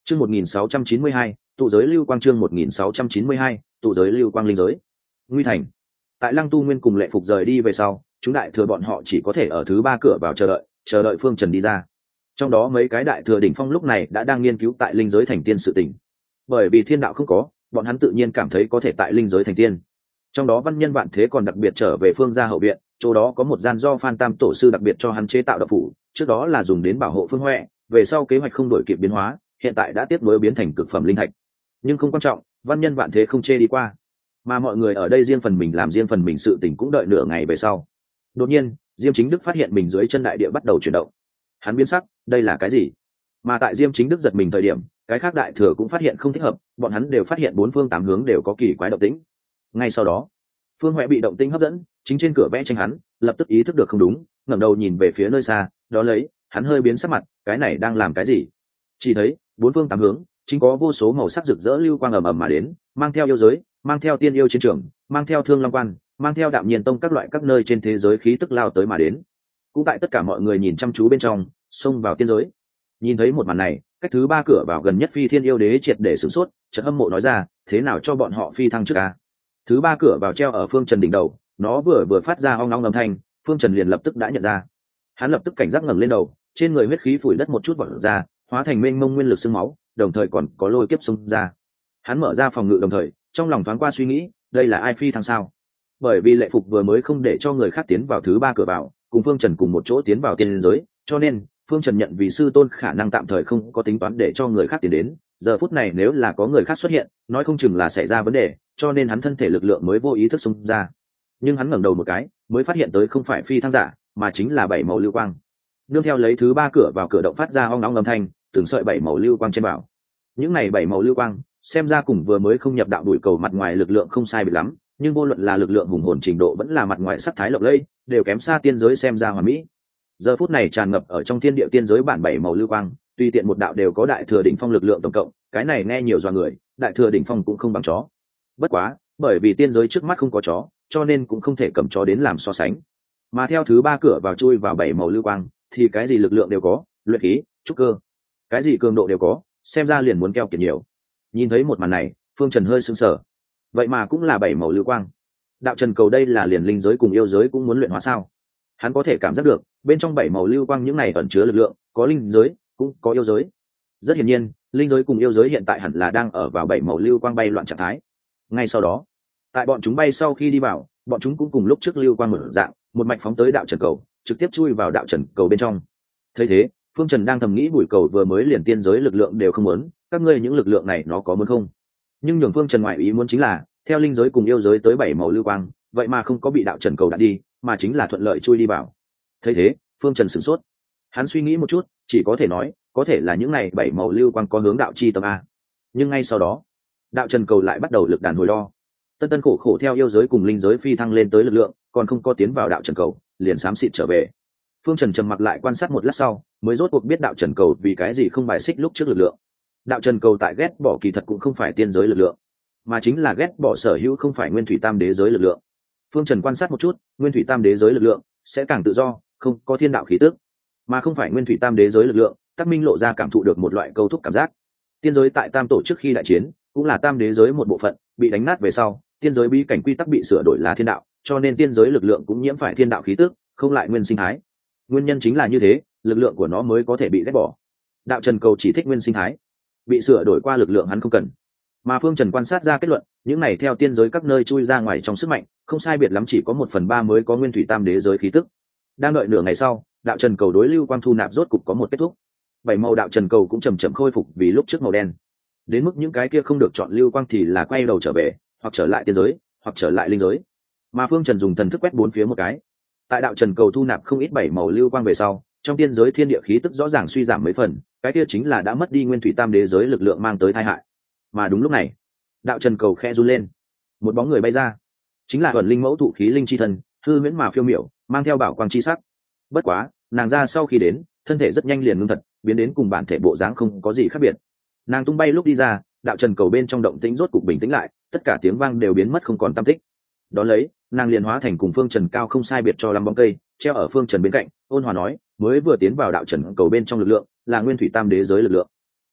Chương 1692, tụ giới lưu quang chương 1692, tụ giới lưu quang linh giới. Nguy thành. Tại Lăng Tu Nguyên cùng Lệ Phục rời đi về sau, chúng đại thừa bọn họ chỉ có thể ở thứ ba cửa vào chờ đợi Phương Trần đi ra. Trong đó mấy cái đại thừa đỉnh phong lúc này đã đang nghiên cứu tại linh giới thành tiên sự tình. Bởi vì thiên đạo không có, bọn hắn tự nhiên cảm thấy có thể tại linh giới thành tiên. Trong đó Văn Nhân Vạn Thế còn đặc biệt trở về Phương gia hậu viện, chỗ đó có một gian do Phan Tam tổ sư đặc biệt cho hắn chế tạo đạo phủ, trước đó là dùng đến bảo hộ Phương Huệ, về sau kế hoạch không đổi kịp biến hóa, hiện tại đã tiếp nối biến thành cực phẩm linh thạch. Nhưng không quan trọng, Văn Nhân Vạn Thế không chê đi qua, mà mọi người ở đây riêng phần mình làm riêng phần mình sự tình cũng đợi nửa ngày về sau. Đột nhiên, Diêm Chính Đức phát hiện mình dưới chân đại địa bắt đầu chuyển động. Hắn biến sắc, đây là cái gì? Mà tại Diêm Chính Đức giật mình thời điểm, cái khác đại thừa cũng phát hiện không thích hợp, bọn hắn đều phát hiện bốn phương tám hướng đều có kỳ quái động tĩnh. Ngay sau đó, Phương Huệ bị động tĩnh hấp dẫn, chính trên cửa vẽ tranh hắn, lập tức ý thức được không đúng, ngẩng đầu nhìn về phía nơi xa, đó lấy, hắn hơi biến sắc mặt, cái này đang làm cái gì? Chỉ thấy, bốn phương tám hướng, chính có vô số màu sắc rực rỡ lưu quang ầm ầm mà đến, mang theo yêu giới, mang theo tiên yêu chiến trường, mang theo Thương Long Quan, mang theo Đạm Nhiên Tông các loại các nơi trên thế giới khí tức lao tới mà đến. Cũng tại tất cả mọi người nhìn chăm chú bên trong, xông vào tiên giới. Nhìn thấy một màn này, cách thứ ba cửa vào gần nhất Phi Thiên yêu đế triệt để sửng sốt, chợt hâm mộ nói ra, thế nào cho bọn họ phi thăng trước a? Thứ ba cửa vào treo ở Phương Trần đỉnh đầu, nó vừa phát ra ong ong âm thanh, Phương Trần liền lập tức đã nhận ra. Hắn lập tức cảnh giác ngẩng lên đầu, trên người huyết khí phủi đất một chút vọt ra, hóa thành mênh mông nguyên lực xương máu, đồng thời còn có lôi kiếp xung ra. Hắn mở ra phòng ngự đồng thời, trong lòng thoáng qua suy nghĩ, đây là ai phi thăng sao? Bởi vì Lệ Phục vừa mới không để cho người khác tiến vào thứ ba cửa vào, cùng Phương Trần cùng một chỗ tiến vào tiên giới, cho nên Phương Trần nhận vì sư tôn khả năng tạm thời không có tính toán để cho người khác tiến đến. Giờ phút này nếu là có người khác xuất hiện, nói không chừng là xảy ra vấn đề, cho nên hắn thân thể lực lượng mới vô ý thức xung ra. Nhưng hắn ngẩng đầu một cái, mới phát hiện tới không phải phi thăng giả, mà chính là bảy màu lưu quang. Nương theo lấy thứ ba cửa vào cửa động phát ra ong ong âm thanh, từng sợi bảy màu lưu quang trên bảo. Những này bảy màu lưu quang, xem ra cùng vừa mới không nhập đạo đuổi cầu mặt ngoài lực lượng không sai biệt lắm, nhưng vô luận là lực lượng hùng hồn trình độ vẫn là mặt ngoài sắc thái lộng lẫy, đều kém xa tiên giới xem ra hoàn mỹ. Giờ phút này tràn ngập ở trong thiên địa tiên giới bản bảy màu lưu quang, tùy tiện một đạo đều có đại thừa đỉnh phong lực lượng tổng cộng, cái này nghe nhiều dọa người, đại thừa đỉnh phong cũng không bằng chó. Bất quá, bởi vì tiên giới trước mắt không có chó, cho nên cũng không thể cầm chó đến làm so sánh. Mà theo thứ ba cửa vào chui vào bảy màu lưu quang, thì cái gì lực lượng đều có, luyện khí, trúc cơ, cái gì cường độ đều có, xem ra liền muốn keo kiệt nhiều. Nhìn thấy một màn này, Phương Trần hơi sững sờ. Vậy mà cũng là bảy màu lưu quang. Đạo Trần cầu đây là liền linh giới cùng yêu giới cũng muốn luyện hóa sao? Hắn có thể cảm giác được, bên trong bảy màu lưu quang những này ẩn chứa lực lượng, có linh giới, cũng có yêu giới. Rất hiển nhiên, linh giới cùng yêu giới hiện tại hẳn là đang ở vào bảy màu lưu quang bay loạn trạng thái. Ngay sau đó, tại bọn chúng bay sau khi đi vào, bọn chúng cũng cùng lúc trước lưu quang mở dạng, một mạch phóng tới đạo Trần cầu, trực tiếp chui vào đạo Trần cầu bên trong. Thấy thế, Phương Trần đang thầm nghĩ bùi cầu vừa mới liền tiên giới lực lượng đều không muốn, các ngươi những lực lượng này nó có muốn không? Nhưng nhường Phương Trần ngoại ý muốn chính là, theo linh giới cùng yêu giới tới bảy màu lưu quang, vậy mà không có bị đạo Trần cầu đạn đi, mà chính là thuận lợi chui đi vào. Thấy thế, Phương Trần sửng sốt. Hắn suy nghĩ một chút, chỉ có thể nói, có thể là những này bảy màu lưu quang có hướng đạo chi tâm a. Nhưng ngay sau đó, đạo Trần cầu lại bắt đầu lực đàn hồi đo. Tân khổ khổ theo yêu giới cùng linh giới phi thăng lên tới lực lượng, còn không có tiến vào đạo Trần cầu, liền xám xịt trở về. Phương Trần trầm mặc lại quan sát một lát sau, mới rốt cuộc biết đạo Trần cầu vì cái gì không bài xích lúc trước lực lượng. Đạo Trần cầu tại ghét bỏ kỳ thật cũng không phải tiên giới lực lượng, mà chính là ghét bỏ sở hữu không phải nguyên thủy tam đế giới lực lượng. Phương Trần quan sát một chút, nguyên thủy tam đế giới lực lượng sẽ càng tự do, không có thiên đạo khí tức, mà không phải nguyên thủy tam đế giới lực lượng, Tắc Minh lộ ra cảm thụ được một loại câu thúc cảm giác. Tiên giới tại tam tổ trước khi đại chiến, cũng là tam đế giới một bộ phận, bị đánh nát về sau, tiên giới bí cảnh quy tắc bị sửa đổi là thiên đạo, cho nên tiên giới lực lượng cũng nhiễm phải thiên đạo khí tức, không lại nguyên sinh thái. Nguyên nhân chính là như thế, lực lượng của nó mới có thể bị ghét bỏ. Đạo Trần cầu chỉ thích nguyên sinh thái, bị sửa đổi qua lực lượng hắn không cần. Mà Phương Trần quan sát ra kết luận, những này theo tiên giới các nơi chui ra ngoài trong sức mạnh, không sai biệt lắm chỉ có 1/3 mới có nguyên thủy tam đế giới khí tức. Đang đợi nửa ngày sau, đạo Trần cầu đối lưu quang thu nạp rốt cục có một kết thúc. Bảy màu đạo Trần cầu cũng chậm chậm khôi phục vì lúc trước màu đen. Đến mức những cái kia không được chọn lưu quang thì là quay đầu trở về, hoặc trở lại tiên giới, hoặc trở lại linh giới. Mà Phương Trần dùng thần thức quét bốn phía một cái. Tại đạo Trần cầu thu nạp không ít bảy màu lưu quang về sau, trong tiên giới thiên địa khí tức rõ ràng suy giảm mấy phần, cái kia chính là đã mất đi nguyên thủy tam đế giới lực lượng mang tới tai hại. Mà đúng lúc này, đạo Trần cầu khẽ run lên, một bóng người bay ra, chính là Thuần Linh mẫu thụ khí linh chi thần, hư huyễn mà phiêu miểu, mang theo bảo quang chi sắc. Bất quá, nàng ra sau khi đến, thân thể rất nhanh liền ngưng thật, biến đến cùng bản thể bộ dáng không có gì khác biệt. Nàng tung bay lúc đi ra, đạo Trần cầu bên trong động tĩnh rốt cục bình tĩnh lại, tất cả tiếng vang đều biến mất không còn tăm tích. Đón lấy, nàng liền hóa thành cùng Phương Trần cao không sai biệt cho lắm bóng cây, treo ở Phương Trần bên cạnh, ôn hòa nói, mới vừa tiến vào đạo Trần cầu bên trong lực lượng, là nguyên thủy tam đế giới lực lượng.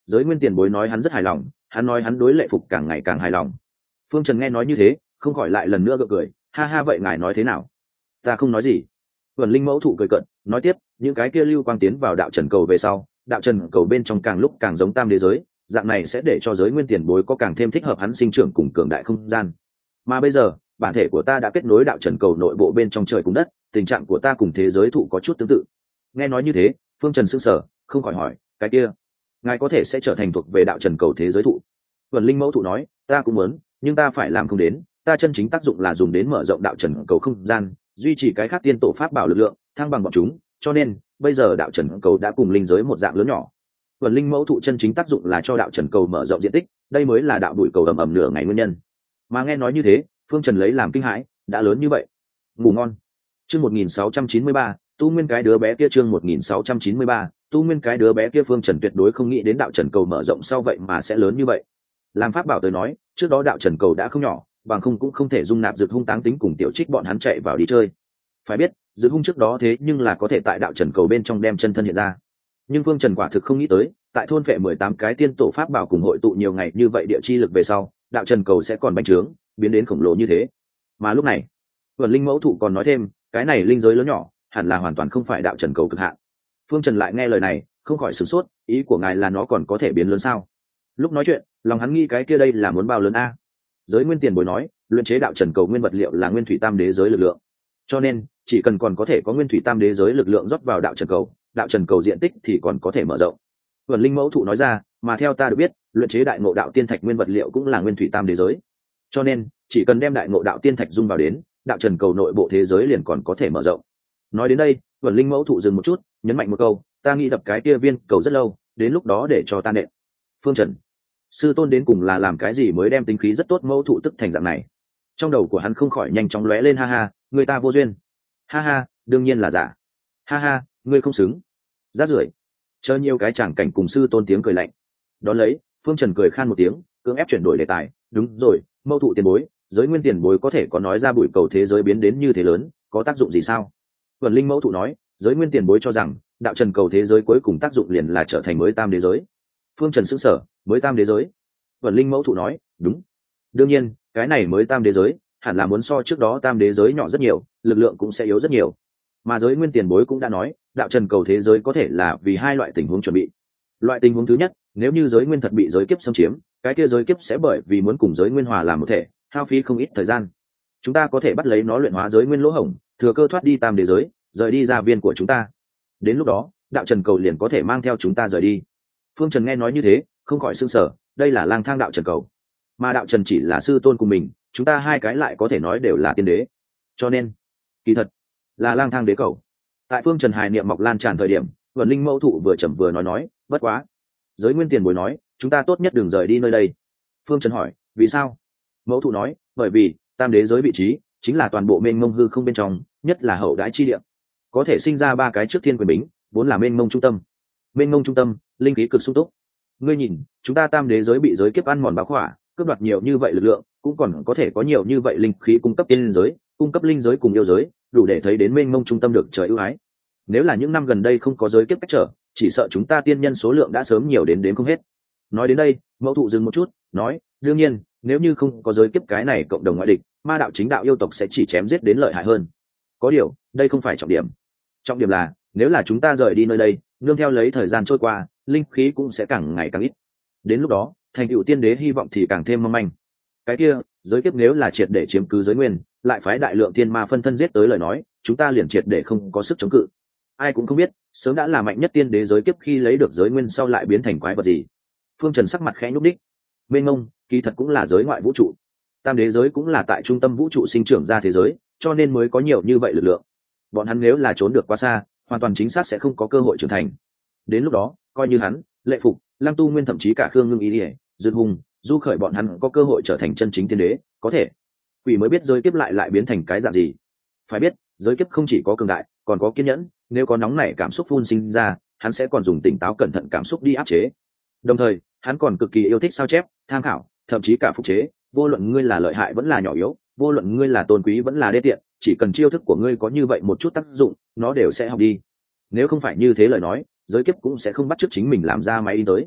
Giới Nguyên tiền bối nói hắn rất hài lòng, hắn nói hắn đối Lệ Phục càng ngày càng hài lòng. Phương Trần nghe nói như thế, không khỏi lại lần nữa gượng cười, ha ha, vậy ngài nói thế nào? Ta không nói gì. Vân Linh mẫu thụ cười cợt, nói tiếp, những cái kia lưu quang tiến vào đạo trần cầu về sau, đạo trần cầu bên trong càng lúc càng giống tam đế giới, dạng này sẽ để cho Giới Nguyên tiền bối có càng thêm thích hợp hắn sinh trưởng cùng cường đại không gian. Mà bây giờ, bản thể của ta đã kết nối đạo trần cầu nội bộ bên trong trời cùng đất, tình trạng của ta cùng thế giới thụ có chút tương tự. Nghe nói như thế, Phương Trần sững sờ, không khỏi hỏi, cái kia, ngài có thể sẽ trở thành thuộc về đạo trần cầu thế giới thụ? Vân Linh mẫu thụ nói, ta cũng muốn, nhưng ta phải làm không đến, ta chân chính tác dụng là dùng đến mở rộng đạo trần cầu không gian, duy trì cái khác tiên tổ pháp bảo lực lượng, thăng bằng bọn chúng, cho nên bây giờ đạo trần cầu đã cùng linh giới một dạng lớn nhỏ. Vân Linh mẫu thụ chân chính tác dụng là cho đạo trần cầu mở rộng diện tích, đây mới là đạo bụi cầu ầm ầm nửa ngày nguyên nhân. Mà nghe nói như thế, Phương Trần lấy làm kinh hãi, đã lớn như vậy. Ngủ ngon. Chương 1693, tu nguyên cái đứa bé kia, chương 1693, tu nguyên cái đứa bé kia. Phương Trần tuyệt đối không nghĩ đến đạo trần cầu mở rộng sau vậy mà sẽ lớn như vậy. Làm pháp bảo tới nói, trước đó đạo trần cầu đã không nhỏ, bằng không cũng không thể dung nạp Dực Hung Táng Tính cùng Tiểu Trích bọn hắn chạy vào đi chơi. Phải biết, Dực Hung trước đó thế nhưng là có thể tại đạo trần cầu bên trong đem chân thân hiện ra. Nhưng Phương Trần quả thực không nghĩ tới, tại thôn vệ 18 cái tiên tổ pháp bảo cùng hội tụ nhiều ngày như vậy địa chi lực về sau, đạo trần cầu sẽ còn bành trướng, biến đến khổng lồ như thế. Mà lúc này, Vân Linh mẫu thụ còn nói thêm, cái này linh giới lớn nhỏ, hẳn là hoàn toàn không phải đạo trần cầu cực hạn. Phương Trần lại nghe lời này, không khỏi sửng sốt, ý của ngài là nó còn có thể biến lớn sao? Lúc nói chuyện, lòng hắn nghĩ cái kia đây là muốn bao lớn a? Giới Nguyên tiền bối nói, luyện chế đạo trần cầu nguyên vật liệu là nguyên thủy tam đế giới lực lượng, cho nên chỉ cần còn có thể có nguyên thủy tam đế giới lực lượng rót vào đạo trần cầu diện tích thì còn có thể mở rộng. Vân Linh mẫu thụ nói ra, mà theo ta được biết, luyện chế đại ngộ đạo tiên thạch nguyên vật liệu cũng là nguyên thủy tam đế giới, cho nên chỉ cần đem đại ngộ đạo tiên thạch dung vào đến, đạo trần cầu nội bộ thế giới liền còn có thể mở rộng. Nói đến đây, Vân Linh mẫu thụ dừng một chút, nhấn mạnh một câu, ta nghĩ đập cái kia viên cầu rất lâu, đến lúc đó để cho ta nện. Phương Trần, sư tôn đến cùng là làm cái gì mới đem tính khí rất tốt mẫu thụ tức thành dạng này? Trong đầu của hắn không khỏi nhanh chóng lóe lên, ha ha, người ta vô duyên, ha ha, đương nhiên là giả, ha ha, ngươi không xứng, rát rưởi. Chờ nhiều cái chẳng cảnh cùng sư tôn tiếng cười lạnh. Đón lấy, Phương Trần cười khan một tiếng, cưỡng ép chuyển đổi đề tài, đúng rồi, mẫu thụ tiền bối, Giới Nguyên tiền bối có thể có nói ra bụi cầu thế giới biến đến như thế lớn có tác dụng gì sao? Vân Linh mẫu thụ nói, Giới Nguyên tiền bối cho rằng đạo trần cầu thế giới cuối cùng tác dụng liền là trở thành mới tam đế giới. Phương Trần sững sờ, mới tam đế giới? Vân Linh mẫu thụ nói, đúng, đương nhiên cái này mới tam đế giới hẳn là muốn so trước đó tam đế giới nhỏ rất nhiều, lực lượng cũng sẽ yếu rất nhiều. Mà Giới Nguyên tiền bối cũng đã nói, đạo trần cầu thế giới có thể là vì hai loại tình huống chuẩn bị. Loại tình huống thứ nhất, nếu như Giới Nguyên thật bị giới kiếp xâm chiếm, cái kia giới kiếp sẽ bởi vì muốn cùng Giới Nguyên hòa làm một thể, hao phí không ít thời gian. Chúng ta có thể bắt lấy nó luyện hóa Giới Nguyên lỗ hổng, thừa cơ thoát đi tam đế giới, rời đi gia viên của chúng ta. Đến lúc đó, đạo trần cầu liền có thể mang theo chúng ta rời đi. Phương Trần nghe nói như thế, không khỏi sửng sở, đây là lang thang đạo trần cầu, mà đạo trần chỉ là sư tôn của mình, chúng ta hai cái lại có thể nói đều là tiên đế, cho nên kỳ thật là lang thang đế cầu. Tại Phương Trần hài niệm mọc lan tràn thời điểm, Vân Linh mẫu thụ vừa chậm vừa nói, bất quá, Giới Nguyên tiền bối nói, chúng ta tốt nhất đừng rời đi nơi đây. Phương Trần hỏi, vì sao? Mẫu thụ nói, bởi vì tam đế giới vị trí chính là toàn bộ mênh mông hư không bên trong, nhất là hậu đãi chi địa, có thể sinh ra ba cái trước thiên quyền bính, vốn là mênh mông trung tâm. Mênh mông trung tâm, linh khí cực sung túc. Ngươi nhìn, chúng ta tam đế giới bị giới kiếp ăn mòn báo khỏa, cướp đoạt nhiều như vậy lực lượng, cũng còn có thể có nhiều như vậy linh khí cung cấp tiên giới, cung cấp linh giới cùng yêu giới, đủ để thấy đến mênh mông trung tâm được trời ưu ái. Nếu là những năm gần đây không có giới kiếp cách trở, chỉ sợ chúng ta tiên nhân số lượng đã sớm nhiều đến đếm không hết. Nói đến đây, mẫu thụ dừng một chút, nói, đương nhiên, nếu như không có giới kiếp cái này cộng đồng ngoại địch, ma đạo chính đạo yêu tộc sẽ chỉ chém giết đến lợi hại hơn. Có điều, đây không phải trọng điểm. Trọng điểm là, nếu là chúng ta rời đi nơi đây, nương theo lấy thời gian trôi qua, linh khí cũng sẽ càng ngày càng ít. Đến lúc đó, thành tựu tiên đế hy vọng thì càng thêm mong manh. Cái kia, giới kiếp nếu là triệt để chiếm cứ giới nguyên, lại phái đại lượng tiên ma phân thân giết tới lời nói, chúng ta liền triệt để không có sức chống cự. Ai cũng không biết, sớm đã là mạnh nhất tiên đế giới kiếp khi lấy được giới nguyên sau lại biến thành quái vật gì. Phương Trần sắc mặt khẽ nhúc đích. Mênh mông, kỳ thật cũng là giới ngoại vũ trụ. Tam đế giới cũng là tại trung tâm vũ trụ sinh trưởng ra thế giới, cho nên mới có nhiều như vậy lực lượng. Bọn hắn nếu là trốn được quá xa, hoàn toàn chính xác sẽ không có cơ hội trưởng thành. Đến lúc đó, coi như hắn, Lệ Phục, Lăng Tu Nguyên thậm chí cả Khương Ngưng Ý, Dương Hùng, Du Khởi bọn hắn có cơ hội trở thành chân chính tiên đế, có thể. Quỷ mới biết giới kiếp lại biến thành cái dạng gì. Phải biết, giới kiếp không chỉ có cường đại, còn có kiên nhẫn, nếu có nóng nảy cảm xúc phun sinh ra, hắn sẽ còn dùng tỉnh táo cẩn thận cảm xúc đi áp chế. Đồng thời, hắn còn cực kỳ yêu thích sao chép, tham khảo, thậm chí cả phục chế, vô luận ngươi là lợi hại vẫn là nhỏ yếu, vô luận ngươi là tôn quý vẫn là đê tiện, chỉ cần chiêu thức của ngươi có như vậy một chút tác dụng, nó đều sẽ học đi. Nếu không phải như thế lời nói, giới kiếp cũng sẽ không bắt chước chính mình làm ra máy in tới.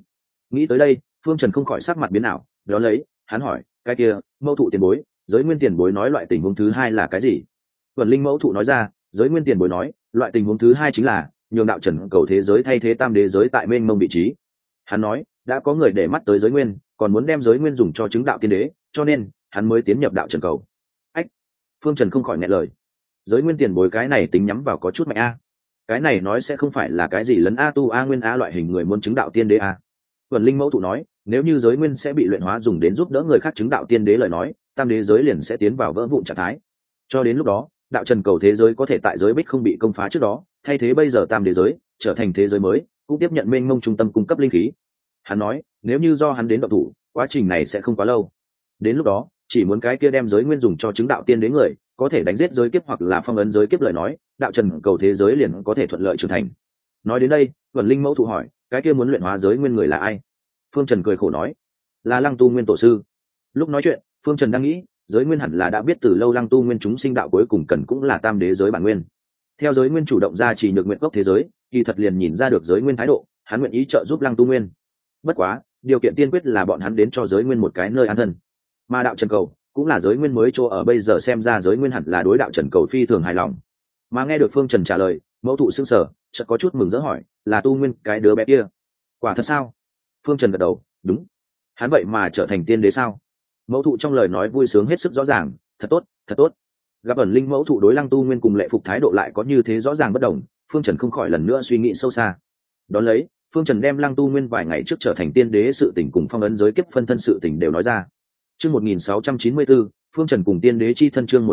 Nghĩ tới đây, Phương Trần không khỏi sắc mặt biến ảo, đó lấy hắn hỏi, cái kia mẫu thụ tiền bối, giới nguyên tiền bối nói loại tình huống thứ hai là cái gì? Vân Linh mẫu thụ nói ra, giới nguyên tiền bối nói loại tình huống thứ hai chính là nhường đạo trần cầu thế giới thay thế tam đế giới tại mênh mông vị trí. Hắn nói đã có người để mắt tới giới nguyên, còn muốn đem giới nguyên dùng cho chứng đạo tiên đế, cho nên hắn mới tiến nhập đạo trần cầu. Ách! Phương Trần không khỏi nghẹn lời. Giới nguyên tiền bối cái này tính nhắm vào có chút mạnh a. Cái này nói sẽ không phải là cái gì lấn a tu a nguyên a loại hình người muốn chứng đạo tiên đế a. Vân Linh mẫu thụ nói, nếu như giới nguyên sẽ bị luyện hóa dùng đến giúp đỡ người khác chứng đạo tiên đế lời nói, tam đế giới liền sẽ tiến vào vỡ vụn trạng thái. Cho đến lúc đó, đạo trần cầu thế giới có thể tại giới bích không bị công phá trước đó, thay thế bây giờ tam đế giới, trở thành thế giới mới, cũng tiếp nhận mênh mông trung tâm cung cấp linh khí. Hắn nói, nếu như do hắn đến động thủ, quá trình này sẽ không quá lâu. Đến lúc đó, chỉ muốn cái kia đem giới nguyên dùng cho chứng đạo tiên đế người, có thể đánh giết giới kiếp hoặc là phong ấn giới kiếp lời nói, đạo trần cầu thế giới liền có thể thuận lợi trưởng thành. Nói đến đây, Vân Linh mẫu thụ hỏi, cái kia muốn luyện hóa giới nguyên người là ai? Phương Trần cười khổ nói, là Lăng Tu Nguyên tổ sư. Lúc nói chuyện, Phương Trần đang nghĩ, giới nguyên hẳn là đã biết từ lâu Lăng Tu Nguyên chúng sinh đạo cuối cùng cần cũng là tam đế giới bản nguyên. Theo giới nguyên chủ động ra chỉ nhược nguyện gốc thế giới, kỳ thật liền nhìn ra được giới nguyên thái độ, hắn nguyện ý trợ giúp Lăng Tu Nguyên. Bất quá, điều kiện tiên quyết là bọn hắn đến cho giới nguyên một cái nơi an thân. Mà đạo trần cầu cũng là giới nguyên mới chỗ ở, bây giờ xem ra giới nguyên hẳn là đối đạo trần cầu phi thường hài lòng. Mà nghe được Phương Trần trả lời, mẫu thụ sững sờ, chợt có chút mừng rỡ hỏi, là Tu Nguyên cái đứa bé kia? Quả thật sao? Phương Trần gật đầu, đúng. Hắn vậy mà trở thành tiên đế sao? Mẫu thụ trong lời nói vui sướng hết sức rõ ràng, thật tốt, thật tốt. Gặp ẩn linh mẫu thụ đối Lăng Tu Nguyên cùng Lệ Phục thái độ lại có như thế rõ ràng bất đồng, Phương Trần không khỏi lần nữa suy nghĩ sâu xa. Đón lấy, Phương Trần đem Lăng Tu Nguyên vài ngày trước trở thành tiên đế sự tình cùng phong ấn giới kiếp phân thân sự tình đều nói ra. Chương 1694, Phương Trần cùng tiên đế chi thân. Chương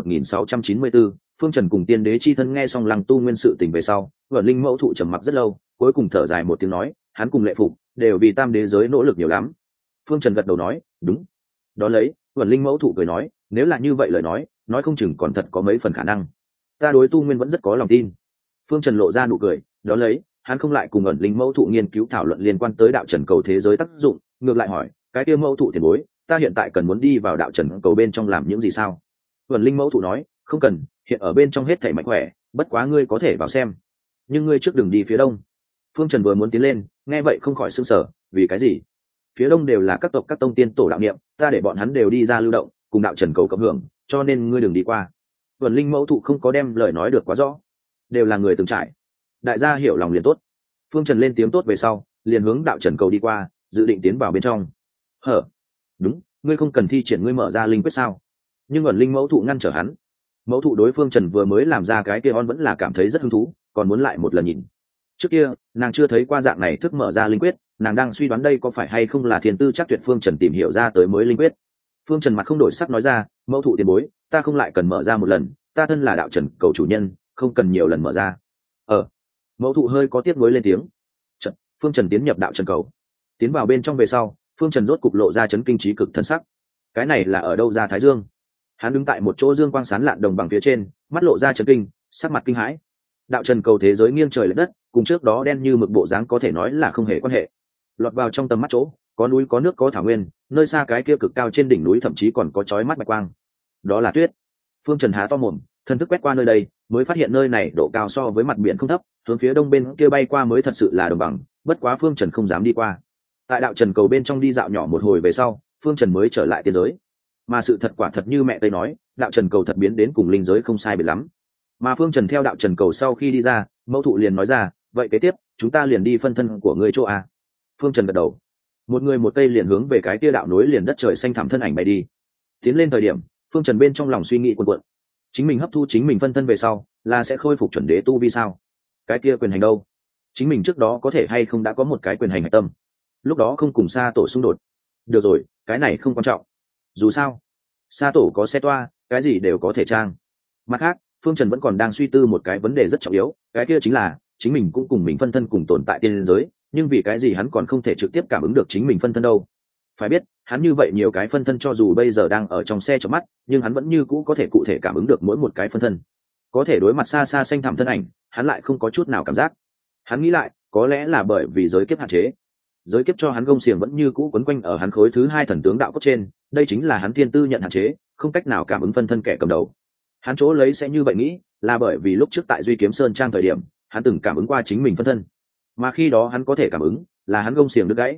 1694, Phương Trần cùng tiên đế chi thân. Nghe xong Lăng Tu Nguyên sự tình về sau, ẩn linh mẫu thụ trầm mặc rất lâu, cuối cùng thở dài một tiếng nói, hắn cùng Lệ Phục đều vì tam đế giới nỗ lực nhiều lắm. Phương Trần gật đầu nói, đúng. Đó lấy, ẩn linh mẫu thụ cười nói, nếu là như vậy lời nói không chừng còn thật có mấy phần khả năng. Ta đối Tu Nguyên vẫn rất có lòng tin. Phương Trần lộ ra nụ cười, đó lấy, hắn không lại cùng ẩn linh mẫu thụ nghiên cứu thảo luận liên quan tới đạo trần cầu thế giới tác dụng, ngược lại hỏi, cái kia mẫu thụ tiền bối, ta hiện tại cần muốn đi vào đạo trần cầu bên trong làm những gì sao? Ẩn linh mẫu thụ nói, không cần, hiện ở bên trong hết thảy mạnh khỏe, bất quá ngươi có thể vào xem, nhưng ngươi trước đừng đi phía đông. Phương Trần vừa muốn tiến lên, nghe vậy không khỏi sửng sở, vì cái gì? Phía đông đều là các tộc các tông tiên tổ đạo niệm, ta để bọn hắn đều đi ra lưu động, cùng đạo trần cầu cộng hưởng, cho nên ngươi đừng đi qua. Ẩn linh mẫu thụ không có đem lời nói được quá rõ, đều là người từng trải, đại gia hiểu lòng liền tốt. Phương Trần lên tiếng tốt về sau, liền hướng đạo trần cầu đi qua, dự định tiến vào bên trong. Hở? Đúng, ngươi không cần thi triển ngươi mở ra linh quyết sao? Nhưng ẩn linh mẫu thụ ngăn trở hắn. Mẫu thụ đối Phương Trần vừa mới làm ra cái kia vẫn là cảm thấy rất hứng thú, còn muốn lại một lần nhìn. Trước kia, nàng chưa thấy qua dạng này thức mở ra linh quyết, nàng đang suy đoán đây có phải hay không là thiên tư chắc tuyệt Phương Trần tìm hiểu ra tới mới linh quyết. Phương Trần mặt không đổi sắc nói ra, mẫu thụ tiền bối, ta không lại cần mở ra một lần, ta thân là đạo trần cầu chủ nhân, không cần nhiều lần mở ra. Mẫu thụ hơi có tiếc nuối lên tiếng. Trận, Phương Trần tiến nhập đạo trần cầu, tiến vào bên trong về sau, Phương Trần rốt cục lộ ra chấn kinh trí cực thân sắc. Cái này là ở đâu ra Thái Dương? Hắn đứng tại một chỗ dương quang sán lạn đồng bằng phía trên, mắt lộ ra chấn kinh, sắc mặt kinh hãi. Đạo trần cầu thế giới nghiêng trời lệch đất, cùng trước đó đen như mực bộ dáng có thể nói là không hề quan hệ. Lọt vào trong tầm mắt chỗ, có núi có nước có thảo nguyên, nơi xa cái kia cực cao trên đỉnh núi thậm chí còn có chói mắt bạch quang. Đó là tuyết. Phương Trần há to mồm, thần thức quét qua nơi đây, mới phát hiện nơi này độ cao so với mặt biển không thấp, hướng phía đông bên kia bay qua mới thật sự là đồng bằng, bất quá Phương Trần không dám đi qua. Tại đạo trần cầu bên trong đi dạo nhỏ một hồi về sau, Phương Trần mới trở lại tiên giới. Mà sự thật quả thật như mẹ Tây nói, đạo trần cầu thật biến đến cùng linh giới không sai biệt lắm. Mà Phương Trần theo đạo trần cầu sau khi đi ra, mẫu thụ liền nói ra, vậy kế tiếp chúng ta liền đi phân thân của ngươi chỗ a. Phương Trần gật đầu. Một người một cây liền hướng về cái kia đạo núi liền đất trời xanh thẳm thân ảnh bay đi. Tiến lên thời điểm, Phương Trần bên trong lòng suy nghĩ cuồn cuộn. Chính mình hấp thu chính mình phân thân về sau, là sẽ khôi phục chuẩn đế tu vi sao? Cái kia quyền hành đâu? Chính mình trước đó có thể hay không đã có một cái quyền hành hạch tâm, lúc đó không cùng Sa Tổ xung đột. Được rồi, cái này không quan trọng. Dù sao, Sa Tổ có xe toa, cái gì đều có thể trang. Mặt khác, Phương Trần vẫn còn đang suy tư một cái vấn đề rất trọng yếu, cái kia chính là chính mình cũng cùng mình phân thân cùng tồn tại tiên giới, nhưng vì cái gì hắn còn không thể trực tiếp cảm ứng được chính mình phân thân đâu? Phải biết, hắn như vậy nhiều cái phân thân cho dù bây giờ đang ở trong xe chớp mắt, nhưng hắn vẫn như cũ có thể cụ thể cảm ứng được mỗi một cái phân thân. Có thể đối mặt xa xa xanh thẳm thân ảnh, hắn lại không có chút nào cảm giác. Hắn nghĩ lại, có lẽ là bởi vì giới kiếp hạn chế. Giới kiếp cho hắn gông xiềng vẫn như cũ quấn quanh ở hắn khối thứ hai thần tướng đạo cốt trên, đây chính là hắn thiên tư nhận hạn chế, không cách nào cảm ứng phân thân kẻ cầm đầu. Hắn chỗ lấy sẽ như vậy nghĩ, là bởi vì lúc trước tại Duy Kiếm Sơn trang thời điểm, hắn từng cảm ứng qua chính mình phân thân. Mà khi đó hắn có thể cảm ứng, là hắn gông xiềng đứt gãy.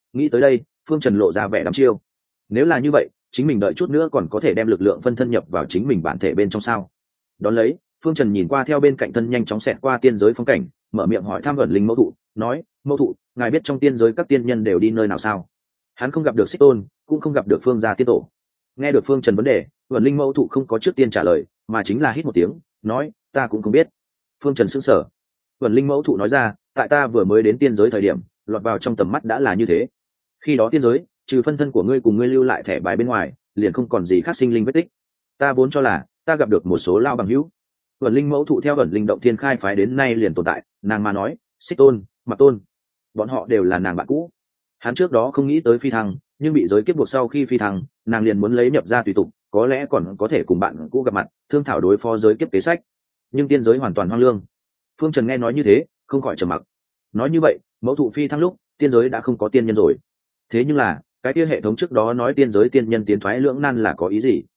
Nghĩ tới đây, phương trần lộ ra vẻ đắm chiêu. Nếu là như vậy, chính mình đợi chút nữa còn có thể đem lực lượng phân thân nhập vào chính mình bản thể bên trong sao? Đón lấy, phương trần nhìn qua theo bên cạnh thân nhanh chóng xẹt qua tiên giới phong cảnh, mở miệng hỏi thăm ẩn linh mẫu thụ, nói: mẫu thụ, ngài biết trong tiên giới các tiên nhân đều đi nơi nào sao? Hắn không gặp được Xích Tôn, cũng không gặp được phương gia tiên tổ. Nghe được phương trần vấn đề, ẩn linh mẫu thụ không có trước tiên trả lời, mà chính là hít một tiếng, nói: ta cũng không biết. Phương trần sững sờ. Ẩn linh mẫu thụ nói ra: tại ta vừa mới đến tiên giới thời điểm, lọt vào trong tầm mắt đã là như thế. Khi đó tiên giới, trừ phân thân của ngươi cùng ngươi lưu lại thẻ bài bên ngoài, liền không còn gì khác sinh linh vết tích. Ta vốn cho là ta gặp được một số lao bằng hữu. Ẩn linh mẫu thụ theo ẩn linh động thiên khai phái đến nay liền tồn tại, nàng mà nói: Xích Tôn, Mặc Tôn, bọn họ đều là nàng bạn cũ. Hắn trước đó không nghĩ tới phi thăng, nhưng bị giới kiếp buộc sau khi phi thăng, nàng liền muốn lấy nhập ra tùy tục, có lẽ còn có thể cùng bạn cũ gặp mặt, thương thảo đối phó giới kiếp kế sách. Nhưng tiên giới hoàn toàn hoang lương. Phương Trần nghe nói như thế, không khỏi trầm mặc. Nói như vậy, mẫu thụ phi thăng lúc, tiên giới đã không có tiên nhân rồi. Thế nhưng là, cái kia hệ thống trước đó nói tiên giới tiên nhân tiến thoái lưỡng nan là có ý gì?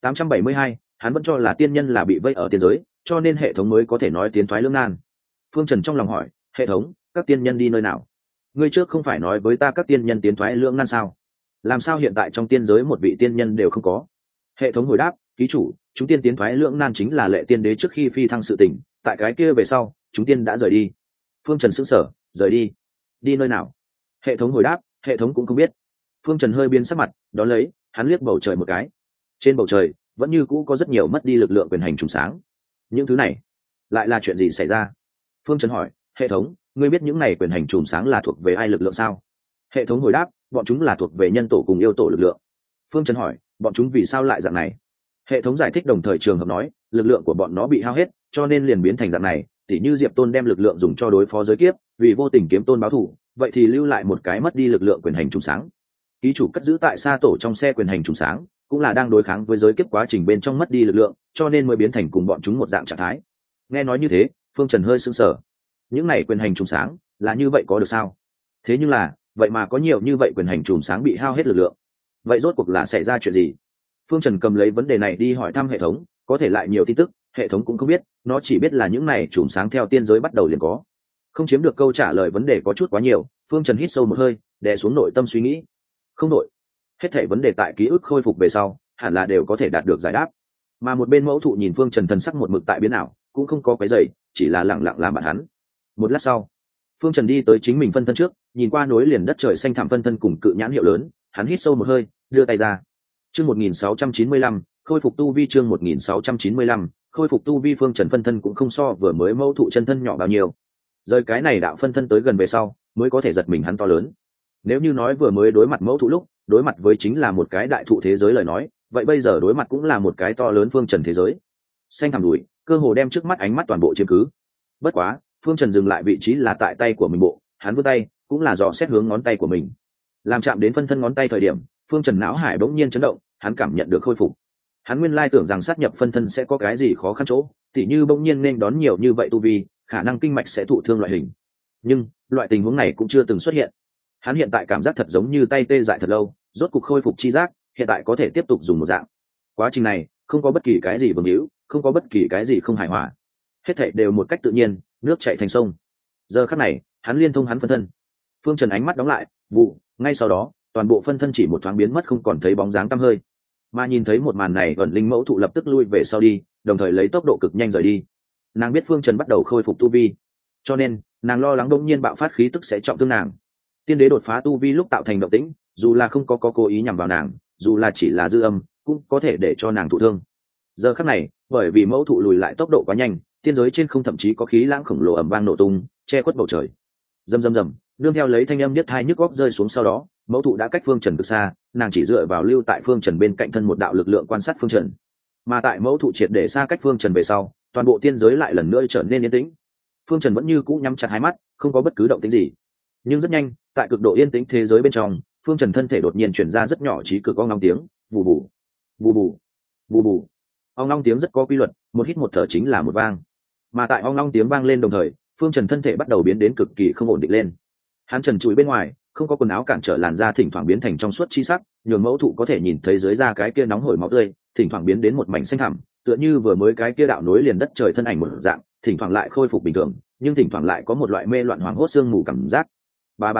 872, hắn vẫn cho là tiên nhân là bị vây ở tiên giới, cho nên hệ thống mới có thể nói tiến thoái lưỡng nan. Phương Trần trong lòng hỏi: hệ thống, các tiên nhân đi nơi nào? Ngươi trước không phải nói với ta các tiên nhân tiến thoái lưỡng nan sao? Làm sao hiện tại trong tiên giới một vị tiên nhân đều không có? Hệ thống hồi đáp: ký chủ, chúng tiên tiến thoái lưỡng nan chính là lệ tiên đế trước khi phi thăng sự tỉnh, tại cái kia về sau, chúng tiên đã rời đi. Phương Trần sững sờ: rời đi? Đi nơi nào? Hệ thống hồi đáp: hệ thống cũng không biết. Phương Trần hơi biến sắc mặt, đón lấy, hắn liếc bầu trời một cái. Trên bầu trời, vẫn như cũ có rất nhiều mất đi lực lượng quyền hành trùng sáng. Những thứ này, lại là chuyện gì xảy ra? Phương Trần hỏi: hệ thống, ngươi biết những này quyền hành trùng sáng là thuộc về ai lực lượng sao? Hệ thống hồi đáp: bọn chúng là thuộc về nhân tổ cùng yêu tổ lực lượng. Phương Trần hỏi: bọn chúng vì sao lại dạng này? Hệ thống giải thích đồng thời trường hợp nói: lực lượng của bọn nó bị hao hết, cho nên liền biến thành dạng này. Tỉ như Diệp Tôn đem lực lượng dùng cho đối phó giới kiếp, vì vô tình kiếm Tôn báo thù, vậy thì lưu lại một cái mất đi lực lượng quyền hành trùng sáng. Ký chủ cất giữ tại sa tổ trong xe quyền hành trùng sáng, cũng là đang đối kháng với giới kiếp quá trình bên trong mất đi lực lượng, cho nên mới biến thành cùng bọn chúng một dạng trạng thái. Nghe nói như thế, Phương Trần hơi sững sờ. Những này quyền hành trùng sáng là như vậy có được sao? Thế nhưng là, vậy mà có nhiều như vậy quyền hành trùng sáng bị hao hết lực lượng. Vậy rốt cuộc là xảy ra chuyện gì? Phương Trần cầm lấy vấn đề này đi hỏi thăm hệ thống, có thể lại nhiều tin tức, hệ thống cũng không biết, nó chỉ biết là những này trùng sáng theo tiên giới bắt đầu liền có. Không chiếm được câu trả lời vấn đề có chút quá nhiều, Phương Trần hít sâu một hơi, đè xuống nội tâm suy nghĩ. Không đổi. Hết thảy vấn đề tại ký ức khôi phục về sau, hẳn là đều có thể đạt được giải đáp. Mà một bên mẫu thụ nhìn Phương Trần thần sắc một mực tại biến ảo, cũng không có cái giày, chỉ là lặng lặng làm bạn hắn. Một lát sau, Phương Trần đi tới chính mình phân thân trước, nhìn qua nối liền đất trời xanh thẳm phân thân cùng cự nhãn hiệu lớn, hắn hít sâu một hơi, đưa tay ra. Chương 1695, khôi phục tu vi. Chương 1695, khôi phục tu vi. Phương Trần phân thân cũng không so vừa mới mẫu thụ chân thân nhỏ bao nhiêu. Rời cái này đạo phân thân tới gần về sau, mới có thể giật mình hắn to lớn. Nếu như nói vừa mới đối mặt mẫu thụ lúc, đối mặt với chính là một cái đại thụ thế giới lời nói, vậy bây giờ đối mặt cũng là một cái to lớn Phương Trần thế giới. Xanh thẳm đùi, cơ hồ đem trước mắt ánh mắt toàn bộ chiếm cứ. Bất quá, Phương Trần dừng lại vị trí là tại tay của mình bộ, hắn vươn tay, cũng là dò xét hướng ngón tay của mình. Làm chạm đến phân thân ngón tay thời điểm, Phương Trần não hải bỗng nhiên chấn động, hắn cảm nhận được khôi phục. Hắn nguyên lai tưởng rằng sát nhập phân thân sẽ có cái gì khó khăn chỗ, tỉ như bỗng nhiên nên đón nhiều như vậy tu vi, khả năng kinh mạch sẽ thụ thương loại hình. Nhưng, loại tình huống này cũng chưa từng xuất hiện. Hắn hiện tại cảm giác thật giống như tay tê dại thật lâu, rốt cục khôi phục chi giác, hiện tại có thể tiếp tục dùng một dạng. Quá trình này, không có bất kỳ cái gì vương hữu, không có bất kỳ cái gì không hài hòa. Hết thảy đều một cách tự nhiên, nước chảy thành sông. Giờ khắc này, hắn liên thông hắn phân thân. Phương Trần ánh mắt đóng lại, vụ, ngay sau đó, toàn bộ phân thân chỉ một thoáng biến mất không còn thấy bóng dáng tăm hơi. Mà nhìn thấy một màn này, ẩn linh mẫu thụ lập tức lui về sau đi, đồng thời lấy tốc độ cực nhanh rời đi. Nàng biết Phương Trần bắt đầu khôi phục tu vi, cho nên nàng lo lắng đột nhiên bạo phát khí tức sẽ trọng thương nàng. Tiên đế đột phá tu vi lúc tạo thành động tĩnh, dù là không có cố ý nhằm vào nàng, dù là chỉ là dư âm, cũng có thể để cho nàng thụ thương. Giờ khắc này, bởi vì mẫu thụ lùi lại tốc độ quá nhanh, tiên giới trên không thậm chí có khí lãng khổng lồ ầm vang nổ tung, che khuất bầu trời. Rầm rầm rầm, nương theo lấy thanh âm niết thai nhức góc rơi xuống sau đó, mẫu thụ đã cách Phương Trần cực xa, nàng chỉ dựa vào lưu tại Phương Trần bên cạnh thân một đạo lực lượng quan sát Phương Trần. Mà tại mẫu thụ triệt để xa cách Phương Trần về sau, toàn bộ tiên giới lại lần nữa trở nên yên tĩnh. Phương Trần vẫn như cũ nhắm chặt hai mắt, không có bất cứ động tĩnh gì. Nhưng rất nhanh, tại cực độ yên tĩnh thế giới bên trong, Phương Trần thân thể đột nhiên chuyển ra rất nhỏ trí cực ong long tiếng, vù vù, vù vù, vù vù. Ong long tiếng rất có quy luật, một hít một thở chính là một vang. Mà tại ong long tiếng vang lên đồng thời, Phương Trần thân thể bắt đầu biến đến cực kỳ không ổn định lên. Hắn trần trụi bên ngoài, không có quần áo cản trở làn da thỉnh thoảng biến thành trong suốt chi sắc, nhường mẫu thụ có thể nhìn thấy dưới da cái kia nóng hổi máu tươi, thỉnh thoảng biến đến một mảnh xanh thẳm, tựa như vừa mới cái kia đạo nối liền đất trời thân ảnh một dạng, thỉnh thoảng lại khôi phục bình thường, nhưng thỉnh thoảng lại có một loại mê loạn hoảng hốt sương mù cảm giác. Ba ba bá,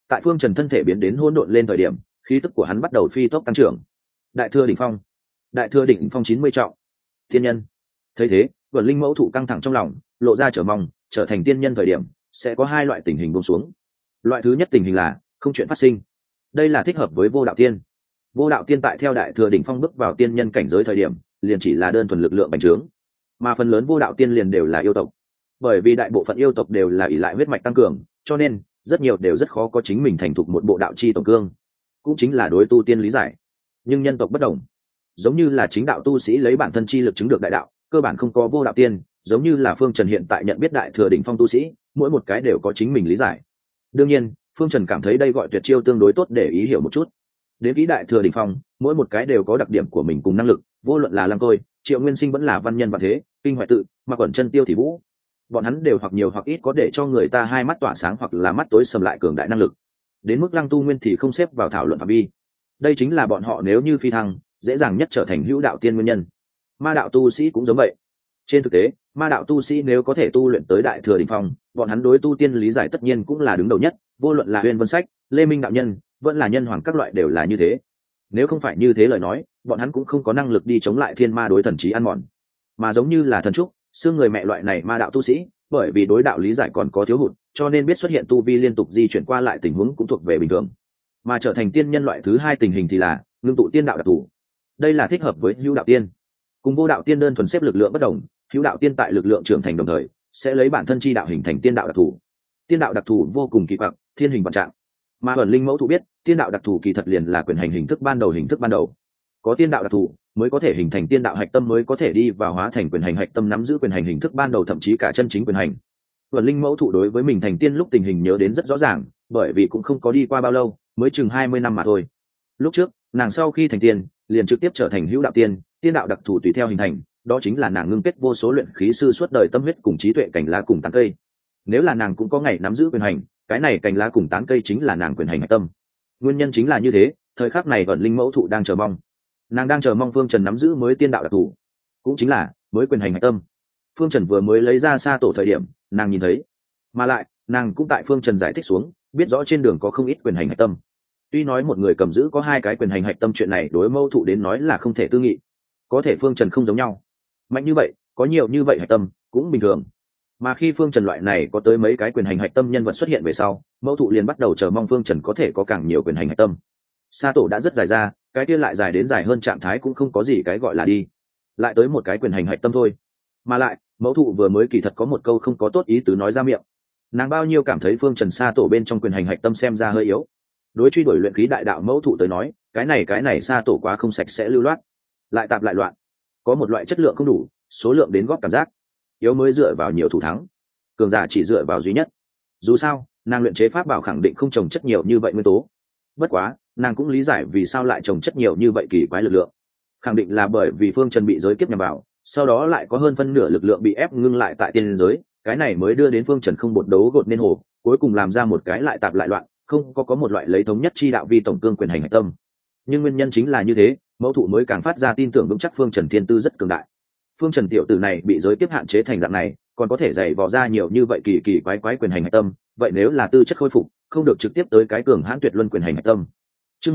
tại phương trần thân thể biến đến hỗn độn lên thời điểm, khí tức của hắn bắt đầu phi tốc tăng trưởng. Đại thừa đỉnh phong, đại thừa đỉnh phong 90 trọng tiên nhân. Thấy thế, Vân Linh mẫu thụ căng thẳng trong lòng, lộ ra trở mong trở thành tiên nhân thời điểm sẽ có hai loại tình hình buông xuống. Loại thứ nhất tình hình là không chuyện phát sinh. Đây là thích hợp với vô đạo tiên. Vô đạo tiên tại theo đại thừa đỉnh phong bước vào tiên nhân cảnh giới thời điểm liền chỉ là đơn thuần lực lượng bành trướng, mà phần lớn vô đạo tiên liền đều là yêu tộc. Bởi vì đại bộ phận yêu tộc đều là ỷ lại huyết mạch tăng cường, cho nên rất nhiều đều rất khó có chính mình thành thục một bộ đạo chi tổng cương, cũng chính là đối tu tiên lý giải. Nhưng nhân tộc bất đồng, giống như là chính đạo tu sĩ lấy bản thân chi lực chứng được đại đạo, cơ bản không có vô đạo tiên. Giống như là Phương Trần hiện tại nhận biết đại thừa đỉnh phong tu sĩ, mỗi một cái đều có chính mình lý giải. Đương nhiên, Phương Trần cảm thấy đây gọi tuyệt chiêu tương đối tốt để ý hiểu một chút. Đến kỹ đại thừa đỉnh phong, mỗi một cái đều có đặc điểm của mình cùng năng lực, vô luận là Lăng Tôi, Triệu Nguyên Sinh vẫn là văn nhân và thế, Kinh Hoại Tự, Mạc Quẩn Chân, Tiêu Thị Vũ, bọn hắn đều hoặc nhiều hoặc ít có để cho người ta hai mắt tỏa sáng hoặc là mắt tối sầm lại cường đại năng lực. Đến mức Lăng Tu Nguyên thì không xếp vào thảo luận phạm vi. Đây chính là bọn họ nếu như phi thăng, dễ dàng nhất trở thành hữu đạo tiên nguyên nhân. Ma đạo tu sĩ cũng giống vậy. Trên thực tế, ma đạo tu sĩ nếu có thể tu luyện tới đại thừa đỉnh phong, bọn hắn đối tu tiên lý giải tất nhiên cũng là đứng đầu nhất, vô luận là Huyền Vân Sách, Lê Minh đạo nhân, vẫn là nhân hoàng các loại đều là như thế. Nếu không phải như thế lời nói, bọn hắn cũng không có năng lực đi chống lại thiên ma đối thần trí ăn mòn. Mà giống như là thần trúc, xương người mẹ loại này ma đạo tu sĩ, bởi vì đối đạo lý giải còn có thiếu hụt, cho nên biết xuất hiện tu vi liên tục di chuyển qua lại tình huống cũng thuộc về bình thường. Mà trở thành tiên nhân loại thứ hai tình hình thì là ngưng tụ tiên đạo đặc thù. Đây là thích hợp với hữu đạo tiên. Cùng vô đạo tiên đơn thuần xếp lực lượng bất đồng, hữu đạo tiên tại lực lượng trưởng thành đồng thời sẽ lấy bản thân chi đạo hình thành tiên đạo đặc thù. Tiên đạo đặc thù vô cùng kỳ quặc, thiên hình vạn trạng. Mà Ẩn Linh mẫu thụ biết, tiên đạo đặc thù kỳ thật liền là quyền hành hình thức ban đầu. Có tiên đạo đặc thù mới có thể hình thành tiên đạo hạch tâm, mới có thể đi vào hóa thành quyền hành hạch tâm, nắm giữ quyền hành hình thức ban đầu, thậm chí cả chân chính quyền hành. Ẩn Linh mẫu thụ đối với mình thành tiên lúc tình hình nhớ đến rất rõ ràng, bởi vì cũng không có đi qua bao lâu, mới chừng 20 năm mà thôi. Lúc trước, nàng sau khi thành tiên, liền trực tiếp trở thành hữu đạo tiên, tiên đạo đặc thù tùy theo hình thành, đó chính là nàng ngưng kết vô số luyện khí sư suốt đời tâm huyết cùng trí tuệ, cành lá cùng tán cây. Nếu là nàng cũng có ngày nắm giữ quyền hành, cái này cành lá cùng tán cây chính là nàng quyền hành hạch tâm. Nguyên nhân chính là như thế, thời khắc này Ẩn Linh mẫu thụ đang chờ mong. Nàng đang chờ mong Phương Trần nắm giữ mới tiên đạo đặc thù, cũng chính là mới quyền hành hạch tâm. Phương Trần vừa mới lấy ra Sa Tổ thời điểm, nàng nhìn thấy, mà lại nàng cũng tại Phương Trần giải thích xuống, biết rõ trên đường có không ít quyền hành hạch tâm. Tuy nói một người cầm giữ có hai cái quyền hành hạch tâm, chuyện này đối mẫu thụ đến nói là không thể tư nghị, có thể Phương Trần không giống nhau, mạnh như vậy, có nhiều như vậy hạch tâm cũng bình thường. Mà khi Phương Trần loại này có tới mấy cái quyền hành hạch tâm nhân vật xuất hiện về sau, mẫu thụ liền bắt đầu chờ mong Phương Trần có thể có càng nhiều quyền hành hạch tâm. Sa Tổ đã rất dài ra, cái kia lại dài đến dài hơn trạng thái cũng không có gì cái gọi là đi, lại tới một cái quyền hành hạch tâm thôi. Mà lại mẫu thụ vừa mới kỳ thật có một câu không có tốt ý tứ nói ra miệng, nàng bao nhiêu cảm thấy Phương Trần Sa Tổ bên trong quyền hành hạch tâm xem ra hơi yếu. Đối truy đuổi luyện khí đại đạo mẫu thụ tới nói, cái này Sa Tổ quá không sạch sẽ lưu loát, lại tạp lại loạn, có một loại chất lượng không đủ, số lượng đến góp cảm giác yếu mới dựa vào nhiều thủ thắng, cường giả chỉ dựa vào duy nhất. Dù sao nàng luyện chế pháp bảo khẳng định không trồng chất nhiều như vậy nguyên tố, bất quá nàng cũng lý giải vì sao lại trồng chất nhiều như vậy kỳ quái lực lượng, khẳng định là bởi vì Phương Trần bị giới kiếp nhằm vào, sau đó lại có hơn phân nửa lực lượng bị ép ngưng lại tại tiên giới, cái này mới đưa đến Phương Trần không bột đấu gột nên hồ, cuối cùng làm ra một cái lại tạp lại loạn, không có một loại lấy thống nhất chi đạo vi tổng cương quyền hành hạch tâm. Nhưng nguyên nhân chính là như thế, mẫu thụ mới càng phát ra tin tưởng vững chắc Phương Trần thiên tư rất cường đại. Phương Trần tiểu tử này bị giới kiếp hạn chế thành dạng này, còn có thể dạy vò ra nhiều như vậy kỳ quái quyền hành hạch tâm, vậy nếu là tư chất khôi phục, không được trực tiếp tới cái cường hãn tuyệt luân quyền hành hạch tâm. Chương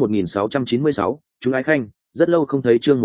1696, chúng ái khanh, rất lâu không thấy. Chương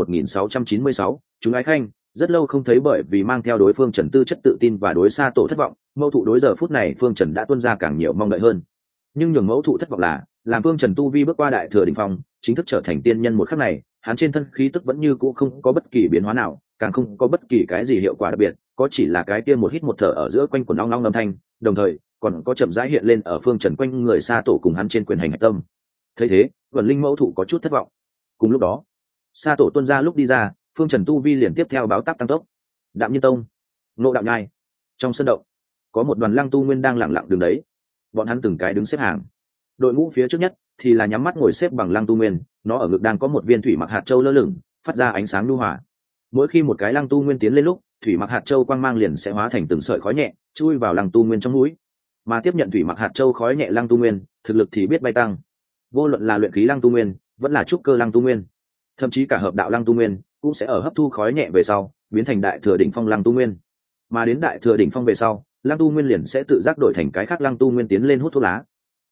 1696, chúng ái khanh, rất lâu không thấy. Bởi vì mang theo đối phương Trần tư chất tự tin và đối Sa Tổ thất vọng, mẫu thụ đối giờ phút này Phương Trần đã tuôn ra càng nhiều mong đợi hơn. Nhưng nhường mẫu thụ thất vọng là, làm Phương Trần tu vi bước qua đại thừa đỉnh phong, chính thức trở thành tiên nhân một khắc này, hắn trên thân khí tức vẫn như cũ không có bất kỳ biến hóa nào, càng không có bất kỳ cái gì hiệu quả đặc biệt, có chỉ là cái kia một hít một thở ở giữa quanh quần ong ong âm thanh, đồng thời còn có chậm rãi hiện lên ở Phương Trần quanh người Sa Tổ cùng hắn trên quyền hành hạch tâm. Thấy thế, Vân Linh mẫu thụ có chút thất vọng. Cùng lúc đó, Sa Tổ tuôn ra lúc đi ra, Phương Trần tu vi liền tiếp theo báo táp tăng tốc. Đạm Nhiên Tông, Ngộ Đạo Nhai, trong sân động, có một đoàn Lăng Tu Nguyên đang lặng lặng đứng đấy. Bọn hắn từng cái đứng xếp hàng. Đội ngũ phía trước nhất thì là nhắm mắt ngồi xếp bằng Lăng Tu Nguyên, nó ở ngực đang có một viên thủy mặc hạt châu lơ lửng, phát ra ánh sáng nhu hòa. Mỗi khi một cái Lăng Tu Nguyên tiến lên lúc, thủy mặc hạt châu quang mang liền sẽ hóa thành từng sợi khói nhẹ, chui vào Lăng Tu Nguyên trong mũi. Mà tiếp nhận thủy mặc hạt châu khói nhẹ Lăng Tu Nguyên, thực lực thì biết bay tăng. Vô luận là luyện khí Lăng Tu Nguyên, vẫn là trúc cơ Lăng Tu Nguyên, thậm chí cả hợp đạo Lăng Tu Nguyên, cũng sẽ ở hấp thu khói nhẹ về sau, biến thành đại thừa đỉnh phong Lăng Tu Nguyên. Mà đến đại thừa đỉnh phong về sau, Lăng Tu Nguyên liền sẽ tự giác đổi thành cái khác Lăng Tu Nguyên tiến lên hút thuốc lá.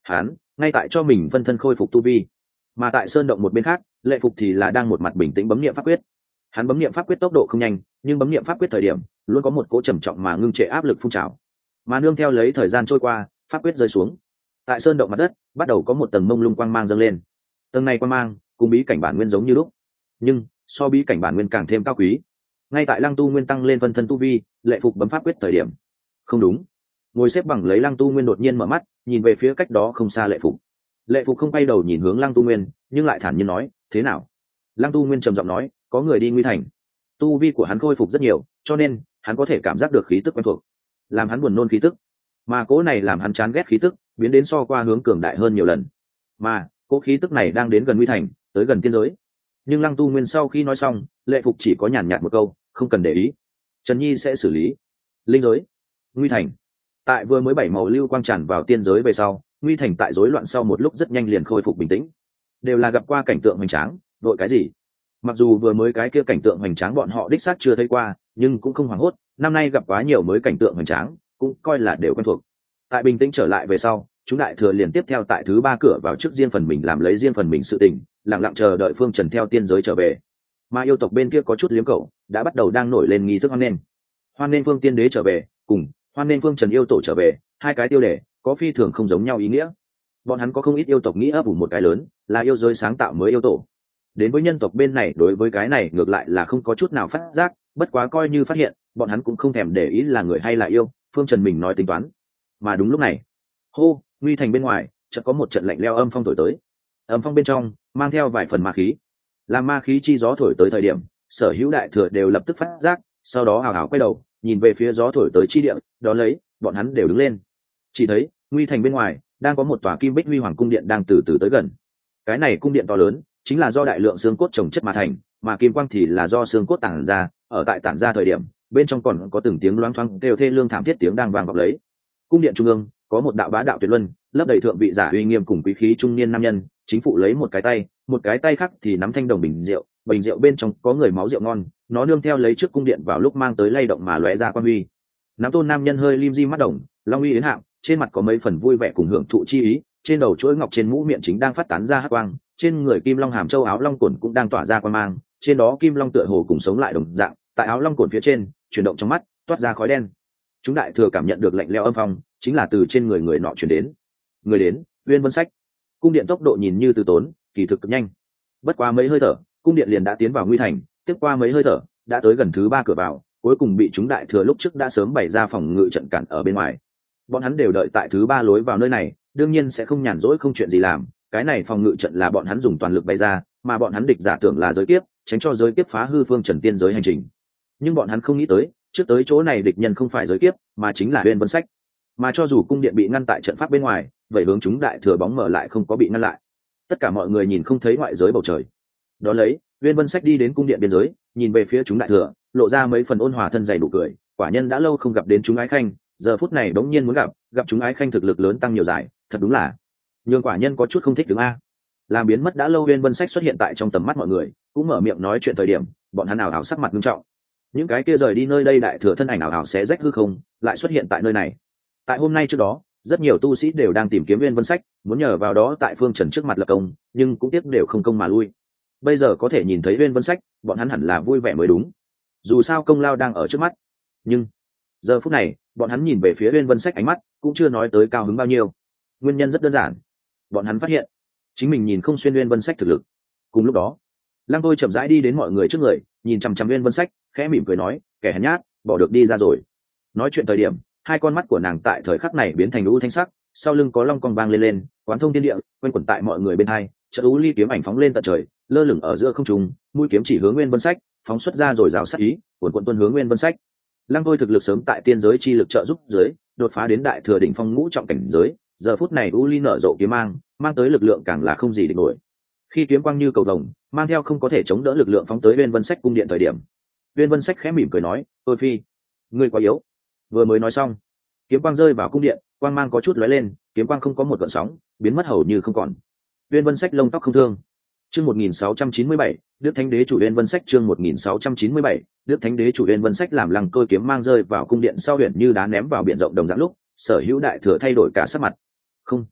hắn ngay tại cho mình phân thân khôi phục tu vi. Mà tại sơn động một bên khác, Lệ Phục thì là đang một mặt bình tĩnh bấm niệm pháp quyết. Hắn bấm niệm pháp quyết tốc độ không nhanh, nhưng bấm niệm pháp quyết thời điểm luôn có một cỗ trầm trọng mà ngưng trệ áp lực phun trào. Mà nương theo lấy thời gian trôi qua, pháp quyết rơi xuống. Tại sơn động mặt đất bắt đầu có một tầng mông lung quang mang dâng lên. Tầng này quang mang cùng bí cảnh bản nguyên giống như lúc, nhưng so bí cảnh bản nguyên càng thêm cao quý. Ngay tại Lăng Tu Nguyên tăng lên phân thân tu vi, Lệ Phục bấm pháp quyết thời điểm, không đúng, ngồi xếp bằng lấy Lăng Tu Nguyên đột nhiên mở mắt, nhìn về phía cách đó không xa Lệ Phục. Lệ Phục không quay đầu nhìn hướng Lăng Tu Nguyên, nhưng lại thản nhiên nói, thế nào? Lăng Tu Nguyên trầm giọng nói, có người đi Nguy Thành. Tu vi của hắn khôi phục rất nhiều, cho nên hắn có thể cảm giác được khí tức quen thuộc, làm hắn buồn nôn khí tức. Mà cỗ này làm hắn chán ghét khí tức, biến đến so qua hướng cường đại hơn nhiều lần. Mà cỗ khí tức này đang đến gần Nguy Thành, tới gần tiên giới. Nhưng Lăng Tu Nguyên sau khi nói xong, Lệ Phục chỉ có nhàn nhạt một câu, không cần để ý, Trần Nhi sẽ xử lý. Linh giới, Nguy Thành. Tại vừa mới bảy màu lưu quang tràn vào tiên giới về sau, Nguy Thành tại rối loạn sau một lúc rất nhanh liền khôi phục bình tĩnh. Đều là gặp qua cảnh tượng hoành tráng, đội cái gì? Mặc dù vừa mới cái kia cảnh tượng hoành tráng bọn họ đích xác chưa thấy qua, nhưng cũng không hoảng hốt, năm nay gặp quá nhiều mới cảnh tượng hoành tráng, cũng coi là đều quen thuộc. Tại bình tĩnh trở lại về sau, chúng đại thừa liền tiếp theo tại thứ ba cửa vào trước riêng phần mình làm lấy riêng phần mình sự tình, lặng lặng chờ đợi Phương Trần theo tiên giới trở về. Mà yêu tộc bên kia có chút liếm cậu, đã bắt đầu đang nổi lên nghi thức hoan nghênh Phương Tiên Đế trở về, cùng hoan nghênh Phương Trần yêu tổ trở về, hai cái tiêu đề có phi thường không giống nhau ý nghĩa. Bọn hắn có không ít yêu tộc nghĩ ấp ủ một cái lớn, là yêu giới sáng tạo mới yêu tổ. Đến với nhân tộc bên này đối với cái này ngược lại là không có chút nào phát giác, bất quá coi như phát hiện, bọn hắn cũng không thèm để ý là người hay là yêu, Phương Trần mình nói tính toán. Mà đúng lúc này, hô, Nguy Thành bên ngoài chợt có một trận lạnh lẽo âm phong thổi tới. Âm phong bên trong mang theo vài phần ma khí. Làm ma khí chi gió thổi tới thời điểm, sở hữu đại thừa đều lập tức phát giác, sau đó hào hào quay đầu nhìn về phía gió thổi tới chi địa, đó lấy bọn hắn đều đứng lên. Chỉ thấy Nguy Thành bên ngoài đang có một tòa kim bích huy hoàng cung điện đang từ từ tới gần. Cái này cung điện to lớn chính là do đại lượng xương cốt trồng chất mà thành, mà kim quang thì là do xương cốt tản ra. Ở tại tản ra thời điểm, bên trong còn có từng tiếng loáng thoáng kêu thê lương thảm thiết tiếng đang vang vọng lấy. Cung điện trung ương có một đạo bá đạo tuyệt luân, lấp đầy thượng vị giả uy nghiêm cùng quý khí trung niên nam nhân, chính phụ lấy một cái tay khác thì nắm thanh đồng bình rượu bên trong có người máu rượu ngon, nó nương theo lấy trước cung điện vào lúc mang tới lay động mà lóe ra quan huy. Nắm tôn nam nhân hơi lim di mắt đồng, long uy đến hạng, trên mặt có mấy phần vui vẻ cùng hưởng thụ chi ý, trên đầu chuỗi ngọc trên mũ miệng chính đang phát tán ra hắc quang, trên người kim long hàm châu áo long cuộn cũng đang tỏa ra quang mang, trên đó kim long tựa hồ cùng sống lại đồng dạng, tại áo long cuộn phía trên chuyển động trong mắt toát ra khói đen. Chúng đại thừa cảm nhận được lạnh lẽo âm phong chính là từ trên người nọ chuyển đến. Người đến, Uyên Vân Sách. Cung điện tốc độ nhìn như từ tốn, kỳ thực cực nhanh. Bất quá mấy hơi thở, cung điện liền đã tiến vào Nguy Thành, tiếp qua mấy hơi thở, đã tới gần thứ ba cửa vào, cuối cùng bị chúng đại thừa lúc trước đã sớm bày ra phòng ngự trận cản ở bên ngoài. Bọn hắn đều đợi tại thứ ba lối vào nơi này, đương nhiên sẽ không nhàn rỗi không chuyện gì làm, cái này phòng ngự trận là bọn hắn dùng toàn lực bày ra, mà bọn hắn địch giả tưởng là giới kiếp, tránh cho giới kiếp phá hư Phương Trần tiên giới hành trình. Nhưng bọn hắn không nghĩ tới, trước tới chỗ này địch nhân không phải giới kiếp, mà chính là Uyên Vân Sách. Mà cho dù cung điện bị ngăn tại trận pháp bên ngoài, vậy hướng chúng đại thừa bóng mở lại không có bị ngăn lại. Tất cả mọi người nhìn không thấy ngoại giới bầu trời. Đó lấy, Uyên Vân Sách đi đến cung điện biên giới, nhìn về phía chúng đại thừa, lộ ra mấy phần ôn hòa thân dày đủ cười, quả nhân đã lâu không gặp đến chúng ái khanh, giờ phút này đống nhiên muốn gặp chúng ái khanh thực lực lớn tăng nhiều giải, thật đúng là nhường quả nhân có chút không thích đứng a. Làm biến mất đã lâu Uyên Vân Sách xuất hiện tại trong tầm mắt mọi người, cũng mở miệng nói chuyện thời điểm, bọn hắn ảo ảo sắc mặt nghiêm trọng. Những cái kia rời đi nơi đây đại thừa thân ảnh ảo ảo xé rách hư không, lại xuất hiện tại nơi này. Tại hôm nay trước đó, rất nhiều tu sĩ đều đang tìm kiếm Uyên Vân Sách, muốn nhờ vào đó tại Phương Trần trước mặt lập công, nhưng cũng tiếc đều không công mà lui. Bây giờ có thể nhìn thấy Uyên Vân Sách, bọn hắn hẳn là vui vẻ mới đúng. Dù sao công lao đang ở trước mắt. Nhưng giờ phút này, bọn hắn nhìn về phía Uyên Vân Sách ánh mắt cũng chưa nói tới cao hứng bao nhiêu. Nguyên nhân rất đơn giản, bọn hắn phát hiện chính mình nhìn không xuyên Uyên Vân Sách thực lực. Cùng lúc đó, Lăng Tôi chậm rãi đi đến mọi người trước người, nhìn chằm chằm Uyên Vân Sách, khẽ mỉm cười nói, kẻ hèn nhát, bỏ được đi ra rồi. Nói chuyện thời điểm, hai con mắt của nàng tại thời khắc này biến thành u thanh sắc, sau lưng có long cong vang lên, quán thông thiên địa, quanh quẩn tại mọi người bên hai, chợt u ly kiếm ảnh phóng lên tận trời, lơ lửng ở giữa không trung, mũi kiếm chỉ hướng Uyên Vân Sách, phóng xuất ra rồi rào sát ý, cuồn cuộn tuôn hướng Uyên Vân Sách. Lăng Tôi thực lực sớm tại tiên giới chi lực trợ giúp dưới, đột phá đến đại thừa đỉnh phong ngũ trọng cảnh giới, giờ phút này u ly nở rộ kiếm mang tới lực lượng càng là không gì địch nổi. Khi kiếm quang như cầu vồng, mang theo không có thể chống đỡ lực lượng phóng tới Uyên Vân Sách cung điện thời điểm, Uyên Vân Sách khẽ mỉm cười nói, "Tôi phi, ngươi quá yếu." Vừa mới nói xong, kiếm quang rơi vào cung điện, quang mang có chút lóe lên, kiếm quang không có một gợn sóng, biến mất hầu như không còn. Uyên Vân Sách lông tóc không thương. Chương 1697, Đức Thánh Đế chủ Uyên Vân Sách chương 1697, Đức Thánh Đế chủ Uyên Vân Sách làm Lăng Tôi kiếm mang rơi vào cung điện sau huyền như đá ném vào biển rộng đồng dạng lúc, sở hữu đại thừa thay đổi cả sắc mặt. Không,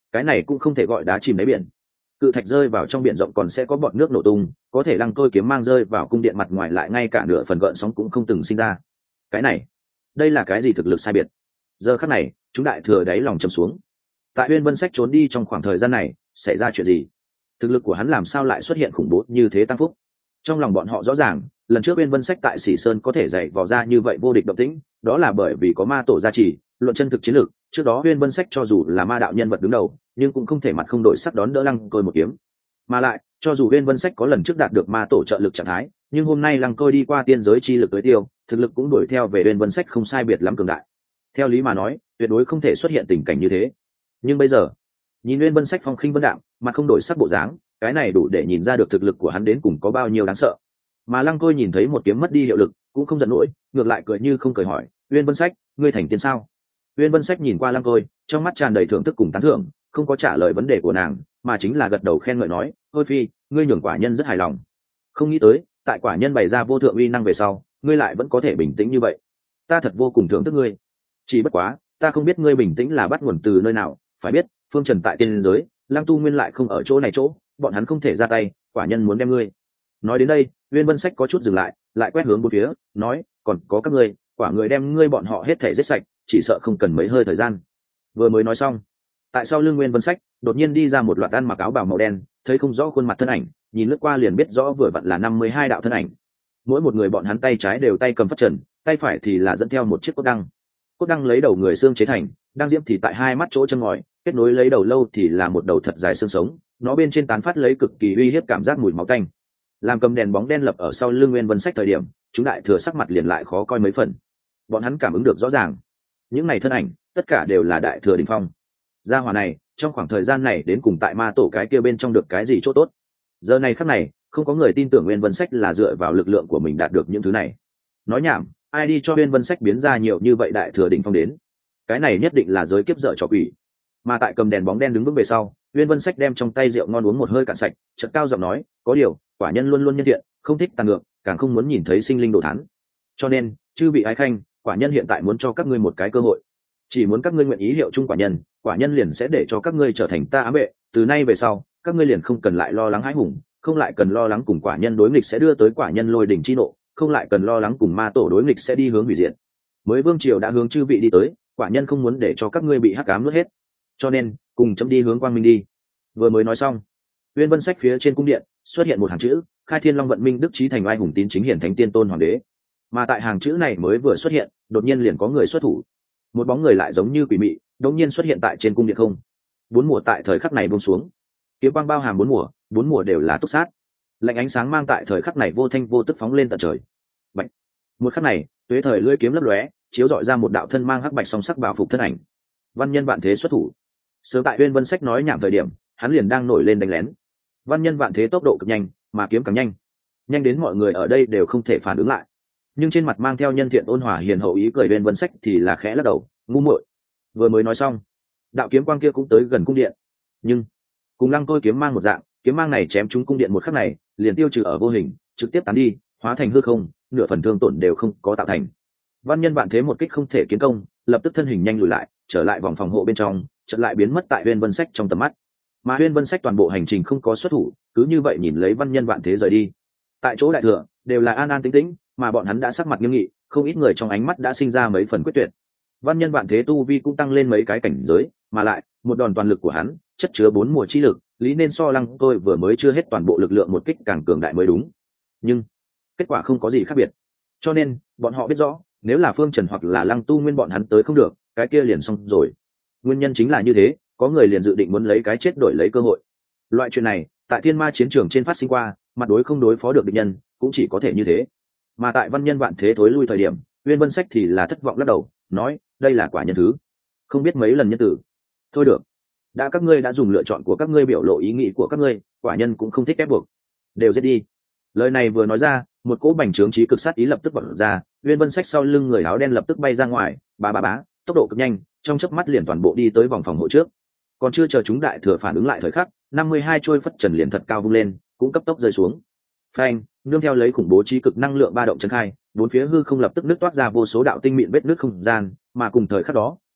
cái này cũng không thể gọi đá chìm đáy biển. Cự thạch rơi vào trong biển rộng còn sẽ có bọt nước nổ tung, có thể Lăng Tôi kiếm mang rơi vào cung điện mặt ngoài lại ngay cả nửa phần gợn sóng cũng không từng sinh ra. Cái này, đây là cái gì thực lực sai biệt? Giờ khắc này, chúng đại thừa đáy lòng trầm xuống. Tại Uyên Vân Sách trốn đi trong khoảng thời gian này, xảy ra chuyện gì? Thực lực của hắn làm sao lại xuất hiện khủng bố như thế tăng phúc? Trong lòng bọn họ rõ ràng, lần trước Uyên Vân Sách tại Sĩ Sơn có thể dạy vò ra như vậy vô địch động tĩnh, đó là bởi vì có ma tổ gia trì, luận chân thực chiến lược, trước đó Uyên Vân Sách cho dù là ma đạo nhân vật đứng đầu, nhưng cũng không thể mặt không đổi sắc đón đỡ Lăng Tôi một kiếm. Mà lại, cho dù Uyên Vân Sách có lần trước đạt được ma tổ trợ lực trạng thái, nhưng hôm nay Lăng Tôi đi qua tiên giới chi lực tới tiêu, thực lực cũng đuổi theo về Uyên Vân Sách không sai biệt lắm cường đại. Theo lý mà nói, tuyệt đối không thể xuất hiện tình cảnh như thế. Nhưng bây giờ, nhìn Uyên Vân Sách phong khinh vân đạm, mặt không đổi sắc bộ dáng, cái này đủ để nhìn ra được thực lực của hắn đến cùng có bao nhiêu đáng sợ. Mà Lăng Tôi nhìn thấy một kiếm mất đi hiệu lực, cũng không giận nổi, ngược lại cười như không cười hỏi, Uyên Vân Sách, ngươi thành tiên sao? Uyên Vân Sách nhìn qua Lăng Tôi, trong mắt tràn đầy thưởng thức cùng tán thưởng, không có trả lời vấn đề của nàng, mà chính là gật đầu khen ngợi nói, thôi phi, ngươi nhường quả nhân rất hài lòng. Không nghĩ tới, tại quả nhân bày ra vô thượng uy năng về sau, ngươi lại vẫn có thể bình tĩnh như vậy. Ta thật vô cùng thưởng thức ngươi. Chỉ bất quá, ta không biết ngươi bình tĩnh là bắt nguồn từ nơi nào, phải biết, phương trần tại tiên giới, Lăng Tu Nguyên lại không ở chỗ này chỗ, bọn hắn không thể ra tay, quả nhân muốn đem ngươi. Nói đến đây, Uyên Vân Sách có chút dừng lại, lại quét hướng bốn phía, nói, còn có các ngươi, quả người đem ngươi bọn họ hết thể giết sạch, chỉ sợ không cần mấy hơi thời gian. Vừa mới nói xong, tại sau lưng Nguyên Vân Sách đột nhiên đi ra một loạt ăn mặc áo bào màu đen, thấy không rõ khuôn mặt thân ảnh, nhìn lướt qua liền biết rõ vừa vặn là 52 đạo thân ảnh. Mỗi một người bọn hắn tay trái đều tay cầm phất trần, tay phải thì là dẫn theo một chiếc cốt đăng. Cốt đăng lấy đầu người xương chế thành, đang diễm thì tại hai mắt chỗ chân ngòi, kết nối lấy đầu lâu thì là một đầu thật dài xương sống, nó bên trên tán phát lấy cực kỳ uy hiếp cảm giác mùi máu tanh. Làm cầm đèn bóng đen lập ở sau lưng Nguyên Vân Sách thời điểm, chúng đại thừa sắc mặt liền lại khó coi mấy phần. Bọn hắn cảm ứng được rõ ràng, những này thân ảnh tất cả đều là đại thừa đỉnh phong. Gia hỏa này trong khoảng thời gian này đến cùng tại ma tổ cái kia bên trong được cái gì chỗ tốt? Giờ này khắc này, không có người tin tưởng Nguyên Vân Sách là dựa vào lực lượng của mình đạt được những thứ này. Nói nhảm, ai đi cho Nguyên Vân Sách biến ra nhiều như vậy đại thừa đỉnh phong đến? Cái này nhất định là giới kiếp dở trò quỷ. Mà tại cầm đèn bóng đen đứng vững về sau, Nguyên Vân Sách đem trong tay rượu ngon uống một hơi cạn sạch, chợt cao giọng nói, có điều, quả nhân luôn luôn nhân thiện, không thích tàn ngược, càng không muốn nhìn thấy sinh linh đổ thán. Cho nên, chư vị ái khanh, quả nhân hiện tại muốn cho các ngươi một cái cơ hội, chỉ muốn các ngươi nguyện ý hiệu chung quả nhân liền sẽ để cho các ngươi trở thành ta ám vệ, từ nay về sau các ngươi liền không cần lại lo lắng hãi hùng, không lại cần lo lắng cùng quả nhân đối nghịch sẽ đưa tới quả nhân lôi đỉnh chi nộ, không lại cần lo lắng cùng ma tổ đối nghịch sẽ đi hướng hủy diệt. Mới vương triều đã hướng chư vị đi tới, quả nhân không muốn để cho các ngươi bị hắc ám nuốt hết, cho nên cùng chấm đi hướng quang minh đi. Vừa mới nói xong, Uyên Vân Sách phía trên cung điện xuất hiện một hàng chữ, khai thiên long vận minh đức trí thành oai hùng tín chính hiển thánh tiên tôn hoàng đế. Mà tại hàng chữ này mới vừa xuất hiện, đột nhiên liền có người xuất thủ. Một bóng người lại giống như quỷ mị đột nhiên xuất hiện tại trên cung điện không. Bốn mùa tại thời khắc này buông xuống, kiếm quang bao hàm bốn mùa đều là túc sát. Lạnh ánh sáng mang tại thời khắc này vô thanh vô tức phóng lên tận trời. Bạch. Một khắc này, tuế thời lưỡi kiếm lấp lóe, chiếu rọi ra một đạo thân mang hắc bạch song sắc bảo phục thân ảnh. Văn Nhân Vạn Thế xuất thủ. Sớm tại Uyên Vân Sách nói nhảm thời điểm, hắn liền đang nổi lên đánh lén. Văn Nhân Vạn Thế tốc độ cực nhanh, mà kiếm càng nhanh, nhanh đến mọi người ở đây đều không thể phản ứng lại. Nhưng trên mặt mang theo nhân thiện ôn hòa hiền hậu ý cười Uyên Vân Sách thì là khẽ lắc đầu, ngu muội. Vừa mới nói xong, đạo kiếm quang kia cũng tới gần cung điện, nhưng cùng Lăng Tôi kiếm mang một dạng, kiếm mang này chém trúng cung điện một khắc này, liền tiêu trừ ở vô hình, trực tiếp tán đi, hóa thành hư không, nửa phần thương tổn đều không có tạo thành. Văn Nhân Vạn Thế một kích không thể kiến công, lập tức thân hình nhanh lùi lại, trở lại vòng phòng hộ bên trong, chợt lại biến mất tại Uyên Vân Sách trong tầm mắt. Mà Uyên Vân Sách toàn bộ hành trình không có xuất thủ, cứ như vậy nhìn lấy Văn Nhân Vạn Thế rời đi. Tại chỗ đại thừa đều là an an tĩnh tĩnh, mà bọn hắn đã sắc mặt nghiêm nghị, không ít người trong ánh mắt đã sinh ra mấy phần quyết tuyệt. Văn Nhân Vạn Thế tu vi cũng tăng lên mấy cái cảnh giới, mà lại một đòn toàn lực của hắn chất chứa bốn mùa chi lực, lý nên so Lăng tôi vừa mới chưa hết toàn bộ lực lượng một kích càng cường đại mới đúng. Nhưng kết quả không có gì khác biệt, cho nên bọn họ biết rõ, nếu là Phương Trần hoặc là Lăng Tu Nguyên bọn hắn tới không được, cái kia liền xong rồi. Nguyên nhân chính là như thế, có người liền dự định muốn lấy cái chết đổi lấy cơ hội. Loại chuyện này tại Thiên Ma chiến trường trên phát sinh qua, mặt đối không đối phó được địch nhân, cũng chỉ có thể như thế. Mà tại Văn Nhân Vạn Thế thối lui thời điểm, Uyên Vân Sách thì là thất vọng lắc đầu, nói, đây là quả nhân thứ, không biết mấy lần nhân tử. Thôi được, đã các ngươi đã dùng lựa chọn của các ngươi biểu lộ ý nghĩ của các ngươi, quả nhân cũng không thích ép buộc, đều giết đi. Lời này vừa nói ra, một cỗ bành trướng trí cực sát ý lập tức bật ra, Uyên Vân Sách sau lưng người áo đen lập tức bay ra ngoài, bá, tốc độ cực nhanh, trong chớp mắt liền toàn bộ đi tới vòng phòng hộ trước. Còn chưa chờ chúng đại thừa phản ứng lại thời khắc, 52 trôi phất trần liền thật cao vung lên, cũng cấp tốc rơi xuống. Phanh, nương theo lấy khủng bố trí cực năng lượng ba động chấn khai, bốn phía hư không lập tức nứt toát ra vô số đạo tinh mịn vết nứt không gian, mà cùng thời khắc đó,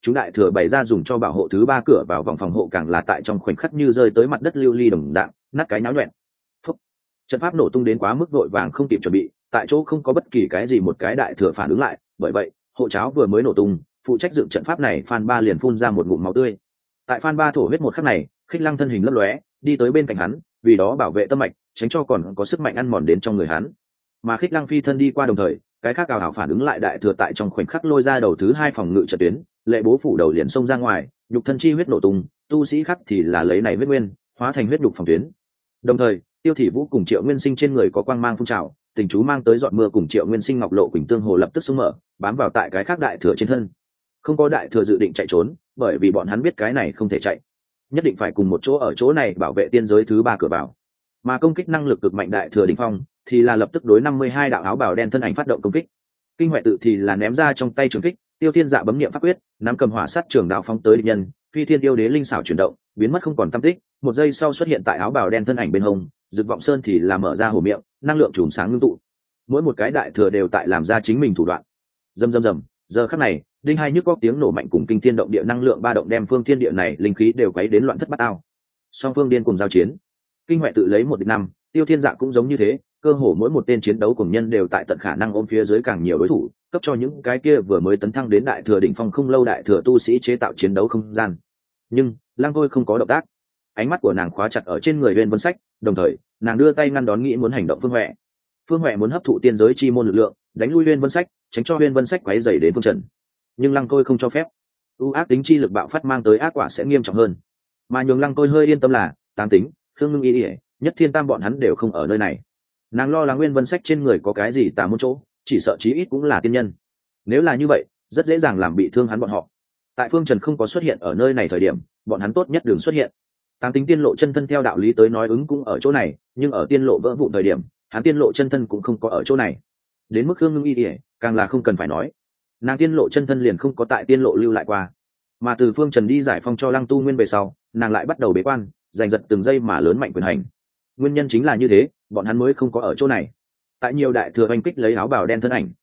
chúng đại thừa bày ra dùng cho bảo hộ thứ ba cửa vào vòng phòng hộ càng là tại trong khoảnh khắc như rơi tới mặt đất lưu ly đồng dạng nát cái náo nhuẹn. Trận pháp nổ tung đến quá mức vội vàng không kịp chuẩn bị, tại chỗ không có bất kỳ cái gì một cái đại thừa phản ứng lại, bởi vậy hộ cháo vừa mới nổ tung, phụ trách dựng trận pháp này Phan Ba liền phun ra một ngụm máu tươi. Tại Phan Ba thổ huyết một khắc này, Khích Lăng thân hình lấp lóe đi tới bên cạnh hắn, vì đó bảo vệ tâm mạch, tránh cho còn có sức mạnh ăn mòn đến trong người hắn. Mà Khích Lăng phi thân đi qua đồng thời, cái khác ảo ảo phản ứng lại đại thừa tại trong khoảnh khắc lôi ra đầu thứ hai phòng ngự trận tuyến, Lệ Bố phủ đầu liền xông ra ngoài, nhục thân chi huyết nổ tung, tu sĩ khác thì là lấy này huyết nguyên hóa thành huyết đục phòng tuyến. Đồng thời, Tiêu Thị Vũ cùng Triệu Nguyên Sinh trên người có quang mang phun trào, tình chú mang tới giọt mưa cùng Triệu Nguyên Sinh ngọc lộ quỳnh tương hồ lập tức xuống mở, bám vào tại cái khác đại thừa trên thân. Không có đại thừa dự định chạy trốn, bởi vì bọn hắn biết cái này không thể chạy, nhất định phải cùng một chỗ ở chỗ này bảo vệ tiên giới thứ ba cửa vào. Mà công kích năng lực cực mạnh đại thừa đỉnh phong thì là lập tức đối 52 đạo áo bào đen thân ảnh phát động công kích. Kinh Hoại tự thì là ném ra trong tay trường kích, Tiêu Thiên Dạ bấm niệm pháp quyết, nắm cầm hỏa sát trường đạo phóng tới địch nhân, Phi Thiên yêu đế linh xảo chuyển động, biến mất không còn tăm tích, một giây sau xuất hiện tại áo bào đen thân ảnh bên hông, Dực Vọng Sơn thì là mở ra hổ miệng, năng lượng chùm sáng ngưng tụ. Mỗi một cái đại thừa đều tại làm ra chính mình thủ đoạn. Rầm rầm rầm, giờ khắc này, đinh hai nhức góc tiếng nổ mạnh cùng kinh thiên động địa năng lượng ba động đem phương thiên địa này linh khí đều quấy đến loạn thất bát ao. Song phương điên cùng giao chiến. Kinh Hoại tự lấy 1 địch 5, Tiêu Thiên Dạ cũng giống như thế, cơ hồ mỗi một tên chiến đấu cùng nhân đều tại tận khả năng ôm phía dưới càng nhiều đối thủ, cấp cho những cái kia vừa mới tấn thăng đến đại thừa đỉnh phong không lâu đại thừa tu sĩ chế tạo chiến đấu không gian. Nhưng Lang Thôi không có động tác, ánh mắt của nàng khóa chặt ở trên người Uyên Vân Sách, đồng thời nàng đưa tay ngăn đón nghĩ muốn hành động Phương Huệ. Phương Huệ muốn hấp thụ tiên giới chi môn lực lượng, đánh lui Uyên Vân Sách, tránh cho Uyên Vân Sách quấy rầy đến Phương Trần. Nhưng Lăng Tôi không cho phép, ác tính chi lực bạo phát mang tới ác quả sẽ nghiêm trọng hơn. Mà nhường Lăng Tôi hơi yên tâm là Tam Tính, Khương Ngưng Y, Nhất Thiên Tam bọn hắn đều không ở nơi này. Nàng lo lắng Uyên Vân Sách trên người có cái gì tà môn chỗ, chỉ sợ chí ít cũng là tiên nhân. Nếu là như vậy, rất dễ dàng làm bị thương hắn bọn họ. Tại Phương Trần không có xuất hiện ở nơi này thời điểm, bọn hắn tốt nhất đừng xuất hiện. Tam Tính tiên lộ chân thân theo đạo lý tới nói ứng cũng ở chỗ này, nhưng ở tiên lộ vỡ vụn thời điểm, hắn tiên lộ chân thân cũng không có ở chỗ này. Đến mức Khương Ngưng Y, càng là không cần phải nói, nàng tiên lộ chân thân liền không có tại tiên lộ lưu lại qua. Mà từ Phương Trần đi giải phong cho Lăng Tu Nguyên về sau, nàng lại bắt đầu bế quan, giành giật từng giây mà lớn mạnh quyền hành. Nguyên nhân chính là như thế, bọn hắn mới không có ở chỗ này. Tại nhiều đại thừa oanh kích lấy áo bào đen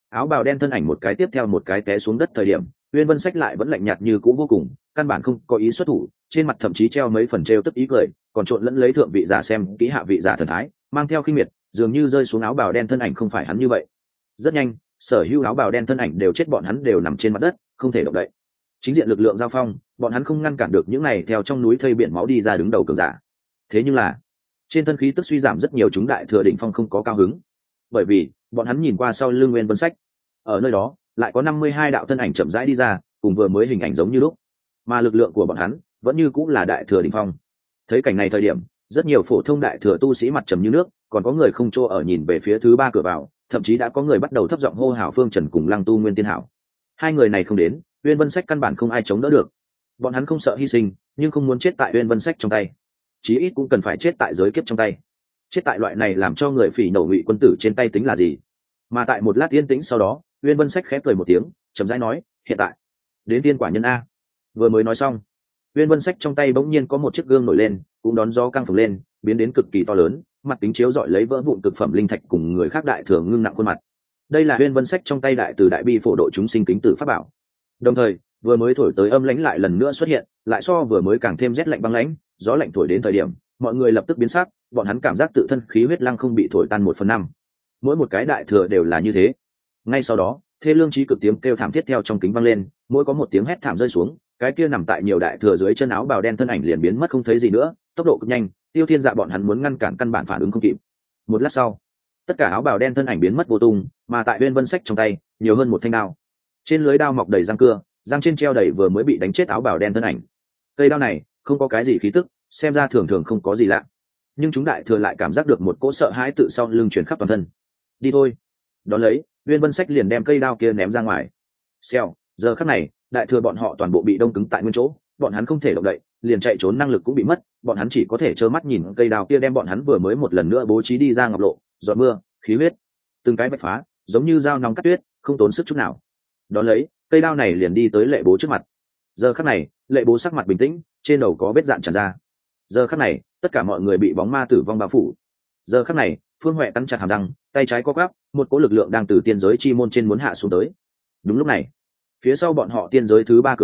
thân ảnh một cái tiếp theo một cái té xuống đất thời điểm, Uyên Vân Sách lại vẫn lạnh nhạt như cũ vô cùng, căn bản không có ý xuất thủ, trên mặt thậm chí treo mấy phần trêu tức ý cười, còn trộn lẫn lấy thượng vị giả xem kỹ hạ vị giả thần thái, mang theo khinh miệt, dường như rơi xuống áo bào đen thân ảnh không phải hắn như vậy. Rất nhanh, sở hữu áo bào đen thân ảnh đều chết, bọn hắn đều nằm trên mặt đất, không thể động đậy. Chính diện lực lượng giao phong, bọn hắn không ngăn cản được những này theo trong núi thây biển máu đi ra đứng đầu cường giả. Thế nhưng là, trên thân khí tức suy giảm rất nhiều, chúng đại thừa đỉnh phong không có cao hứng, bởi vì bọn hắn nhìn qua sau lưng Nguyên Vân Sách, ở nơi đó lại có 52 đạo thân ảnh chậm rãi đi ra, cùng vừa mới hình ảnh giống như lúc, mà lực lượng của bọn hắn vẫn như cũng là đại thừa đỉnh phong. Thấy cảnh này thời điểm, rất nhiều phổ thông đại thừa tu sĩ mặt trầm như nước, còn có người không chỗ ở nhìn về phía thứ ba cửa vào, thậm chí đã có người bắt đầu thấp giọng hô hào Phương Trần cùng Lăng Tu Nguyên tiên hảo. Hai người này không đến, Uyên Vân Sách căn bản không ai chống đỡ được. Bọn hắn không sợ hy sinh, nhưng không muốn chết tại Uyên Vân Sách trong tay, chí ít cũng cần phải chết tại giới kiếp trong tay. Chết tại loại này làm cho người phỉ nổ Ngụy quân tử trên tay tính là gì? Mà tại một lát yên tĩnh sau đó, Uyên Vân Sách khẽ cười một tiếng, chậm rãi nói, hiện tại đến tiên quả nhân a. Vừa mới nói xong, Uyên Vân Sách trong tay bỗng nhiên có một chiếc gương nổi lên, cũng đón gió căng phồng lên, biến đến cực kỳ to lớn, mặt kính chiếu rọi lấy vỡ vụn cực phẩm linh thạch cùng người khác đại thừa ngưng nặng khuôn mặt. Đây là Uyên Vân Sách trong tay đại từ đại bi phổ độ chúng sinh kính tử pháp bảo. Đồng thời, vừa mới thổi tới âm lãnh lại lần nữa xuất hiện, lại so vừa mới càng thêm rét lạnh băng lãnh, gió lạnh thổi đến thời điểm, mọi người lập tức biến sắc, bọn hắn cảm giác tự thân khí huyết lăng không bị thổi tan 1/5. Mỗi một cái đại thừa đều là như thế. Ngay sau đó, thê lương chí cực tiếng kêu thảm thiết theo trong kính vang lên, mỗi có một tiếng hét thảm rơi xuống, cái kia nằm tại nhiều đại thừa dưới chân áo bào đen thân ảnh liền biến mất không thấy gì nữa, tốc độ cực nhanh, Tiêu Thiên Dạ bọn hắn muốn ngăn cản căn bản phản ứng không kịp. Một lát sau, tất cả áo bào đen thân ảnh biến mất vô tung, mà tại Uyên Vân Sách trong tay nhiều hơn một thanh đao. Trên lưới đao mọc đầy răng cưa, răng trên treo đầy vừa mới bị đánh chết áo bào đen thân ảnh. Cây đao này không có cái gì khí tức, xem ra thường thường không có gì lạ, nhưng chúng đại thừa lại cảm giác được một cỗ sợ hãi tự sau lưng truyền khắp toàn thân. Đi thôi. Đón lấy, Uyên Vân Sách liền đem cây đao kia ném ra ngoài. Xèo, giờ khắc này, đại thừa bọn họ toàn bộ bị đông cứng tại nguyên chỗ, bọn hắn không thể động đậy, liền chạy trốn năng lực cũng bị mất, bọn hắn chỉ có thể trơ mắt nhìn cây đao kia đem bọn hắn vừa mới một lần nữa bố trí đi ra ngọc lộ, giọt mưa, khí huyết, từng cái bạch phá, giống như dao nóng cắt tuyết, không tốn sức chút nào. Đón lấy, cây đao này liền đi tới Lệ Bố trước mặt. Giờ khắc này, Lệ Bố sắc mặt bình tĩnh, trên đầu có vết dạn tràn ra. Giờ khắc này, tất cả mọi người bị bóng ma tử vong bao phủ. Giờ khắc này, Phương Huệ cắn chặt hàm răng, tay trái co quắp, một cỗ lực lượng đang từ tiên giới chi môn trên muốn hạ xuống tới. Đúng lúc này, phía sau bọn họ tiên giới thứ ba cửa vào,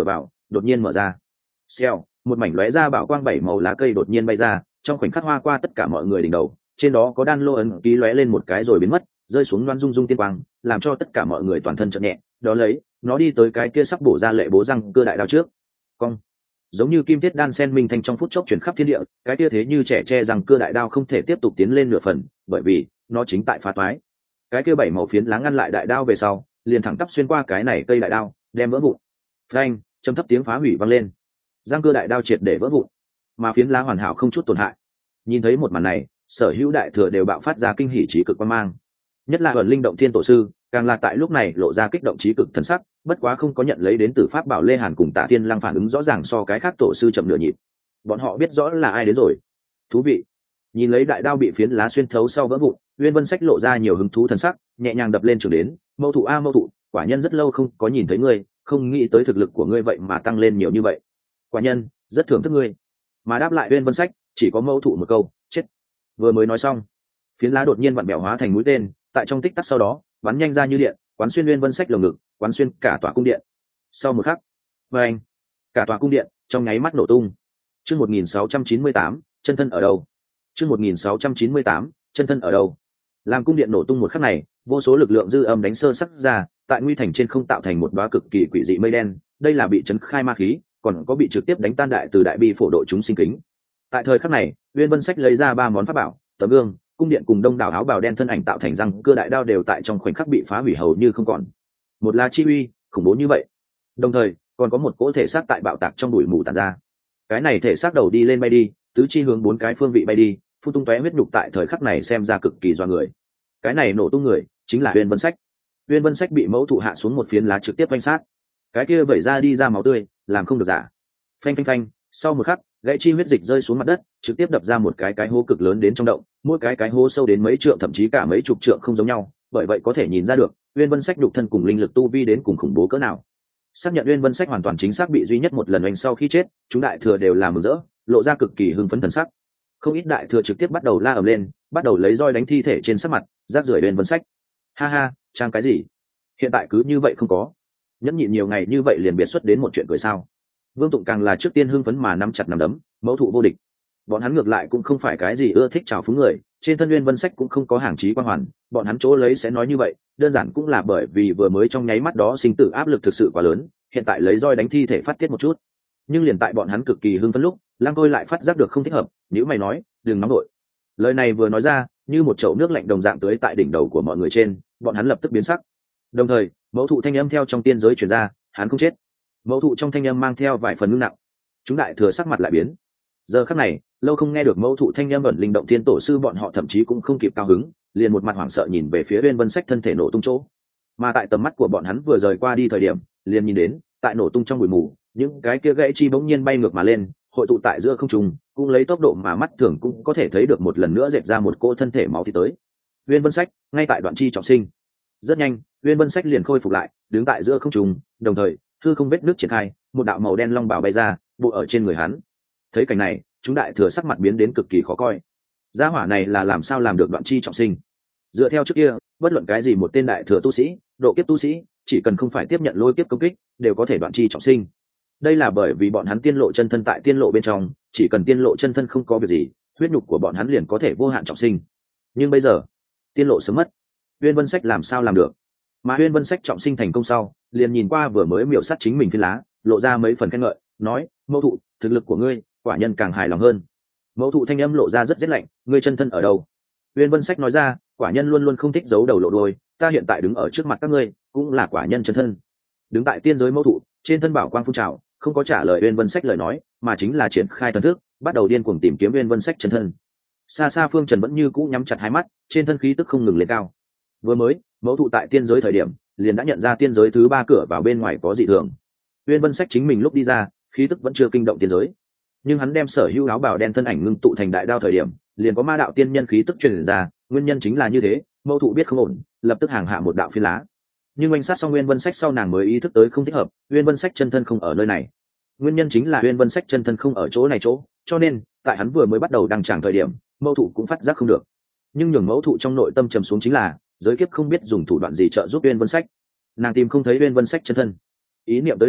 đột nhiên mở ra. Xèo, một mảnh lóe ra bảo quang 7 màu lá cây đột nhiên bay ra, trong khoảnh khắc hoa qua tất cả mọi người đỉnh đầu, trên đó có đan lô ấn ký lóe lên một cái rồi biến mất, rơi xuống loan dung dung tiên quang, làm cho tất cả mọi người toàn thân chợt nhẹ, đó lấy, nó đi tới cái kia sắp bổ ra lệ bố răng cưa đại đao trước. Cong. Giống như kim thiết đan sen minh thành trong phút chốc chuyển khắp thiên địa, cái kia thế như trẻ tre răng cưa đại đao không thể tiếp tục tiến lên nửa phần, bởi vì nó chính tại phá toái. Cái kia 7 màu phiến lá ngăn lại đại đao về sau, liền thẳng tắp xuyên qua cái này cây đại đao, đem vỡ vụn. Phanh, trầm thấp tiếng phá hủy vang lên. Răng cưa đại đao triệt để vỡ vụn, mà phiến lá hoàn hảo không chút tổn hại. Nhìn thấy một màn này, sở hữu đại thừa đều bạo phát ra kinh hỉ trí cực quan mang. Nhất là ẩn linh động thiên tổ sư, càng là tại lúc này lộ ra kích động trí cực thần sắc, bất quá không có nhận lấy đến từ pháp bảo Lê Hàn cùng Tạ Thiên Lăng phản ứng rõ ràng so cái khác tổ sư chậm nửa nhịp. Bọn họ biết rõ là ai đến rồi. Thú vị. Nhìn lấy đại đao bị phiến lá xuyên thấu sau vỡ vụn, Uyên Vân Sách lộ ra nhiều hứng thú thần sắc, nhẹ nhàng đập lên trường đến, "Mâu thủ a mâu thủ, quả nhân rất lâu không có nhìn thấy ngươi, không nghĩ tới thực lực của ngươi vậy mà tăng lên nhiều như vậy. Quả nhân rất thưởng thức ngươi." Mà đáp lại Uyên Vân Sách, chỉ có mâu thủ một câu, "Chết." Vừa mới nói xong, phiến lá đột nhiên vặn bèo hóa thành mũi tên, tại trong tích tắc sau đó, bắn nhanh ra như điện, quán xuyên Uyên Vân Sách lồng ngực, quán xuyên cả tòa cung điện. Sau một khắc, anh, cả tòa cung điện trong nháy mắt nổ tung. Chương 1698, chân thân ở đâu? Chương 1698, chân thân ở đâu? Làm cung điện nổ tung một khắc này, vô số lực lượng dư âm đánh sơ sắc ra, tại nguy thành trên không tạo thành một đóa cực kỳ quỷ dị mây đen, đây là bị chấn khai ma khí, còn có bị trực tiếp đánh tan đại từ đại bi phổ độ chúng sinh kính. Tại thời khắc này, Uyên Vân Sách lấy ra 3 món pháp bảo, tấm gương, cung điện cùng đông đảo áo bào đen thân ảnh tạo thành răng cưa đại đao đều tại trong khoảnh khắc bị phá hủy hầu như không còn. Một là chi uy khủng bố như vậy, đồng thời còn có một cỗ thể xác tại bạo tạc trong bụi mù tàn ra. Cái này thể xác đầu đi lên bay đi, tứ chi hướng 4 cái phương vị bay đi, phun tung tóe huyết nhục tại thời khắc này xem ra cực kỳ doa người. Cái này nổ tung người chính là Uyên Vân Sách. Uyên Vân Sách bị mẫu thụ hạ xuống một phiến lá trực tiếp quanh sát, cái kia vẩy ra đi ra máu tươi, làm không được giả. Phanh phanh phanh, sau một khắc, gãy chi huyết dịch rơi xuống mặt đất, trực tiếp đập ra một cái hố cực lớn đến trong động, mỗi cái hố sâu đến mấy trượng thậm chí cả mấy chục trượng không giống nhau, bởi vậy có thể nhìn ra được, Uyên Vân Sách nhục thân cùng linh lực tu vi đến cùng khủng bố cỡ nào. Xác nhận Uyên Vân Sách hoàn toàn chính xác bị duy nhất một lần oanh sau khi chết, chúng đại thừa đều làm mừng rỡ, lộ ra cực kỳ hưng phấn thần sắc. Không ít đại thừa trực tiếp bắt đầu la ầm lên, bắt đầu lấy roi đánh thi thể trên sắc mặt, rác rưởi Uyên Vân Sách. Ha ha, trang cái gì? Hiện tại cứ như vậy không có. Nhẫn nhịn nhiều ngày như vậy liền biệt xuất đến một chuyện cười sao? Vương Tụng càng là trước tiên hưng phấn mà nắm chặt nắm đấm, mẫu thụ vô địch. Bọn hắn ngược lại cũng không phải cái gì ưa thích trào phúng người, trên thân Uyên Vân Sách cũng không có hàng chí quan hoàn, bọn hắn chỗ lấy sẽ nói như vậy, đơn giản cũng là bởi vì vừa mới trong nháy mắt đó sinh tử áp lực thực sự quá lớn, hiện tại lấy roi đánh thi thể phát tiết một chút. Nhưng liền tại bọn hắn cực kỳ hưng phấn lúc, Lăng Tôi lại phát giác được không thích hợp, nếu mày nói, đừng nóng nổi. Lời này vừa nói ra, như một chậu nước lạnh đồng dạng tưới tại đỉnh đầu của mọi người trên, bọn hắn lập tức biến sắc. Đồng thời, mẫu thụ thanh âm theo trong tiên giới truyền ra, hắn không chết. Mẫu thụ trong thanh âm mang theo vài phần ngưng nặng. Chúng đại thừa sắc mặt lại biến. Giờ khắc này, lâu không nghe được mẫu thụ thanh âm ẩn linh động thiên tổ sư bọn họ thậm chí cũng không kịp cao hứng, liền một mặt hoảng sợ nhìn về phía Uyên Vân Sách thân thể nổ tung chỗ. Mà tại tầm mắt của bọn hắn vừa rời qua đi thời điểm, liền nhìn đến, tại nổ tung trong bụi mù, những cái kia gãy chi bỗng nhiên bay ngược mà lên, hội tụ tại giữa không trung, cũng lấy tốc độ mà mắt thường cũng có thể thấy được một lần nữa dẹp ra một cô thân thể máu thịt tới. Uyên Vân Sách, ngay tại đoạn chi trọng sinh. Rất nhanh, Uyên Vân Sách liền khôi phục lại, đứng tại giữa không trung, đồng thời, hư không vết nước triển khai, một đạo màu đen long bào bay ra, bộ ở trên người hắn. Thấy cảnh này, chúng đại thừa sắc mặt biến đến cực kỳ khó coi. Gia hỏa này là làm sao làm được đoạn chi trọng sinh? Dựa theo trước kia, bất luận cái gì một tên đại thừa tu sĩ, độ kiếp tu sĩ, chỉ cần không phải tiếp nhận lôi kiếp công kích, đều có thể đoạn chi trọng sinh. Đây là bởi vì bọn hắn tiên lộ chân thân tại tiên lộ bên trong, chỉ cần tiên lộ chân thân không có việc gì, huyết nhục của bọn hắn liền có thể vô hạn trọng sinh. Nhưng bây giờ, tiên lộ sớm mất, Uyên Vân Sách làm sao làm được? Mà Uyên Vân Sách trọng sinh thành công sau, liền nhìn qua vừa mới miểu sát chính mình phiến lá, lộ ra mấy phần khen ngợi, nói: "Mẫu thụ, thực lực của ngươi, quả nhân càng hài lòng hơn." Mẫu thụ thanh âm lộ ra rất rét lạnh, "Ngươi chân thân ở đâu?" Uyên Vân Sách nói ra: "Quả nhân luôn luôn không thích giấu đầu lộ đuôi, ta hiện tại đứng ở trước mặt các ngươi, cũng là quả nhân chân thân." Đứng tại tiên giới mẫu thụ, trên thân bảo quang phun trào, không có trả lời Uyên Vân Sách lời nói, mà chính là triển khai thần thức, bắt đầu điên cuồng tìm kiếm Uyên Vân Sách chân thân. Xa xa Phương Trần vẫn như cũ nhắm chặt hai mắt, trên thân khí tức không ngừng lên cao. Vừa mới, mẫu thụ tại tiên giới thời điểm, liền đã nhận ra tiên giới thứ 3 cửa vào bên ngoài có dị thường. Uyên Vân Sách chính mình lúc đi ra, khí tức vẫn chưa kinh động tiên giới, nhưng hắn đem sở hữu áo bào đen thân ảnh ngưng tụ thành đại đao thời điểm, liền có ma đạo tiên nhân khí tức truyền ra, nguyên nhân chính là như thế, mẫu thụ biết không ổn, lập tức hàng hạ một đạo phi lá. Nhưng oanh sát xong Uyên Vân Sách sau nàng mới ý thức tới không thích hợp, Uyên Vân Sách chân thân không ở nơi này. Nguyên nhân chính là Uyên Vân Sách chân thân không ở chỗ này chỗ, cho nên tại hắn vừa mới bắt đầu đăng tràng thời điểm, mẫu thụ cũng phát giác không được. Nhưng nhường mẫu thụ trong nội tâm trầm xuống chính là, giới kiếp không biết dùng thủ đoạn gì trợ giúp Uyên Vân Sách. Nàng tìm không thấy Uyên Vân Sách chân thân. Ý niệm tới đây,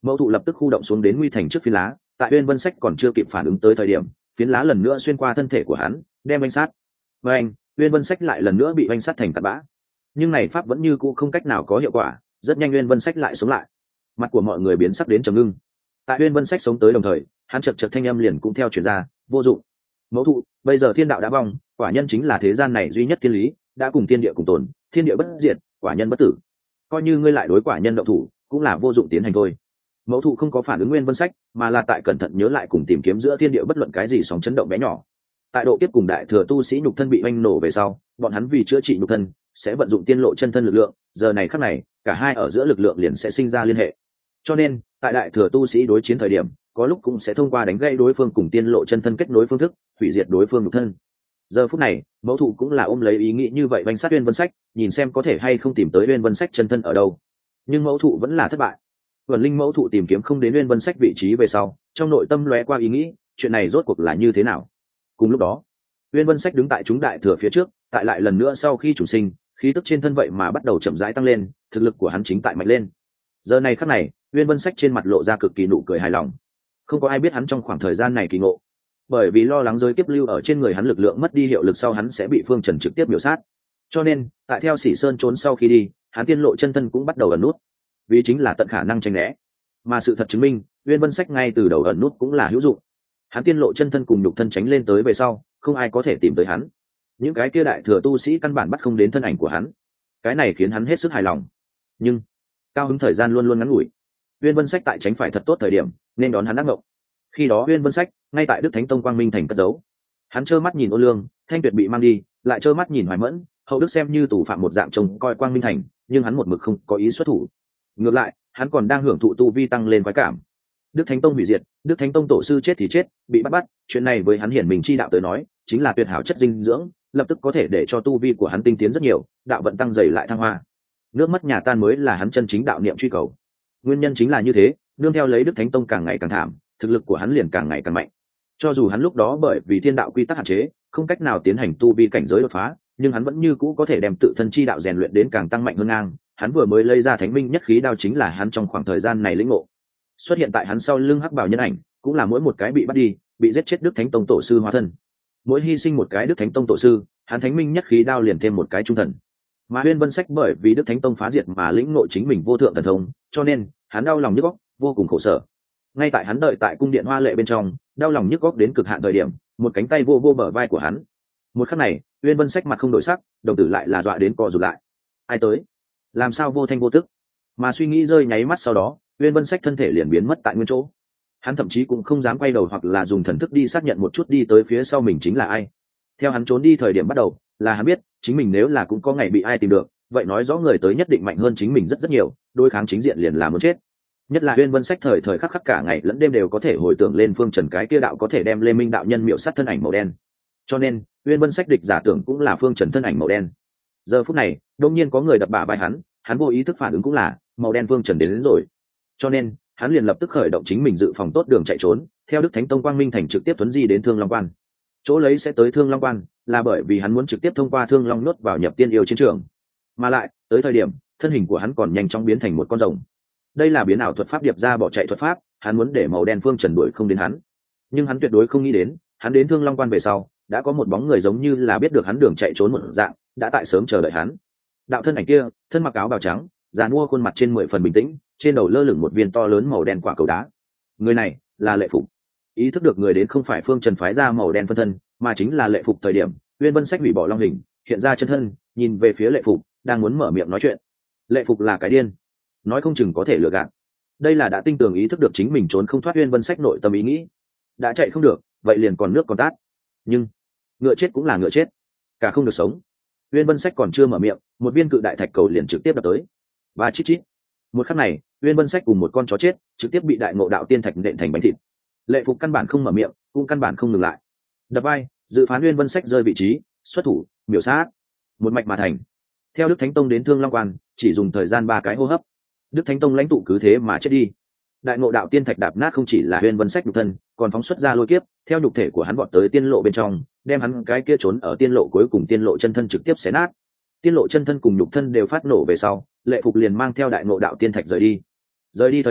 Mẫu thụ lập tức khu động xuống đến nguy thành trước phiến lá, tại Uyên Vân Sách còn chưa kịp phản ứng tới thời điểm, phiến lá lần nữa xuyên qua thân thể của hắn, đem oanh sát. Và anh, Uyên Vân Sách lại lần nữa bị oanh sát thành cát bã. Nhưng này pháp vẫn như cũ không cách nào có hiệu quả, rất nhanh Uyên Vân Sách lại sống lại. Mặt của mọi người biến sắc đến trầm ngưng. Tại Uyên Vân Sách sống tới đồng thời, hắn chợt thanh âm liền cũng theo truyền ra, vô dụng. Mẫu thụ, bây giờ thiên đạo đã vong, quả nhân chính là thế gian này duy nhất thiên lý, đã cùng thiên địa cùng tồn, thiên địa bất diệt, quả nhân bất tử. Coi như ngươi lại đối quả nhân động thủ, cũng là vô dụng tiến hành thôi. Mẫu thụ không có phản ứng Nguyên Vân Sách, mà là tại cẩn thận nhớ lại cùng tìm kiếm giữa thiên địa bất luận cái gì sóng chấn động bé nhỏ. Tại độ kiếp cùng đại thừa tu sĩ nhục thân bị oanh nổ về sau, bọn hắn vì chữa trị nhục thân sẽ vận dụng tiên lộ chân thân lực lượng, giờ này khắc này, cả hai ở giữa lực lượng liền sẽ sinh ra liên hệ. Cho nên, tại đại thừa tu sĩ đối chiến thời điểm, có lúc cũng sẽ thông qua đánh gây đối phương cùng tiên lộ chân thân kết nối phương thức, hủy diệt đối phương nhục thân. Giờ phút này, mẫu thụ cũng là ôm lấy ý nghĩ như vậy bánh sát Uyên Vân Sách, nhìn xem có thể hay không tìm tới Uyên Vân Sách chân thân ở đâu. Nhưng mẫu thụ vẫn là thất bại. Vân Linh mẫu thụ tìm kiếm không đến Uyên Vân Sách vị trí về sau, trong nội tâm lóe qua ý nghĩ, chuyện này rốt cuộc là như thế nào? Cùng lúc đó, Uyên Vân Sách đứng tại chúng đại thừa phía trước, tại lại lần nữa sau khi chủ sinh, khí tức trên thân vậy mà bắt đầu chậm rãi tăng lên, thực lực của hắn chính tại mạnh lên. Giờ này khắc này, Uyên Vân Sách trên mặt lộ ra cực kỳ nụ cười hài lòng. Không có ai biết hắn trong khoảng thời gian này kỳ ngộ, bởi vì lo lắng giới kiếp lưu ở trên người hắn lực lượng mất đi hiệu lực sau hắn sẽ bị Phương Trần trực tiếp miểu sát. Cho nên, tại theo Sĩ Sơn trốn sau khi đi, hắn tiên lộ chân thân cũng bắt đầu ẩn nút, vì chính là tận khả năng tránh né. Mà sự thật chứng minh, Uyên Vân Sách ngay từ đầu ẩn nút cũng là hữu dụng. Hắn tiên lộ chân thân cùng nhục thân tránh lên tới về sau, không ai có thể tìm tới hắn. Những cái kia đại thừa tu sĩ căn bản bắt không đến thân ảnh của hắn. Cái này khiến hắn hết sức hài lòng. Nhưng, cao hứng thời gian luôn luôn ngắn ngủi. Uyên Vân Sách tại tránh phải thật tốt thời điểm, nên đón hắn ác mộng. Khi đó Uyên Vân Sách ngay tại Đức Thánh Tông Quang Minh Thành cất giấu. Hắn trơ mắt nhìn Ô Lương, Thanh Tuyệt bị mang đi, lại trơ mắt nhìn Hoài Mẫn, Hậu Đức xem như tù phạm một dạng trông coi Quang Minh Thành, nhưng hắn một mực không có ý xuất thủ. Ngược lại, hắn còn đang hưởng thụ tu vi tăng lên khoái cảm. Đức Thánh Tông hủy diệt, Đức Thánh Tông tổ sư chết thì chết, bị bắt, chuyện này với hắn hiển mình chi đạo tới nói, chính là tuyệt hảo chất dinh dưỡng, lập tức có thể để cho tu vi của hắn tinh tiến rất nhiều, đạo vận tăng dày lại thăng hoa. Nước mất nhà tan mới là hắn chân chính đạo niệm truy cầu. Nguyên nhân chính là như thế, nương theo lấy Đức Thánh Tông càng ngày càng thảm, thực lực của hắn liền càng ngày càng mạnh. Cho dù hắn lúc đó bởi vì thiên đạo quy tắc hạn chế, không cách nào tiến hành tu vi cảnh giới đột phá, nhưng hắn vẫn như cũ có thể đem tự thân chi đạo rèn luyện đến càng tăng mạnh hơn ngang. Hắn vừa mới lấy ra Thánh Minh nhất khí đao chính là hắn trong khoảng thời gian này lĩnh ngộ. Xuất hiện tại hắn sau lưng hắc bào nhân ảnh, cũng là mỗi một cái bị bắt đi, bị giết chết Đức Thánh Tông tổ sư hóa thân. Mỗi hy sinh một cái Đức Thánh Tông tổ sư, hắn Thánh Minh nhất khí đao liền thêm một cái trung thần. Mà Uyên Vân Sách bởi vì Đức Thánh Tông phá diệt mà lĩnh ngộ chính mình vô thượng thần thông, cho nên hắn đau lòng nhức óc, vô cùng khổ sở. Ngay tại hắn đợi tại cung điện hoa lệ bên trong, đau lòng nhức óc đến cực hạn thời điểm, một cánh tay vô bờ vai của hắn. Một khắc này, Uyên Vân Sách mặt không đổi sắc, đồng tử lại là dọa đến co rụt lại. Ai tới? Làm sao vô thanh vô tức? Mà suy nghĩ rơi nháy mắt sau đó, Uyên Vân Sách thân thể liền biến mất tại nguyên chỗ. Hắn thậm chí cũng không dám quay đầu hoặc là dùng thần thức đi xác nhận một chút đi tới phía sau mình chính là ai. Theo hắn trốn đi thời điểm bắt đầu, là hắn biết, chính mình nếu là cũng có ngày bị ai tìm được, vậy nói rõ người tới nhất định mạnh hơn chính mình rất rất nhiều, đối kháng chính diện liền là muốn chết. Nhất là Uyên Vân Sách thời thời khắc khắc cả ngày lẫn đêm đều có thể hồi tưởng lên Phương Trần cái kia đạo có thể đem Lê Minh đạo nhân miệu sát thân ảnh màu đen. Cho nên, Uyên Vân Sách địch giả tưởng cũng là Phương Trần thân ảnh màu đen. Giờ phút này, đột nhiên có người đập bả vai hắn vô ý thức phản ứng cũng là màu đen Phương Trần đến rồi. Cho nên, hắn liền lập tức khởi động chính mình dự phòng tốt đường chạy trốn, theo Đức Thánh Tông Quang Minh Thành trực tiếp tuấn di đến Thương Long Quan. Chỗ lấy sẽ tới Thương Long Quan, là bởi vì hắn muốn trực tiếp thông qua Thương Long Nốt vào nhập tiên yêu chiến trường. Mà lại, tới thời điểm, thân hình của hắn còn nhanh chóng biến thành một con rồng. Đây là biến ảo thuật pháp điệp ra bỏ chạy thuật pháp, hắn muốn để màu đen Phương Trần đuổi không đến hắn. Nhưng hắn tuyệt đối không nghĩ đến, hắn đến Thương Long Quan về sau, đã có một bóng người giống như là biết được hắn đường chạy trốn một dạng, đã tại sớm chờ đợi hắn. Đạo thân ảnh kia, thân mặc áo bào trắng, dàn mua khuôn mặt trên 10 phần bình tĩnh, trên đầu lơ lửng một viên to lớn màu đen quả cầu đá. Người này là Lệ Phục. Ý thức được người đến không phải Phương Trần phái ra màu đen phân thân, mà chính là Lệ Phục thời điểm, Uyên Vân Sách hủy bỏ long hình, hiện ra chân thân, nhìn về phía Lệ Phục, đang muốn mở miệng nói chuyện. Lệ Phục là cái điên, nói không chừng có thể lừa gạt. Đây là đã tinh tường ý thức được chính mình trốn không thoát Uyên Vân Sách nội tâm ý nghĩ. Đã chạy không được, vậy liền còn nước còn tát. Nhưng ngựa chết cũng là ngựa chết, cả không được sống. Uyên Vân Sách còn chưa mở miệng, một viên cự đại thạch cầu liền trực tiếp đập tới. Và chít chít. Một khắc này, Uyên Vân Sách cùng một con chó chết, trực tiếp bị đại ngộ đạo tiên thạch nện thành bánh thịt. Lệ Phục căn bản không mở miệng, cũng căn bản không ngừng lại. Đập vai, dự phán Uyên Vân Sách rơi vị trí, xuất thủ, miểu sát. Một mạch mà thành. Theo Đức Thánh Tông đến Thương Long Quan, chỉ dùng thời gian 3 cái hô hấp. Đức Thánh Tông lãnh tụ cứ thế mà chết đi. Đại ngộ đạo tiên thạch đạp nát không chỉ là Uyên Vân Sách nhục thân, còn phóng xuất ra lôi kiếp, theo nhục thể của hắn vọt tới tiên lộ bên trong, đem hắn cái kia trốn ở tiên lộ cuối cùng tiên lộ chân thân trực tiếp xé nát. Tiên lộ chân thân cùng nhục thân đều phát nổ về sau, Lệ Phục liền mang theo đại ngộ đạo tiên thạch rời đi. Rời đi thời điểm,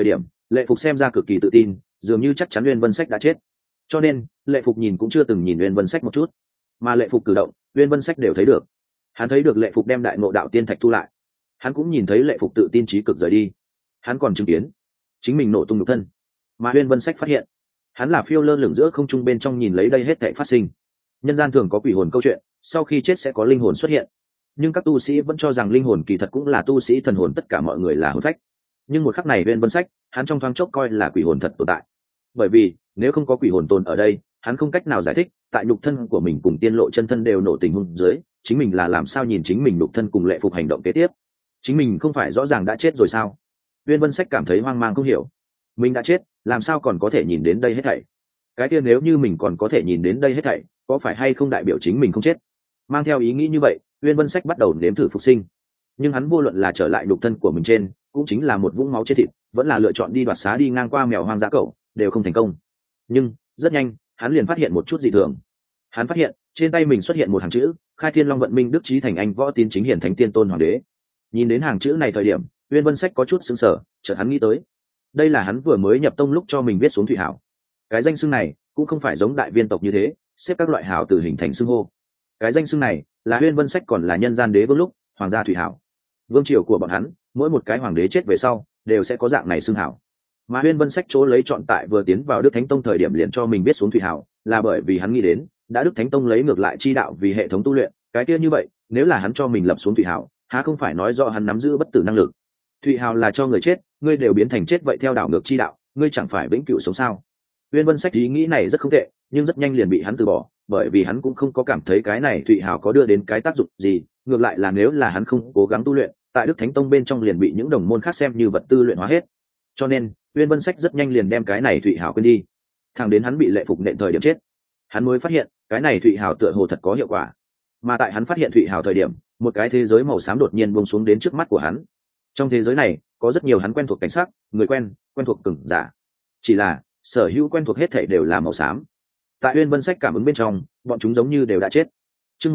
Lệ Phục xem ra cực kỳ tự tin, dường như chắc chắn Uyên Vân Sách đã chết, cho nên Lệ Phục nhìn cũng chưa từng nhìn Uyên Vân Sách một chút, mà Lệ Phục cử động Uyên Vân Sách đều thấy được. Hắn thấy được Lệ Phục đem đại ngộ đạo tiên thạch thu lại, hắn cũng nhìn thấy Lệ Phục tự tin trí cực rời đi, hắn còn chứng kiến chính mình nổ tung nhục thân. Mà Uyên Vân Sách phát hiện hắn là phiêu lơ lửng giữa không trung bên trong nhìn lấy đây hết thảy phát sinh. Nhân gian thường có quỷ hồn câu chuyện, sau khi chết sẽ có linh hồn xuất hiện, nhưng các tu sĩ vẫn cho rằng linh hồn kỳ thật cũng là tu sĩ thần hồn, tất cả mọi người là hồn phách. Nhưng một khắc này Uyên Vân Sách hắn trong thoáng chốc coi là quỷ hồn thật tồn tại, bởi vì nếu không có quỷ hồn tồn ở đây, hắn không cách nào giải thích tại nhục thân của mình cùng tiên lộ chân thân đều nổ tình huống dưới, chính mình là làm sao nhìn chính mình nhục thân cùng Lệ Phục hành động kế tiếp. Chính mình không phải rõ ràng đã chết rồi sao? Uyên Vân Sách cảm thấy hoang mang không hiểu, mình đã chết làm sao còn có thể nhìn đến đây hết thảy? Cái kia nếu như mình còn có thể nhìn đến đây hết thảy, có phải hay không đại biểu chính mình không chết? Mang theo ý nghĩ như vậy, Uyên Vân Sách bắt đầu nếm thử phục sinh, nhưng hắn vô luận là trở lại nhục thân của mình trên, cũng chính là một vũng máu trên thịt, vẫn là lựa chọn đi đoạt xá đi ngang qua mèo hoang dã cẩu, đều không thành công. Nhưng rất nhanh hắn liền phát hiện một chút dị thường. Hắn phát hiện trên tay mình xuất hiện một hàng chữ: Khai Thiên Long Vận Minh Đức Chí Thành Anh Võ Tín Chính Hiển Thánh Tiên Tôn Hoàng Đế. Nhìn đến hàng chữ này thời điểm, Uyên Vân Sách có chút sững sờ, chợt hắn nghĩ tới, đây là hắn vừa mới nhập tông lúc cho mình viết xuống thụy hảo. Cái danh xưng này cũng không phải giống đại viên tộc như thế xếp các loại hảo từ hình thành xưng hô. Cái danh xưng này là Uyên Vân Sách còn là nhân gian đế vương lúc hoàng gia thụy hảo. Vương triều của bọn hắn, mỗi một cái hoàng đế chết về sau đều sẽ có dạng này xưng hảo. Mà Uyên Vân Sách chỗ lấy chọn tại vừa tiến vào Đức Thánh Tông thời điểm liền cho mình viết xuống thụy hảo, là bởi vì hắn nghĩ đến đã Đức Thánh Tông lấy ngược lại chi đạo vì hệ thống tu luyện, cái kia như vậy nếu là hắn cho mình lập xuống thụy hảo, há không phải nói rõ hắn nắm giữ bất tử năng lực? Thụy hào là cho người chết, ngươi đều biến thành chết vậy theo đảo ngược chi đạo, ngươi chẳng phải vĩnh cửu sống sao? Uyên Vân Sách ý nghĩ này rất không tệ, nhưng rất nhanh liền bị hắn từ bỏ, bởi vì hắn cũng không có cảm thấy cái này thụy hào có đưa đến cái tác dụng gì, ngược lại là nếu là hắn không cố gắng tu luyện, tại Đức Thánh Tông bên trong liền bị những đồng môn khác xem như vật tư luyện hóa hết. Cho nên Uyên Vân Sách rất nhanh liền đem cái này thụy hào quên đi. Thẳng đến hắn bị Lệ Phục nện thời điểm chết, hắn mới phát hiện cái này thụy hào tựa hồ thật có hiệu quả. Mà tại hắn phát hiện thụy hào thời điểm, một cái thế giới màu xám đột nhiên buông xuống đến trước mắt của hắn. Trong thế giới này có rất nhiều hắn quen thuộc cảnh sắc, người quen thuộc cường giả, chỉ là sở hữu quen thuộc hết thảy đều là màu xám. Tại Uyên Vân Sách cảm ứng bên trong, bọn chúng giống như đều đã chết. Chương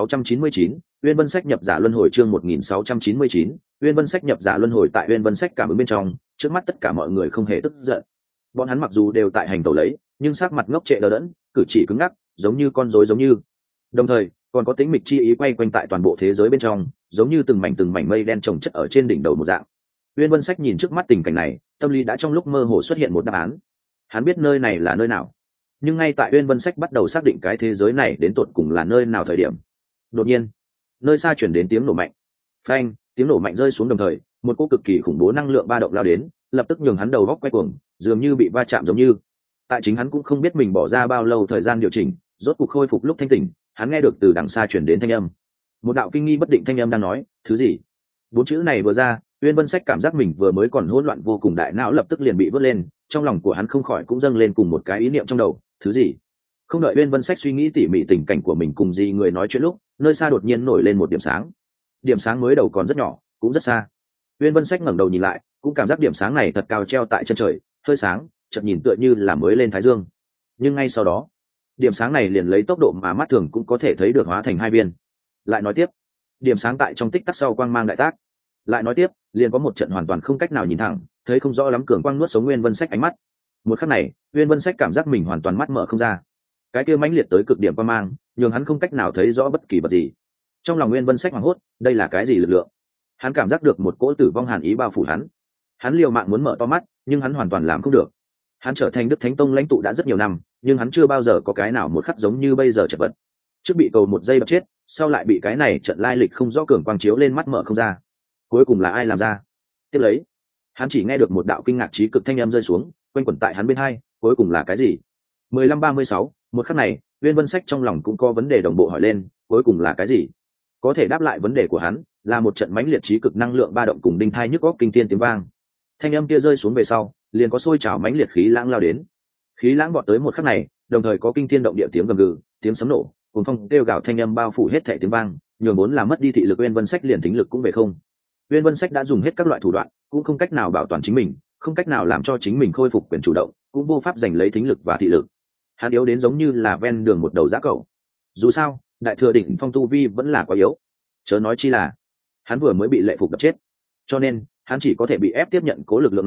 1699, Uyên Vân Sách nhập giả luân hồi. Chương 1699, Uyên Vân Sách nhập giả luân hồi. Tại Uyên Vân Sách cảm ứng bên trong, trước mắt tất cả mọi người không hề tức giận. Bọn hắn mặc dù đều tại hành tẩu lấy, nhưng sắc mặt ngốc trệ đờ đẫn, cử chỉ cứng ngắc, giống như con rối giống như. Đồng thời còn có tính mịch chi ý quay quanh tại toàn bộ thế giới bên trong, giống như từng mảnh mây đen chồng chất ở trên đỉnh đầu một dạng. Uyên Vân Sách nhìn trước mắt tình cảnh này, tâm lý đã trong lúc mơ hồ xuất hiện một đáp án. Hắn biết nơi này là nơi nào, nhưng ngay tại Uyên Vân Sách bắt đầu xác định cái thế giới này đến tột cùng là nơi nào thời điểm, đột nhiên nơi xa chuyển đến tiếng nổ mạnh. Phanh, tiếng nổ mạnh rơi xuống đồng thời, một cỗ cực kỳ khủng bố năng lượng ba động lao đến, lập tức nhường hắn đầu góc quay cuồng, dường như bị va chạm giống như. Tại chính hắn cũng không biết mình bỏ ra bao lâu thời gian điều chỉnh, rốt cuộc khôi phục lúc thanh tỉnh, hắn nghe được từ đằng xa chuyển đến thanh âm. Một đạo kinh nghi bất định thanh âm đang nói, thứ gì? Bốn chữ này vừa ra, Uyên Vân Sách cảm giác mình vừa mới còn hỗn loạn vô cùng đại não lập tức liền bị vớt lên, trong lòng của hắn không khỏi cũng dâng lên cùng một cái ý niệm trong đầu, thứ gì? Không đợi Uyên Vân Sách suy nghĩ tỉ mỉ tình cảnh của mình cùng gì người nói chuyện lúc, nơi xa đột nhiên nổi lên một điểm sáng. Điểm sáng mới đầu còn rất nhỏ, cũng rất xa. Uyên Vân Sách ngẩng đầu nhìn lại, cũng cảm giác điểm sáng này thật cao treo tại chân trời, hơi sáng, chợt nhìn tựa như là mới lên thái dương. Nhưng ngay sau đó, điểm sáng này liền lấy tốc độ mà mắt thường cũng có thể thấy được hóa thành hai viên. Lại nói tiếp, điểm sáng tại trong tích tắc sau quang mang đại tác. Lại nói tiếp, liền có một trận hoàn toàn không cách nào nhìn thẳng, thấy không rõ lắm cường quang nuốt sống Uyên Vân Sách ánh mắt. Một khắc này, Uyên Vân Sách cảm giác mình hoàn toàn mắt mở không ra. Cái kia mãnh liệt tới cực điểm quang mang, nhường hắn không cách nào thấy rõ bất kỳ vật gì. Trong lòng Uyên Vân Sách hoảng hốt, đây là cái gì lực lượng? Hắn cảm giác được một cỗ tử vong hàn ý bao phủ hắn. Hắn liều mạng muốn mở to mắt, nhưng hắn hoàn toàn làm không được. Hắn trở thành Đức Thánh Tông lãnh tụ đã rất nhiều năm, nhưng hắn chưa bao giờ có cái nào một khắc giống như bây giờ chật vật. Trước bị cầu một giây bật chết, sau lại bị cái này trận lai lịch không rõ cường quang chiếu lên mắt mở không ra. Cuối cùng là ai làm ra? Tiếp lấy, hắn chỉ nghe được một đạo kinh ngạc trí cực thanh âm rơi xuống, quanh quẩn tại hắn bên hai, cuối cùng là cái gì? 1536, một khắc này, Uyên Vân Sách trong lòng cũng có vấn đề đồng bộ hỏi lên, cuối cùng là cái gì? Có thể đáp lại vấn đề của hắn, là một trận mãnh liệt trí cực năng lượng ba động cùng đinh thai nhức óc kinh thiên tiếng vang. Thanh âm kia rơi xuống về sau, liền có sôi trào mãnh liệt khí lãng lao đến. Khí lãng vọt tới một khắc này, đồng thời có kinh thiên động địa tiếng gầm gừ, tiếng sấm nổ, cùng phong kêu gào thanh âm bao phủ hết thảy tiếng vang, nhường vốn là mất đi thị lực Uyên Vân Sách liền tính lực cũng về không. Uyên Vân Sách đã dùng hết các loại thủ đoạn, cũng không cách nào bảo toàn chính mình, không cách nào làm cho chính mình khôi phục quyền chủ động, cũng vô pháp giành lấy thính lực và thị lực. Hắn yếu đến giống như là ven đường một đầu dã cẩu. Dù sao, đại thừa đỉnh phong tu vi vẫn là quá yếu, chớ nói chi là hắn vừa mới bị Lệ Phục đập chết, cho nên hắn chỉ có thể bị ép tiếp nhận cố lực lượng này,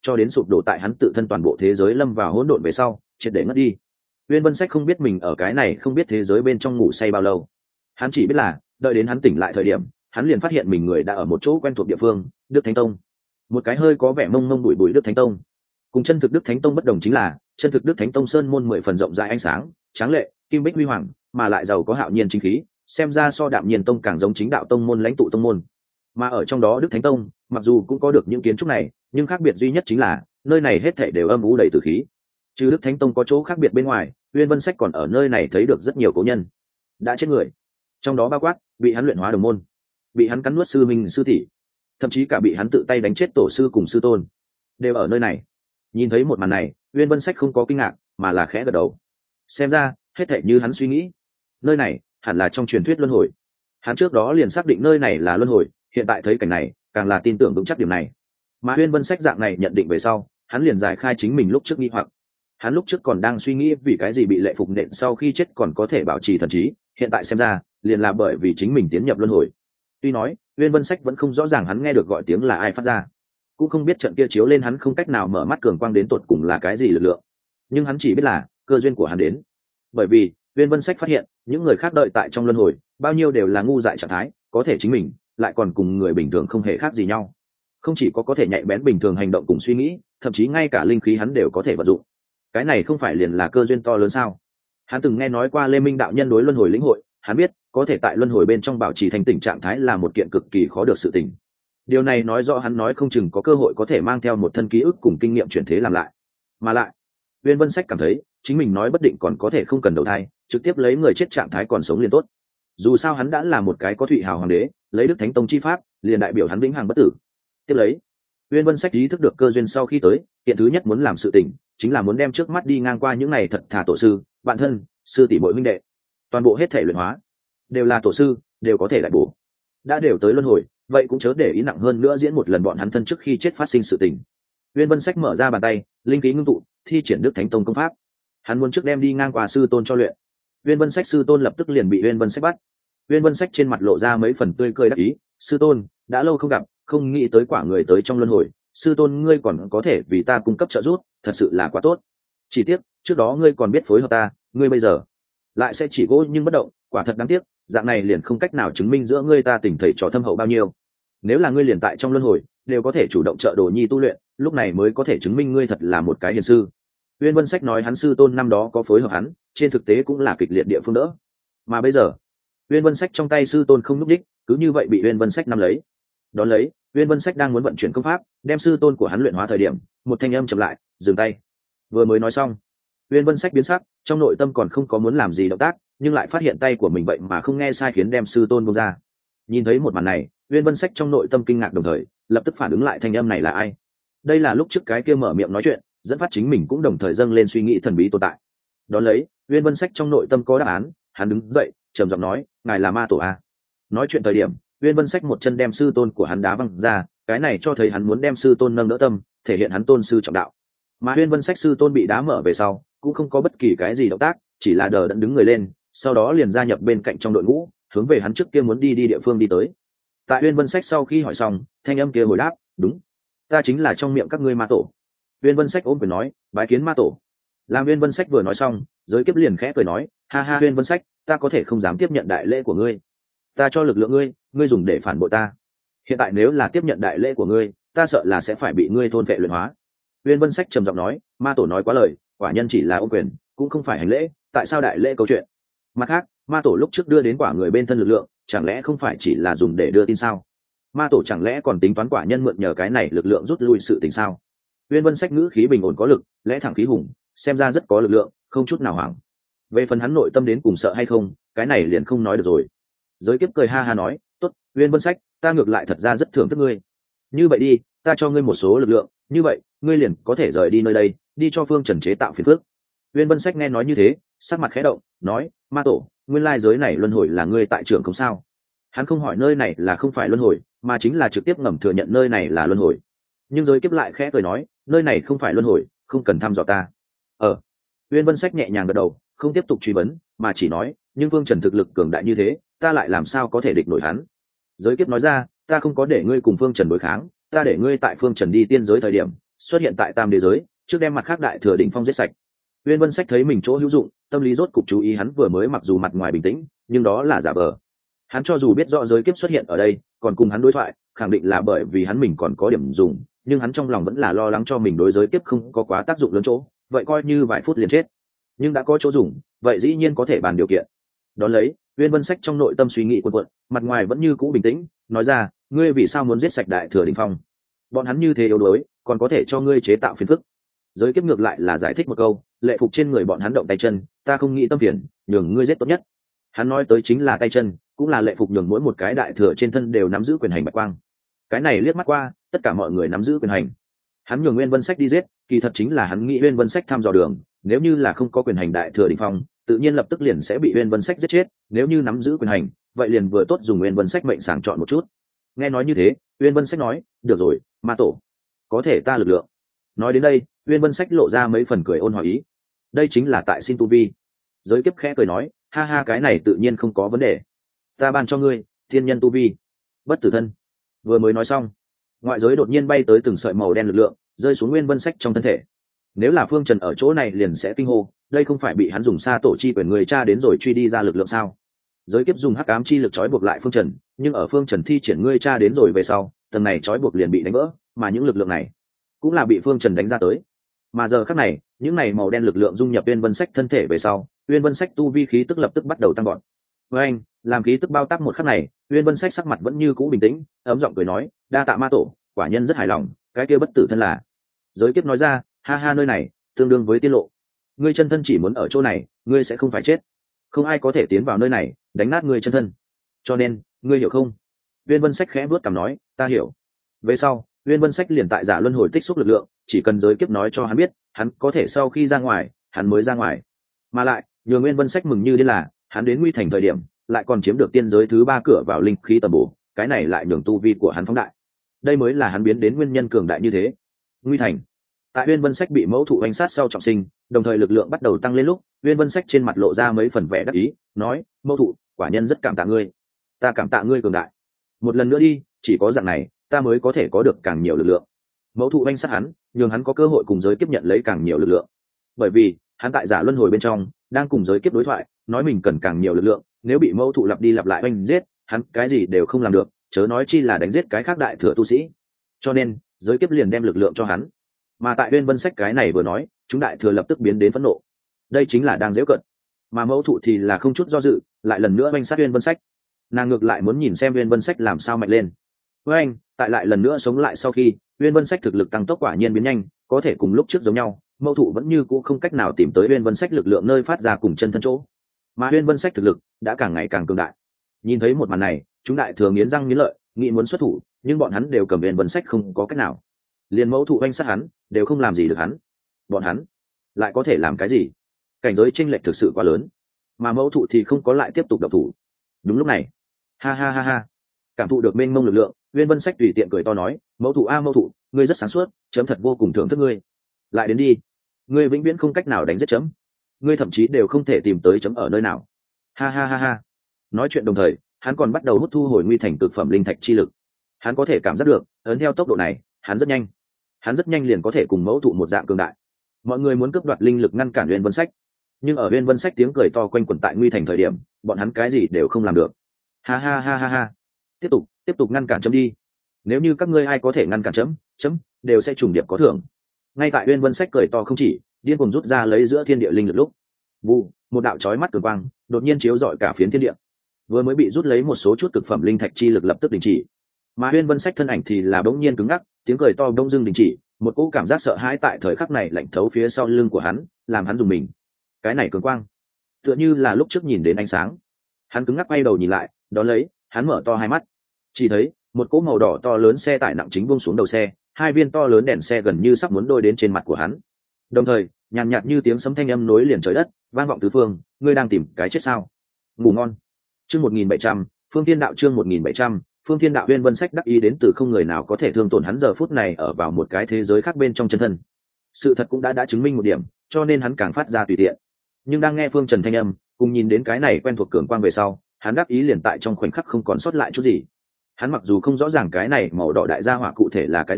cho đến sụp đổ tại hắn tự thân toàn bộ thế giới lâm vào hỗn độn về sau triệt để ngất đi. Uyên Vân Sách không biết mình ở cái này không biết thế giới bên trong ngủ say bao lâu, hắn chỉ biết là đợi đến hắn tỉnh lại thời điểm, hắn liền phát hiện mình người đã ở một chỗ quen thuộc địa phương, Đức Thánh Tông. Một cái hơi có vẻ mông mông bụi bụi Đức Thánh Tông. Cùng chân thực Đức Thánh Tông bất đồng chính là, chân thực Đức Thánh Tông sơn môn 10 phần rộng rãi ánh sáng, tráng lệ, kim bích huy hoàng, mà lại giàu có hạo nhiên chính khí, xem ra so Đạm Nhiên Tông càng giống chính đạo tông môn lãnh tụ tông môn. Mà ở trong đó Đức Thánh Tông, mặc dù cũng có được những kiến trúc này, nhưng khác biệt duy nhất chính là, nơi này hết thảy đều âm u đầy tử khí. Trừ Đức Thánh Tông có chỗ khác biệt bên ngoài, Uyên Vân Sách còn ở nơi này thấy được rất nhiều cố nhân đã chết người, trong đó bao quát bị hắn luyện hóa đồng môn, bị hắn cắn nuốt sư minh sư tỷ, thậm chí cả bị hắn tự tay đánh chết tổ sư cùng sư tôn, đều ở nơi này. Nhìn thấy một màn này, Uyên Vân Sách không có kinh ngạc, mà là khẽ gật đầu. Xem ra hết thảy như hắn suy nghĩ, nơi này hẳn là trong truyền thuyết luân hồi. Hắn trước đó liền xác định nơi này là luân hồi, hiện tại thấy cảnh này càng là tin tưởng vững chắc điểm này. Mà Uyên Vân Sách dạng này nhận định về sau, hắn liền giải khai chính mình lúc trước nghi hoặc. Hắn lúc trước còn đang suy nghĩ vì cái gì bị Lệ Phục nện sau khi chết còn có thể bảo trì thần trí, hiện tại xem ra liền là bởi vì chính mình tiến nhập luân hồi. Tuy nói Uyên Vân Sách vẫn không rõ ràng hắn nghe được gọi tiếng là ai phát ra, cũng không biết trận kia chiếu lên hắn không cách nào mở mắt cường quang đến tột cùng là cái gì lực lượng, nhưng hắn chỉ biết là cơ duyên của hắn đến. Bởi vì Uyên Vân Sách phát hiện những người khác đợi tại trong luân hồi bao nhiêu đều là ngu dại trạng thái, có thể chính mình lại còn cùng người bình thường không hề khác gì nhau. Không chỉ có thể nhạy bén bình thường hành động cùng suy nghĩ, thậm chí ngay cả linh khí hắn đều có thể vận dụng. Cái này không phải liền là cơ duyên to lớn sao? Hắn từng nghe nói qua Lê Minh đạo nhân đối luân hồi lĩnh hội, hắn biết có thể tại luân hồi bên trong bảo trì thành tỉnh trạng thái là một kiện cực kỳ khó được sự tình. Điều này nói rõ hắn nói không chừng có cơ hội có thể mang theo một thân ký ức cùng kinh nghiệm chuyển thế làm lại. Mà lại, Uyên Vân Sách cảm thấy chính mình nói bất định còn có thể không cần đầu thai, trực tiếp lấy người chết trạng thái còn sống liền tốt. Dù sao hắn đã là một cái có Thụy Hào hoàng đế, lấy Đức Thánh Tông chi pháp, liền đại biểu hắn vĩnh hằng bất tử. Tiếp lấy, Uyên Vân Sách ý thức được cơ duyên sau khi tới, hiện thứ nhất muốn làm sự tình chính là muốn đem trước mắt đi ngang qua những này thật thà tổ sư, bạn thân, sư tỷ muội huynh đệ, toàn bộ hết thể luyện hóa, đều là tổ sư, đều có thể lại bổ. Đã đều tới luân hồi, vậy cũng chớ để ý nặng hơn nữa diễn một lần bọn hắn thân trước khi chết phát sinh sự tình. Uyên Vân Sách mở ra bàn tay, linh khí ngưng tụ, thi triển Đức Thánh Tông công pháp. Hắn muốn trước đem đi ngang qua sư tôn cho luyện. Uyên Vân Sách sư tôn lập tức liền bị Uyên Vân Sách bắt. Uyên Vân Sách trên mặt lộ ra mấy phần tươi cười đắc ý, sư tôn, đã lâu không gặp, không nghĩ tới quả người tới trong luân hồi, sư tôn ngươi còn có thể vì ta cung cấp trợ giúp, thật sự là quá tốt. Chỉ tiếc trước đó ngươi còn biết phối hợp ta, ngươi bây giờ lại sẽ chỉ gỗ nhưng bất động, quả thật đáng tiếc, dạng này liền không cách nào chứng minh giữa ngươi ta tình thầy trò thâm hậu bao nhiêu. Nếu là ngươi liền tại trong luân hồi đều có thể chủ động trợ đồ nhi tu luyện, lúc này mới có thể chứng minh ngươi thật là một cái hiền sư. Uyên Vân Sách nói hắn sư tôn năm đó có phối hợp hắn, trên thực tế cũng là kịch liệt địa phương đỡ. Mà bây giờ, Uyên Vân Sách trong tay sư tôn không nhúc đích, cứ như vậy bị Uyên Vân Sách nắm lấy. Đón lấy, Uyên Vân Sách đang muốn vận chuyển công pháp, đem sư tôn của hắn luyện hóa thời điểm, một thanh âm chậm lại, dừng tay. Vừa mới nói xong, Uyên Vân Sách biến sắc, trong nội tâm còn không có muốn làm gì động tác, nhưng lại phát hiện tay của mình vậy mà không nghe sai khiến đem sư tôn buông ra. Nhìn thấy một màn này, Uyên Vân Sách trong nội tâm kinh ngạc đồng thời, lập tức phản ứng lại thanh âm này là ai. Đây là lúc trước cái kia mở miệng nói chuyện, dẫn phát chính mình cũng đồng thời dâng lên suy nghĩ thần bí tồn tại. Đón lấy, Uyên Vân Sách trong nội tâm có đáp án, hắn đứng dậy, trầm giọng nói, ngài là ma tổ a. Nói chuyện thời điểm, Uyên Vân Sách một chân đem sư tôn của hắn đá văng ra, cái này cho thấy hắn muốn đem sư tôn nâng đỡ tâm, thể hiện hắn tôn sư trọng đạo. Mà Uyên Vân Sách sư tôn bị đá mở về sau, cũng không có bất kỳ cái gì động tác, chỉ là đờ đẫn đứng người lên, sau đó liền gia nhập bên cạnh trong đội ngũ, hướng về hắn trước kia muốn đi địa phương đi tới. Tại Uyên Vân Sách sau khi hỏi xong, thanh âm kia hồi đáp, đúng, ta chính là trong miệng các ngươi ma tổ. Uyên Vân Sách ôm quyền nói, bái kiến ma tổ. Làm Uyên Vân Sách vừa nói xong, Giới Kiếp liền khẽ cười nói, ha ha Uyên Vân Sách, ta có thể không dám tiếp nhận đại lễ của ngươi. Ta cho lực lượng ngươi, ngươi dùng để phản bội ta. Hiện tại nếu là tiếp nhận đại lễ của ngươi, ta sợ là sẽ phải bị ngươi thôn phệ luyện hóa. Uyên Vân Sách trầm giọng nói, ma tổ nói quá lời, quả nhân chỉ là ôm quyền, cũng không phải hành lễ, tại sao đại lễ câu chuyện? Mặt khác, ma tổ lúc trước đưa đến quả người bên thân lực lượng, chẳng lẽ không phải chỉ là dùng để đưa tin sao? Ma tổ chẳng lẽ còn tính toán quả nhân mượn nhờ cái này lực lượng rút lui sự tình sao? Uyên Vân Sách ngữ khí bình ổn có lực, lẽ thẳng khí hùng, xem ra rất có lực lượng, không chút nào hoảng. Về phần hắn nội tâm đến cùng sợ hay không, cái này liền không nói được rồi. Giới Kiếp cười ha ha nói, tốt, Uyên Vân Sách, ta ngược lại thật ra rất thưởng thức ngươi. Như vậy đi, ta cho ngươi một số lực lượng, như vậy, ngươi liền có thể rời đi nơi đây, đi cho Phương Trần chế tạo phiền phức. Uyên Vân Sách nghe nói như thế, sắc mặt khẽ động, nói, ma tổ, nguyên lai giới này luân hồi là ngươi tại trưởng không sao? Hắn không hỏi nơi này là không phải luân hồi, mà chính là trực tiếp ngầm thừa nhận nơi này là luân hồi. Nhưng Giới Kiếp lại khẽ cười nói, nơi này không phải luân hồi, không cần thăm dò ta. Uyên Vân Sách nhẹ nhàng gật đầu, không tiếp tục truy vấn, mà chỉ nói, nhưng Phương Trần thực lực cường đại như thế, ta lại làm sao có thể địch nổi hắn? Giới Kiếp nói ra, ta không có để ngươi cùng Phương Trần đối kháng, ta để ngươi tại Phương Trần đi tiên giới thời điểm, xuất hiện tại tam đế giới trước đem mặt khác đại thừa đỉnh phong giết sạch. Uyên Vân Sách thấy mình chỗ hữu dụng, tâm lý rốt cục chú ý hắn vừa mới mặc dù mặt ngoài bình tĩnh, nhưng đó là giả vờ. Hắn cho dù biết rõ giới kiếp xuất hiện ở đây, còn cùng hắn đối thoại, khẳng định là bởi vì hắn mình còn có điểm dùng, nhưng hắn trong lòng vẫn là lo lắng cho mình đối giới kiếp không có quá tác dụng lớn chỗ, vậy coi như vài phút liền chết. Nhưng đã có chỗ dùng, vậy dĩ nhiên có thể bàn điều kiện. Đón lấy, Uyên Vân Sách trong nội tâm suy nghĩ cuộn cuộn, mặt ngoài vẫn như cũ bình tĩnh, nói ra, ngươi vì sao muốn giết sạch đại thừa đỉnh phong? Bọn hắn như thế yếu đuối, còn có thể cho ngươi chế tạo phiền phức. Giới kiếp ngược lại là giải thích một câu, lệ phục trên người bọn hắn động tay chân, ta không nghĩ tâm phiền, nhường ngươi giết tốt nhất. Hắn nói tới chính là tay chân, cũng là lệ phục nhường mỗi một cái đại thừa trên thân đều nắm giữ quyền hành bạch quang. Cái này liếc mắt qua, tất cả mọi người nắm giữ quyền hành. Hắn nhường Nguyên Vân Sách đi giết, kỳ thật chính là hắn nghĩ Nguyên Vân Sách thăm dò đường, nếu như là không có quyền hành đại thừa đỉnh phong, tự nhiên lập tức liền sẽ bị Nguyên Vân Sách giết chết, nếu như nắm giữ quyền hành, vậy liền vừa tốt dùng Nguyên Vân Sách mệnh sàng chọn một chút. Nghe nói như thế, Nguyên Vân Sách nói, được rồi, ma tổ, có thể ta lực lượng. Nói đến đây, Nguyên Vân Sách lộ ra mấy phần cười ôn hòa ý. Đây chính là tại xin tu vi. Giới kiếp khẽ cười nói, ha ha, cái này tự nhiên không có vấn đề. Ta ban cho ngươi thiên nhân tu vi, bất tử thân. Vừa mới nói xong, ngoại giới đột nhiên bay tới từng sợi màu đen lực lượng, rơi xuống Nguyên Vân Sách trong thân thể. Nếu là Phương Trần ở chỗ này liền sẽ kinh hô, đây không phải bị hắn dùng sa tổ chi quyền người cha đến rồi truy đi ra lực lượng sao? Giới kiếp dùng hắc ám chi lực trói buộc lại Phương Trần, nhưng ở Phương Trần thi triển ngươi cha đến rồi về sau, tầng này trói buộc liền bị đánh vỡ, mà những lực lượng này cũng là bị Phương Trần đánh ra tới. Mà giờ khắc này, những này màu đen lực lượng dung nhập Uyên Vân Sách thân thể về sau, Uyên Vân Sách tu vi khí tức lập tức bắt đầu tăng gọn. Với anh, làm khí tức bao tác một khắc này, Uyên Vân Sách sắc mặt vẫn như cũ bình tĩnh, ấm giọng cười nói, đa tạ ma tổ, quả nhân rất hài lòng, cái kia bất tử thân là. Giới kiếp nói ra, ha ha, nơi này tương đương với tiết lộ. Ngươi chân thân chỉ muốn ở chỗ này, ngươi sẽ không phải chết. Không ai có thể tiến vào nơi này, đánh nát ngươi chân thân. Cho nên, ngươi hiểu không? Uyên Vân Sách khẽ vuốt cằm nói, ta hiểu. Về sau, Uyên Vân Sách liền tại giả luân hồi tích xúc lực lượng, chỉ cần giới kiếp nói cho hắn biết, hắn có thể sau khi ra ngoài, hắn mới ra ngoài. Mà lại, nhường Uyên Vân Sách mừng như điên là, hắn đến Nguy Thành thời điểm, lại còn chiếm được tiên giới thứ 3 cửa vào linh khí tầm bổ, cái này lại nhường tu vi của hắn phóng đại. Đây mới là hắn biến đến nguyên nhân cường đại như thế. Nguy Thành. Tại Uyên Vân Sách bị mẫu thụ oanh sát sau trọng sinh, đồng thời lực lượng bắt đầu tăng lên lúc, Uyên Vân Sách trên mặt lộ ra mấy phần vẻ đắc ý, nói, mẫu thụ, quả nhân rất cảm tạ ngươi. Ta cảm tạ ngươi cường đại. Một lần nữa đi, chỉ có dạng này, ta mới có thể có được càng nhiều lực lượng. Mẫu thụ oanh sát hắn, nhường hắn có cơ hội cùng giới kiếp nhận lấy càng nhiều lực lượng. Bởi vì, hắn tại giả luân hồi bên trong, đang cùng giới kiếp đối thoại, nói mình cần càng nhiều lực lượng, nếu bị mẫu thụ lặp đi lặp lại oanh giết, hắn cái gì đều không làm được, chớ nói chi là đánh giết cái khác đại thừa tu sĩ. Cho nên, giới kiếp liền đem lực lượng cho hắn. Mà tại Uyên Vân Sách cái này vừa nói, chúng đại thừa lập tức biến đến phẫn nộ. Đây chính là đang giễu cợt. Mà mẫu thụ thì là không chút do dự, lại lần nữa oanh sát Uyên Vân Sách. Nàng ngược lại muốn nhìn xem Uyên Vân Sách làm sao mạnh lên. Với anh, tại lại lần nữa sống lại sau khi, Uyên Vân Sách thực lực tăng tốc quả nhiên biến nhanh, có thể cùng lúc trước giống nhau, mẫu thụ vẫn như cũ không cách nào tìm tới Uyên Vân Sách lực lượng nơi phát ra cùng chân thân chỗ. Mà Uyên Vân Sách thực lực đã càng ngày càng cường đại. Nhìn thấy một màn này, chúng đại thừa nghiến răng nghiến lợi, nghĩ muốn xuất thủ, nhưng bọn hắn đều cầm Uyên Vân Sách không có cách nào. Liền mẫu thụ oanh sát hắn, đều không làm gì được hắn. Bọn hắn lại có thể làm cái gì? Cảnh giới chênh lệch thực sự quá lớn, mà mẫu thụ thì không có lại tiếp tục động thủ. Đúng lúc này, ha ha ha ha, cảm thụ được mênh mông lực lượng, Uyên Vân Sách tùy tiện cười to nói, mẫu thụ a mẫu thụ, ngươi rất sáng suốt, chấm thật vô cùng thưởng thức ngươi. Lại đến đi, ngươi vĩnh viễn không cách nào đánh giết chấm, ngươi thậm chí đều không thể tìm tới chấm ở nơi nào. Ha ha ha ha. Nói chuyện đồng thời, hắn còn bắt đầu hút thu hồi Nguy Thành cực phẩm linh thạch chi lực. Hắn có thể cảm giác được, ấn theo tốc độ này, hắn rất nhanh liền có thể cùng mẫu thụ một dạng cường đại. Mọi người muốn cướp đoạt linh lực ngăn cản Uyên Vân Sách, nhưng ở Uyên Vân Sách tiếng cười to quanh quẩn tại Nguy Thành thời điểm, bọn hắn cái gì đều không làm được. Ha ha ha ha ha. Tiếp tục ngăn cản chấm đi. Nếu như các ngươi ai có thể ngăn cản chấm đều sẽ trùng điệp có thưởng. Ngay tại Uyên Vân Sách cười to không chỉ, điên cuồng rút ra lấy giữa thiên địa linh lực lúc, vụ, một đạo chói mắt cường quang đột nhiên chiếu rọi cả phiến thiên địa. Vừa mới bị rút lấy một số chút cực phẩm linh thạch chi lực lập tức đình chỉ, mà Uyên Vân Sách thân ảnh thì là bỗng nhiên cứng ngắc, tiếng cười to đông dưng đình chỉ, một cỗ cảm giác sợ hãi tại thời khắc này lạnh thấu phía sau lưng của hắn, làm hắn rùng mình. Cái này cường quang, tựa như là lúc trước nhìn đến ánh sáng. Hắn cứng ngắc quay đầu nhìn lại, đó lấy, hắn mở to hai mắt, chỉ thấy một cỗ màu đỏ to lớn xe tải nặng chính buông xuống đầu xe, hai viên to lớn đèn xe gần như sắp muốn đôi đến trên mặt của hắn. Đồng thời, nhàn nhạt như tiếng sấm thanh âm nối liền trời đất, vang vọng tứ phương, ngươi đang tìm cái chết sao? Ngủ ngon. Chương 1700, Phương Thiên Đạo chương 1700, Phương Thiên Đạo. Uyên Vân Sách đắc ý đến từ không người nào có thể thương tổn hắn giờ phút này ở vào một cái thế giới khác bên trong chân thân. Sự thật cũng đã chứng minh một điểm, cho nên hắn càng phát ra tùy tiện. Nhưng đang nghe Phương Trần thanh âm, cùng nhìn đến cái này quen thuộc cường quang về sau, hắn đắc ý liền tại trong khoảnh khắc không còn sót lại chút gì. Hắn mặc dù không rõ ràng cái này màu đỏ đại gia hỏa cụ thể là cái gì,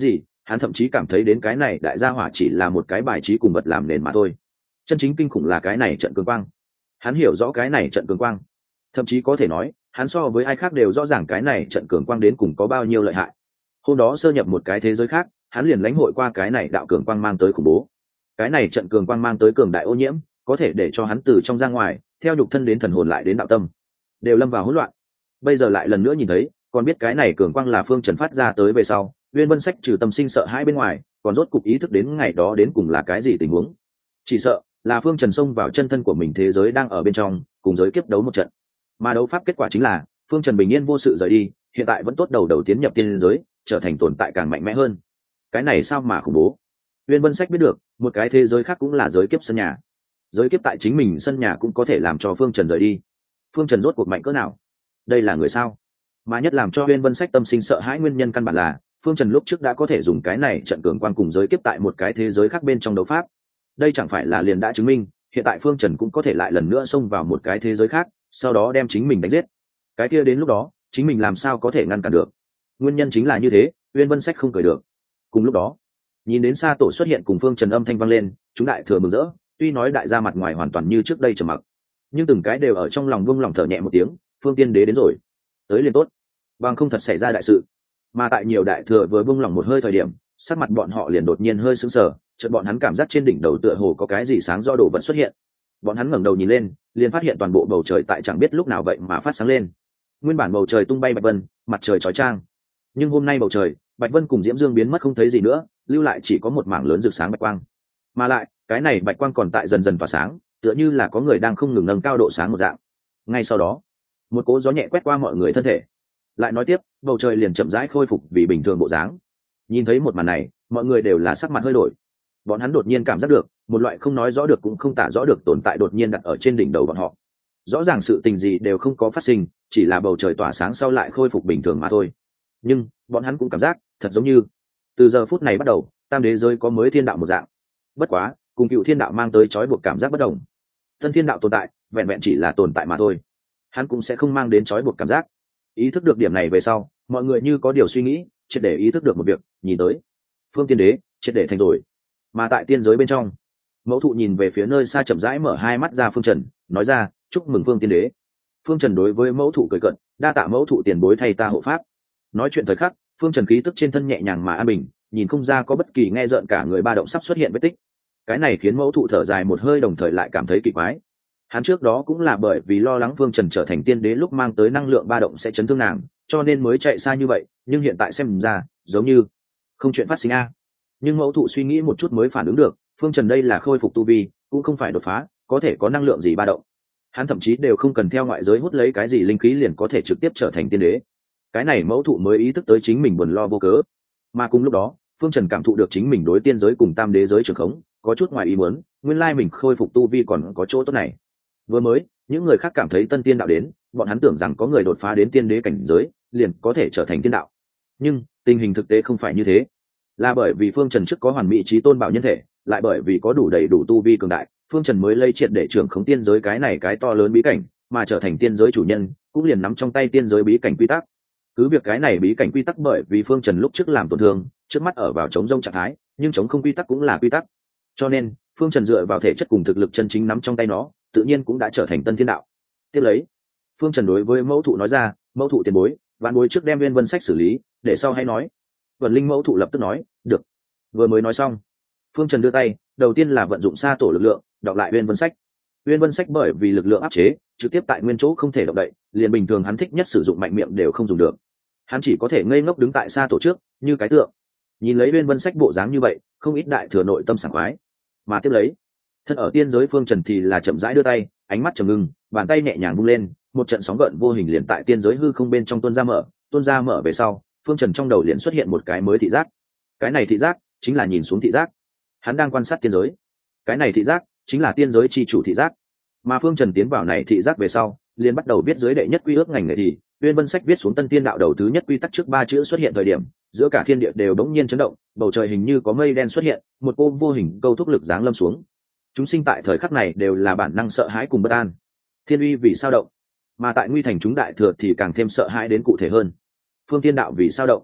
Hắn thậm chí cảm thấy đến cái này đại gia hỏa chỉ là một cái bài trí cùng vật làm nền mà thôi. Chân chính kinh khủng là cái này trận cường quang. Hắn hiểu rõ cái này trận cường quang, thậm chí có thể nói hắn so với ai khác đều rõ ràng cái này trận cường quang đến cùng có bao nhiêu lợi hại. Hôm đó sơ nhập một cái thế giới khác, hắn liền lãnh hội qua cái này đạo cường quang mang tới khủng bố. Cái này trận cường quang mang tới cường đại ô nhiễm, có thể để cho hắn từ trong ra ngoài, theo nhục thân đến thần hồn lại đến đạo tâm, đều lâm vào hỗn loạn. Bây giờ lại lần nữa nhìn thấy, còn biết cái này cường quang là Phương Trần phát ra tới về sau, Uyên Vân Sách trừ tâm sinh sợ hãi bên ngoài, còn rốt cục ý thức đến ngày đó đến cùng là cái gì tình huống. Chỉ sợ là Phương Trần xông vào chân thân của mình thế giới đang ở bên trong, cùng giới kiếp đấu một trận. Mà đấu pháp kết quả chính là Phương Trần bình yên vô sự rời đi, hiện tại vẫn tốt đầu đầu tiến nhập tiên giới, trở thành tồn tại càng mạnh mẽ hơn. Cái này sao mà khủng bố. Uyên Vân Sách biết được, một cái thế giới khác cũng là giới kiếp sân nhà. Giới kiếp tại chính mình sân nhà cũng có thể làm cho Phương Trần rời đi. Phương Trần rốt cuộc mạnh cỡ nào? Đây là người sao? Mà nhất làm cho Uyên Vân Sách tâm sinh sợ hãi nguyên nhân căn bản là Phương Trần lúc trước đã có thể dùng cái này trận cường quan cùng giới kiếp tại một cái thế giới khác bên trong đấu pháp. Đây chẳng phải là liền đã chứng minh, hiện tại Phương Trần cũng có thể lại lần nữa xông vào một cái thế giới khác, sau đó đem chính mình đánh giết. Cái kia đến lúc đó, chính mình làm sao có thể ngăn cản được? Nguyên nhân chính là như thế, Uyên Vân Sách không cười được. Cùng lúc đó, nhìn đến Sa Tổ xuất hiện cùng Phương Trần âm thanh vang lên, chúng đại thừa mừng rỡ, tuy nói đại gia mặt ngoài hoàn toàn như trước đây trầm mặc, nhưng từng cái đều ở trong lòng buông lòng thở nhẹ một tiếng, Phương Tiên Đế đến rồi, tới liền tốt, bằng không thật xảy ra đại sự. Mà tại nhiều đại thừa vừa buông lòng một hơi thời điểm, sắc mặt bọn họ liền đột nhiên hơi sững sờ, chợt bọn hắn cảm giác trên đỉnh đầu tựa hồ có cái gì sáng do đổ vật xuất hiện. Bọn hắn ngẩng đầu nhìn lên, liền phát hiện toàn bộ bầu trời tại chẳng biết lúc nào vậy mà phát sáng lên. Nguyên bản bầu trời tung bay bạch vân, mặt trời chói chang, nhưng hôm nay bầu trời, bạch vân cùng diễm dương biến mất không thấy gì nữa, lưu lại chỉ có một mảng lớn rực sáng bạch quang. Mà lại, cái này bạch quang còn tại dần dần tỏa sáng, tựa như là có người đang không ngừng nâng cao độ sáng một dạng. Ngay sau đó, một cỗ gió nhẹ quét qua mọi người thân thể. Lại nói tiếp, bầu trời liền chậm rãi khôi phục vì bình thường bộ dáng. Nhìn thấy một màn này, mọi người đều là sắc mặt hơi đổi. Bọn hắn đột nhiên cảm giác được một loại không nói rõ được cũng không tả rõ được tồn tại đột nhiên đặt ở trên đỉnh đầu bọn họ. Rõ ràng sự tình gì đều không có phát sinh, chỉ là bầu trời tỏa sáng sau lại khôi phục bình thường mà thôi. Nhưng bọn hắn cũng cảm giác thật giống như từ giờ phút này bắt đầu, tam đế giới có mới thiên đạo một dạng. Bất quá, cùng cựu thiên đạo mang tới trói buộc cảm giác bất đồng. Tân thiên đạo tồn tại, vẹn vẹn chỉ là tồn tại mà thôi. Hắn cũng sẽ không mang đến trói buộc cảm giác. Ý thức được điểm này về sau, mọi người như có điều suy nghĩ, triệt để ý thức được một việc, nhìn tới Phương Tiên Đế triệt để thành rồi. Mà tại tiên giới bên trong, Mẫu Thụ nhìn về phía nơi xa chậm rãi mở hai mắt ra Phương Trần, nói ra, chúc mừng Phương Tiên Đế. Phương Trần đối với Mẫu Thụ cười cận, đa tạ Mẫu Thụ tiền bối thay ta hộ pháp. Nói chuyện thời khắc, Phương Trần khí tức trên thân nhẹ nhàng mà an bình, nhìn không ra có bất kỳ nghe rợn cả người ba động sắp xuất hiện vết tích. Cái này khiến Mẫu Thụ thở dài một hơi, đồng thời lại cảm thấy kỳ quái. Hắn trước đó cũng là bởi vì lo lắng Phương Trần trở thành tiên đế lúc mang tới năng lượng ba động sẽ chấn thương nàng, cho nên mới chạy xa như vậy, nhưng hiện tại xem ra giống như không chuyện phát sinh a. Nhưng Mẫu Thụ suy nghĩ một chút mới phản ứng được, Phương Trần đây là khôi phục tu vi, cũng không phải đột phá, có thể có năng lượng gì ba động. Hắn thậm chí đều không cần theo ngoại giới hút lấy cái gì linh khí liền có thể trực tiếp trở thành tiên đế. Cái này Mẫu Thụ mới ý thức tới chính mình buồn lo vô cớ. Mà cùng lúc đó, Phương Trần cảm thụ được chính mình đối tiên giới cùng tam đế giới trường khống, có chút ngoài ý muốn, nguyên lai mình khôi phục tu vi còn có chỗ tốt này. Vừa mới, những người khác cảm thấy tân tiên đạo đến, bọn hắn tưởng rằng có người đột phá đến tiên đế cảnh giới, liền có thể trở thành tiên đạo. Nhưng tình hình thực tế không phải như thế. Là bởi vì Phương Trần trước có hoàn mỹ trí tôn bảo nhân thể, lại bởi vì có đủ đầy đủ tu vi cường đại, Phương Trần mới lây triệt để trưởng khống tiên giới cái này cái to lớn bí cảnh, mà trở thành tiên giới chủ nhân, cũng liền nắm trong tay tiên giới bí cảnh quy tắc. Cứ việc cái này bí cảnh quy tắc bởi vì Phương Trần lúc trước làm tổn thương, trước mắt ở vào chống rông trạng thái, nhưng chống không quy tắc cũng là quy tắc. Cho nên, Phương Trần dựa vào thể chất cùng thực lực chân chính nắm trong tay nó, tự nhiên cũng đã trở thành tân thiên đạo. Tiếp lấy, Phương Trần đối với Mẫu Thụ nói ra, Mẫu Thụ tiền bối, vạn bối trước đem Uyên Vân Sách xử lý, để sau hay nói. Vận Linh Mẫu Thụ lập tức nói, được. Vừa mới nói xong, Phương Trần đưa tay, đầu tiên là vận dụng Sa Tổ lực lượng, đọc lại Uyên Vân Sách. Uyên Vân Sách bởi vì lực lượng áp chế, trực tiếp tại nguyên chỗ không thể động đậy, liền bình thường hắn thích nhất sử dụng mạnh miệng đều không dùng được. Hắn chỉ có thể ngây ngốc đứng tại Sa Tổ trước, như cái tượng. Nhìn lấy Uyên Vân Sách bộ dáng như vậy, không ít đại thừa nội tâm sảng khoái. Mà tiếp lấy, thân ở tiên giới Phương Trần thì là chậm rãi đưa tay, ánh mắt trầm ngưng, bàn tay nhẹ nhàng vung lên, một trận sóng gợn vô hình liền tại tiên giới hư không bên trong tuôn ra mở về sau, Phương Trần trong đầu liền xuất hiện một cái mới thị giác. Cái này thị giác chính là nhìn xuống thị giác. Hắn đang quan sát tiên giới. Cái này thị giác chính là tiên giới chi chủ thị giác. Mà Phương Trần tiến vào này thị giác về sau, liền bắt đầu viết dưới đệ nhất quy ước ngành nghề thì, Uyên Vân Sách viết xuống tân tiên đạo đầu thứ nhất quy tắc trước 3 chữ xuất hiện thời điểm, giữa cả thiên địa đều bỗng nhiên chấn động, bầu trời hình như có mây đen xuất hiện, một cô vô hình câu thúc lực giáng lâm xuống. Chúng sinh tại thời khắc này đều là bản năng sợ hãi cùng bất an. Thiên uy vì sao động? Mà tại Nguy Thành chúng đại thừa thì càng thêm sợ hãi đến cụ thể hơn. Phương Tiên đạo vì sao động?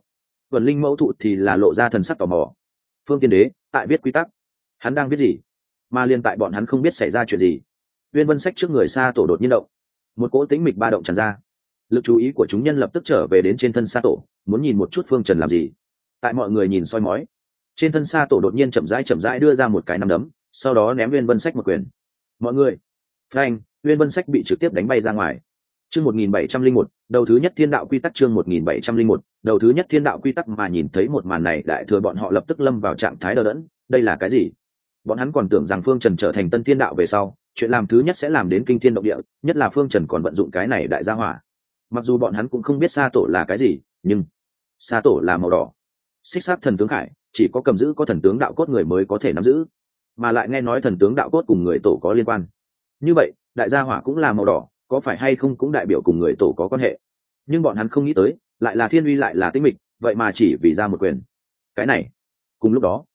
Vân linh mẫu thụ thì là lộ ra thần sắc tò mò. Phương Tiên Đế tại viết quy tắc, hắn đang viết gì? Mà liên tại bọn hắn không biết xảy ra chuyện gì, Uyên Vân Sách trước người Sa Tổ đột nhiên động, một cỗ tĩnh mịch ba động tràn ra. Lực chú ý của chúng nhân lập tức trở về đến trên thân Sa Tổ, muốn nhìn một chút Phương Trần làm gì. Tại mọi người nhìn soi mói, trên thân Sa Tổ đột nhiên chậm rãi đưa ra một cái nắm đấm, sau đó ném Uyên Vân Sách một quyền. Mọi người, phanh, Uyên Vân Sách bị trực tiếp đánh bay ra ngoài. Chương 1701, đầu thứ nhất thiên đạo quy tắc. Chương 1701, đầu thứ nhất thiên đạo quy tắc. Mà nhìn thấy một màn này, đại thừa bọn họ lập tức lâm vào trạng thái đờ đẫn. Đây là cái gì? Bọn hắn còn tưởng rằng Phương Trần trở thành tân thiên đạo về sau, chuyện làm thứ nhất sẽ làm đến kinh thiên động địa, nhất là Phương Trần còn vận dụng cái này đại gia hỏa. Mặc dù bọn hắn cũng không biết Sa Tổ là cái gì, nhưng Sa Tổ là màu đỏ, xích sát thần tướng khải, chỉ có cầm giữ có thần tướng đạo cốt người mới có thể nắm giữ, mà lại nghe nói thần tướng đạo cốt cùng người tổ có liên quan. Như vậy, đại gia hỏa cũng là màu đỏ, có phải hay không cũng đại biểu cùng người tổ có quan hệ. Nhưng bọn hắn không nghĩ tới, lại là thiên uy lại là tinh mịch, vậy mà chỉ vì ra một quyền. Cái này, cùng lúc đó,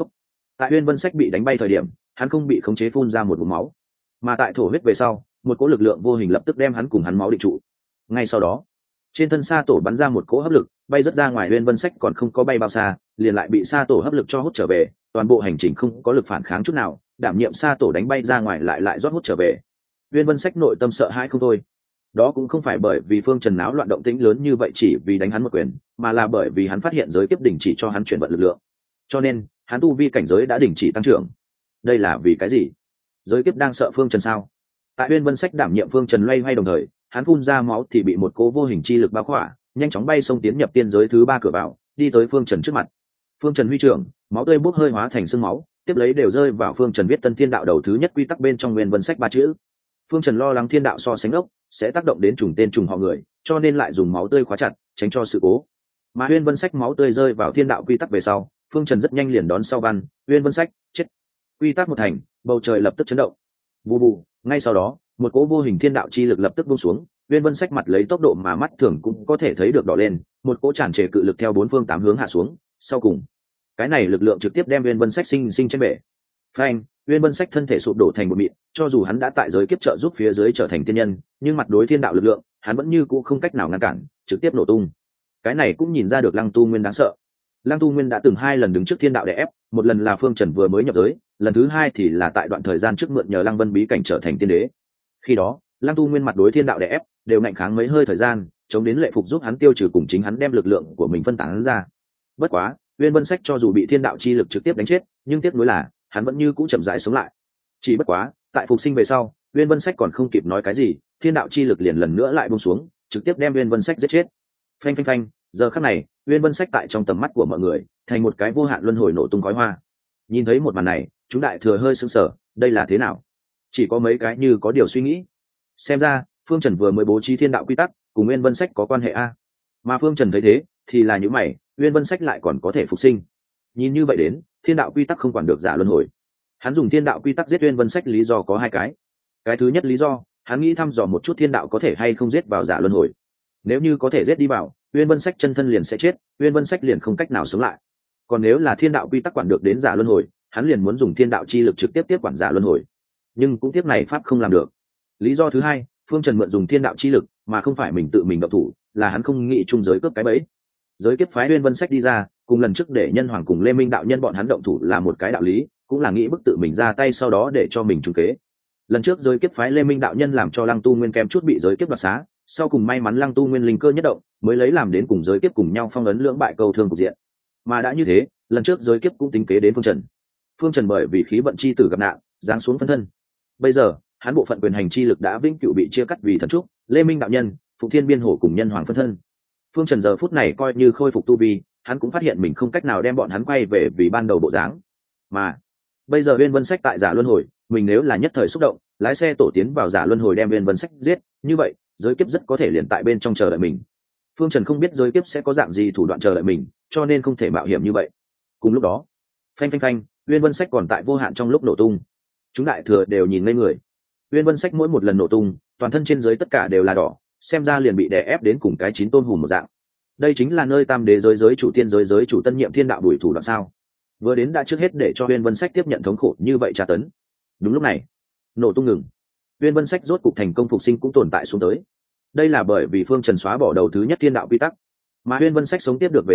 tại Uyên Vân Sách bị đánh bay thời điểm, hắn không bị khống chế phun ra một ngụm máu, mà tại thổ huyết về sau, một cỗ lực lượng vô hình lập tức đem hắn cùng hắn máu định trụ. Ngay sau đó, trên thân Sa Tổ bắn ra một cỗ hấp lực, bay rất ra ngoài. Uyên Vân Sách còn không có bay bao xa, liền lại bị Sa Tổ hấp lực cho hút trở về, toàn bộ hành trình không có lực phản kháng chút nào, đảm nhiệm Sa Tổ đánh bay ra ngoài lại rót hút trở về. Uyên Vân Sách nội tâm sợ hãi không thôi. Đó cũng không phải bởi vì Phương Trần náo loạn động tĩnh lớn như vậy chỉ vì đánh hắn một quyền, mà là bởi vì hắn phát hiện giới kiếp đình chỉ cho hắn chuyển vận lực lượng, cho nên hắn tu vi cảnh giới đã đình chỉ tăng trưởng. Đây là vì cái gì? Giới kiếp đang sợ Phương Trần sao? Tại Uyên Vân Sách đảm nhiệm Phương Trần loay hoay đồng thời, hắn phun ra máu thì bị một cỗ vô hình chi lực bao khỏa, nhanh chóng bay xông tiến nhập tiên giới thứ 3 cửa vào, đi tới Phương Trần trước mặt. Phương Trần huy trưởng, máu tươi bốc hơi hóa thành sương máu, tiếp lấy đều rơi vào Phương Trần viết tân thiên đạo đầu thứ nhất quy tắc bên trong Uyên Vân Sách 3 chữ. Phương Trần lo lắng thiên đạo so sánh ốc sẽ tác động đến trùng tên trùng họ người, cho nên lại dùng máu tươi khóa chặt, tránh cho sự cố. Mà Uyên Vân Sách máu tươi rơi vào thiên đạo quy tắc về sau, Phương Trần rất nhanh liền đón sau văn, Uyên Vân Sách chết. Quy tắc một thành, bầu trời lập tức chấn động. Vù vù, ngay sau đó, một cỗ vô hình thiên đạo chi lực lập tức buông xuống, Uyên Vân Sách mặt lấy tốc độ mà mắt thường cũng có thể thấy được đỏ lên, một cỗ tràn trề cự lực theo 4 phương 8 hướng hạ xuống, sau cùng, cái này lực lượng trực tiếp đem Uyên Vân Sách sinh trên bể. Phanh, Uyên Vân Sách thân thể sụp đổ thành một mịn, cho dù hắn đã tại giới kiếp trợ giúp phía dưới trở thành tiên nhân, nhưng mặt đối thiên đạo lực lượng, hắn vẫn như cũ không cách nào ngăn cản, trực tiếp nổ tung. Cái này cũng nhìn ra được Lăng Tu Nguyên đáng sợ. Lăng Tu Nguyên đã từng 2 lần đứng trước thiên đạo để ép, một lần là Phương Trần vừa mới nhập giới, lần thứ 2 thì là tại đoạn thời gian trước mượn nhờ Lăng Vân bí cảnh trở thành tiên đế. Khi đó, Lăng Tu Nguyên mặt đối thiên đạo để ép, đều ngạnh kháng mấy hơi thời gian, chống đến lệ phục giúp hắn tiêu trừ cùng chính hắn đem lực lượng của mình phân tán ra. Bất quá, Uyên Vân Sách cho dù bị thiên đạo chi lực trực tiếp đánh chết, nhưng tiếc nuối là hắn vẫn như cũ chậm rãi sống lại. Chỉ bất quá, tại phục sinh về sau, Uyên Vân Sách còn không kịp nói cái gì, thiên đạo chi lực liền lần nữa lại buông xuống, trực tiếp đem Uyên Vân Sách giết chết. Phanh phanh phanh, giờ khắc này, Uyên Vân Sách tại trong tầm mắt của mọi người, thành một cái vô hạn luân hồi nổ tung khói hoa. Nhìn thấy một màn này, chúng đại thừa hơi sững sờ, đây là thế nào? Chỉ có mấy cái như có điều suy nghĩ. Xem ra, Phương Trần vừa mới bố trí thiên đạo quy tắc, cùng Uyên Vân Sách có quan hệ a. Mà Phương Trần thấy thế, thì là những mày, Uyên Vân Sách lại còn có thể phục sinh. Nhìn như vậy đến, thiên đạo quy tắc không quản được giả luân hồi. Hắn dùng thiên đạo quy tắc giết Uyên Vân Sách lý do có 2 cái. Cái thứ nhất lý do, hắn nghĩ thăm dò một chút thiên đạo có thể hay không giết vào giả luân hồi. Nếu như có thể giết đi vào, Uyên Vân Sách chân thân liền sẽ chết, Uyên Vân Sách liền không cách nào sống lại. Còn nếu là thiên đạo quy tắc quản được đến giả luân hồi, hắn liền muốn dùng thiên đạo chi lực trực tiếp tiếp quản giả luân hồi. Nhưng cũng tiếp này pháp không làm được. Lý do thứ 2, Phương Trần mượn dùng thiên đạo chi lực, mà không phải mình tự mình động thủ, là hắn không nghĩ chung giới cướp cái bẫy. Giới kiếp phái Uyên Vân Sách đi ra, cùng lần trước để Nhân Hoàng cùng Lê Minh đạo nhân bọn hắn động thủ là một cái đạo lý, cũng là nghĩ bức tự mình ra tay sau đó để cho mình trùng kế. Lần trước giới kiếp phái Lê Minh đạo nhân làm cho Lăng Tu Nguyên kém chút bị giới kiếp đoạt xá, sau cùng may mắn Lăng Tu Nguyên linh cơ nhất động, mới lấy làm đến cùng giới kiếp cùng nhau phong ấn lưỡng bại câu thương cục diện. Mà đã như thế, lần trước giới kiếp cũng tính kế đến Phương Trần. Phương Trần bởi vì khí vận chi tử gặp nạn, giáng xuống phân thân. Bây giờ, hắn bộ phận quyền hành chi lực đã vĩnh cửu bị chia cắt vì thần trúc, Lê Minh đạo nhân, Phụng Thiên Biên Hổ cùng Nhân Hoàng phân thân. Phương Trần giờ phút này coi như khôi phục tu vi, hắn cũng phát hiện mình không cách nào đem bọn hắn quay về vì ban đầu bộ dáng. Mà bây giờ Uyên Vân Sách tại giả luân hồi, mình nếu là nhất thời xúc động, lái xe tổ tiến vào giả luân hồi đem Uyên Vân Sách giết, như vậy, giới kiếp rất có thể liền tại bên trong chờ đợi mình. Phương Trần không biết giới kiếp sẽ có dạng gì thủ đoạn chờ đợi mình, cho nên không thể mạo hiểm như vậy. Cùng lúc đó, phanh phanh phanh, Uyên Vân Sách còn tại vô hạn trong lúc nổ tung. Chúng đại thừa đều nhìn ngây người. Uyên Vân Sách mỗi một lần nổ tung, toàn thân trên dưới tất cả đều là đỏ, xem ra liền bị đè ép đến cùng cái 9 tôn hùm một dạng. Đây chính là nơi tam đế giới chủ tiên giới chủ tân nhiệm thiên đạo đuổi thủ đoạn sao? Vừa đến đã trước hết để cho Uyên Vân Sách tiếp nhận thống khổ như vậy tra tấn. Đúng lúc này, nổ tung ngừng. Uyên Vân Sách rốt cục thành công phục sinh cũng tồn tại xuống tới. Đây là bởi vì Phương Trần xóa bỏ đầu thứ nhất thiên đạo quy tắc, mà Uyên Vân Sách sống tiếp được về sau,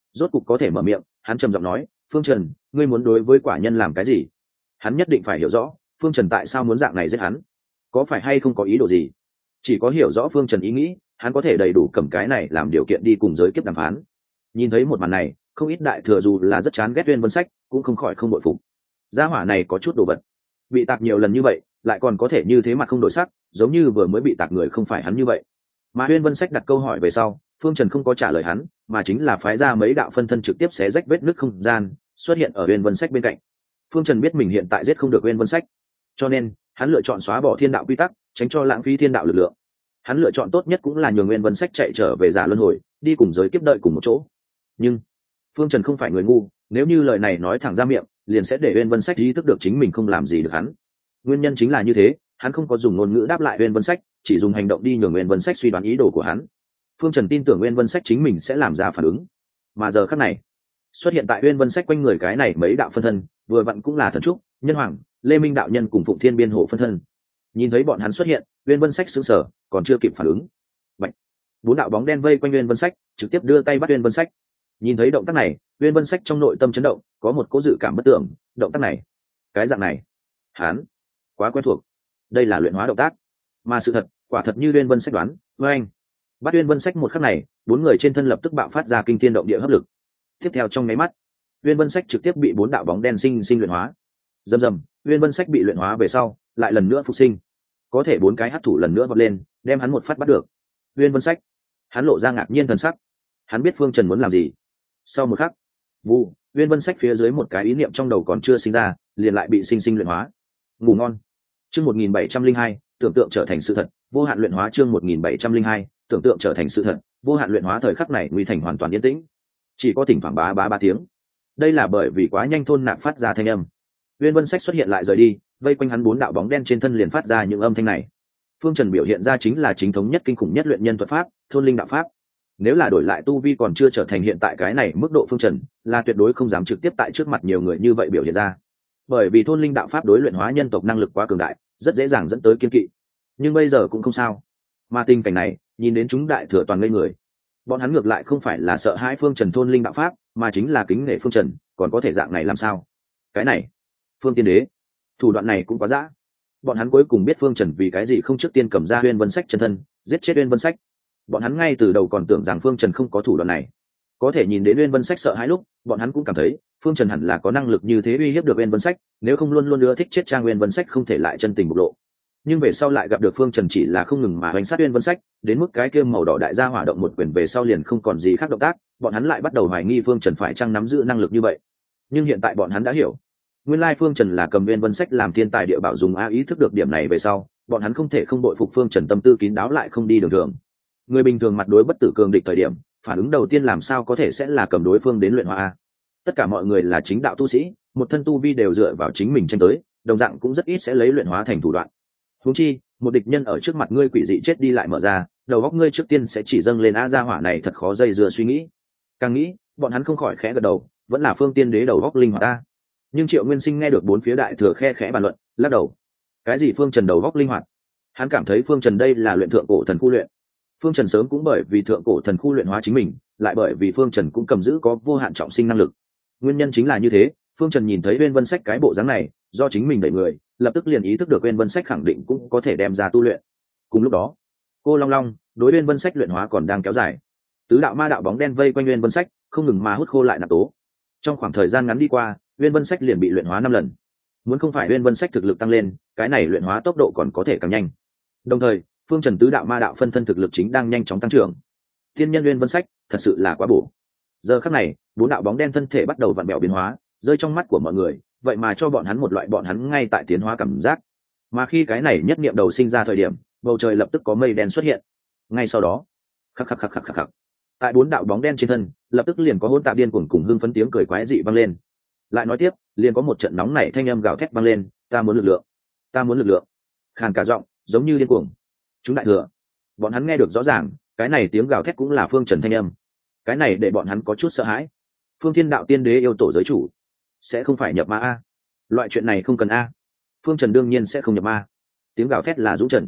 rốt cục có thể mở miệng, hắn trầm giọng nói, Phương Trần, ngươi muốn đối với quả nhân làm cái gì? Hắn nhất định phải hiểu rõ Phương Trần tại sao muốn dạng này giết hắn, có phải hay không có ý đồ gì. Chỉ có hiểu rõ Phương Trần ý nghĩ, hắn có thể đầy đủ cầm cái này làm điều kiện đi cùng giới kiếp đàm phán. Nhìn thấy một màn này, không ít đại thừa dù là rất chán ghét Uyên Vân Sách cũng không khỏi không bội phục. Gia hỏa này có chút đồ vật, bị tạc nhiều lần như vậy lại còn có thể như thế mặt không đổi sắc, giống như vừa mới bị tạc người không phải hắn như vậy. Mà Uyên Vân Sách đặt câu hỏi về sau, Phương Trần không có trả lời hắn, mà chính là phái ra mấy đạo phân thân trực tiếp xé rách vết nứt không gian, xuất hiện ở Uyên Vân Sách bên cạnh. Phương Trần biết mình hiện tại giết không được Uyên Vân Sách, cho nên hắn lựa chọn xóa bỏ thiên đạo quy tắc, tránh cho lãng phí thiên đạo lực lượng. Hắn lựa chọn tốt nhất cũng là nhường Uyên Vân Sách chạy trở về giả luân hồi, đi cùng giới kiếp đợi cùng một chỗ. Nhưng Phương Trần không phải người ngu, nếu như lời này nói thẳng ra miệng, liền sẽ để Uyên Vân Sách ý thức được chính mình không làm gì được hắn. Nguyên nhân chính là như thế, hắn không có dùng ngôn ngữ đáp lại Uyên Vân Sách, chỉ dùng hành động đi nhường Uyên Vân Sách suy đoán ý đồ của hắn. Phương Trần tin tưởng Uyên Vân Sách chính mình sẽ làm ra phản ứng. Mà giờ khắc này, xuất hiện tại Uyên Vân Sách quanh người cái này mấy đạo phân thân, vừa vặn cũng là Thần Trúc, Nhân Hoàng, Lê Minh đạo nhân cùng Phụng Thiên Biên hộ phân thân. Nhìn thấy bọn hắn xuất hiện, Uyên Vân Sách sững sờ, còn chưa kịp phản ứng. Bạch. Bốn đạo bóng đen vây quanh Uyên Vân Sách, trực tiếp đưa tay bắt Uyên Vân Sách. Nhìn thấy động tác này, Uyên Vân Sách trong nội tâm chấn động, có một cố dự cảm bất tưởng, động tác này, cái dạng này, hắn quá quen thuộc. Đây là luyện hóa động tác, mà sự thật, quả thật như Uyên Vân Sách đoán, với anh. Bắt Uyên Vân Sách một khắc này, bốn người trên thân lập tức bạo phát ra kinh thiên động địa hấp lực. Tiếp theo trong nháy mắt, Uyên Vân Sách trực tiếp bị bốn đạo bóng đen sinh luyện hóa. Rầm rầm, Uyên Vân Sách bị luyện hóa về sau, lại lần nữa phục sinh. Có thể bốn cái hắc thủ lần nữa vọt lên, đem hắn một phát bắt được. Uyên Vân Sách, hắn lộ ra ngạc nhiên thần sắc. Hắn biết Phương Trần muốn làm gì. Sau một khắc, vụ, Uyên Vân Sách phía dưới một cái ý niệm trong đầu còn chưa sinh ra, liền lại bị sinh luyện hóa. Ngủ ngon. Chương 1702, tưởng tượng trở thành sự thật, vô hạn luyện hóa. Chương 1702, tưởng tượng trở thành sự thật, vô hạn luyện hóa. Thời khắc này nguy thành hoàn toàn yên tĩnh, chỉ có thỉnh thoảng ba tiếng. Đây là bởi vì quá nhanh thôn nạp phát ra thanh âm. Uyên Vân Sách xuất hiện lại rời đi, vây quanh hắn bốn đạo bóng đen trên thân liền phát ra những âm thanh này. Phương Trần biểu hiện ra chính là chính thống nhất kinh khủng nhất luyện nhân thuật pháp, thôn linh đạo pháp. Nếu là đổi lại tu vi còn chưa trở thành hiện tại cái này mức độ, Phương Trần là tuyệt đối không dám trực tiếp tại trước mặt nhiều người như vậy biểu hiện ra, bởi vì thôn linh đạo pháp đối luyện hóa nhân tộc năng lực quá cường đại, rất dễ dàng dẫn tới kiên kỵ. Nhưng bây giờ cũng không sao, mà tình cảnh này nhìn đến chúng đại thừa toàn ngây người. Bọn hắn ngược lại không phải là sợ hãi Phương Trần thôn linh đạo pháp, mà chính là kính nể Phương Trần còn có thể dạng này làm sao. Cái này, Phương Tiên Đế, thủ đoạn này cũng quá dã. Bọn hắn cuối cùng biết Phương Trần vì cái gì không trước tiên cầm ra Uyên Vân Sách chân thân, giết chết Uyên Vân Sách. Bọn hắn ngay từ đầu còn tưởng rằng Phương Trần không có thủ đoạn này. Có thể nhìn đến Uyên Vân Sách sợ hãi lúc, bọn hắn cũng cảm thấy Phương Trần hẳn là có năng lực như thế uy hiếp được Uyên Vân Sách, nếu không luôn luôn ưa thích chết trang Uyên Vân Sách không thể lại chân tình bộc lộ. Nhưng về sau lại gặp được Phương Trần chỉ là không ngừng mà hoành sát Uyên Vân Sách, đến mức cái kia màu đỏ đại gia hỏa động một quyền về sau liền không còn gì khác động tác, bọn hắn lại bắt đầu hoài nghi Phương Trần phải chăng nắm giữ năng lực như vậy. Nhưng hiện tại bọn hắn đã hiểu, nguyên lai Phương Trần là cầm Uyên Vân Sách làm thiên tài địa bảo dùng. Ý thức được điểm này về sau, bọn hắn không thể không bội phục Phương Trần tâm tư kín đáo lại không đi đường thường. Người bình thường mặt đối bất tử cường địch thời điểm, phản ứng đầu tiên làm sao có thể sẽ là cầm đối phương đến luyện hóa. Tất cả mọi người là chính đạo tu sĩ, một thân tu vi đều dựa vào chính mình tranh tới, đồng dạng cũng rất ít sẽ lấy luyện hóa thành thủ đoạn. Huống chi, một địch nhân ở trước mặt ngươi quỷ dị chết đi lại mở ra, đầu óc ngươi trước tiên sẽ chỉ dâng lên gia hỏa này thật khó dây dưa suy nghĩ. Càng nghĩ, bọn hắn không khỏi khẽ gật đầu, vẫn là Phương Tiên Đế đầu óc linh hoạt ta. Nhưng Triệu Nguyên Sinh nghe được bốn phía đại thừa khe khẽ bàn luận, lắc đầu. Cái gì Phương Trần đầu óc linh hoạt? Hắn cảm thấy Phương Trần đây là luyện thượng cổ thần khu luyện. Phương Trần sớm cũng bởi vì thượng cổ thần khu luyện hóa chính mình, lại bởi vì Phương Trần cũng cầm giữ có vô hạn trọng sinh năng lực. Nguyên nhân chính là như thế, Phương Trần nhìn thấy Uyên Vân Sách cái bộ dáng này, do chính mình đẩy người, lập tức liền ý thức được Uyên Vân Sách khẳng định cũng có thể đem ra tu luyện. Cùng lúc đó, cô Long Long đối Uyên Vân Sách luyện hóa còn đang kéo dài. Tứ đạo ma đạo bóng đen vây quanh Uyên Vân Sách, không ngừng mà hút khô lại nạp tố. Trong khoảng thời gian ngắn đi qua, Uyên Vân Sách liền bị luyện hóa 5 lần. Muốn không phải Uyên Vân Sách thực lực tăng lên, cái này luyện hóa tốc độ còn có thể càng nhanh. Đồng thời, Phương Trần tứ đạo ma đạo phân thân thực lực chính đang nhanh chóng tăng trưởng. Thiên nhân Uyên Vân Sách thật sự là quá bổ. Giờ khắc này, bốn đạo bóng đen thân thể bắt đầu vặn vẹo biến hóa, rơi trong mắt của mọi người, vậy mà cho bọn hắn một loại bọn hắn ngay tại tiến hóa cảm giác. Mà khi cái này nhất niệm đầu sinh ra thời điểm, bầu trời lập tức có mây đen xuất hiện. Ngay sau đó, khắc khắc khắc khắc khắc khắc, tại bốn đạo bóng đen trên thân, lập tức liền có hỗn tạp điên cuồng cùng hưng phấn tiếng cười quái dị vang lên. Lại nói tiếp, liền có một trận nóng nảy thanh âm gào thét vang lên, ta muốn lực lượng, ta muốn lực lượng. Khàn cả giọng, giống như điên cuồng. Chúng đại thừa, bọn hắn nghe được rõ ràng, cái này tiếng gào thét cũng là Phương Trần thanh âm. Cái này để bọn hắn có chút sợ hãi. Phương Thiên Đạo Tiên Đế yêu tổ giới chủ, sẽ không phải nhập ma a? Loại chuyện này không cần a. Phương Trần đương nhiên sẽ không nhập ma. Tiếng gào thét là Dũng Trần.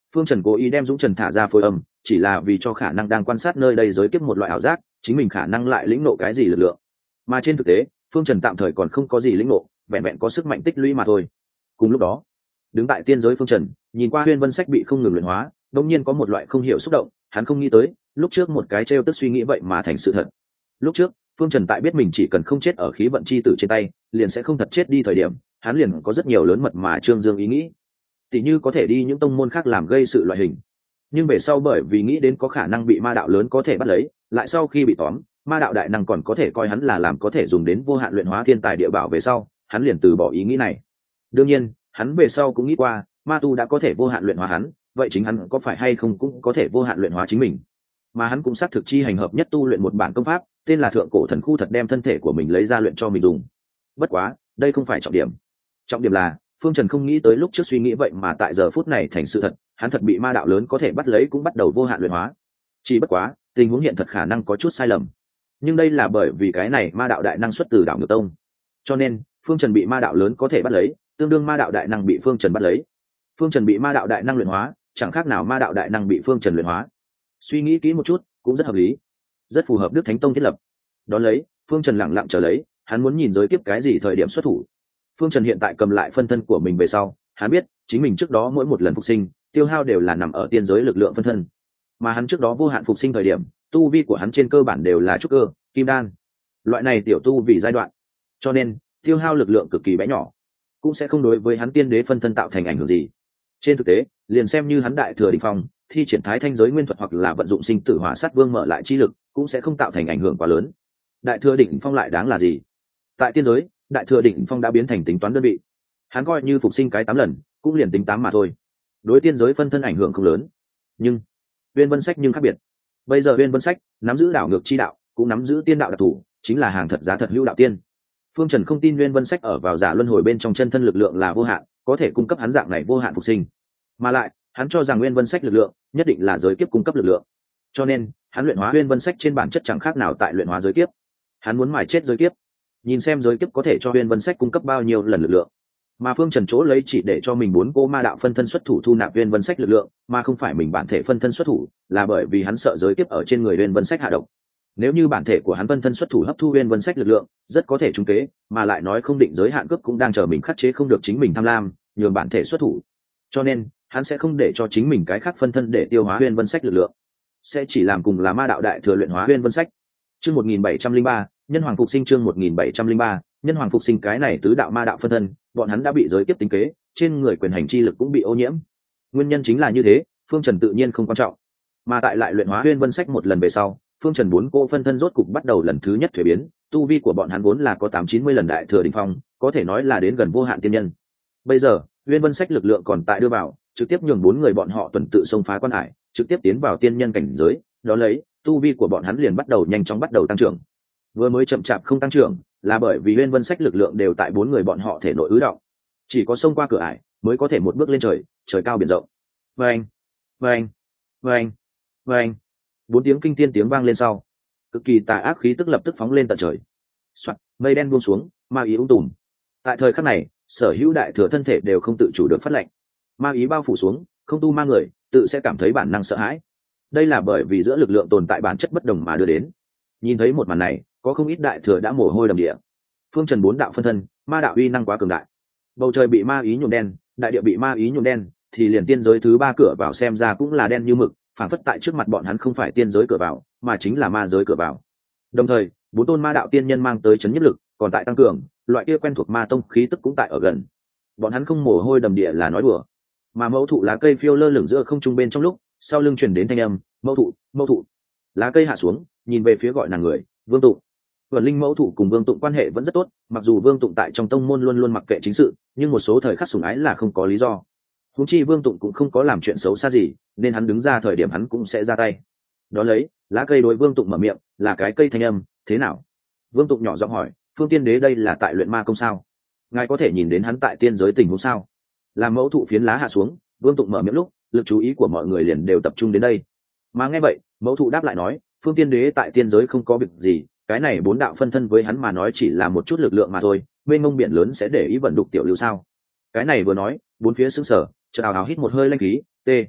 Phương Trần cố ý đem Dũng Trần thả ra phối âm, chỉ là vì cho khả năng đang quan sát nơi đây giới kiếp một loại ảo giác, chính mình khả năng lại lĩnh nộ cái gì lực lượng. Mà trên thực tế, Phương Trần tạm thời còn không có gì lĩnh nộ, vẹn vẹn có sức mạnh tích lũy mà thôi. Cùng lúc đó, đứng tại tiên giới Phương Trần, nhìn qua Huyên Vân Sách bị không ngừng luyện hóa, đột nhiên có một loại không hiểu xúc động, hắn không nghĩ tới, lúc trước một cái trêu tức suy nghĩ vậy mà thành sự thật. Lúc trước, Phương Trần tại biết mình chỉ cần không chết ở khí vận chi tử trên tay, liền sẽ không thật chết đi thời điểm, hắn liền có rất nhiều lớn mật mà trương dương ý nghĩ. Tỷ như có thể đi những tông môn khác làm gây sự loại hình. Nhưng về sau bởi vì nghĩ đến có khả năng bị ma đạo lớn có thể bắt lấy, lại sau khi bị tóm, ma đạo đại năng còn có thể coi hắn là làm có thể dùng đến vô hạn luyện hóa thiên tài địa bảo về sau, hắn liền từ bỏ ý nghĩ này. Đương nhiên, hắn về sau cũng nghĩ qua, ma tu đã có thể vô hạn luyện hóa hắn, vậy chính hắn có phải hay không cũng có thể vô hạn luyện hóa chính mình. Mà hắn cũng xác thực chi hành hợp nhất tu luyện một bản công pháp, tên là Thượng Cổ Thần Khu, thật đem thân thể của mình lấy ra luyện cho mình dùng. Bất quá, đây không phải trọng điểm. Trọng điểm là, Phương Trần không nghĩ tới lúc trước suy nghĩ vậy mà tại giờ phút này thành sự thật, hắn thật bị ma đạo lớn có thể bắt lấy cũng bắt đầu vô hạn luyện hóa. Chỉ bất quá, tình huống hiện thật khả năng có chút sai lầm. Nhưng đây là bởi vì cái này ma đạo đại năng xuất từ Đảo Ngược Tông. Cho nên, Phương Trần bị ma đạo lớn có thể bắt lấy, tương đương ma đạo đại năng bị Phương Trần bắt lấy. Phương Trần bị ma đạo đại năng luyện hóa, chẳng khác nào ma đạo đại năng bị Phương Trần luyện hóa. Suy nghĩ kỹ một chút, cũng rất hợp lý, rất phù hợp Đức Thánh Tông thiết lập. Đón lấy, Phương Trần lặng lặng chờ lấy, hắn muốn nhìn giới kiếp cái gì thời điểm xuất thủ. Phương Trần hiện tại cầm lại phân thân của mình về sau, hắn biết chính mình trước đó mỗi một lần phục sinh tiêu hao đều là nằm ở tiên giới lực lượng phân thân, mà hắn trước đó vô hạn phục sinh thời điểm tu vi của hắn trên cơ bản đều là trúc cơ, kim đan, loại này tiểu tu vì giai đoạn, cho nên tiêu hao lực lượng cực kỳ bé nhỏ, cũng sẽ không đối với hắn tiên đế phân thân tạo thành ảnh hưởng gì. Trên thực tế, liền xem như hắn đại thừa đỉnh phong thi triển thái thanh giới nguyên thuật hoặc là vận dụng sinh tử hỏa sát vương mở lại chi lực, cũng sẽ không tạo thành ảnh hưởng quá lớn. Đại thừa đỉnh phong lại đáng là gì? Tại tiên giới, đại thừa đỉnh phong đã biến thành tính toán đơn vị, hắn coi như phục sinh cái 8 lần cũng liền tính 8 mà thôi, đối tiên giới phân thân ảnh hưởng không lớn. Nhưng Uyên Vân Sách nhưng khác biệt. Bây giờ Uyên Vân Sách nắm giữ đảo ngược chi đạo, cũng nắm giữ tiên đạo đặc thù, chính là hàng thật giá thật hữu đạo tiên. Phương Trần không tin Uyên Vân Sách ở vào giả luân hồi bên trong chân thân lực lượng là vô hạn, có thể cung cấp hắn dạng này vô hạn phục sinh, mà lại hắn cho rằng Uyên Vân Sách lực lượng nhất định là giới kiếp cung cấp lực lượng, cho nên hắn luyện hóa Uyên Vân Sách trên bản chất chẳng khác nào tại luyện hóa giới kiếp. Hắn muốn mài chết giới kiếp, nhìn xem giới kiếp có thể cho Uyên Vân Sách cung cấp bao nhiêu lần lực lượng. Mà Phương Trần chỗ lấy chỉ để cho mình 4 cô ma đạo phân thân xuất thủ thu nạp Uyên Vân Sách lực lượng, mà không phải mình bản thể phân thân xuất thủ, là bởi vì hắn sợ giới kiếp ở trên người Uyên Vân Sách hạ độc. Nếu như bản thể của hắn phân thân xuất thủ hấp thu Uyên Vân Sách lực lượng, rất có thể trúng kế, mà lại nói không định giới hạn cướp cũng đang chờ mình khắc chế không được chính mình tham lam, nhường bản thể xuất thủ. Cho nên, hắn sẽ không để cho chính mình cái khác phân thân để tiêu hóa Uyên Vân Sách lực lượng, sẽ chỉ làm cùng là ma đạo đại thừa luyện hóa Uyên Vân Sách. Chương 1703, Nhân Hoàng phục sinh. Chương 1703, Nhân Hoàng phục sinh. Cái này tứ đạo ma đạo phân thân, bọn hắn đã bị giới kiếp tính kế, trên người quyền hành chi lực cũng bị ô nhiễm. Nguyên nhân chính là như thế, Phương Trần tự nhiên không quan trọng. Mà tại lại luyện hóa Uyên Vân Sách một lần về sau, Phương Trần 4 cô phân thân rốt cục bắt đầu lần thứ nhất thuế biến, tu vi của bọn hắn vốn là có 8-90 lần đại thừa đỉnh phong, có thể nói là đến gần vô hạn tiên nhân. Bây giờ, Uyên Vân Sách lực lượng còn tại đưa vào, trực tiếp nhường 4 người bọn họ tuần tự xông phá quan hải, trực tiếp tiến vào tiên nhân cảnh giới, đó lấy, tu vi của bọn hắn liền bắt đầu nhanh chóng bắt đầu tăng trưởng. Vừa mới chậm chạp không tăng trưởng, là bởi vì Uyên Vân Sách lực lượng đều tại 4 người bọn họ thể nội ứ động. Chỉ có xông qua cửa ải, mới có thể một bước lên trời, trời cao biển rộng. Vâng, vâng, vâng, vâng. 4 tiếng kinh thiên tiếng vang lên sau, cực kỳ tà ác khí tức lập tức phóng lên tận trời. Soạt, mây đen buông xuống, ma ý ung tùm. Tại thời khắc này, sở hữu đại thừa thân thể đều không tự chủ được phát lệnh. Ma ý bao phủ xuống, không tu ma người tự sẽ cảm thấy bản năng sợ hãi. Đây là bởi vì giữa lực lượng tồn tại bản chất bất đồng mà đưa đến. Nhìn thấy một màn này, có không ít đại thừa đã mồ hôi đầm địa. Phương Trần 4 đạo phân thân, ma đạo uy năng quá cường đại. Bầu trời bị ma ý nhuộm đen, đại địa bị ma ý nhuộm đen, thì liền tiên giới thứ 3 cửa vào xem ra cũng là đen như mực, phản phất tại trước mặt bọn hắn không phải tiên giới cửa vào, mà chính là ma giới cửa vào. Đồng thời, 4 tôn ma đạo tiên nhân mang tới chấn nhiếp lực, còn tại tăng cường, loại kia quen thuộc ma tông khí tức cũng tại ở gần. Bọn hắn không mồ hôi đầm địa là nói đùa. Mà mẫu thụ lá cây phiêu lơ lửng giữa không trung bên trong lúc, sau lưng truyền đến thanh âm, "Mẫu thụ, mẫu thụ." Lá cây hạ xuống, nhìn về phía gọi nàng người, Vương Tụng. Vân Linh mẫu thụ cùng Vương Tụng quan hệ vẫn rất tốt, mặc dù Vương Tụng tại trong tông môn luôn luôn mặc kệ chính sự, nhưng một số thời khắc sủng ái là không có lý do. Huống chi Vương Tụng cũng không có làm chuyện xấu xa gì, nên hắn đứng ra thời điểm hắn cũng sẽ ra tay. Đó lấy, lá cây đối Vương Tụng mở miệng, là cái cây thanh âm, "Thế nào?" Vương Tụng nhỏ giọng hỏi, "Phương Tiên Đế đây là tại luyện ma công sao? Ngài có thể nhìn đến hắn tại tiên giới tình huống sao?" Làm mẫu thụ phiến lá hạ xuống, Vương Tụng mở miệng lúc, lực chú ý của mọi người liền đều tập trung đến đây. Mà nghe vậy, mẫu thụ đáp lại nói, "Phương Tiên Đế tại tiên giới không có việc gì, cái này 4 đạo phân thân với hắn mà nói chỉ là một chút lực lượng mà thôi, mênh mông biển lớn sẽ để ý vận đục tiểu lưu sao?" Cái này vừa nói, bốn phía sững sờ, chợt ào ào hít một hơi lanh khí, "T."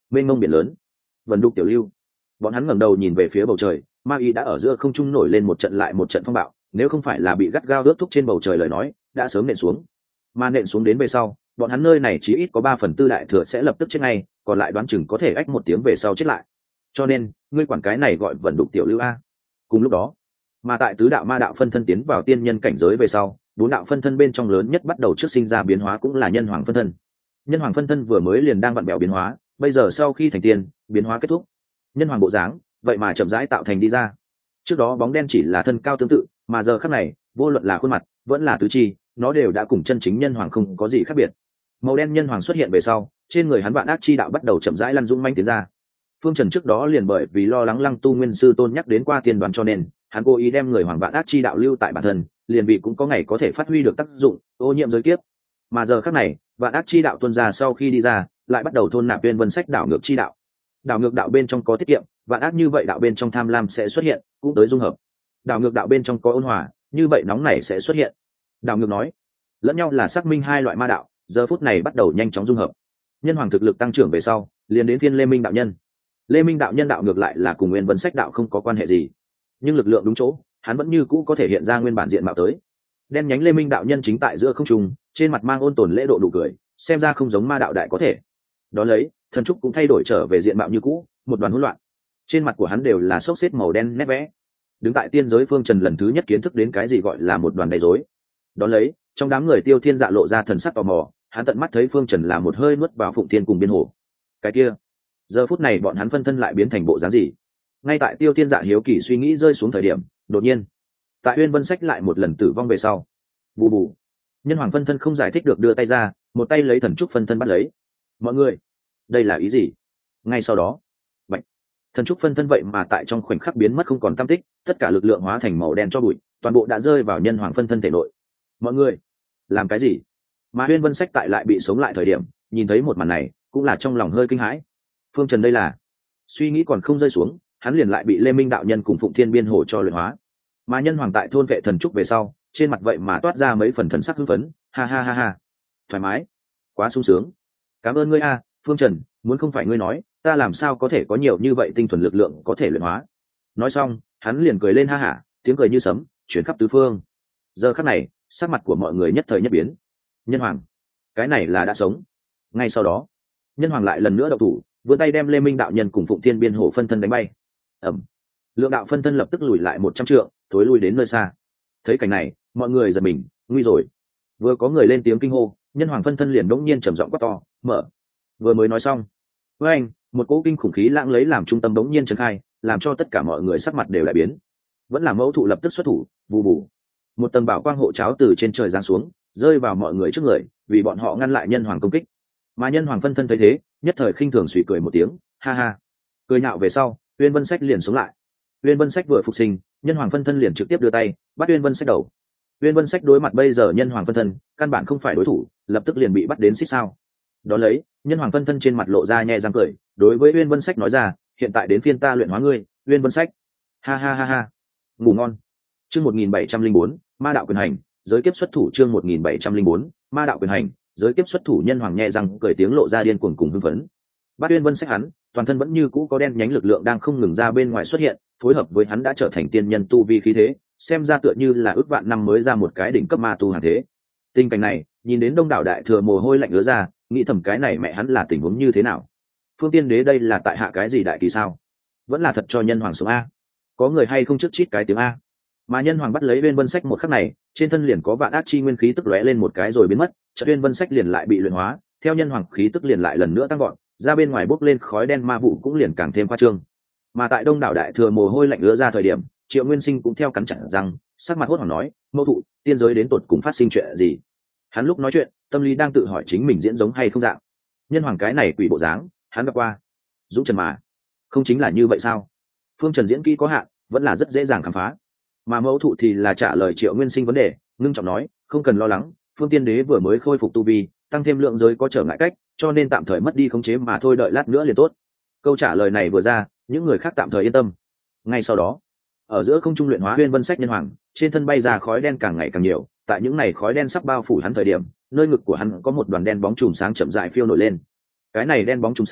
mênh mông biển lớn, vần đục tiểu lưu. Bọn hắn ngẩng đầu nhìn về phía bầu trời, ma y đã ở giữa không trung nổi lên một trận lại một trận phong bạo, nếu không phải là bị gắt gao ướt thúc trên bầu trời lời nói đã sớm nện xuống. Mà nện xuống đến về sau, bọn hắn nơi này chỉ ít có 3/4 đại thừa sẽ lập tức chết ngay, còn lại đoán chừng có thể ách một tiếng về sau chết lại. Cho nên ngươi quản cái này gọi vần đục tiểu lưu a. Cùng lúc đó, mà tại tứ đạo ma đạo phân thân tiến vào tiên nhân cảnh giới về sau, bốn đạo phân thân bên trong lớn nhất bắt đầu trước sinh ra biến hóa cũng là nhân hoàng phân thân. Nhân hoàng phân thân vừa mới liền đang vặn bẹo biến hóa, bây giờ sau khi thành tiên, biến hóa kết thúc, nhân hoàng bộ dáng vậy mà chậm rãi tạo thành đi ra. Trước đó bóng đen chỉ là thân cao tương tự, mà giờ khắc này vô luận là khuôn mặt vẫn là tứ chi, nó đều đã cùng chân chính nhân hoàng không có gì khác biệt. Màu đen nhân hoàng xuất hiện về sau, trên người hắn vạn ác chi đạo bắt đầu chậm rãi lăn dũng manh tiến ra. Phương Trần trước đó liền bởi vì lo lắng Lăng Tu Nguyên sư tôn nhắc đến qua tiên đoán, cho nên hắn cố ý đem người hoàng vạn ác chi đạo lưu tại bản thân, liền vì cũng có ngày có thể phát huy được tác dụng ô nhiễm giới kiếp. Mà giờ khắc này vạn ác chi đạo tuôn ra, sau khi đi ra lại bắt đầu thôn nạp Uyên Vân Sách đảo ngược chi đạo. Đảo ngược đạo bên trong có tiết kiệm, vạn ác như vậy đạo bên trong tham lam sẽ xuất hiện, cũng tới dung hợp. Đảo ngược đạo bên trong có ôn hòa, như vậy nóng này sẽ xuất hiện. Đảo ngược nói lẫn nhau là xác minh hai loại ma đạo, giờ phút này bắt đầu nhanh chóng dung hợp. Nhân hoàng thực lực tăng trưởng về sau, liền đến phiên Lê Minh đạo nhân. Lê Minh đạo nhân đạo ngược lại là cùng Nguyên Vân Sách đạo không có quan hệ gì, nhưng lực lượng đúng chỗ, hắn vẫn như cũ có thể hiện ra nguyên bản diện mạo tới. Đen nhánh Lê Minh đạo nhân chính tại giữa không trung, trên mặt mang ôn tồn lễ độ nụ cười, xem ra không giống ma đạo đại có thể. Đó lấy, thần trúc cũng thay đổi trở về diện mạo như cũ, một đoàn hỗn loạn. Trên mặt của hắn đều là xốc xếp màu đen nét vẽ. Đứng tại tiên giới Phương Trần lần thứ nhất kiến thức đến cái gì gọi là một đoàn đầy rối. Đó lấy, trong đám người Tiêu Thiên Dạ lộ ra thần sắc tò mò, hắn tận mắt thấy Phương Trần là một hơi nuốt vào Phụng Thiên cùng Biên Hồ. Cái kia, giờ phút này bọn hắn phân thân lại biến thành bộ dáng gì? Ngay tại Tiêu Thiên Dạ hiếu kỳ suy nghĩ rơi xuống thời điểm, đột nhiên, tại Uyên Vân Sách lại một lần tử vong về sau, bù bù, nhân hoàng phân thân không giải thích được đưa tay ra, một tay lấy thần trúc phân thân bắt lấy. Mọi người, đây là ý gì? Ngay sau đó, bạch, thần trúc phân thân vậy mà tại trong khoảnh khắc biến mất không còn tăm tích, tất cả lực lượng hóa thành màu đen cho bụi, toàn bộ đã rơi vào nhân hoàng phân thân thể nội. Mọi người, làm cái gì? Mà Uyên Vân Sách tại lại bị sống lại thời điểm, nhìn thấy một màn này, cũng là trong lòng hơi kinh hãi. Phương Trần đây là, suy nghĩ còn không rơi xuống, hắn liền lại bị Lê Minh đạo nhân cùng Phụng Thiên Biên Hồ cho luyện hóa. Mà nhân hoàng tại thôn vệ thần trúc về sau, trên mặt vậy mà toát ra mấy phần thần sắc hưng phấn, ha ha ha ha, thoải mái, quá sung sướng. Cảm ơn ngươi a, Phương Trần, muốn không phải ngươi nói, ta làm sao có thể có nhiều như vậy tinh thuần lực lượng có thể luyện hóa. Nói xong, hắn liền cười lên ha hả, tiếng cười như sấm chuyển khắp tứ phương. Giờ khắc này, sắc mặt của mọi người nhất thời nhất biến. Nhân hoàng, cái này là đã sống. Ngay sau đó, nhân hoàng lại lần nữa động thủ, vươn tay đem Lê Minh đạo nhân cùng Phụng Thiên Biên Hồ phân thân đánh bay. Ẩm, lượng đạo phân thân lập tức lùi lại 100 trượng, thối lui đến nơi xa. Thấy cảnh này, mọi người giật mình, nguy rồi. Vừa có người lên tiếng kinh hô, nhân hoàng phân thân liền đống nhiên trầm giọng quát to, mở. Vừa mới nói xong, với anh, một cỗ kinh khủng khí lãng lấy làm trung tâm đống nhiên trấn khai, làm cho tất cả mọi người sắc mặt đều lại biến. Vẫn là mẫu thụ lập tức xuất thủ, bù bù, một tầng bảo quang hộ cháo từ trên trời giáng xuống, rơi vào mọi người trước người, vì bọn họ ngăn lại nhân hoàng công kích. Mà nhân hoàng phân thân thấy thế, nhất thời khinh thường suy cười một tiếng, ha ha, cười nhạo về sau, Uyên Vân Sách liền sống lại. Uyên Vân Sách vừa phục sinh, nhân hoàng phân thân liền trực tiếp đưa tay bắt Uyên Vân Sách đầu. Uyên Vân Sách đối mặt bây giờ nhân hoàng phân thân, căn bản không phải đối thủ, lập tức liền bị bắt đến xích sao. Đó lấy, nhân hoàng phân thân trên mặt lộ ra nhẹ răng cười, đối với Uyên Vân Sách nói ra, hiện tại đến phiên ta luyện hóa ngươi, Uyên Vân Sách. Ha ha ha ha, ngủ ngon. Chương 1704, ma đạo quyền hành, giới kiếp xuất thủ. Chương 1704, ma đạo quyền hành, giới kiếp xuất thủ. Nhân hoàng nhẹ răng cười, tiếng lộ ra điên cuồng cùng hưng phấn. Bắt Uyên Vân Sách hắn, toàn thân vẫn như cũ có đen nhánh lực lượng đang không ngừng ra bên ngoài xuất hiện, phối hợp với hắn đã trở thành tiên nhân tu vi khí thế, xem ra tựa như là ước vạn năm mới ra một cái đỉnh cấp ma tu hàng thế. Tình cảnh này, nhìn đến đông đảo đại thừa mồ hôi lạnh ứa ra, nghĩ thầm cái này mẹ hắn là tình huống như thế nào? Phương Tiên Đế đây là tại hạ cái gì đại kỳ sao? Vẫn là thật cho nhân hoàng xuống a? Có người hay không trước chít cái tiếng a? Mà nhân hoàng bắt lấy Uyên Vân Sách một khắc này, trên thân liền có vạn ác chi nguyên khí tức lóe lên một cái rồi biến mất, chợt Uyên Vân Sách liền lại bị luyện hóa, theo nhân hoàng khí tức liền lại lần nữa tăng gọn, ra bên ngoài bốc lên khói đen ma vụ cũng liền càng thêm khoa trương. Mà tại đông đảo đại thừa mồ hôi lạnh ứa ra thời điểm, Triệu Nguyên Sinh cũng theo cắn chặt răng, sắc mặt hốt hoảng nói, mâu thụ, tiên giới đến tột cùng phát sinh chuyện gì? Hắn lúc nói chuyện, tâm lý đang tự hỏi chính mình diễn giống hay không dạng. Nhân hoàng cái này quỷ bộ dáng, hắn gặp qua. Dũng Trần mà, không chính là như vậy sao? Phương Trần diễn kỹ có hạn, vẫn là rất dễ dàng khám phá. Mà mẫu thụ thì là trả lời Triệu Nguyên Sinh vấn đề, ngưng trọng nói, không cần lo lắng, Phương Tiên Đế vừa mới khôi phục tu vi, tăng thêm lượng giới có trở ngại cách, cho nên tạm thời mất đi khống chế mà thôi, đợi lát nữa liền tốt. Câu trả lời này vừa ra, những người khác tạm thời yên tâm. Ngay sau đó, ở giữa không trung luyện hóa Uyên Vân Sách nhân hoàng, trên thân bay ra khói đen càng ngày càng nhiều, tại những này khói đen sắp bao phủ hắn thời điểm, nơi ngực của hắn có một đoàn đen bóng chùm sáng chậm rãi phiêu nổi lên. Cái này đen bóng chùm sáng,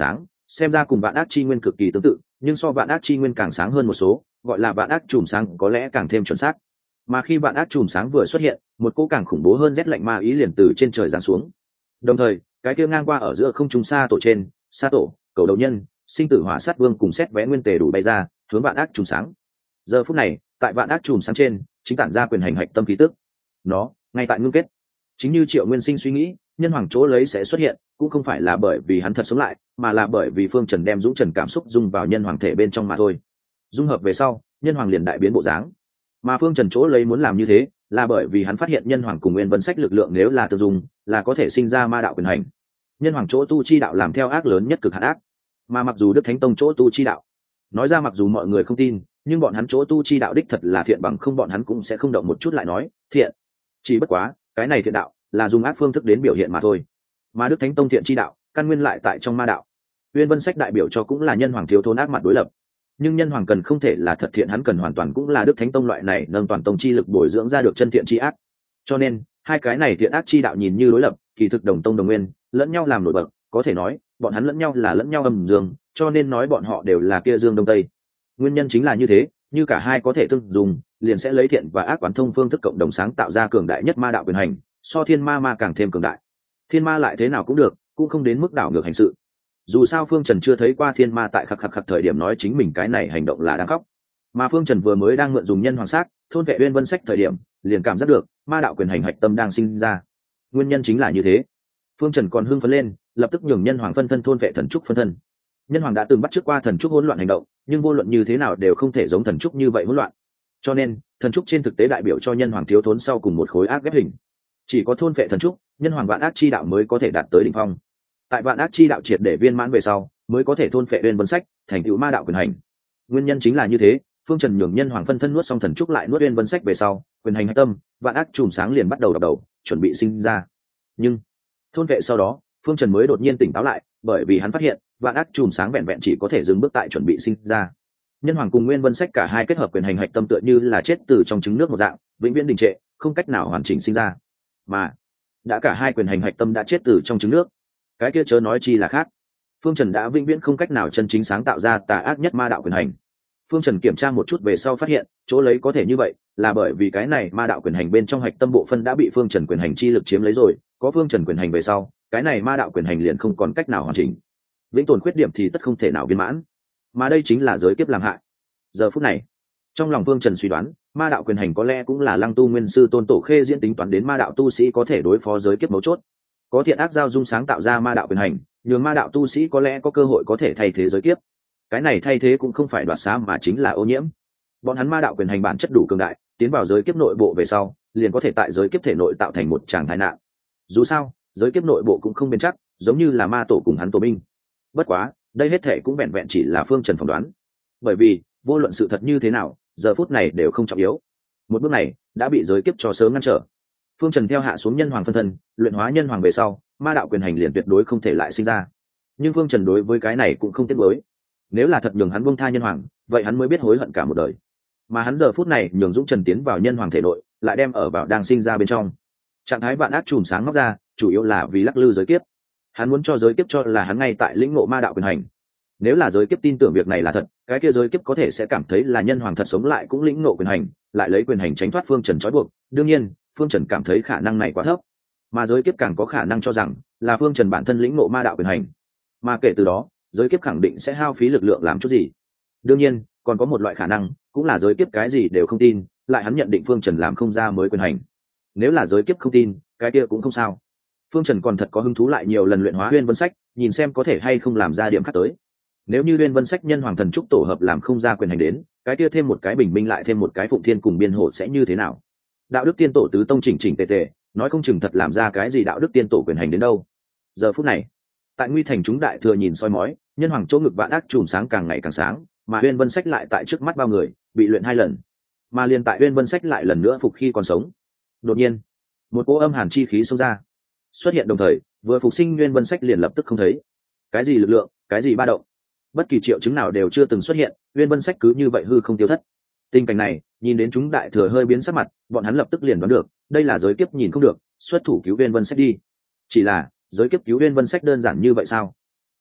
xem ra cùng vạn ác chi nguyên cực kỳ tương tự, nhưng so vạn ác chi nguyên càng sáng hơn một số, gọi là vạn ác chùm sáng có lẽ càng thêm chuẩn xác. Mà khi vạn ác chùm sáng vừa xuất hiện, một cỗ càng khủng bố hơn rét lạnh ma ý liền từ trên trời giáng xuống. Đồng thời, cái kia ngang qua ở giữa không trung xa tổ trên, xa tổ, cầu đầu nhân, sinh tử hỏa sát vương cùng xét vé nguyên tề đủ bay ra, hướng vạn ác chùm sáng. Giờ phút này, tại vạn ác chùm sáng trên, chính tản ra quyền hành hạch tâm khí tức. Nó, ngay tại ngưng kết. Chính như Triệu Nguyên Sinh suy nghĩ, nhân hoàng chỗ lấy sẽ xuất hiện, cũng không phải là bởi vì hắn thật sống lại, mà là bởi vì Phương Trần đem Dũng Trần cảm xúc dung vào nhân hoàng thể bên trong mà thôi. Dung hợp về sau, nhân hoàng liền đại biến bộ dáng. Mà Phương Trần chỗ lấy muốn làm như thế, là bởi vì hắn phát hiện nhân hoàng cùng Nguyên Vân Sách lực lượng nếu là tương dung, là có thể sinh ra ma đạo quyền hành. Nhân hoàng chỗ tu chi đạo làm theo ác lớn nhất cực hạn ác, mà mặc dù Đức Thánh Tông chỗ tu chi đạo, nói ra mặc dù mọi người không tin, nhưng bọn hắn chỗ tu chi đạo đích thật là thiện, bằng không bọn hắn cũng sẽ không động một chút lại nói thiện. Chỉ bất quá, cái này thiện đạo là dùng ác phương thức đến biểu hiện mà thôi. Mà Đức Thánh Tông thiện chi đạo, căn nguyên lại tại trong ma đạo. Nguyên Vân Sách đại biểu cho cũng là nhân hoàng thiếu thốn ác mặt đối lập. Nhưng nhân hoàng cần không thể là thật thiện, hắn cần hoàn toàn cũng là Đức Thánh Tông loại này nâng toàn tông chi lực bồi dưỡng ra được chân thiện chi ác. Cho nên, hai cái này thiện ác chi đạo nhìn như đối lập, kỳ thực đồng tông đồng nguyên, lẫn nhau làm nổi bật, có thể nói, bọn hắn lẫn nhau là lẫn nhau âm dương, cho nên nói bọn họ đều là kia dương đông tây. Nguyên nhân chính là như thế, như cả hai có thể tương dùng, liền sẽ lấy thiện và ác quán thông phương thức cộng đồng sáng tạo ra cường đại nhất ma đạo quyền hành, so thiên ma càng thêm cường đại. Thiên ma lại thế nào cũng được, cũng không đến mức đảo ngược hành sự. Dù sao Phương Trần chưa thấy qua thiên ma tại khắc thời điểm nói chính mình cái này hành động là đang khóc, mà Phương Trần vừa mới đang mượn dùng nhân hoàng sát thôn vệ Uyên Vân Sách thời điểm, liền cảm giác được ma đạo quyền hành hạch tâm đang sinh ra. Nguyên nhân chính là như thế. Phương Trần còn hưng phấn lên, lập tức nhường nhân hoàng phân thân thôn vệ thần trúc phân thân. Nhân hoàng đã từng bắt chước qua thần trúc hỗn loạn hành động, nhưng vô luận như thế nào đều không thể giống thần trúc như vậy hỗn loạn. Cho nên, thần trúc trên thực tế đại biểu cho nhân hoàng thiếu thốn sau cùng một khối ác ghép hình. Chỉ có thôn vệ thần trúc, nhân hoàng vạn ác chi đạo mới có thể đạt tới đỉnh phong. Tại vạn ác chi đạo triệt để viên mãn về sau, mới có thể thôn vệ Uyên Vân Sách, thành tựu ma đạo quyền hành. Nguyên nhân chính là như thế, Phương Trần nhường nhân hoàng phân thân nuốt xong thần trúc lại nuốt Uyên Vân Sách về sau, quyền hành hạch tâm, vạn ác chùm sáng liền bắt đầu đập đầu, chuẩn bị sinh ra. Nhưng thôn vệ sau đó, Phương Trần mới đột nhiên tỉnh táo lại, bởi vì hắn phát hiện, vạn ác chùm sáng vẹn vẹn chỉ có thể dừng bước tại chuẩn bị sinh ra. Nhân hoàng cùng Nguyên Vân Sách cả hai kết hợp quyền hành hạch tâm tựa như là chết từ trong trứng nước một dạng, vĩnh viễn đình trệ, không cách nào hoàn chỉnh sinh ra. Mà đã cả hai quyền hành hạch tâm đã chết từ trong trứng nước, cái kia chớ nói chi là khác. Phương Trần đã vĩnh viễn không cách nào chân chính sáng tạo ra tà ác nhất ma đạo quyền hành. Phương Trần kiểm tra một chút về sau phát hiện, chỗ lấy có thể như vậy, là bởi vì cái này ma đạo quyền hành bên trong hạch tâm bộ phân đã bị Phương Trần quyền hành chi lực chiếm lấy rồi, có Phương Trần quyền hành về sau, cái này ma đạo quyền hành liền không còn cách nào hoàn chỉnh. Vĩnh tồn khuyết điểm thì tất không thể nào viên mãn. Mà đây chính là giới kiếp làm hại. Giờ phút này, trong lòng Phương Trần suy đoán, ma đạo quyền hành có lẽ cũng là Lăng Tu Nguyên sư Tôn Tổ Khê diễn tính toán đến ma đạo tu sĩ có thể đối phó giới kiếp mấu chốt. Có thiện ác giao dung sáng tạo ra ma đạo quyền hành, nhường ma đạo tu sĩ có lẽ có cơ hội có thể thay thế giới kiếp. Cái này thay thế cũng không phải đoạt xá mà chính là ô nhiễm. Bọn hắn ma đạo quyền hành bản chất đủ cường đại, tiến vào giới kiếp nội bộ về sau, liền có thể tại giới kiếp thể nội tạo thành một tràng tai nạn. Dù sao, giới kiếp nội bộ cũng không bền chắc, giống như là ma tổ cùng hắn tổ binh. Bất quá, đây hết thể cũng vẹn vẹn chỉ là Phương Trần phỏng đoán. Bởi vì, vô luận sự thật như thế nào, giờ phút này đều không trọng yếu. Một bước này đã bị giới kiếp cho sớm ngăn trở. Phương Trần theo hạ xuống nhân hoàng phân thân, luyện hóa nhân hoàng về sau, ma đạo quyền hành liền tuyệt đối không thể lại sinh ra. Nhưng Phương Trần đối với cái này cũng không tiếc nuối. Nếu là thật nhường hắn buông tha nhân hoàng, vậy hắn mới biết hối hận cả một đời. Mà hắn giờ phút này nhường Dũng Trần tiến vào nhân hoàng thể nội, lại đem ở vào đang sinh ra bên trong. Trạng thái vạn ác chùm sáng móc ra, chủ yếu là vì lắc lư giới kiếp. Hắn muốn cho giới kiếp cho là hắn ngay tại lĩnh ngộ ma đạo quyền hành. Nếu là giới kiếp tin tưởng việc này là thật, cái kia giới kiếp có thể sẽ cảm thấy là nhân hoàng thật sống lại cũng lĩnh ngộ quyền hành, lại lấy quyền hành tránh thoát Phương Trần trói buộc. Đương nhiên, Phương Trần cảm thấy khả năng này quá thấp, mà giới kiếp càng có khả năng cho rằng là Phương Trần bản thân lĩnh ngộ ma đạo quyền hành, mà kể từ đó giới kiếp khẳng định sẽ hao phí lực lượng làm chút gì. Đương nhiên, còn có một loại khả năng, cũng là giới kiếp cái gì đều không tin, lại hắn nhận định Phương Trần làm không ra mới quyền hành. Nếu là giới kiếp không tin, cái kia cũng không sao. Phương Trần còn thật có hứng thú lại nhiều lần luyện hóa Uyên Vân Sách, nhìn xem có thể hay không làm ra điểm khác tới. Nếu như Uyên Vân Sách nhân hoàng thần trúc tổ hợp làm không ra quyền hành đến, cái kia thêm một cái bình minh lại thêm một cái phụng thiên cùng biên hộ sẽ như thế nào? Đạo đức tiên tổ tứ tông chỉnh chỉnh tề tề, nói không chừng thật làm ra cái gì đạo đức tiên tổ quyền hành đến đâu. Giờ phút này, tại Nguy Thành chúng đại thừa nhìn soi mói, nhân hoàng chỗ ngực vạn ác chùm sáng càng ngày càng sáng, mà Uyên Vân Sách lại tại trước mắt bao người bị luyện 2 lần, mà liền tại Uyên Vân Sách lại lần nữa phục khi còn sống. Đột nhiên, một cỗ âm hàn chi khí xông ra, xuất hiện đồng thời, vừa phục sinh Uyên Vân Sách liền lập tức không thấy. Cái gì lực lượng, cái gì ba động, bất kỳ triệu chứng nào đều chưa từng xuất hiện, Uyên Vân Sách cứ như vậy hư không tiêu thất. Tình cảnh này, nhìn đến chúng đại thừa hơi biến sắc mặt, bọn hắn lập tức liền đoán được, đây là giới kiếp nhìn không được, xuất thủ cứu Uyên Vân Sách đi. Chỉ là, giới kiếp cứu Uyên Vân Sách đơn giản như vậy sao?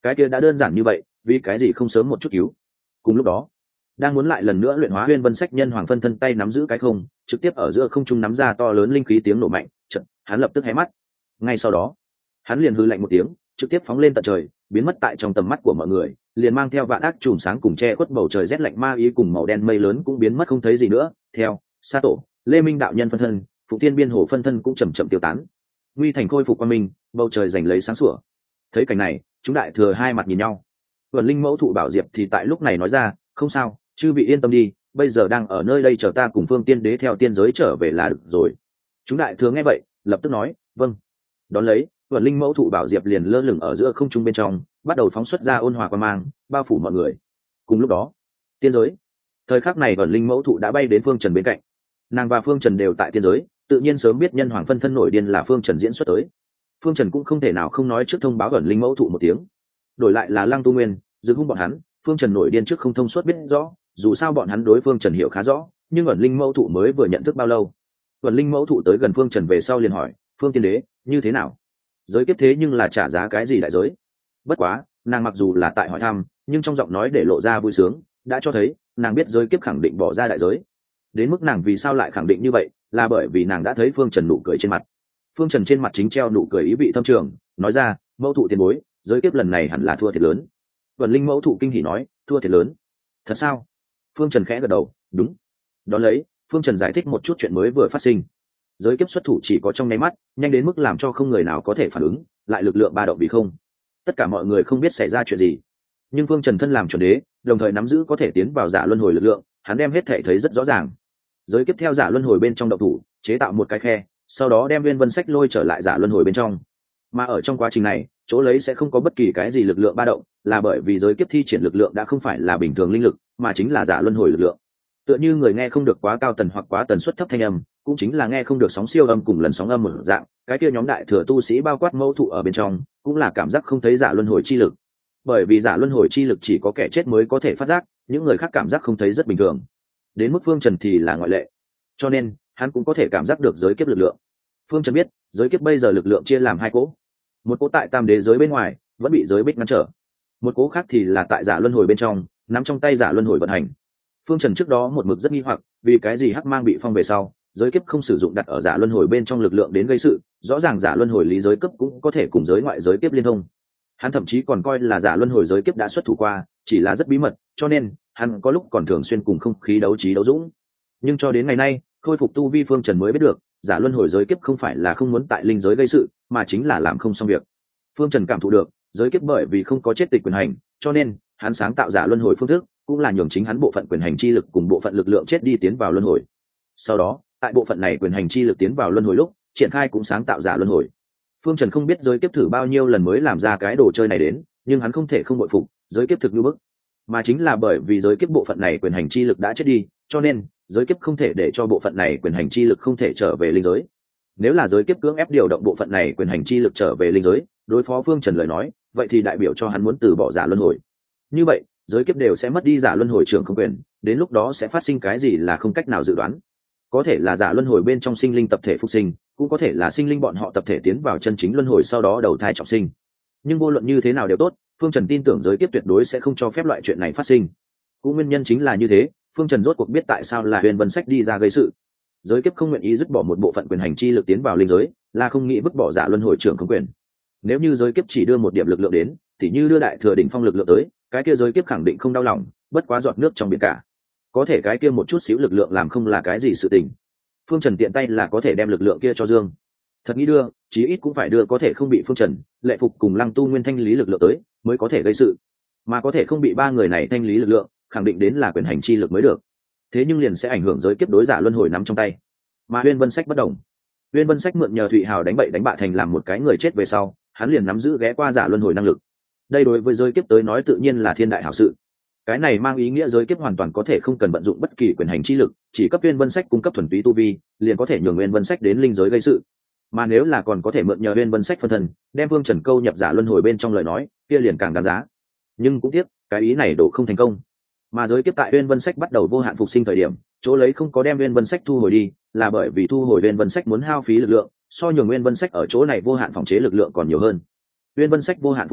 cái kia đã đơn giản như vậy, vì cái gì không sớm một chút cứu? Cùng lúc đó, đang muốn lại lần nữa luyện hóa Uyên Vân Sách nhân hoàng phân thân tay nắm giữ cái không, trực tiếp ở giữa không trung nắm ra to lớn linh khí tiếng nổ mạnh, chợt, hắn lập tức hé mắt. Ngay sau đó, hắn liền hư lạnh một tiếng, trực tiếp phóng lên tận trời, biến mất tại trong tầm mắt của mọi người, liền mang theo vạn ác chùm sáng cùng che khuất bầu trời rét lạnh ma ý cùng màu đen mây lớn cũng biến mất không thấy gì nữa. Theo Sa Tổ, Lê Minh đạo nhân phân thân, Phụng Thiên Biên Hồ phân thân cũng chậm chậm tiêu tán. Nguy thành khôi phục qua mình, bầu trời giành lấy sáng sủa. Thấy cảnh này, chúng đại thừa hai mặt nhìn nhau. Vân Linh mẫu thụ bảo diệp thì tại lúc này nói ra, không sao, chư vị yên tâm đi, bây giờ đang ở nơi đây chờ ta cùng Phương Tiên Đế theo tiên giới trở về là được rồi. Chúng đại thừa nghe vậy, lập tức nói, vâng. Đón lấy, Vân Linh mẫu thụ bảo diệp liền lơ lửng ở giữa không trung bên trong, bắt đầu phóng xuất ra ôn hòa quang mang, bao phủ mọi người. Cùng lúc đó, tiên giới. Thời khắc này Vân Linh mẫu thụ đã bay đến Phương Trần bên cạnh. Nàng và Phương Trần đều tại tiên giới, tự nhiên sớm biết nhân hoàng phân thân nổi điên là Phương Trần diễn xuất tới. Phương Trần cũng không thể nào không nói trước thông báo Vân Linh mẫu thụ một tiếng. Đổi lại là Lăng Tu Nguyên, dừng hung bọn hắn, Phương Trần nổi điên trước không thông suốt biết rõ, dù sao bọn hắn đối Phương Trần hiểu khá rõ, nhưng Vân Linh mẫu thụ mới vừa nhận thức bao lâu. Vân Linh mẫu thụ tới gần Phương Trần về sau liền hỏi, Phương Tiên Đế, như thế nào? Giới kiếp thế nhưng là trả giá cái gì đại giới? Bất quá, nàng mặc dù là tại hỏi thăm, nhưng trong giọng nói để lộ ra vui sướng, đã cho thấy nàng biết giới kiếp khẳng định bỏ ra đại giới. Đến mức nàng vì sao lại khẳng định như vậy, là bởi vì nàng đã thấy Phương Trần nụ cười trên mặt. Phương Trần trên mặt chính treo nụ cười ý vị thâm trường, nói ra, mẫu thụ tiền bối, giới kiếp lần này hẳn là thua thiệt lớn. Vân Linh mẫu thụ kinh hỉ nói, thua thiệt lớn? Thật sao? Phương Trần khẽ gật đầu, đúng. Đón lấy, Phương Trần giải thích một chút chuyện mới vừa phát sinh. Giới kiếp xuất thủ chỉ có trong nháy mắt, nhanh đến mức làm cho không người nào có thể phản ứng, lại lực lượng ba động vì không. Tất cả mọi người không biết xảy ra chuyện gì. Nhưng Phương Trần thân làm chuẩn đế, đồng thời nắm giữ có thể tiến vào giả luân hồi lực lượng, hắn đem hết thể thấy rất rõ ràng. Giới kiếp theo giả luân hồi bên trong động thủ, chế tạo một cái khe, sau đó đem Uyên Vân Sách lôi trở lại giả luân hồi bên trong. Mà ở trong quá trình này, chỗ lấy sẽ không có bất kỳ cái gì lực lượng ba động, là bởi vì giới kiếp thi triển lực lượng đã không phải là bình thường linh lực, mà chính là giả luân hồi lực lượng. Tựa như người nghe không được quá cao tần hoặc quá tần suất thấp thanh âm, cũng chính là nghe không được sóng siêu âm cùng lần sóng âm một dạng, cái kia nhóm đại thừa tu sĩ bao quát mâu thụ ở bên trong, cũng là cảm giác không thấy giả luân hồi chi lực. Bởi vì giả luân hồi chi lực chỉ có kẻ chết mới có thể phát giác, những người khác cảm giác không thấy rất bình thường. Đến mức Phương Trần thì là ngoại lệ, cho nên hắn cũng có thể cảm giác được giới kiếp lực lượng. Phương Trần biết, giới kiếp bây giờ lực lượng chia làm hai cỗ, một cỗ tại tam đế giới bên ngoài, vẫn bị giới bích ngăn trở, một cỗ khác thì là tại giả luân hồi bên trong, nắm trong tay giả luân hồi vận hành. Phương Trần trước đó một mực rất nghi hoặc, vì cái gì hắc mang bị phong về sau, giới kiếp không sử dụng đặt ở giả luân hồi bên trong lực lượng đến gây sự, rõ ràng giả luân hồi lý giới cấp cũng có thể cùng giới ngoại giới kiếp liên thông. Hắn thậm chí còn coi là giả luân hồi giới kiếp đã xuất thủ qua, chỉ là rất bí mật, cho nên hắn có lúc còn thường xuyên cùng không khí đấu trí đấu dũng. Nhưng cho đến ngày nay, khôi phục tu vi Phương Trần mới biết được, giả luân hồi giới kiếp không phải là không muốn tại linh giới gây sự, mà chính là làm không xong việc. Phương Trần cảm thụ được, giới kiếp bởi vì không có chết tịch quyền hành, cho nên hắn sáng tạo giả luân hồi phương thức, cũng là nhường chính hắn bộ phận quyền hành chi lực cùng bộ phận lực lượng chết đi tiến vào luân hồi. Sau đó, tại bộ phận này quyền hành chi lực tiến vào luân hồi lúc, triển khai cũng sáng tạo giả luân hồi. Phương Trần không biết giới kiếp thử bao nhiêu lần mới làm ra cái đồ chơi này đến, nhưng hắn không thể không bội phục, giới kiếp thực như bức. Mà chính là bởi vì giới kiếp bộ phận này quyền hành chi lực đã chết đi, cho nên giới kiếp không thể để cho bộ phận này quyền hành chi lực không thể trở về linh giới. Nếu là giới kiếp cưỡng ép điều động bộ phận này quyền hành chi lực trở về linh giới, đối phó Phương Trần lời nói, vậy thì đại biểu cho hắn muốn từ bỏ giả luân hồi. Như vậy, giới kiếp đều sẽ mất đi giả luân hồi trưởng không quyền, đến lúc đó sẽ phát sinh cái gì là không cách nào dự đoán. Có thể là giả luân hồi bên trong sinh linh tập thể phục sinh, cũng có thể là sinh linh bọn họ tập thể tiến vào chân chính luân hồi sau đó đầu thai trọng sinh. Nhưng vô luận như thế nào đều tốt, Phương Trần tin tưởng giới kiếp tuyệt đối sẽ không cho phép loại chuyện này phát sinh. Cũng nguyên nhân chính là như thế, Phương Trần rốt cuộc biết tại sao là Uyên Vân Sách đi ra gây sự. Giới kiếp không nguyện ý dứt bỏ một bộ phận quyền hành chi lực tiến vào linh giới, là không nghĩ vứt bỏ giả luân hồi trưởng không quyền. Nếu như giới kiếp chỉ đưa một điểm lực lượng đến, thì như đưa đại thừa đỉnh phong lực lượng tới, cái kia giới kiếp khẳng định không đau lòng, bất quá giọt nước trong biển cả. Có thể cái kia một chút xíu lực lượng làm không là cái gì sự tình. Phương Trần tiện tay là có thể đem lực lượng kia cho Dương. Thật nghĩ đưa, chí ít cũng phải đưa có thể không bị Phương Trần, Lệ Phục cùng Lăng Tu Nguyên thanh lý lực lượng tới, mới có thể gây sự. Mà có thể không bị ba người này thanh lý lực lượng, khẳng định đến là quyền hành chi lực mới được. Thế nhưng liền sẽ ảnh hưởng giới kiếp đối giả luân hồi nắm trong tay. Mà Uyên Vân Sách bất đồng. Uyên Vân Sách mượn nhờ Thụy Hào đánh bậy đánh bạ thành làm một cái người chết về sau, hắn liền nắm giữ ghé qua giả luân hồi năng lực. Đây đối với giới kiếp tới nói tự nhiên là thiên đại hảo sự. Cái này mang ý nghĩa giới kiếp hoàn toàn có thể không cần vận dụng bất kỳ quyền hành chi lực, chỉ cấp Uyên Vân Sách cung cấp thuần túy tu vi, liền có thể nhường Uyên Vân Sách đến linh giới gây sự. Mà nếu là còn có thể mượn nhờ Uyên Vân Sách phân thân, đem Vương Trần câu nhập giả luân hồi bên trong lời nói, kia liền càng đáng giá. Nhưng cũng tiếc, cái ý này đổ không thành công. Mà giới kiếp tại Uyên Vân Sách bắt đầu vô hạn phục sinh thời điểm, chỗ lấy không có đem Uyên Vân Sách thu hồi đi, là bởi vì thu hồi Uyên Vân Sách muốn hao phí lực lượng, so nhường Uyên Vân Sách ở chỗ này vô hạn phòng chế lực lượng còn nhiều hơn. Uyên Vân Sách vô hạn phục chế,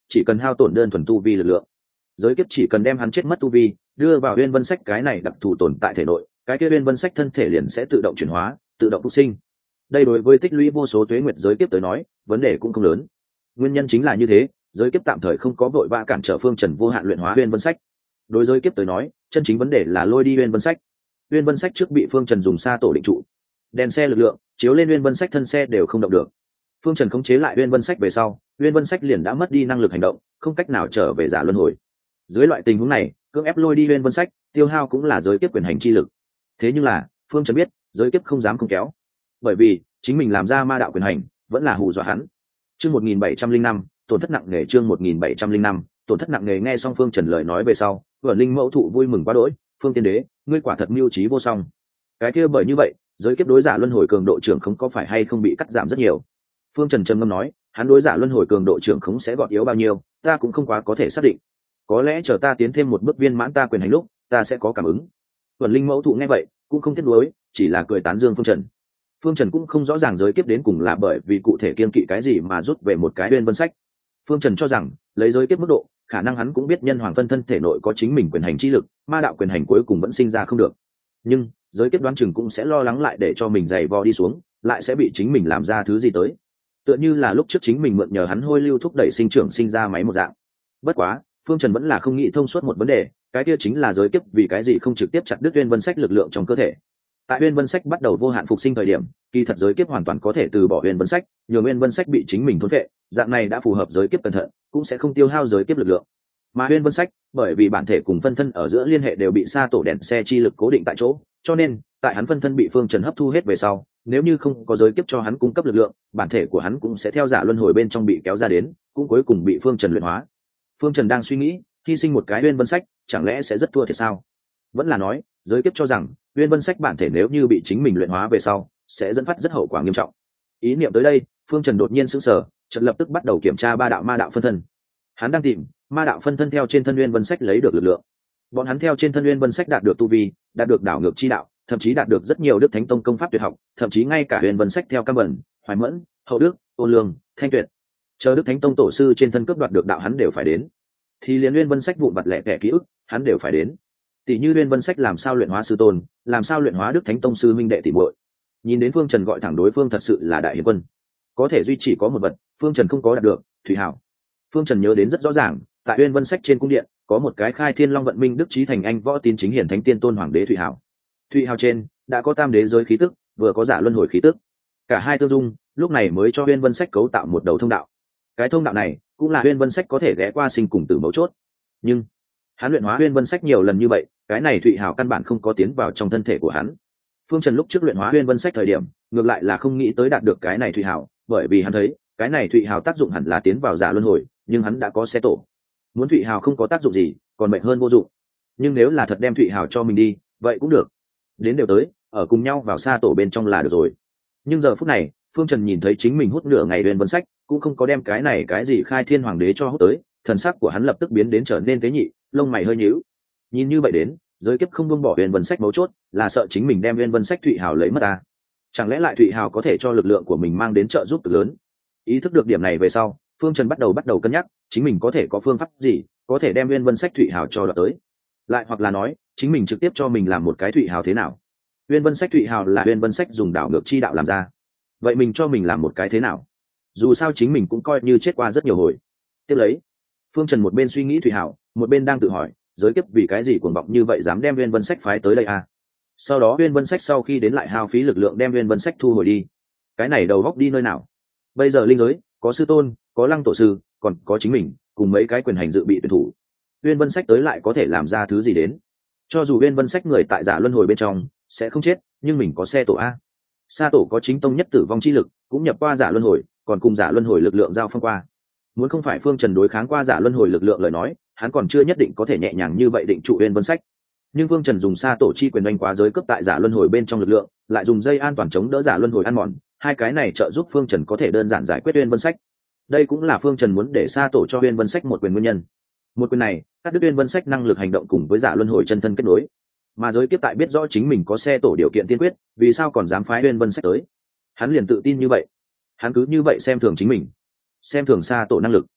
chỉ cần hao tổn đơn thuần tu vi lực lượng. Giới kiếp chỉ cần đem hắn chết mất tu vi đưa vào uyên vân sách cái này đặc thù tồn tại thể nội, cái kia uyên vân sách thân thể liền sẽ tự động chuyển hóa, tự động phục sinh. Đây đối với tích lũy vô số tuế nguyệt giới kiếp tới nói vấn đề cũng không lớn. Nguyên nhân chính là như thế, giới kiếp tạm thời không có vội vã cản trở phương trần vô hạn luyện hóa uyên vân sách. Đối giới kiếp tới nói chân chính vấn đề là lôi đi uyên vân sách. Uyên vân sách trước bị phương trần dùng sa tổ định trụ, đèn xe lực lượng chiếu lên uyên vân sách thân xe đều không động được. Phương trần khống chế lại uyên vân sách về sau, uyên vân sách liền đã mất đi năng lực hành động, không cách nào trở về giả luân hồi. Dưới loại tình huống này cưỡng ép lôi đi uyên vân sách tiêu hao cũng là giới kiếp quyền hành chi lực. Thế nhưng là phương trần biết giới kiếp không dám không kéo, bởi vì chính mình làm ra ma đạo quyền hành vẫn là hù dọa hắn. Chương 1705, tổn thất nặng nề. Chương 1705, tổn thất nặng nề. Nghe xong phương trần lời nói về sau, Vẩn Linh mẫu thụ vui mừng quá đỗi. Phương tiên đế, ngươi quả thật mưu trí vô song. Cái kia bởi như vậy giới kiếp đối giả luân hồi cường độ trưởng không có phải hay không bị cắt giảm rất nhiều? Phương trần trầm ngâm nói, hắn đối giả luân hồi cường độ trưởng khống sẽ gọt yếu bao nhiêu ta cũng không quá có thể xác định, có lẽ chờ ta tiến thêm một bước viên mãn ta quyền hành lúc ta sẽ có cảm ứng. Vẩn Linh mẫu thụ nghe vậy cũng không tiếc nuối, chỉ là cười tán dương phương trần. Phương trần cũng không rõ ràng giới kiếp đến cùng là bởi vì cụ thể kiên kỵ cái gì mà rút về một cái uyên vân sách. Phương trần cho rằng lấy giới kiếp mức độ khả năng hắn cũng biết nhân hoàng phân thân thể nội có chính mình quyền hành chi lực, ma đạo quyền hành cuối cùng vẫn sinh ra không được. Nhưng giới kiếp đoán chừng cũng sẽ lo lắng lại để cho mình giày vò đi xuống lại sẽ bị chính mình làm ra thứ gì tới, tựa như là lúc trước chính mình mượn nhờ hắn hôi lưu thúc đẩy sinh trưởng sinh ra máy một dạng. Bất quá phương trần vẫn là không nghĩ thông suốt một vấn đề, cái kia chính là giới kiếp vì cái gì không trực tiếp chặt đứt uyên vân sách lực lượng trong cơ thể. Tại uyên vân sách bắt đầu vô hạn phục sinh thời điểm, kỳ thật giới kiếp hoàn toàn có thể từ bỏ uyên vân sách, nhường uyên vân sách bị chính mình thôn phệ, dạng này đã phù hợp giới kiếp cẩn thận, cũng sẽ không tiêu hao giới kiếp lực lượng. Mà uyên vân sách bởi vì bản thể cùng phân thân ở giữa liên hệ đều bị sa tổ đèn xe chi lực cố định tại chỗ, cho nên tại hắn phân thân bị phương trần hấp thu hết về sau, nếu như không có giới kiếp cho hắn cung cấp lực lượng, bản thể của hắn cũng sẽ theo giả luân hồi bên trong bị kéo ra đến, cũng cuối cùng bị phương trần luyện hóa. Phương trần đang suy nghĩ, hy sinh một cái uyên vân sách chẳng lẽ sẽ rất thua thiệt sao? Vẫn là nói giới kiếp cho rằng uyên vân sách bản thể nếu như bị chính mình luyện hóa về sau sẽ dẫn phát rất hậu quả nghiêm trọng. Ý niệm tới đây phương trần đột nhiên sững sờ, chợt lập tức bắt đầu kiểm tra ba đạo ma đạo phân thân. Hắn đang tìm ma đạo phân thân theo trên thân uyên vân sách lấy được lực lượng. Bọn hắn theo trên thân uyên vân sách đạt được tu vi, đạt được đảo ngược chi đạo, thậm chí đạt được rất nhiều đức thánh tông công pháp tuyệt học, thậm chí ngay cả uyên vân sách theo cam bẩn, hoài mẫn, hậu đức, ôn lương, thanh tuyệt chờ đức thánh tông tổ sư trên thân cướp đoạt được đạo hắn đều phải đến. Thì liền uyên vân sách vụn vặt lẻ tẻ ký ức hắn đều phải đến. Tỷ như uyên vân sách làm sao luyện hóa sư tôn, làm sao luyện hóa đức thánh tông sư minh đệ tỷ muội. Nhìn đến phương trần gọi thẳng đối phương thật sự là đại hiền quân. Có thể duy trì có một vật phương trần không có đạt được, thủy hảo. Phương trần nhớ đến rất rõ ràng, tại uyên vân sách trên cung điện có một cái khai thiên long vận minh đức trí thành anh võ tín chính hiển thánh tiên tôn hoàng đế thủy hảo. Thủy hảo trên đã có tam đế giới khí tức, vừa có giả luân hồi khí tức, cả hai tương dung, lúc này mới cho uyên vân sách cấu tạo một đầu thông đạo. Cái thông đạo này cũng là uyên vân sách có thể ghé qua sinh cùng tử mấu chốt. Nhưng hắn luyện hóa uyên vân sách nhiều lần như vậy, cái này thụy hào căn bản không có tiến vào trong thân thể của hắn. Phương trần lúc trước luyện hóa uyên vân sách thời điểm ngược lại là không nghĩ tới đạt được cái này thụy hào, bởi vì hắn thấy cái này thụy hào tác dụng hẳn là tiến vào giả luân hồi, nhưng hắn đã có xe tổ, muốn thụy hào không có tác dụng gì còn mệnh hơn vô dụng. Nhưng nếu là thật đem thụy hào cho mình đi vậy cũng được, đến đều tới ở cùng nhau vào xa tổ bên trong là được rồi. Nhưng giờ phút này phương trần nhìn thấy chính mình hút nửa ngày uyên vân sách cũng không có đem cái này cái gì khai thiên hoàng đế cho hút tới, thần sắc của hắn lập tức biến đến trở nên tế nhị, lông mày hơi nhíu. Nhìn như vậy đến giới kiếp không buông bỏ uyên vân sách mấu chốt là sợ chính mình đem uyên vân sách thụy hào lấy mất ta. Chẳng lẽ lại thụy hào có thể cho lực lượng của mình mang đến trợ giúp cực lớn? Ý thức được điểm này về sau phương trần bắt đầu cân nhắc chính mình có thể có phương pháp gì có thể đem uyên vân sách thụy hào cho đoạt tới, lại hoặc là nói chính mình trực tiếp cho mình làm một cái thụy hào thế nào. uyên vân sách thụy hào là uyên vân sách dùng đảo ngược chi đạo làm ra, vậy mình cho mình làm một cái thế nào? Dù sao chính mình cũng coi như chết qua rất nhiều hồi. Tiếp lấy phương trần một bên suy nghĩ thụy hào một bên đang tự hỏi giới kiếp vì cái gì cuồng vọng như vậy dám đem uyên vân sách phái tới đây à? Sau đó uyên vân sách sau khi đến lại hao phí lực lượng đem uyên vân sách thu hồi đi, cái này đầu góc đi nơi nào? Bây giờ linh giới có sư tôn, có lăng tổ sư, còn có chính mình cùng mấy cái quyền hành dự bị tuyển thủ, uyên vân sách tới lại có thể làm ra thứ gì đến? Cho dù uyên vân sách người tại giả luân hồi bên trong sẽ không chết, nhưng mình có xe tổ a. Sa tổ có chính tông nhất tử vong chi lực, cũng nhập qua giả luân hồi, còn cùng giả luân hồi lực lượng giao phong qua. Muốn không phải phương trần đối kháng qua giả luân hồi lực lượng lời nói, hắn còn chưa nhất định có thể nhẹ nhàng như vậy định trụ uyên vân sách. Nhưng phương trần dùng sa tổ chi quyền đánh quá giới cấp tại giả luân hồi bên trong lực lượng, lại dùng dây an toàn chống đỡ giả luân hồi ăn mòn, hai cái này trợ giúp phương trần có thể đơn giản giải quyết uyên vân sách. Đây cũng là phương trần muốn để sa tổ cho uyên vân sách một quyền nguyên nhân. Một quyền này cắt đứt uyên vân sách năng lực hành động cùng với giả luân hồi chân thân kết nối. Mà giới kiếp tại biết rõ chính mình có xe tổ điều kiện tiên quyết, vì sao còn dám phái uyên vân sách tới? Hắn liền tự tin như vậy, hắn cứ như vậy xem thường chính mình, xem thường sa tổ năng lực,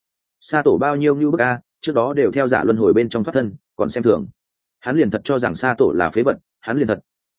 Sa tổ bao nhiêu như bức a, trước đó đều theo giả luân hồi bên trong thoát thân, còn xem thường. Hắn liền thật cho rằng Sa tổ là phế vật, hắn liền thật.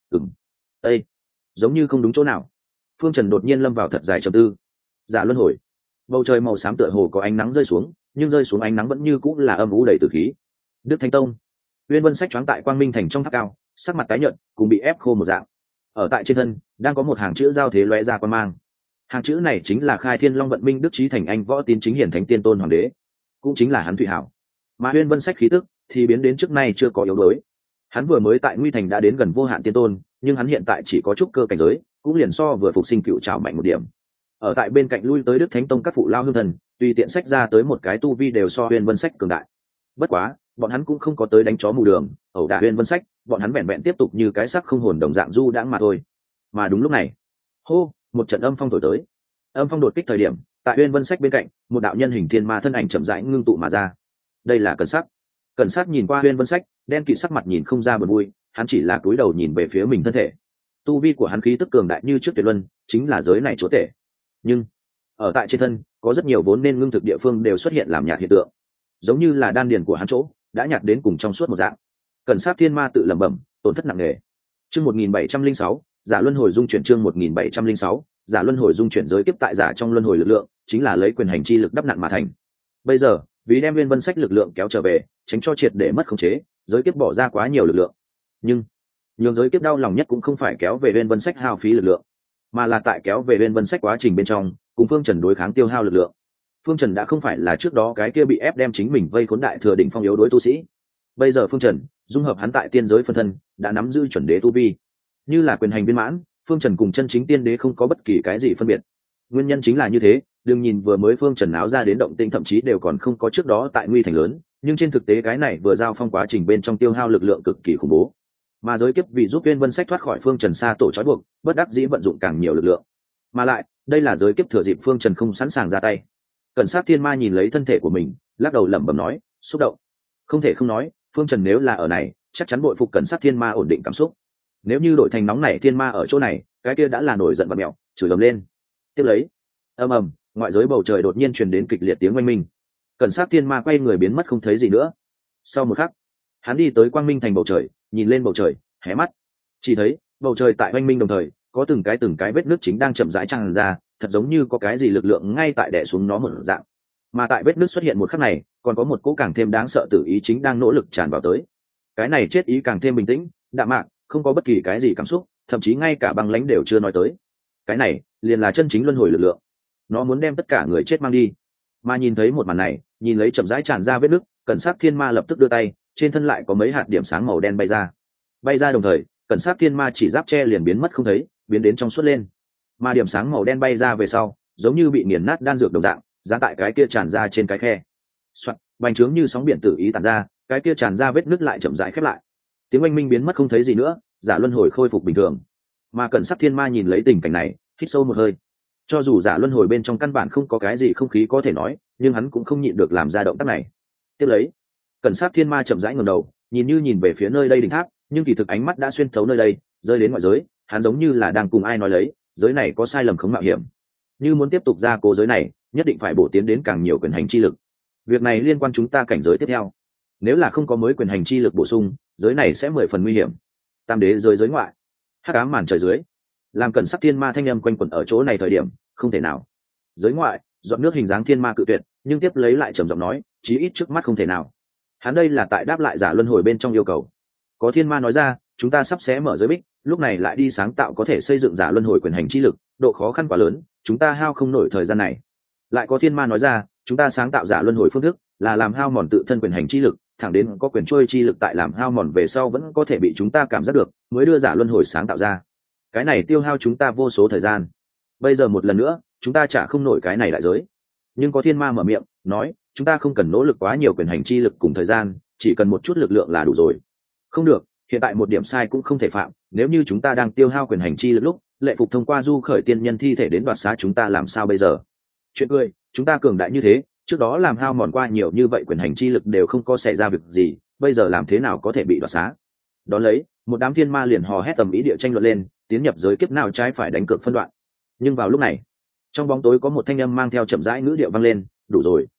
Ê, giống như không đúng chỗ nào. Phương Trần đột nhiên lâm vào thật dài trầm tư. Giả luân hồi. Bầu trời màu xám tựa hồ có ánh nắng rơi xuống, nhưng rơi xuống ánh nắng vẫn như cũng là âm u đầy tử khí. Đức Thánh Tông. Uyên Vân Sách choáng tại Quang Minh Thành trong tháp cao, sắc mặt tái nhợt, cùng bị ép khô một dạng. Ở tại trên thân, đang có một hàng chữ giao thế lóe ra quan mang. Hàng chữ này chính là Khai Thiên Long Vận Minh Đức Chí Thành Anh Võ Tín Chính Hiển Thánh Tiên Tôn Hoàng Đế, cũng chính là hắn Thụy Hảo. Mà Uyên Vân Sách khí tức thì biến đến trước nay chưa có yếu đuối. Hắn vừa mới tại Nguy Thành đã đến gần vô hạn tiên tôn, nhưng hắn hiện tại chỉ có trúc cơ cảnh giới, cũng liền so vừa phục sinh cựu trảo mạnh một điểm. Ở tại bên cạnh lui tới Đức Thánh Tông các phụ lao hương thần, tùy tiện sách ra tới một cái tu vi đều so Uyên Vân Sách cường đại. Bất quá, bọn hắn cũng không có tới đánh chó mù đường, ẩu đả Uyên Vân Sách, bọn hắn vẹn vẹn tiếp tục như cái sắc không hồn đồng dạng du đãng mà thôi. Mà đúng lúc này, hô, một trận âm phong thổi tới. Âm phong đột kích thời điểm, tại Uyên Vân Sách bên cạnh, một đạo nhân hình thiên ma thân ảnh chậm rãi ngưng tụ mà ra. Đây là Cẩn Sắc. Cẩn Sắc nhìn qua Uyên Vân Sách, đen kịt sắc mặt nhìn không ra buồn vui, hắn chỉ là cúi đầu nhìn về phía mình thân thể. Tu vi của hắn khí tức cường đại như trước tuyệt luân, chính là giới này chúa tể. Nhưng ở tại trên thân, có rất nhiều vốn nên ngưng thực địa phương đều xuất hiện làm nhạt hiện tượng, giống như là đan điền của hắn chỗ đã nhạt đến cùng trong suốt một dạng. Cẩn Sát thiên ma tự lẩm bẩm, tổn thất nặng nề. Chương 1706, giả luân hồi dung chuyển. Chương 1706, giả luân hồi dung chuyển. Giới kiếp tại giả trong luân hồi lực lượng, chính là lấy quyền hành chi lực đắp nặn mà thành. Bây giờ, vì đem Uyên Vân Sách lực lượng kéo trở về, tránh cho triệt để mất khống chế, giới kiếp bỏ ra quá nhiều lực lượng. Nhưng nhường giới kiếp đau lòng nhất cũng không phải kéo về Uyên Vân Sách hao phí lực lượng, mà là tại kéo về Uyên Vân Sách quá trình bên trong, cùng Phương Trần đối kháng tiêu hao lực lượng. Phương Trần đã không phải là trước đó cái kia bị ép đem chính mình vây khốn đại thừa đỉnh phong yếu đối tu sĩ. Bây giờ Phương Trần dung hợp hắn tại tiên giới phân thân, đã nắm giữ chuẩn đế tu vi, như là quyền hành viên mãn. Phương Trần cùng chân chính tiên đế không có bất kỳ cái gì phân biệt. Nguyên nhân chính là như thế, đừng nhìn vừa mới Phương Trần náo ra đến động tĩnh thậm chí đều còn không có trước đó tại Nguy Thành lớn, nhưng trên thực tế cái này vừa giao phong quá trình bên trong tiêu hao lực lượng cực kỳ khủng bố. Mà giới kiếp vì giúp Uyên Vân Sách thoát khỏi Phương Trần Sa tổ trói buộc, bất đắc dĩ vận dụng càng nhiều lực lượng. Mà lại, đây là giới kiếp thừa dịp Phương Trần không sẵn sàng ra tay. Cẩn Sát thiên ma nhìn lấy thân thể của mình, lắc đầu lẩm bẩm nói, xúc động. Không thể không nói, Phương Trần nếu là ở này, chắc chắn bội phục Cẩn Sát thiên ma ổn định cảm xúc. Nếu như đổi thành nóng nảy thiên ma ở chỗ này, cái kia đã là nổi giận và mẹo, chửi ầm lên. Tiếp lấy, ầm ầm, ngoại giới bầu trời đột nhiên truyền đến kịch liệt tiếng oanh minh. Cẩn Sát thiên ma quay người biến mất không thấy gì nữa. Sau một khắc, hắn đi tới Quang Minh Thành bầu trời, nhìn lên bầu trời, hé mắt, chỉ thấy bầu trời tại oanh minh đồng thời có từng cái vết nước chính đang chậm rãi tràn ra, thật giống như có cái gì lực lượng ngay tại đè xuống nó một dạng. Mà tại vết nước xuất hiện một khắc này, còn có một cỗ càng thêm đáng sợ tử ý chính đang nỗ lực tràn vào tới. Cái này chết ý càng thêm bình tĩnh, đạm mạc, không có bất kỳ cái gì cảm xúc, thậm chí ngay cả băng lãnh đều chưa nói tới. Cái này liền là chân chính luân hồi lực lượng, nó muốn đem tất cả người chết mang đi. Mà nhìn thấy một màn này, nhìn lấy chậm rãi tràn ra vết nước, Cẩn Sát thiên ma lập tức đưa tay, trên thân lại có mấy hạt điểm sáng màu đen bay ra đồng thời, Cẩn Sát thiên ma chỉ giáp che liền biến mất không thấy, biến đến trong suốt lên. Mà điểm sáng màu đen bay ra về sau, giống như bị nghiền nát đan dược đồng dạng, giá tại cái kia tràn ra trên cái khe. Soạt, bành trướng như sóng biển tự ý tản ra, cái kia tràn ra vết nứt lại chậm rãi khép lại. Tiếng oanh minh biến mất không thấy gì nữa, giả luân hồi khôi phục bình thường. Mà Cẩn Sát thiên ma nhìn lấy tình cảnh này, hít sâu một hơi. Cho dù giả luân hồi bên trong căn bản không có cái gì không khí có thể nói, nhưng hắn cũng không nhịn được làm ra động tác này. Tiếp lấy, Cẩn Sát thiên ma chậm rãi ngẩng đầu, nhìn về phía nơi đây đỉnh tháp, nhưng kỳ thực ánh mắt đã xuyên thấu nơi đây, rơi đến ngoại giới. Hắn giống như là đang cùng ai nói lấy, giới này có sai lầm không mạo hiểm, như muốn tiếp tục ra cố giới này, nhất định phải bổ tiến đến càng nhiều quyền hành chi lực. Việc này liên quan chúng ta cảnh giới tiếp theo, nếu là không có mới quyền hành chi lực bổ sung, giới này sẽ 10 phần nguy hiểm. Tam đế giới ngoại, hắc ám màn trời dưới, làm Cẩn Sắc thiên ma thanh âm quanh quẩn ở chỗ này thời điểm, không thể nào. Giới ngoại, giọt nước hình dáng thiên ma cự tuyệt, nhưng tiếp lấy lại trầm giọng nói, chí ít trước mắt không thể nào. Hắn đây là tại đáp lại giả luân hồi bên trong yêu cầu. Có thiên ma nói ra, chúng ta sắp xé mở giới bích, lúc này lại đi sáng tạo có thể xây dựng giả luân hồi quyền hành chi lực, độ khó khăn quá lớn, chúng ta hao không nổi thời gian này. Lại có thiên ma nói ra, chúng ta sáng tạo giả luân hồi phương thức là làm hao mòn tự thân quyền hành chi lực, thẳng đến có quyền trôi chi lực tại làm hao mòn về sau vẫn có thể bị chúng ta cảm giác được, mới đưa giả luân hồi sáng tạo ra. Cái này tiêu hao chúng ta vô số thời gian. Bây giờ một lần nữa, chúng ta trả không nổi cái này đại giới. Nhưng có thiên ma mở miệng, nói, chúng ta không cần nỗ lực quá nhiều quyền hành chi lực cùng thời gian, chỉ cần một chút lực lượng là đủ rồi. Không được, hiện tại một điểm sai cũng không thể phạm, nếu như chúng ta đang tiêu hao quyền hành chi lực lúc, lệ phục thông qua du khởi tiên nhân thi thể đến đoạt xá chúng ta làm sao bây giờ? Chuyện cười, chúng ta cường đại như thế, trước đó làm hao mòn qua nhiều như vậy quyền hành chi lực đều không có xảy ra việc gì, bây giờ làm thế nào có thể bị đoạt xá? Đón lấy, một đám thiên ma liền hò hét tầm ý địa tranh luận lên, tiến nhập giới kiếp nào trái phải đánh cược phân đoạn. Nhưng vào lúc này, trong bóng tối có một thanh âm mang theo chậm rãi ngữ điệu vang lên, đủ rồi.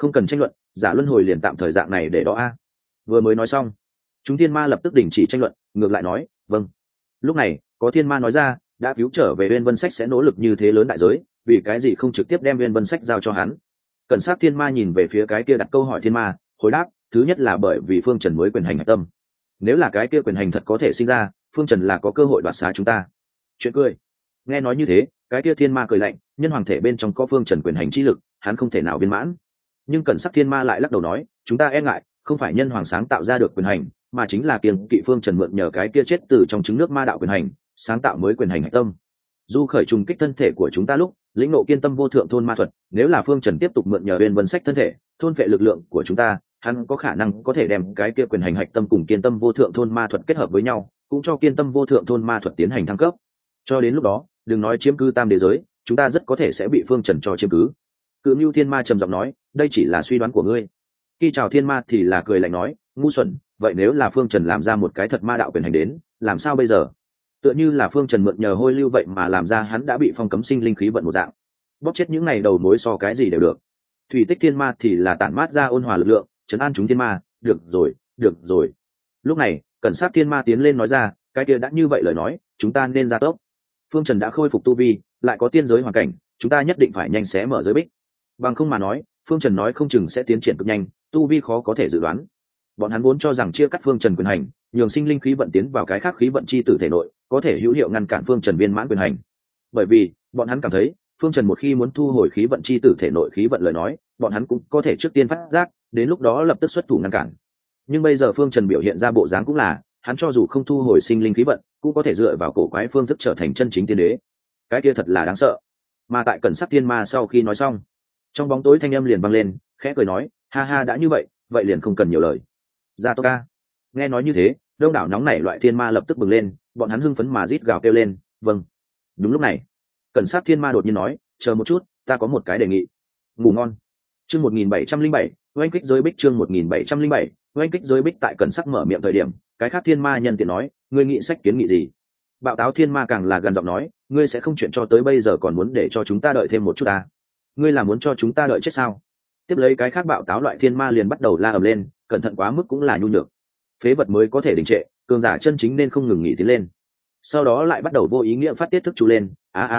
không cần tranh luận, giả luân hồi liền tạm thời dạng này để đó a. Vừa mới nói xong, chúng thiên ma lập tức đình chỉ tranh luận, ngược lại nói vâng. Lúc này có thiên ma nói ra, đã cứu trở về Uyên Vân Sách sẽ nỗ lực như thế lớn đại giới, vì cái gì không trực tiếp đem Uyên Vân Sách giao cho hắn? Cẩn sát thiên ma nhìn về phía cái kia đặt câu hỏi thiên ma, hồi đáp, thứ nhất là bởi vì Phương Trần mới quyền hành hạch tâm. Nếu là cái kia quyền hành thật có thể sinh ra, Phương Trần là có cơ hội đoạt xá chúng ta. Chuyện cười. Nghe nói như thế, cái kia thiên ma cười lạnh, nhân hoàng thể bên trong có Phương Trần quyền hành chi lực, hắn không thể nào viên mãn. Nhưng Cẩn sắc thiên ma lại lắc đầu nói, chúng ta e ngại không phải nhân hoàng sáng tạo ra được quyền hành, mà chính là kiêng kỵ Phương Trần mượn nhờ cái kia chết từ trong trứng nước ma đạo quyền hành, sáng tạo mới quyền hành hạch tâm. Du khởi trùng kích thân thể của chúng ta lúc lĩnh ngộ kiên tâm vô thượng thôn ma thuật, nếu là Phương Trần tiếp tục mượn nhờ Uyên Vân Sách thân thể thôn phệ lực lượng của chúng ta, hắn có khả năng có thể đem cái kia quyền hành hạch tâm cùng kiên tâm vô thượng thôn ma thuật kết hợp với nhau, cũng cho kiên tâm vô thượng thôn ma thuật tiến hành thăng cấp. Cho đến lúc đó, đừng nói chiếm cứ tam đế giới, chúng ta rất có thể sẽ bị Phương Trần cho chiếm cứ. Cự Nưu thiên ma trầm giọng nói, đây chỉ là suy đoán của ngươi. Khi chào thiên ma thì là cười lạnh nói, ngu xuẩn, vậy nếu là Phương Trần làm ra một cái thật ma đạo quyền hành đến, làm sao bây giờ? Tựa như là Phương Trần mượn nhờ hôi lưu vậy mà làm ra hắn đã bị phong cấm sinh linh khí vận một dạng, bóp chết những này đầu mối so cái gì đều được. Thủy Tích thiên ma thì là tản mát ra ôn hòa lực lượng, trấn an chúng thiên ma, được rồi, được rồi. Lúc này Cẩn sát thiên ma tiến lên nói ra, cái kia đã như vậy lời nói, chúng ta nên ra tốc. Phương Trần đã khôi phục tu vi, lại có tiên giới hoàn cảnh, chúng ta nhất định phải nhanh xé mở giới bích. Bằng không mà nói, Phương Trần nói không chừng sẽ tiến triển cực nhanh, tu vi khó có thể dự đoán. Bọn hắn vốn cho rằng chia cắt Phương Trần quyền hành, nhường sinh linh khí vận tiến vào cái khác khí vận chi tử thể nội, có thể hữu hiệu ngăn cản Phương Trần viên mãn quyền hành. Bởi vì bọn hắn cảm thấy, Phương Trần một khi muốn thu hồi khí vận chi tử thể nội khí vận lời nói, bọn hắn cũng có thể trước tiên phát giác, đến lúc đó lập tức xuất thủ ngăn cản. Nhưng bây giờ Phương Trần biểu hiện ra bộ dáng cũng là, hắn cho dù không thu hồi sinh linh khí vận, cũng có thể dựa vào cổ quái phương thức trở thành chân chính tiên đế. Cái kia thật là đáng sợ. Mà tại Cẩn sắc thiên ma sau khi nói xong, trong bóng tối thanh âm liền vang lên, khẽ cười nói, ha ha, đã như vậy, vậy liền không cần nhiều lời. Ra to ca. Nghe nói như thế, đông đảo nóng nảy loại thiên ma lập tức bừng lên, bọn hắn hưng phấn mà rít gào kêu lên, vâng. Đúng lúc này, Cẩn sát thiên ma đột nhiên nói, chờ một chút, ta có một cái đề nghị. Ngủ ngon. Chương 1707, oanh kích giới bích. Chương 1707, oanh kích giới bích. Tại Cẩn sắc mở miệng thời điểm, cái khác thiên ma nhân tiện nói, ngươi nghị sách kiến nghị gì? Bạo táo thiên ma càng là gần giọng nói, ngươi sẽ không chuyện cho tới bây giờ còn muốn để cho chúng ta đợi thêm một chút ta? Ngươi là muốn cho chúng ta đợi chết sao? Tiếp lấy cái khác bạo táo loại thiên ma liền bắt đầu la ầm lên, cẩn thận quá mức cũng là nhu nhược. Phế vật mới có thể đình trệ, cường giả chân chính nên không ngừng nghỉ tiến lên. Sau đó lại bắt đầu vô ý nghĩa phát tiết thức chú lên,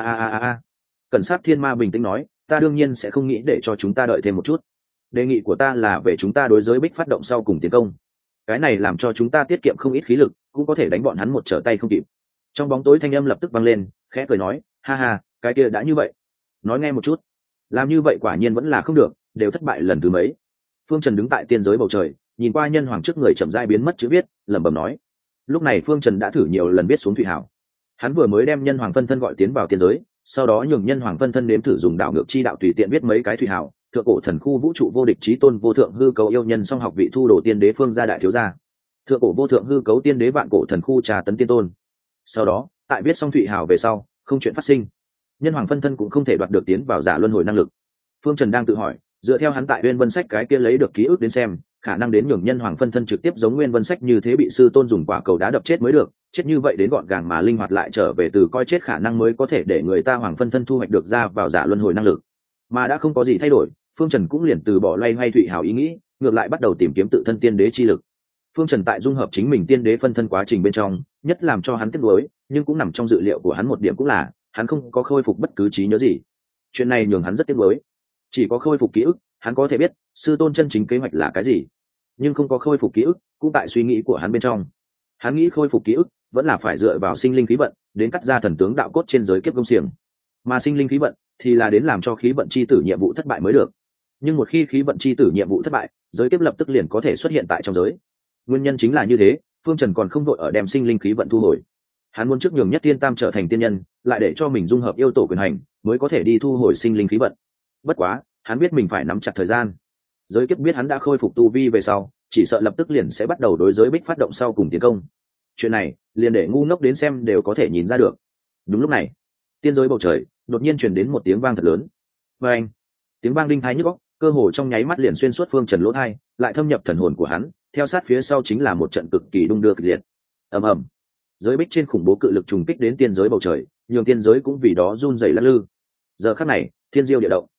a. Cẩn sát thiên ma bình tĩnh nói, ta đương nhiên sẽ không nghĩ để cho chúng ta đợi thêm một chút. Đề nghị của ta là về chúng ta đối giới bích phát động sau cùng tiến công. Cái này làm cho chúng ta tiết kiệm không ít khí lực, cũng có thể đánh bọn hắn một trở tay không kịp. Trong bóng tối thanh âm lập tức vang lên, khẽ cười nói, ha ha, cái kia đã như vậy. Nói nghe một chút. Làm như vậy quả nhiên vẫn là không được, đều thất bại lần thứ mấy. Phương Trần đứng tại tiên giới bầu trời, nhìn qua nhân hoàng trước người chậm rãi biến mất chữ viết, lẩm bẩm nói. Lúc này Phương Trần đã thử nhiều lần viết xuống thủy hảo. Hắn vừa mới đem nhân hoàng phân thân gọi tiến vào tiên giới, sau đó nhường nhân hoàng phân thân nếm thử dùng đạo ngược chi đạo tùy tiện viết mấy cái thủy hảo, thượng cổ thần khu vũ trụ vô địch chí tôn vô thượng hư cấu yêu nhân song học vị thu đồ tiên đế phương gia đại thiếu gia, thượng cổ vô thượng hư cấu tiên đế vạn cổ thần khu trà tấn tiên tôn. Sau đó, tại viết xong thủy hảo về sau, không chuyện phát sinh. Nhân hoàng phân thân cũng không thể đoạt được tiến vào giả luân hồi năng lực. Phương Trần đang tự hỏi, dựa theo hắn tại Uyên Vân Sách cái kia lấy được ký ức đến xem, khả năng đến nhường nhân hoàng phân thân trực tiếp giống Nguyên Vân Sách như thế bị sư tôn dùng quả cầu đá đập chết mới được, chết như vậy đến gọn gàng mà linh hoạt lại trở về từ coi chết khả năng mới có thể để người ta hoàng phân thân thu hoạch được ra vào giả luân hồi năng lực. Mà đã không có gì thay đổi, Phương Trần cũng liền từ bỏ loay hoay thụy hào ý nghĩ, ngược lại bắt đầu tìm kiếm tự thân tiên đế chi lực. Phương Trần tại dung hợp chính mình tiên đế phân thân quá trình bên trong, nhất làm cho hắn tiếc nuối, nhưng cũng nằm trong dự liệu của hắn một điểm cũng là, hắn không có khôi phục bất cứ trí nhớ gì. Chuyện này nhường hắn rất tiếc nuối. Chỉ có khôi phục ký ức, hắn có thể biết sư tôn chân chính kế hoạch là cái gì, nhưng không có khôi phục ký ức cũng tại suy nghĩ của hắn bên trong. Hắn nghĩ khôi phục ký ức vẫn là phải dựa vào sinh linh khí vận đến cắt ra thần tướng đạo cốt trên giới kiếp công xiềng, mà sinh linh khí vận thì là đến làm cho khí vận chi tử nhiệm vụ thất bại mới được. Nhưng một khi khí vận chi tử nhiệm vụ thất bại, giới kiếp lập tức liền có thể xuất hiện tại trong giới. Nguyên nhân chính là như thế, Phương Trần còn không vội ở đem sinh linh khí vận thu hồi. Hắn muốn trước nhường Nhất Tiên Tam trở thành tiên nhân, lại để cho mình dung hợp yêu tổ quyền hành, mới có thể đi thu hồi sinh linh khí vận. Bất quá, hắn biết mình phải nắm chặt thời gian. Giới kiếp biết hắn đã khôi phục tu vi về sau, chỉ sợ lập tức liền sẽ bắt đầu đối giới bích phát động sau cùng tiến công. Chuyện này, liền để ngu ngốc đến xem đều có thể nhìn ra được. Đúng lúc này, tiên giới bầu trời đột nhiên truyền đến một tiếng vang thật lớn. Và anh, tiếng vang đinh thái nhức óc, cơ hồ trong nháy mắt liền xuyên suốt Phương Trần lỗ tai, lại thâm nhập thần hồn của hắn, theo sát phía sau chính là một trận cực kỳ đung đưa kịch liệt. Ầm ầm. Giới bích trên khủng bố cự lực trùng kích đến tiên giới bầu trời, nhường tiên giới cũng vì đó run rẩy lắc lư. Giờ khắc này, thiên diêu địa động.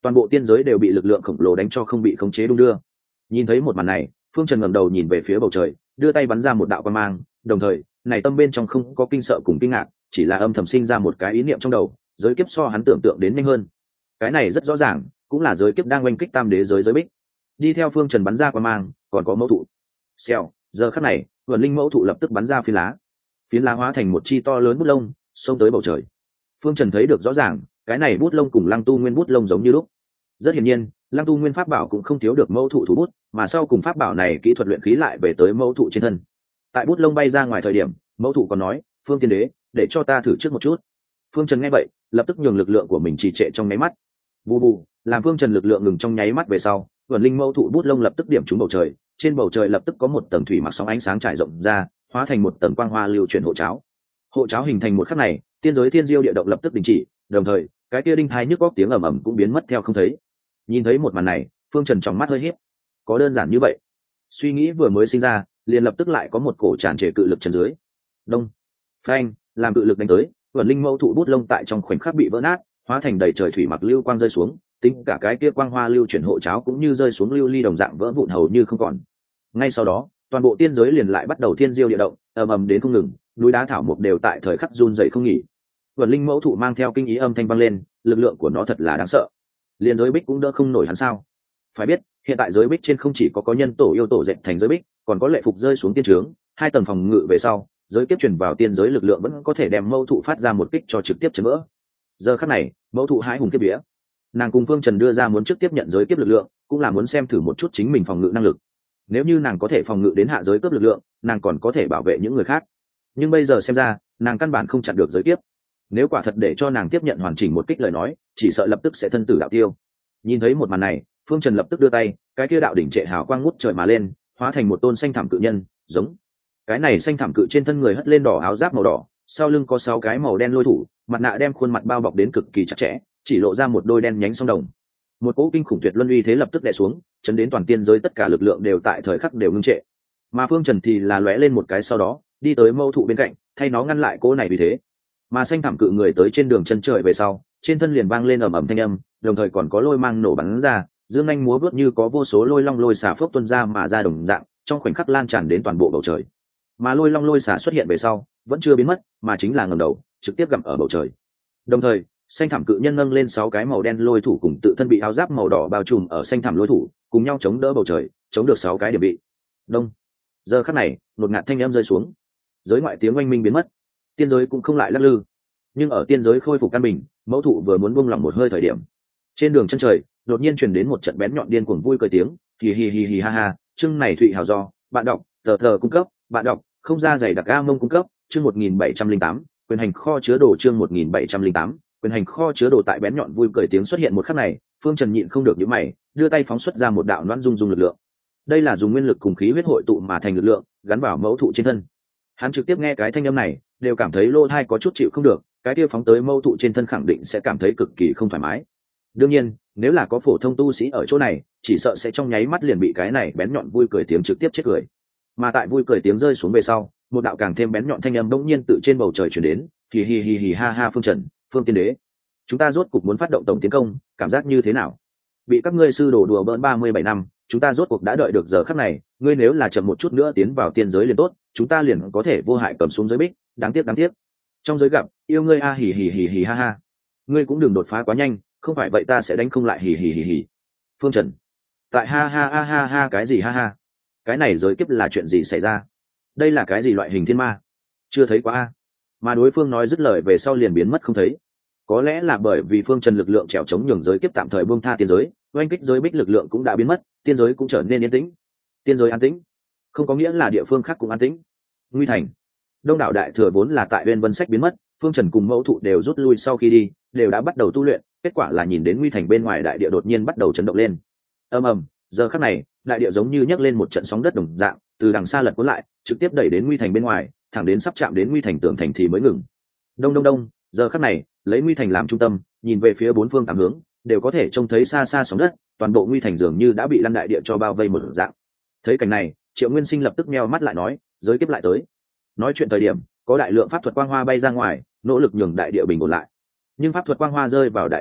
toàn bộ tiên giới đều bị lực lượng khổng lồ đánh cho không bị khống chế đung đưa. Nhìn thấy một màn này, Phương Trần ngẩng đầu nhìn về phía bầu trời, đưa tay bắn ra một đạo quang mang, đồng thời này tâm bên trong không có kinh sợ cùng kinh ngạc, chỉ là âm thầm sinh ra một cái ý niệm trong đầu, giới kiếp so hắn tưởng tượng đến nhanh hơn. Cái này rất rõ ràng cũng là giới kiếp đang oanh kích tam đế giới giới bích. Đi theo Phương Trần bắn ra quang mang còn có mẫu thụ. Xèo, giờ khắc này vườn linh mẫu thụ lập tức bắn ra phiến lá hóa thành một chi to lớn bút lông xông tới bầu trời. Phương Trần thấy được rõ ràng cái này bút lông cùng Lăng Tu Nguyên bút lông giống như lúc. Rất hiển nhiên Lăng Tu Nguyên pháp bảo cũng không thiếu được mẫu thụ thủ bút, mà sau cùng pháp bảo này kỹ thuật luyện khí lại về tới mẫu thụ trên thân. Tại bút lông bay ra ngoài thời điểm, mẫu thụ còn nói, Phương Tiên Đế, để cho ta thử trước một chút. Phương Trần nghe vậy lập tức nhường lực lượng của mình trì trệ trong nháy mắt. Bù bù, làm Phương Trần lực lượng ngừng trong nháy mắt về sau, vườn linh mẫu thụ bút lông lập tức điểm trúng bầu trời, trên bầu trời lập tức có một tầng thủy mặc sóng ánh sáng trải rộng ra, hóa thành một tầng quang hoa lưu chuyển hộ cháo. Hộ cháo hình thành một khắc này, tiên giới thiên diêu địa động lập tức đình chỉ, đồng thời cái kia đinh thai nhức góc tiếng ầm ầm cũng biến mất theo không thấy. Nhìn thấy một màn này, Phương Trần trong mắt hơi híp. Có đơn giản như vậy? Suy nghĩ vừa mới sinh ra, liền lập tức lại có một cổ tràn trề cự lực chân dưới. Đông, phanh, làm cự lực đánh tới, vườn linh mẫu thụ bút lông tại trong khoảnh khắc bị vỡ nát, hóa thành đầy trời thủy mặc lưu quang rơi xuống, tính cả cái kia quang hoa lưu chuyển hộ cháo cũng như rơi xuống lưu ly đồng dạng vỡ vụn hầu như không còn. Ngay sau đó, toàn bộ tiên giới liền lại bắt đầu thiên diêu địa động, ầm ầm đến không ngừng, núi đá thảo mộc đều tại thời khắc run rẩy không nghỉ. Vườn linh mẫu thụ mang theo kinh ý âm thanh vang lên, lực lượng của nó thật là đáng sợ. Liên giới bích cũng đỡ không nổi hắn sao? Phải biết, hiện tại giới bích trên không chỉ có nhân tổ yêu tổ dệt thành giới bích, còn có lệ phục rơi xuống tiên trướng, hai tầng phòng ngự về sau, giới kiếp truyền vào tiên giới lực lượng vẫn có thể đem mẫu thụ phát ra một kích cho trực tiếp chấn vỡ. Giờ khắc này, mẫu thụ hãi hùng kiếp vía. Nàng cùng Phương Trần đưa ra muốn trước tiếp nhận giới kiếp lực lượng, cũng là muốn xem thử một chút chính mình phòng ngự năng lực. Nếu như nàng có thể phòng ngự đến hạ giới cướp lực lượng, nàng còn có thể bảo vệ những người khác. Nhưng bây giờ xem ra, nàng căn bản không chặn được giới kiếp. Nếu quả thật để cho nàng tiếp nhận hoàn chỉnh một kích lời nói, chỉ sợ lập tức sẽ thân tử đạo tiêu. Nhìn thấy một màn này, Phương Trần lập tức đưa tay, cái kia đạo đỉnh trệ hào quang ngút trời mà lên, hóa thành một tôn xanh thảm cự nhân, giống. Cái này xanh thảm cự trên thân người hất lên đỏ áo giáp màu đỏ, sau lưng có 6 cái màu đen lôi thủ, mặt nạ đem khuôn mặt bao bọc đến cực kỳ chặt chẽ, chỉ lộ ra một đôi đen nhánh song đồng. Một cỗ kinh khủng tuyệt luân uy thế lập tức đè xuống, chấn đến toàn tiên giới tất cả lực lượng đều tại thời khắc đều ngưng trệ. Mà Phương Trần thì là lóe lên một cái sau đó, đi tới mâu thụ bên cạnh, thay nó ngăn lại cỗ này vì thế. Mà xanh thảm cự người tới trên đường chân trời về sau, trên thân liền vang lên ầm ầm thanh âm, đồng thời còn có lôi mang nổ bắn ra, dương anh múa vớt như có vô số lôi long lôi xả phốc tuôn ra mà ra đồng dạng, trong khoảnh khắc lan tràn đến toàn bộ bầu trời. Mà lôi long lôi xả xuất hiện về sau, vẫn chưa biến mất, mà chính là ngẩng đầu, trực tiếp gặm ở bầu trời. Đồng thời, xanh thảm cự nhân nâng lên 6 cái màu đen lôi thủ cùng tự thân bị áo giáp màu đỏ bao trùm ở xanh thảm lôi thủ, cùng nhau chống đỡ bầu trời, chống được 6 cái điểm bị. Đông. Giờ khắc này, một ngạt thanh âm rơi xuống. Giới ngoại tiếng oanh minh biến mất, tiên giới cũng không lại lắc lư. Nhưng ở tiên giới khôi phục căn bình, mẫu thụ vừa muốn buông lỏng một hơi thời điểm, trên đường chân trời đột nhiên truyền đến một trận bén nhọn điên cuồng vui cười tiếng, hì hì hì hì ha ha. Chương này Thụy Hào do bạn đọc, tờ cung cấp, bạn đọc, không ra giày đặc a mông cung cấp, chương 1708, quyền hành kho chứa đồ chương 1708, quyền hành kho chứa đồ. Tại bén nhọn vui cười tiếng xuất hiện một khắc này, Phương Trần nhịn không được nhíu mày, đưa tay phóng xuất ra một đạo loan dung lực lượng. Đây là dùng nguyên lực cùng khí huyết hội tụ mà thành lực lượng, gắn vào mẫu thụ trên thân. Hắn trực tiếp nghe cái thanh âm này, đều cảm thấy lỗ tai có chút chịu không được, cái kia phóng tới mẫu thụ trên thân khẳng định sẽ cảm thấy cực kỳ không thoải mái. Đương nhiên, nếu là có phổ thông tu sĩ ở chỗ này, chỉ sợ sẽ trong nháy mắt liền bị cái này bén nhọn vui cười tiếng trực tiếp chết cười. Mà tại vui cười tiếng rơi xuống về sau, một đạo càng thêm bén nhọn thanh âm bỗng nhiên tự trên bầu trời truyền đến, hì hì hì hì ha ha. Phương Trần, Phương Tiên Đế, chúng ta rốt cuộc muốn phát động tổng tiến công, cảm giác như thế nào? Bị các ngươi sư đồ đùa bỡn 37 năm, chúng ta rốt cuộc đã đợi được giờ khắc này, ngươi nếu là chậm một chút nữa tiến vào tiên giới liền tốt, chúng ta liền có thể vô hại cầm xuống giới bích, đáng tiếc. Trong giới gặp, yêu ngươi a hì hì hì hì ha ha. Ngươi cũng đừng đột phá quá nhanh, không phải vậy ta sẽ đánh không lại hì hì hì hì. Phương Trần, tại ha ha ha ha ha cái gì ha ha? Cái này giới kiếp là chuyện gì xảy ra? Đây là cái gì loại hình thiên ma? Chưa thấy quá a. Mà đối phương nói dứt lời về sau liền biến mất không thấy. Có lẽ là bởi vì Phương Trần lực lượng trèo chống nhường giới kiếp tạm thời buông tha tiên giới, oanh kích giới bích lực lượng cũng đã biến mất, tiên giới cũng trở nên yên tĩnh. Tiên giới an tĩnh, không có nghĩa là địa phương khác cũng an tĩnh. Nguy Thành, đông đảo đại thừa vốn là tại Uyên Vân Sách biến mất, Phương Trần cùng mẫu thụ đều rút lui sau khi đi, đều đã bắt đầu tu luyện, kết quả là nhìn đến Nguy Thành bên ngoài đại địa đột nhiên bắt đầu chấn động lên. Ầm ầm, giờ khắc này, đại địa giống như nhấc lên một trận sóng đất đồng dạng, từ đằng xa lật cuốn lại, trực tiếp đẩy đến Nguy Thành bên ngoài, thẳng đến sắp chạm đến Nguy Thành tường thành thì mới ngừng. Đông đông đông, giờ khắc này, lấy Nguy Thành làm trung tâm, nhìn về phía bốn phương tám hướng, đều có thể trông thấy xa xa sóng đất, toàn bộ Nguy Thành dường như đã bị lăn đại địa cho bao vây một dạng. Thấy cảnh này, Triệu Nguyên Sinh lập tức meo mắt lại nói, giới kiếp lại tới. Nói chuyện thời điểm, có đại lượng pháp thuật quang hoa bay ra ngoài, nỗ lực nhường đại địa bình ổn lại. Nhưng pháp thuật quang hoa rơi vào đại địa lúc,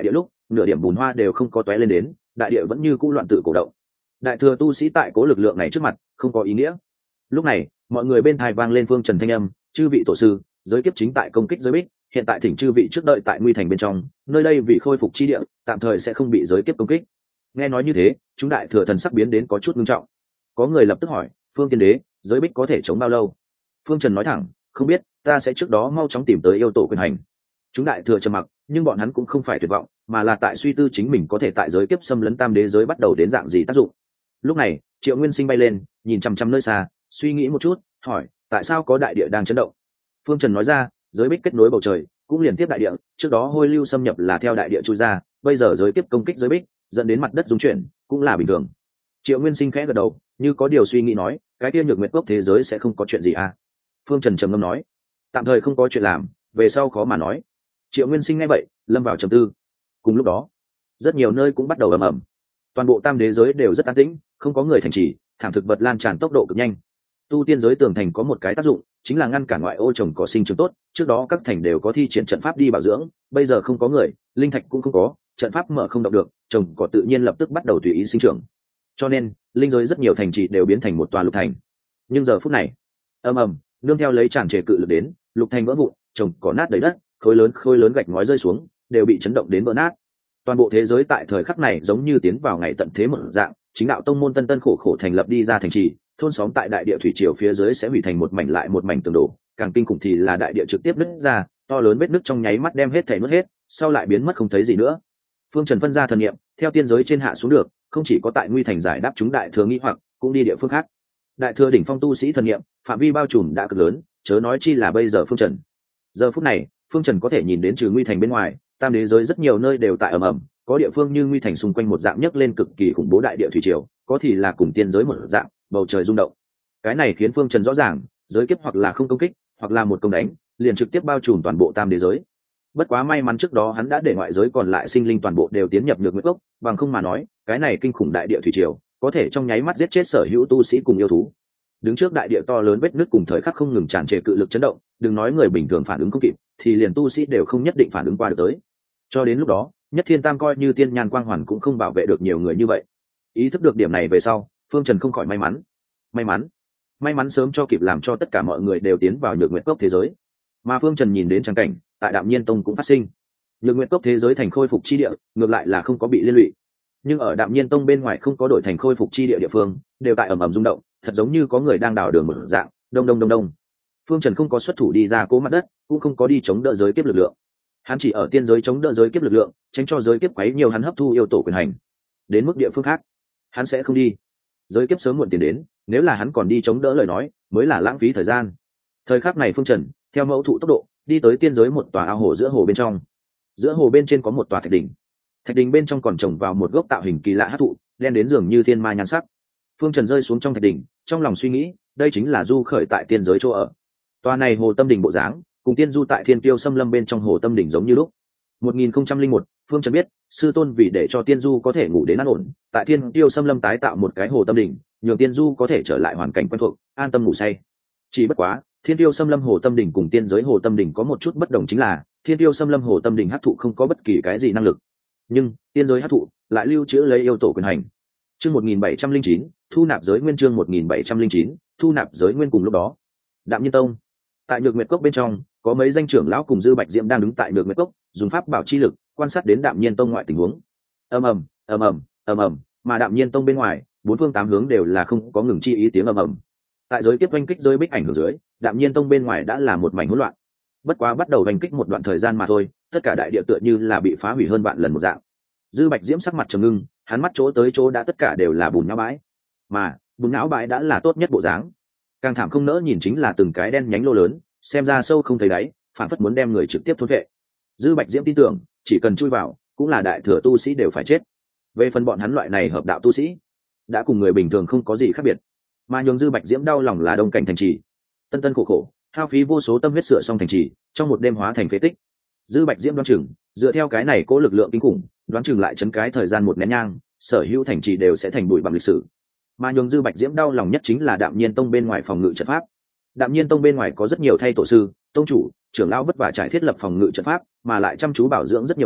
nửa điểm bùn hoa đều không có tóe lên đến, đại địa vẫn như cũ loạn tự cổ động. Đại thừa tu sĩ tại cố lực lượng này trước mặt không có ý nghĩa. Lúc này mọi người bên tai vang lên Phương Trần thanh âm, chư vị tổ sư, giới kiếp chính tại công kích giới bích, hiện tại thỉnh chư vị trước đợi tại nguy thành bên trong, nơi đây vì khôi phục chi địa, tạm thời sẽ không bị giới kiếp công kích. Nghe nói như thế, chúng đại thừa thần sắc biến đến có chút nghiêm trọng. Có người lập tức hỏi, Phương Tiên Đế, giới bích có thể chống bao lâu? Phương Trần nói thẳng, không biết, ta sẽ trước đó mau chóng tìm tới yêu tổ quyền hành. Chúng đại thừa trầm mặc, nhưng bọn hắn cũng không phải tuyệt vọng, mà là tại suy tư chính mình có thể tại giới kiếp xâm lấn tam đế giới bắt đầu đến dạng gì tác dụng. Lúc này Triệu Nguyên Sinh bay lên, nhìn chằm chằm nơi xa, suy nghĩ một chút, hỏi, tại sao có đại địa đang chấn động? Phương Trần nói ra, giới bích kết nối bầu trời, cũng liền tiếp đại địa, trước đó hôi lưu xâm nhập là theo đại địa chui ra, bây giờ giới kiếp công kích giới bích, dẫn đến mặt đất rung chuyển, cũng là bình thường. Triệu Nguyên Sinh khẽ gật đầu, như có điều suy nghĩ nói, cái kia Nhược Nguyệt Cốc thế giới sẽ không có chuyện gì à? Phương Trần trầm ngâm nói, tạm thời không có chuyện làm, về sau khó mà nói. Triệu Nguyên Sinh nghe vậy, lâm vào trầm tư. Cùng lúc đó, rất nhiều nơi cũng bắt đầu ầm ầm. Toàn bộ tam đế giới đều rất an tĩnh, không có người thành trì, thảm thực vật lan tràn tốc độ cực nhanh. Tu tiên giới tường thành có một cái tác dụng, chính là ngăn cản ngoại ô trồng cỏ sinh trưởng tốt, trước đó các thành đều có thi triển trận pháp đi bảo dưỡng, bây giờ không có người, linh thạch cũng không có, trận pháp mở không động được, trồng cỏ tự nhiên lập tức bắt đầu tùy ý sinh trưởng. Cho nên, linh giới rất nhiều thành trì đều biến thành một tòa lục thành. Nhưng giờ phút này, ầm ầm, nương theo lấy tràn trề cự lực đến, lục thành vỡ vụn, trồng cỏ nát đầy đất, khối lớn gạch ngói rơi xuống, đều bị chấn động đến vỡ nát. Toàn bộ thế giới tại thời khắc này giống như tiến vào ngày tận thế một dạng, chính đạo tông môn tân tân khổ khổ thành lập đi ra thành trì, thôn xóm tại đại địa thủy triều phía dưới sẽ hủy thành một mảnh lại một mảnh tường đổ, càng kinh khủng thì là đại địa trực tiếp nứt ra, to lớn vết nứt trong nháy mắt đem hết thảy nuốt hết, sau lại biến mất không thấy gì nữa. Phương Trần phân ra thần niệm, theo tiên giới trên hạ xuống được, không chỉ có tại nguy thành giải đáp chúng đại thừa nghi hoặc, cũng đi địa phương khác. Đại thừa đỉnh phong tu sĩ thần niệm, phạm vi bao trùm đã cực lớn, chớ nói chi là bây giờ Phương Trần. Giờ phút này, Phương Trần có thể nhìn đến trừ nguy thành bên ngoài, tam đế giới rất nhiều nơi đều tại ầm ầm, có địa phương như nguy thành xung quanh một dạng nhấc lên cực kỳ khủng bố đại địa thủy triều, có thì là cùng tiên giới một dạng, bầu trời rung động. Cái này khiến Phương Trần rõ ràng, giới kiếp hoặc là không công kích, hoặc là một công đánh, liền trực tiếp bao trùm toàn bộ tam đế giới. Bất quá may mắn trước đó hắn đã để ngoại giới còn lại sinh linh toàn bộ đều tiến nhập Nhược Nguyệt Cốc, bằng không mà nói, cái này kinh khủng đại địa thủy triều, có thể trong nháy mắt giết chết sở hữu tu sĩ cùng yêu thú. Đứng trước đại địa to lớn vết nứt cùng thời khắc không ngừng tràn trề cự lực chấn động, đừng nói người bình thường phản ứng không kịp, thì liền tu sĩ đều không nhất định phản ứng qua được tới. Cho đến lúc đó, Nhất Thiên Tam coi như tiên nhan quang hoàn cũng không bảo vệ được nhiều người như vậy. Ý thức được điểm này về sau, Phương Trần không khỏi may mắn sớm cho kịp làm cho tất cả mọi người đều tiến vào Nhược Nguyệt Cốc thế giới. Mà Phương Trần nhìn đến trắng cảnh, tại Đạm Nhiên Tông cũng phát sinh. Nhược Nguyệt Cốc thế giới thành khôi phục chi địa, ngược lại là không có bị liên lụy. Nhưng ở Đạm Nhiên Tông bên ngoài không có đổi thành khôi phục chi địa địa phương, đều tại ầm ầm rung động, thật giống như có người đang đào đường một dạng, đông. Phương Trần không có xuất thủ đi ra cố mặt đất, cũng không có đi chống đỡ giới kiếp lực lượng. Hắn chỉ ở tiên giới chống đỡ giới kiếp lực lượng, tránh cho giới kiếp quấy nhiều hắn hấp thu yêu tổ quyền hành. Đến mức địa phương khác, hắn sẽ không đi. Giới kiếp sớm muộn tiền đến, nếu là hắn còn đi chống đỡ lời nói, mới là lãng phí thời gian. Thời khắc này Phương Trần, theo mẫu thụ tốc độ, đi tới tiên giới một tòa ao hồ giữa hồ bên trong. Giữa hồ bên trên có một tòa thạch đỉnh. Thạch đỉnh bên trong còn trồng vào một gốc tạo hình kỳ lạ hắc thụ, đen đến dường như thiên ma nhan sắc. Phương Trần rơi xuống trong thạch đỉnh, trong lòng suy nghĩ, đây chính là du khởi tại tiên giới chỗ ở. Tòa này hồ tâm đỉnh bộ dáng, cùng tiên du tại Thiên Tiêu Xâm Lâm bên trong hồ tâm đỉnh giống như lúc. 1001, Phương Trần biết, sư tôn vì để cho tiên du có thể ngủ đến an ổn, tại Thiên Tiêu Xâm Lâm tái tạo một cái hồ tâm đỉnh, nhường tiên du có thể trở lại hoàn cảnh quen thuộc, an tâm ngủ say. Chỉ bất quá, Thiên Tiêu Xâm Lâm hồ tâm đỉnh cùng tiên giới hồ tâm đỉnh có một chút bất đồng, chính là Thiên Tiêu Xâm Lâm hồ tâm đỉnh hấp thụ không có bất kỳ cái gì năng lực, nhưng tiên giới hấp thụ lại lưu trữ lấy yêu tổ quyền hành. Chương 1709, thu nạp giới nguyên, chương 1709, thu nạp giới nguyên. Cùng lúc đó, Đạm Nhiên Tông, tại Nhược Nguyệt Cốc bên trong, có mấy danh trưởng lão cùng Dư Bạch Diệm đang đứng tại Nhược Nguyệt Cốc, dùng pháp bảo chi lực quan sát đến Đạm Nhiên Tông ngoại tình huống. Ầm ầm, mà Đạm Nhiên Tông bên ngoài, bốn phương tám hướng đều là không có ngừng chi ý tiếng ầm ầm. Tại giới kiếp oanh kích giới bích ảnh hưởng dưới, Đạm Nhiên Tông bên ngoài đã là một mảnh hỗn loạn. Bất quá bắt đầu oanh kích một đoạn thời gian mà thôi, tất cả đại địa tựa như là bị phá hủy hơn vạn lần một dạng. Dư Bạch Diễm sắc mặt trầm ngưng, hắn mắt chỗ tới chỗ đã tất cả đều là bùn nhão bãi, mà bùn nhão bãi đã là tốt nhất bộ dáng. Càng thảm không nỡ nhìn chính là từng cái đen nhánh lô lớn, xem ra sâu không thấy đáy, phản phất muốn đem người trực tiếp thôn vệ. Dư Bạch Diễm tin tưởng, chỉ cần chui vào, cũng là đại thừa tu sĩ đều phải chết. Về phần bọn hắn loại này hợp đạo tu sĩ, đã cùng người bình thường không có gì khác biệt. Mà nhường Dư Bạch Diễm đau lòng là đông cảnh thành trì, tân tân khổ khổ, hao phí vô số tâm huyết sửa xong thành trì, trong một đêm hóa thành phế tích. Dư Bạch Diễm đoán chừng, dựa theo cái này cố lực lượng kinh khủng, đoán chừng lại chấn cái thời gian một nén nhang, sở hữu thành trì đều sẽ thành bụi bặm lịch sử. Mà nhường Dư Bạch Diễm đau lòng nhất chính là Đạm Nhiên Tông bên ngoài phòng ngự trận pháp. Đạm Nhiên Tông bên ngoài có rất nhiều thay tổ sư, tông chủ, trưởng lão vất vả trải thiết lập phòng ngự trận pháp, mà lại chăm chú bảo dưỡng rất nhiều năm,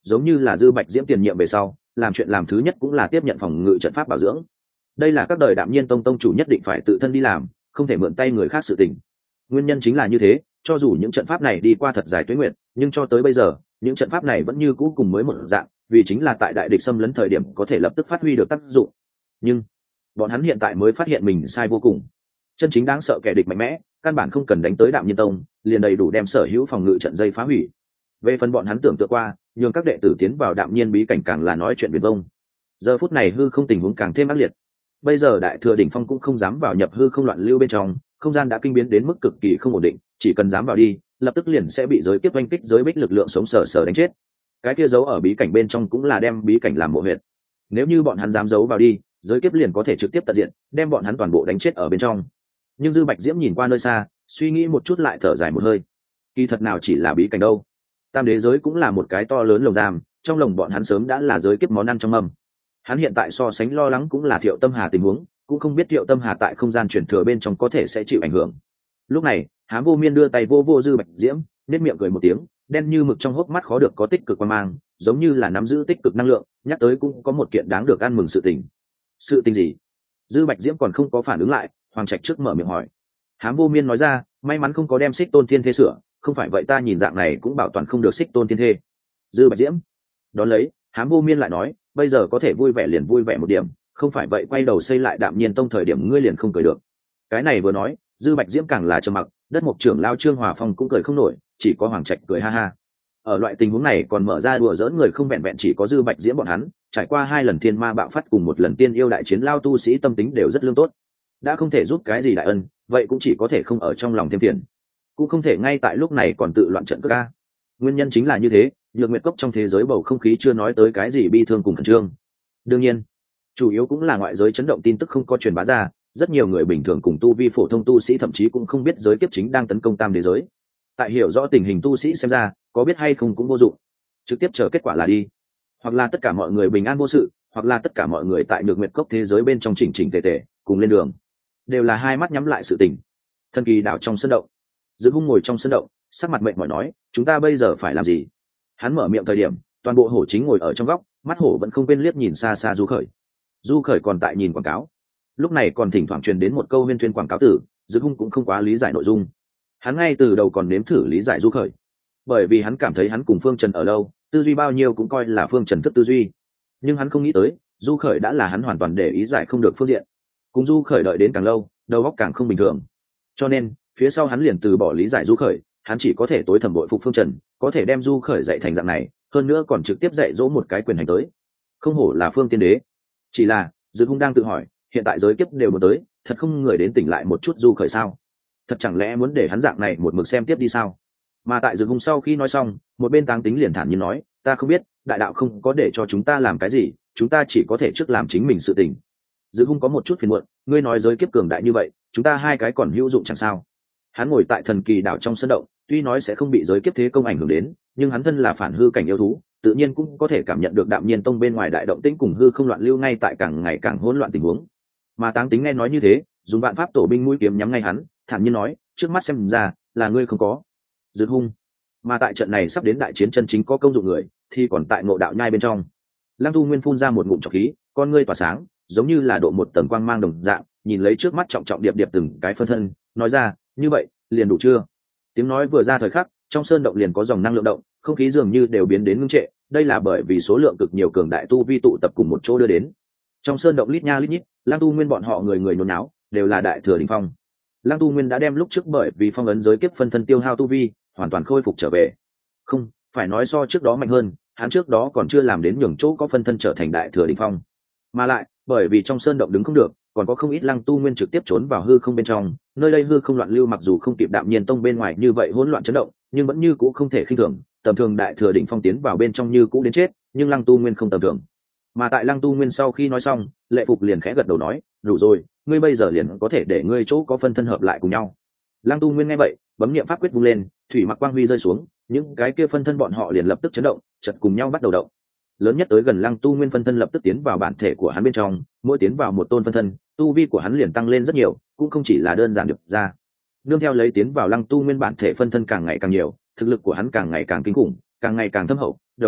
giống như là Dư Bạch Diễm tiền nhiệm về sau làm chuyện làm thứ nhất cũng là tiếp nhận phòng ngự trận pháp bảo dưỡng. Đây là các đời Đạm Nhiên Tông tông chủ nhất định phải tự thân đi làm, không thể mượn tay người khác sự tình. Nguyên nhân chính là như thế, cho dù những trận pháp này đi qua thật dài tuế nguyệt, nhưng cho tới bây giờ những trận pháp này vẫn như cũ cùng mới một dạng, vì chính là tại đại địch xâm lấn thời điểm có thể lập tức phát huy được tác dụng. Nhưng bọn hắn hiện tại mới phát hiện mình sai vô cùng. Chân chính đáng sợ kẻ địch mạnh mẽ căn bản không cần đánh tới Đạm Nhiên Tông, liền đầy đủ đem sở hữu phòng ngự trận dây phá hủy. Về phần bọn hắn tưởng tượng qua nhường các đệ tử tiến vào Đạm Nhiên bí cảnh càng là nói chuyện viển vông. Giờ phút này hư không tình huống càng thêm ác liệt. Bây giờ đại thừa đỉnh phong cũng không dám vào nhập hư không loạn lưu bên trong, không gian đã kinh biến đến mức cực kỳ không ổn định, chỉ cần dám vào đi lập tức liền sẽ bị giới kiếp oanh kích giới bích lực lượng sống sờ sờ đánh chết. Cái kia giấu ở bí cảnh bên trong cũng là đem bí cảnh làm mộ huyệt, nếu như bọn hắn dám giấu vào đi giới kiếp liền có thể trực tiếp tận diện đem bọn hắn toàn bộ đánh chết ở bên trong. Nhưng Dư Bạch Diễm nhìn qua nơi xa suy nghĩ một chút lại thở dài một hơi, kỳ thật nào chỉ là bí cảnh đâu, tam đế giới cũng là một cái to lớn lồng giam, trong lồng bọn hắn sớm đã là giới kiếp món ăn trong mâm. Hắn hiện tại so sánh lo lắng cũng là Thiệu Tâm Hà tình huống, cũng không biết Thiệu Tâm Hà tại không gian chuyển thừa bên trong có thể sẽ chịu ảnh hưởng. Lúc này Hám Vô Miên đưa tay vô vô Dư Bạch Diễm, nét miệng cười một tiếng, đen như mực trong hốc mắt khó được có tích cực quan mang, giống như là nắm giữ tích cực năng lượng, nhắc tới cũng có một kiện đáng được ăn mừng sự tình. Sự tình gì? Dư Bạch Diễm còn không có phản ứng lại, Hoàng Trạch trước mở miệng hỏi. Hám Vô Miên nói ra, may mắn không có đem Xích Tôn Thiên Thê sửa, không phải vậy ta nhìn dạng này cũng bảo toàn không được Xích Tôn Thiên Thê. Dư Bạch Diễm đón lấy, Hám Vô Miên lại nói, bây giờ có thể vui vẻ liền vui vẻ một điểm, không phải vậy quay đầu xây lại Đạm Nhiên Tông thời điểm ngươi liền không cười được. Cái này vừa nói, Dư Bạch Diễm càng là trầm mặc, đất mục trưởng lao Trương Hòa Phong cũng cười không nổi, chỉ có Hoàng Trạch cười ha ha. Ở loại tình huống này còn mở ra đùa giỡn người không vẹn vẹn chỉ có Dư Bạch Diễm bọn hắn, trải qua 2 lần thiên ma bạo phát cùng 1 lần tiên yêu đại chiến lao tu sĩ tâm tính đều rất lương tốt. Đã không thể giúp cái gì đại ân, vậy cũng chỉ có thể không ở trong lòng thêm phiền, cũng không thể ngay tại lúc này còn tự loạn trận cước ca. Nguyên nhân chính là như thế, Nhược Nguyệt Cốc trong thế giới bầu không khí chưa nói tới cái gì bi thương cùng khẩn trương. Đương nhiên, chủ yếu cũng là ngoại giới chấn động tin tức không có truyền bá ra, rất nhiều người bình thường cùng tu vi phổ thông tu sĩ thậm chí cũng không biết giới kiếp chính đang tấn công tam đế giới. Tại hiểu rõ tình hình tu sĩ xem ra, có biết hay không cũng vô dụng, trực tiếp chờ kết quả là đi. Hoặc là tất cả mọi người bình an vô sự, hoặc là tất cả mọi người tại Nhược Nguyệt Cốc thế giới bên trong chỉnh chỉnh tề tề cùng lên đường, đều là hai mắt nhắm lại sự tình. Thần Kỳ đảo trong sân động, Dương Hung ngồi trong sân động, sắc mặt mệt mỏi nói, chúng ta bây giờ phải làm gì? Hắn mở miệng thời điểm, toàn bộ hổ chính ngồi ở trong góc, mắt hổ vẫn không quên liếc nhìn xa xa Du Khởi. Du Khởi còn tại nhìn quảng cáo, lúc này còn thỉnh thoảng truyền đến một câu huyên thuyên quảng cáo tử, Dương Hung cũng không quá lý giải nội dung. Hắn ngay từ đầu còn nếm thử lý giải Du Khởi, bởi vì hắn cảm thấy hắn cùng Phương Trần ở lâu, tư duy bao nhiêu cũng coi là Phương Trần thức tư duy, nhưng hắn không nghĩ tới Du Khởi đã là hắn hoàn toàn để ý giải không được phương diện. Cùng Du Khởi đợi đến càng lâu, đầu óc càng không bình thường, cho nên phía sau hắn liền từ bỏ lý giải Du Khởi, hắn chỉ có thể tối thầm bội phục Phương Trần, có thể đem Du Khởi dạy thành dạng này, hơn nữa còn trực tiếp dạy dỗ một cái quyền hành tới. Không hổ là Phương Tiên Đế. Chỉ là Dương Hung đang tự hỏi, hiện tại giới kiếp đều muốn tới, thật không người đến tỉnh lại một chút Du Khởi sao? Thật chẳng lẽ muốn để hắn dạng này một mực xem tiếp đi sao? Mà tại Dương Hung sau khi nói xong, một bên Táng Tính liền thản nhiên nói, ta không biết, đại đạo không có để cho chúng ta làm cái gì, chúng ta chỉ có thể trước làm chính mình sự tình. Dương Hung có một chút phiền muộn, ngươi nói giới kiếp cường đại như vậy, chúng ta hai cái còn hữu dụng chẳng sao? Hắn ngồi tại Thần Kỳ đảo trong sân động, tuy nói sẽ không bị giới kiếp thế công ảnh hưởng đến, nhưng hắn thân là phản hư cảnh yêu thú, tự nhiên cũng có thể cảm nhận được Đạm Nhiên Tông bên ngoài đại động tĩnh cùng hư không loạn lưu ngay tại càng ngày càng hỗn loạn tình huống. Mà Táng Tính nghe nói như thế, dùng vạn pháp tổ binh mũi kiếm nhắm ngay hắn, thản nhiên nói, trước mắt xem ra là ngươi không có. Dương Hung, mà tại trận này sắp đến đại chiến chân chính có công dụng người, thì còn tại Ngộ Đạo Nhai bên trong. Lăng Tu Nguyên phun ra một ngụm trọc khí, con ngươi tỏa sáng, giống như là độ một tầng quang mang đồng dạng, nhìn lấy trước mắt trọng trọng điệp điệp từng cái phân thân, nói ra, như vậy liền đủ chưa? Tiếng nói vừa ra thời khắc, trong sơn động liền có dòng năng lượng động, không khí dường như đều biến đến ngưng trệ, đây là bởi vì số lượng cực nhiều cường đại tu vi tụ tập cùng một chỗ đưa đến. Trong sơn động lít nha lít nhít, Lăng Tu Nguyên bọn họ người người nôn náo, đều là đại thừa đỉnh phong. Lăng Tu Nguyên đã đem lúc trước bởi vì phong ấn giới kiếp phân thân tiêu hao tu vi, hoàn toàn khôi phục trở về. Không, phải nói so trước đó mạnh hơn, hắn trước đó còn chưa làm đến nhường chỗ có phân thân trở thành đại thừa đỉnh phong. Mà lại, bởi vì trong sơn động đứng không được, còn có không ít Lăng Tu Nguyên trực tiếp trốn vào hư không bên trong, nơi đây hư không loạn lưu mặc dù không kịp Đạm Nhiên Tông bên ngoài như vậy hỗn loạn chấn động, nhưng vẫn như cũ không thể khinh thường, tầm thường đại thừa đỉnh phong tiến vào bên trong như cũ đến chết, nhưng Lăng Tu Nguyên không tầm thường. Mà tại Lăng Tu Nguyên sau khi nói xong, Lệ Phục liền khẽ gật đầu nói, đủ rồi, ngươi bây giờ liền có thể để ngươi chỗ có phân thân hợp lại cùng nhau. Lăng Tu Nguyên nghe vậy, bấm niệm pháp quyết vung lên, thủy mặc quang huy rơi xuống, những cái kia phân thân bọn họ liền lập tức chấn động, chợt cùng nhau bắt đầu động. Lớn nhất tới gần Lăng Tu Nguyên phân thân lập tức tiến vào bản thể của hắn bên trong, mỗi tiến vào một tôn phân thân, tu vi của hắn liền tăng lên rất nhiều, cũng không chỉ là đơn giản được ra. Nương theo lấy tiến vào Lăng Tu Nguyên bản thể phân thân càng ngày càng nhiều, thực lực của hắn càng ngày càng kinh khủng, càng ngày càng thâm hậu, đồng thời,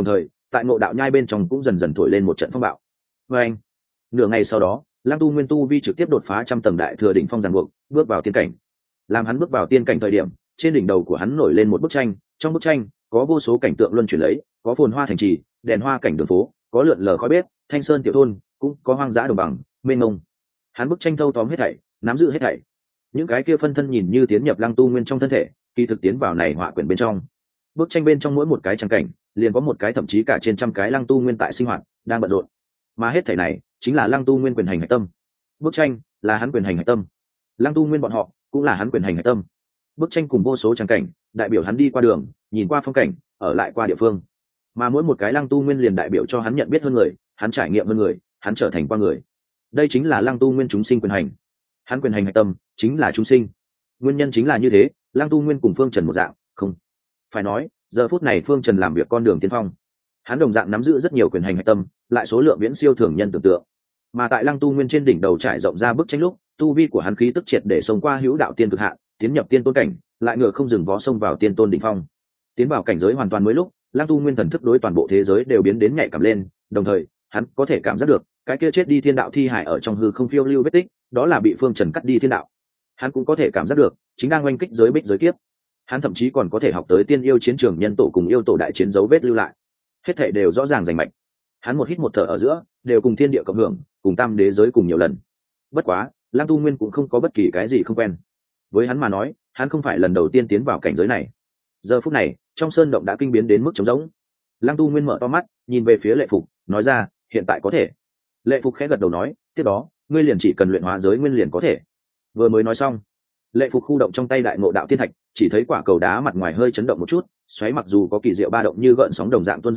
tại ngộ đạo nhai bên trong cũng dần dần thổi lên một trận phong bạo. Và anh, nửa ngày sau đó, Lăng Tu Nguyên tu vi trực tiếp đột phá trăm tầng đại thừa đỉnh phong ràng buộc, bước vào tiên cảnh. Làm hắn bước vào tiên cảnh thời điểm, trên đỉnh đầu của hắn nổi lên một bức tranh, trong bức tranh có vô số cảnh tượng luân chuyển lấy, có phồn hoa thành trì, đèn hoa cảnh đường phố, có lượn lờ khói bếp, thanh sơn tiểu thôn, cũng có hoang dã đồng bằng, mênh mông. Hắn bức tranh thâu tóm hết thảy, nắm giữ hết thảy. Những cái kia phân thân nhìn như tiến nhập Lăng Tu Nguyên trong thân thể, kỳ thực tiến vào này họa quyển bên trong. Bức tranh bên trong mỗi một cái trang cảnh, liền có một cái thậm chí cả trên trăm cái Lăng Tu Nguyên tại sinh hoạt, đang bận rộn. Mà hết thảy này chính là Lăng Tu Nguyên quyền hành hạch tâm. Bức tranh là hắn quyền hành hạch tâm, Lăng Tu Nguyên bọn họ cũng là hắn quyền hành hạch tâm. Bức tranh cùng vô số trang cảnh đại biểu hắn đi qua đường, nhìn qua phong cảnh, ở lại qua địa phương. Mà mỗi một cái Lăng Tu Nguyên liền đại biểu cho hắn nhận biết hơn người, hắn trải nghiệm hơn người, hắn trở thành qua người. Đây chính là Lăng Tu Nguyên chúng sinh quyền hành. Hắn quyền hành hạch tâm chính là chúng sinh. Nguyên nhân chính là như thế, Lăng Tu Nguyên cùng Phương Trần một dạng, không phải nói giờ phút này Phương Trần làm việc con đường tiên phong. Hắn đồng dạng nắm giữ rất nhiều quyền hành hạch tâm, lại số lượng viễn siêu thường nhân tưởng tượng. Mà tại Lăng Tu Nguyên trên đỉnh đầu trải rộng ra bức tranh lúc, tu vi của hắn khí tức triệt để xông qua hữu đạo tiên cực hạn, tiến nhập tiên tôn cảnh, lại ngựa không dừng vó xông vào tiên tôn đỉnh phong. Tiến vào cảnh giới hoàn toàn mới lúc, Lăng Tu Nguyên thần thức đối toàn bộ thế giới đều biến đến nhạy cảm lên, đồng thời, hắn có thể cảm giác được, cái kia chết đi thiên đạo thi hải ở trong hư không phiêu lưu vết tích, đó là bị Phương Trần cắt đi thiên đạo. Hắn cũng có thể cảm giác được, chính đang oanh kích giới bích giới kiếp. Hắn thậm chí còn có thể học tới tiên yêu chiến trường nhân tổ cùng yêu tổ đại chiến dấu vết lưu lại. Hết thảy đều rõ ràng rành mạch. Hắn một hít một thở ở giữa, đều cùng thiên địa cộng hưởng, cùng tam đế giới cùng nhiều lần. Bất quá, Lăng Tu Nguyên cũng không có bất kỳ cái gì không quen. Với hắn mà nói, hắn không phải lần đầu tiên tiến vào cảnh giới này. Giờ phút này, trong sơn động đã kinh biến đến mức trống rỗng. Lăng Tu Nguyên mở to mắt, nhìn về phía Lệ Phục, nói ra, hiện tại có thể. Lệ Phục khẽ gật đầu nói, tiếp đó, ngươi liền chỉ cần luyện hóa giới nguyên liền có thể. Vừa mới nói xong, Lệ Phục khu động trong tay đại ngộ đạo tiên thạch, chỉ thấy quả cầu đá mặt ngoài hơi chấn động một chút, xoáy mặc dù có kỳ diệu ba động như gợn sóng đồng dạng tuôn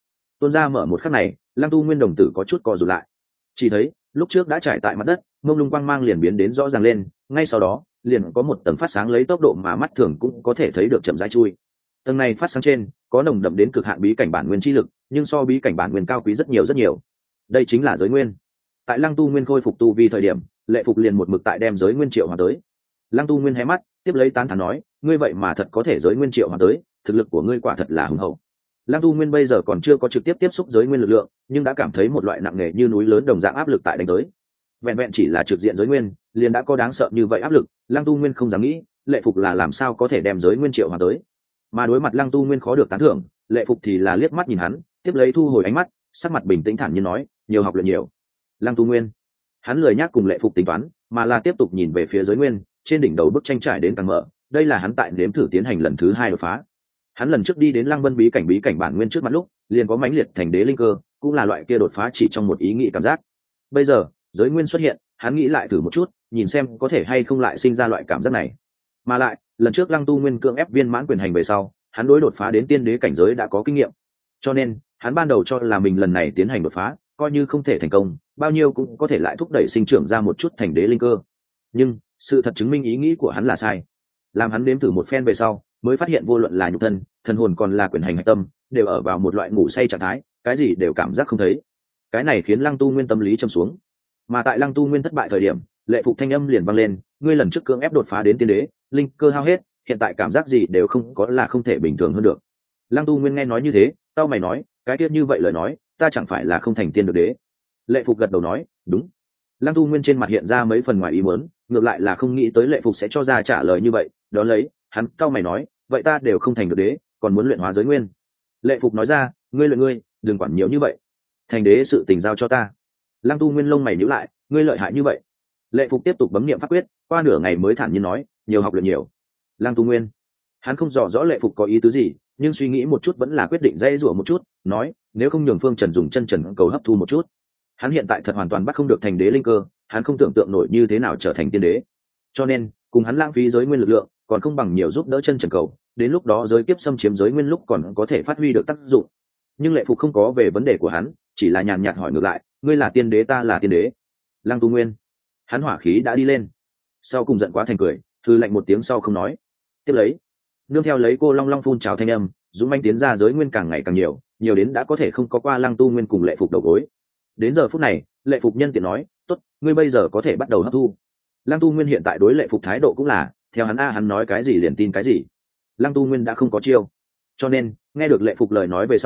ra mở một khắc này, Lăng Tu Nguyên đồng tử có chút co rụt lại. Chỉ thấy lúc trước đã trải tại mặt đất, mông lung quang mang liền biến đến rõ ràng lên, ngay sau đó liền có một tầng phát sáng lấy tốc độ mà mắt thường cũng có thể thấy được chậm rãi chui. Tầng này phát sáng trên có nồng đậm đến cực hạn bí cảnh bản nguyên chi lực, nhưng so bí cảnh bản nguyên cao quý rất nhiều rất nhiều. Đây chính là giới nguyên. Tại Lăng Tu Nguyên khôi phục tu vi thời điểm, Lệ Phục liền một mực tại đem giới nguyên triệu hóa tới. Lăng Tu Nguyên hé mắt, tiếp lấy tán thán nói, ngươi vậy mà thật có thể giới nguyên triệu hóa tới, thực lực của ngươi quả thật là hùng hậu. Lăng Tu Nguyên bây giờ còn chưa có trực tiếp tiếp xúc giới nguyên lực lượng, nhưng đã cảm thấy một loại nặng nề như núi lớn đồng dạng áp lực tại đánh tới. Vẹn vẹn chỉ là trực diện giới nguyên, liền đã có đáng sợ như vậy áp lực, Lăng Tu Nguyên không dám nghĩ, Lệ Phục là làm sao có thể đem giới nguyên triệu hóa tới. Mà đối mặt Lăng Tu Nguyên khó được tán thưởng, Lệ Phục thì là liếc mắt nhìn hắn, tiếp lấy thu hồi ánh mắt, sắc mặt bình tĩnh thản nhiên nói, nhiều học luyện nhiều. Lăng Tu Nguyên, hắn lười nhác cùng Lệ Phục tính toán, mà là tiếp tục nhìn về phía giới nguyên, trên đỉnh đầu bức tranh trải đến càng mở, đây là hắn tại nếm thử tiến hành lần thứ 2 đột phá. Hắn lần trước đi đến Lăng Vân bí cảnh bản nguyên trước mặt lúc, liền có mãnh liệt thành đế linh cơ, cũng là loại kia đột phá chỉ trong một ý nghĩ cảm giác. Bây giờ, giới nguyên xuất hiện, hắn nghĩ lại thử một chút, nhìn xem có thể hay không lại sinh ra loại cảm giác này. Mà lại, lần trước Lăng Tu Nguyên cưỡng ép viên mãn quyền hành về sau, hắn đối đột phá đến tiên đế cảnh giới đã có kinh nghiệm. Cho nên, hắn ban đầu cho là mình lần này tiến hành đột phá, coi như không thể thành công, bao nhiêu cũng có thể lại thúc đẩy sinh trưởng ra một chút thành đế linh cơ. Nhưng, sự thật chứng minh ý nghĩ của hắn là sai. Làm hắn đếm thử một phen về sau, mới phát hiện vô luận là nhục thân, thần hồn còn là quyền hành hạch tâm, đều ở vào một loại ngủ say trạng thái, cái gì đều cảm giác không thấy. Cái này khiến Lăng Tu Nguyên tâm lý trầm xuống. Mà tại Lăng Tu Nguyên thất bại thời điểm, Lệ Phục thanh âm liền vang lên, ngươi lần trước cưỡng ép đột phá đến tiên đế, linh cơ hao hết, hiện tại cảm giác gì đều không có là không thể bình thường hơn được. Lăng Tu Nguyên nghe nói như thế, tao mày nói, cái tiết như vậy lời nói, ta chẳng phải là không thành tiên được đế. Lệ Phục gật đầu nói, đúng. Lăng Tu Nguyên trên mặt hiện ra mấy phần ngoài ý muốn, ngược lại là không nghĩ tới Lệ Phục sẽ cho ra trả lời như vậy, đó lấy, hắn cau mày nói, vậy ta đều không thành được đế, còn muốn luyện hóa giới nguyên. Lệ Phục nói ra, ngươi luyện ngươi, đừng quản nhiều như vậy, thành đế sự tình giao cho ta. Lăng Tu Nguyên lông mày nhíu lại, ngươi lợi hại như vậy. Lệ Phục tiếp tục bấm niệm pháp quyết, qua nửa ngày mới thản nhiên nói, nhiều học luyện nhiều. Lăng Tu Nguyên, hắn không rõ rõ Lệ Phục có ý tứ gì, nhưng suy nghĩ một chút vẫn là quyết định dây rủa một chút, nói, nếu không nhường Phương Trần dùng chân trần cầu hấp thu một chút. Hắn hiện tại thật hoàn toàn bắt không được thành đế linh cơ, hắn không tưởng tượng nổi như thế nào trở thành tiên đế. Cho nên, cùng hắn lãng phí giới nguyên lực lượng, còn không bằng nhiều giúp đỡ chân trần cầu, đến lúc đó giới kiếp xâm chiếm giới nguyên lúc còn có thể phát huy được tác dụng. Nhưng Lệ Phục không có về vấn đề của hắn, chỉ là nhàn nhạt hỏi ngược lại, ngươi là tiên đế ta là tiên đế. Lăng Tu Nguyên, hắn hỏa khí đã đi lên, sau cùng giận quá thành cười, hư lạnh một tiếng sau không nói. Tiếp lấy, nương theo lấy cô long long phun trào thanh âm, dũng manh tiến ra giới nguyên càng ngày càng nhiều, nhiều đến đã có thể không có qua Lăng Tu Nguyên cùng Lệ Phục đầu gối. Đến giờ phút này, Lệ Phục nhân tiện nói, tốt, ngươi bây giờ có thể bắt đầu hấp thu. Lăng Tu Nguyên hiện tại đối Lệ Phục thái độ cũng là, theo hắn hắn nói cái gì liền tin cái gì. Lăng Tu Nguyên đã không có chiêu, cho nên nghe được Lệ Phục lời nói về sau,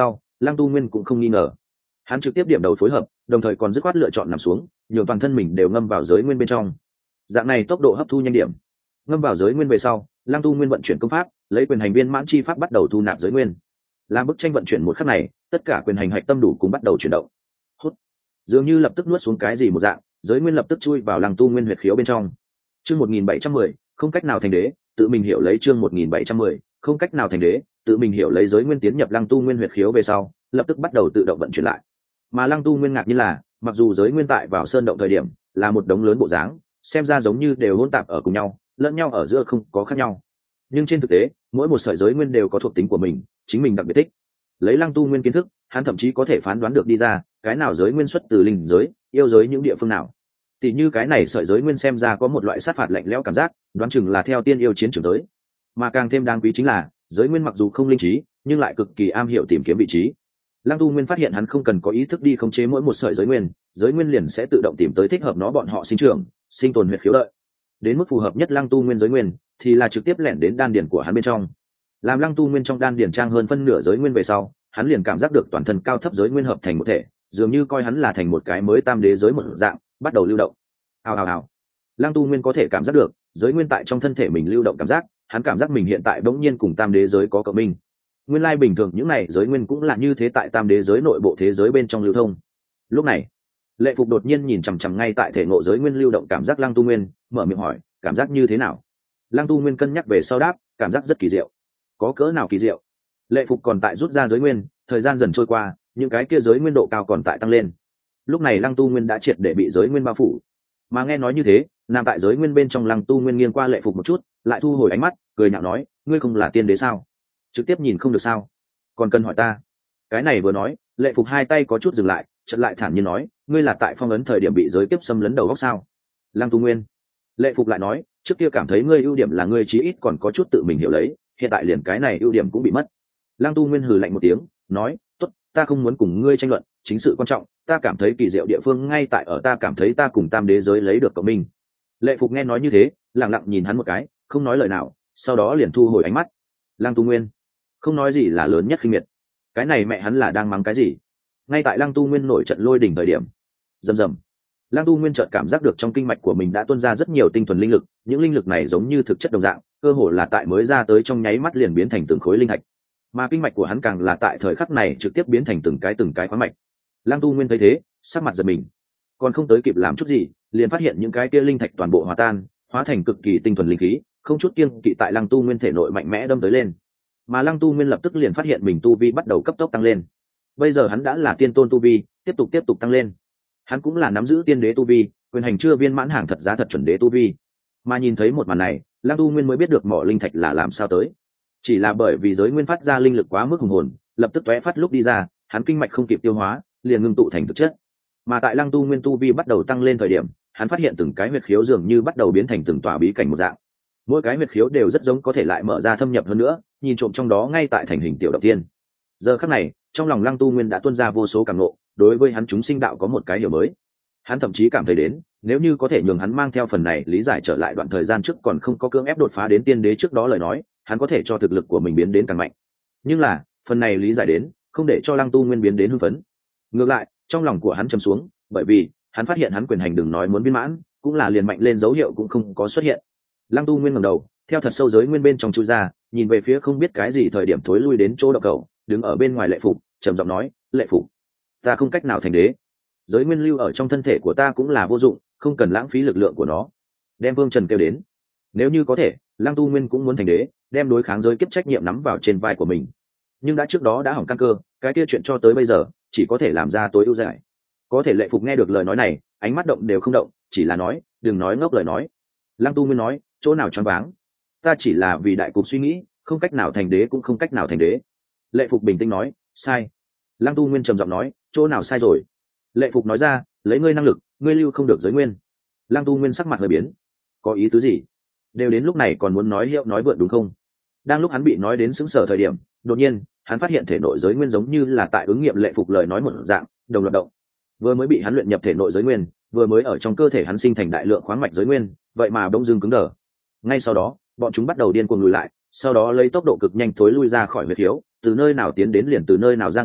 Lăng Tu Nguyên cũng không nghi ngờ, hắn trực tiếp điểm đầu phối hợp, đồng thời còn dứt khoát lựa chọn nằm xuống, nhường toàn thân mình đều ngâm vào giới nguyên bên trong. Dạng này tốc độ hấp thu nhanh điểm. Ngâm vào giới nguyên về sau, Lăng Tu Nguyên vận chuyển công pháp, lấy quyền hành viên mãn chi pháp bắt đầu thu nạp giới nguyên. Làm bức tranh vận chuyển một khắc này, tất cả quyền hành hạch tâm đủ cùng bắt đầu chuyển động. Hút. Dường như lập tức nuốt xuống cái gì một dạng, giới nguyên lập tức chui vào Lăng Tu Nguyên huyệt khiếu bên trong. Chương 1710, không cách nào thành đế, tự mình hiểu lấy chương 1710, không cách nào thành đế, tự mình hiểu lấy giới nguyên tiến nhập Lăng Tu Nguyên huyệt khiếu về sau, lập tức bắt đầu tự động vận chuyển lại. Mà Lăng Tu Nguyên ngạc nhiên là, mặc dù giới nguyên tại vào sơn động thời điểm là một đống lớn bộ dáng, xem ra giống như đều hỗn tạp ở cùng nhau, lẫn nhau ở giữa không có khác nhau, nhưng trên thực tế mỗi một sợi giới nguyên đều có thuộc tính của mình, chính mình đặc biệt thích. Lấy Lăng Tu Nguyên kiến thức, hắn thậm chí có thể phán đoán được đi ra cái nào giới nguyên xuất từ linh giới, yêu giới những địa phương nào. Tỷ như cái này sợi giới nguyên xem ra có một loại sát phạt lạnh lẽo cảm giác, đoán chừng là theo tiên yêu chiến trường tới. Mà càng thêm đáng quý chính là giới nguyên mặc dù không linh trí, nhưng lại cực kỳ am hiểu tìm kiếm vị trí. Lăng Tu Nguyên phát hiện hắn không cần có ý thức đi khống chế mỗi một sợi giới nguyên liền sẽ tự động tìm tới thích hợp nó bọn họ sinh trưởng, sinh tồn huyệt khiếu lợi. Đến mức phù hợp nhất Lăng Tu Nguyên giới nguyên thì là trực tiếp lẻn đến đan điền của hắn bên trong. Làm Lăng Tu Nguyên trong đan điền trang hơn phân nửa giới nguyên về sau, hắn liền cảm giác được toàn thân cao thấp giới nguyên hợp thành một thể, dường như coi hắn là thành một cái mới tam đế giới một dạng, bắt đầu lưu động. Ào ào ào. Lăng Tu Nguyên có thể cảm giác được giới nguyên tại trong thân thể mình lưu động cảm giác, hắn cảm giác mình hiện tại bỗng nhiên cùng tam đế giới có cộng minh. Nguyên lai bình thường những này giới nguyên cũng là như thế tại tam đế giới nội bộ thế giới bên trong lưu thông. Lúc này, Lệ Phục đột nhiên nhìn chằm chằm ngay tại thể ngộ giới nguyên lưu động cảm giác Lăng Tu Nguyên, mở miệng hỏi, cảm giác như thế nào? Lăng Tu Nguyên cân nhắc về sau đáp, cảm giác rất kỳ diệu. Có cỡ nào kỳ diệu? Lệ Phục còn tại rút ra giới nguyên, thời gian dần trôi qua, những cái kia giới nguyên độ cao còn tại tăng lên. Lúc này Lăng Tu Nguyên đã triệt để bị giới nguyên bao phủ. Mà nghe nói như thế, nằm tại giới nguyên bên trong Lăng Tu Nguyên nghiêng qua Lệ Phục một chút, lại thu hồi ánh mắt, cười nhạo nói, ngươi không là tiên đế sao? Trực tiếp nhìn không được sao? Còn cần hỏi ta? Cái này vừa nói, Lệ Phục hai tay có chút dừng lại, chợt lại thản nhiên nói, ngươi là tại phong ấn thời điểm bị giới kiếp xâm lấn đầu góc sao? Lăng Tu Nguyên. Lệ Phục lại nói, trước kia cảm thấy ngươi ưu điểm là ngươi chí ít còn có chút tự mình hiểu lấy, hiện tại liền cái này ưu điểm cũng bị mất. Lăng Tu Nguyên hừ lạnh một tiếng, nói, tốt, ta không muốn cùng ngươi tranh luận, chính sự quan trọng, ta cảm thấy kỳ diệu địa phương ngay tại ở ta cảm thấy ta cùng tam đế giới lấy được cộng minh. Lệ Phục nghe nói như thế, lặng lặng nhìn hắn một cái, không nói lời nào, sau đó liền thu hồi ánh mắt. Lăng Tu Nguyên không nói gì là lớn nhất khinh miệt. Cái này mẹ hắn là đang mắng cái gì? Ngay tại Lăng Tu Nguyên nổi trận lôi đỉnh thời điểm, rầm rầm, Lăng Tu Nguyên chợt cảm giác được trong kinh mạch của mình đã tuôn ra rất nhiều tinh thuần linh lực, những linh lực này giống như thực chất đồng dạng, cơ hồ là tại mới ra tới trong nháy mắt liền biến thành từng khối linh thạch. Mà kinh mạch của hắn càng là tại thời khắc này trực tiếp biến thành từng cái khoáng mạch. Lăng Tu Nguyên thấy thế, sắc mặt giật mình, còn không tới kịp làm chút gì, liền phát hiện những cái kia linh thạch toàn bộ hòa tan, hóa thành cực kỳ tinh thuần linh khí, không chút kiêng kỵ tại Lăng Tu Nguyên thể nội mạnh mẽ đâm tới lên. Mà Lăng Tu Nguyên lập tức liền phát hiện mình tu vi bắt đầu cấp tốc tăng lên. Bây giờ hắn đã là tiên tôn tu vi, tiếp tục tăng lên. Hắn cũng là nắm giữ tiên đế tu vi, quyền hành chưa viên mãn hàng thật giá thật chuẩn đế tu vi. Mà nhìn thấy một màn này, Lăng Tu Nguyên mới biết được mỏ linh thạch là làm sao tới. Chỉ là bởi vì giới nguyên phát ra linh lực quá mức hùng hồn, lập tức tóe phát lúc đi ra, hắn kinh mạch không kịp tiêu hóa, liền ngưng tụ thành thực chất. Mà tại Lăng Tu Nguyên tu vi bắt đầu tăng lên thời điểm, hắn phát hiện từng cái huyệt khiếu dường như bắt đầu biến thành từng tòa bí cảnh một dạng. Mỗi cái huyệt khiếu đều rất giống có thể lại mở ra thâm nhập hơn nữa, nhìn trộm trong đó ngay tại thành hình tiểu động tiên. Giờ khắc này, trong lòng Lăng Tu Nguyên đã tuôn ra vô số cảm ngộ, đối với hắn chúng sinh đạo có một cái hiểu mới. Hắn thậm chí cảm thấy đến, nếu như có thể nhường hắn mang theo phần này lý giải trở lại đoạn thời gian trước còn không có cưỡng ép đột phá đến tiên đế trước đó lời nói, hắn có thể cho thực lực của mình biến đến càng mạnh. Nhưng là, phần này lý giải đến, không để cho Lăng Tu Nguyên biến đến hưng phấn. Ngược lại, trong lòng của hắn trầm xuống, bởi vì hắn phát hiện hắn quyền hành đừng nói muốn viên mãn, cũng là liền mạnh lên dấu hiệu cũng không có xuất hiện. Lăng Tu Nguyên ngẩng đầu, theo thật sâu giới nguyên bên trong chui ra, nhìn về phía không biết cái gì thời điểm thối lui đến chỗ động cầu, đứng ở bên ngoài Lệ Phục, trầm giọng nói, Lệ Phục, ta không cách nào thành đế, giới nguyên lưu ở trong thân thể của ta cũng là vô dụng, không cần lãng phí lực lượng của nó. Đem Vương Trần kêu đến. Nếu như có thể, Lăng Tu Nguyên cũng muốn thành đế, đem đối kháng giới kiếp trách nhiệm nắm vào trên vai của mình. Nhưng đã trước đó đã hỏng căn cơ, cái kia chuyện cho tới bây giờ chỉ có thể làm ra tối ưu giải. Có thể Lệ Phục nghe được lời nói này, ánh mắt động đều không động, chỉ là nói, đừng nói ngốc lời nói. Lăng Tu Nguyên nói, chỗ nào choáng váng, ta chỉ là vì đại cục suy nghĩ, không cách nào thành đế cũng không cách nào thành đế. Lệ Phục bình tĩnh nói, sai. Lăng Tu Nguyên trầm giọng nói, chỗ nào sai rồi? Lệ Phục nói ra, lấy ngươi năng lực, ngươi lưu không được giới nguyên. Lăng Tu Nguyên sắc mặt hơi biến, có ý tứ gì? Đều đến lúc này còn muốn nói hiệu nói vượn đúng không? Đang lúc hắn bị nói đến sững sờ thời điểm, đột nhiên hắn phát hiện thể nội giới nguyên giống như là tại ứng nghiệm Lệ Phục lời nói một dạng, đồng loạt động. Vừa mới bị hắn luyện nhập thể nội giới nguyên, vừa mới ở trong cơ thể hắn sinh thành đại lượng khoáng mạch giới nguyên, vậy mà bỗng dưng cứng đờ. Ngay sau đó, bọn chúng bắt đầu điên cuồng lùi lại, sau đó lấy tốc độ cực nhanh thối lui ra khỏi huyệt khiếu, từ nơi nào tiến đến liền từ nơi nào ra ngoài,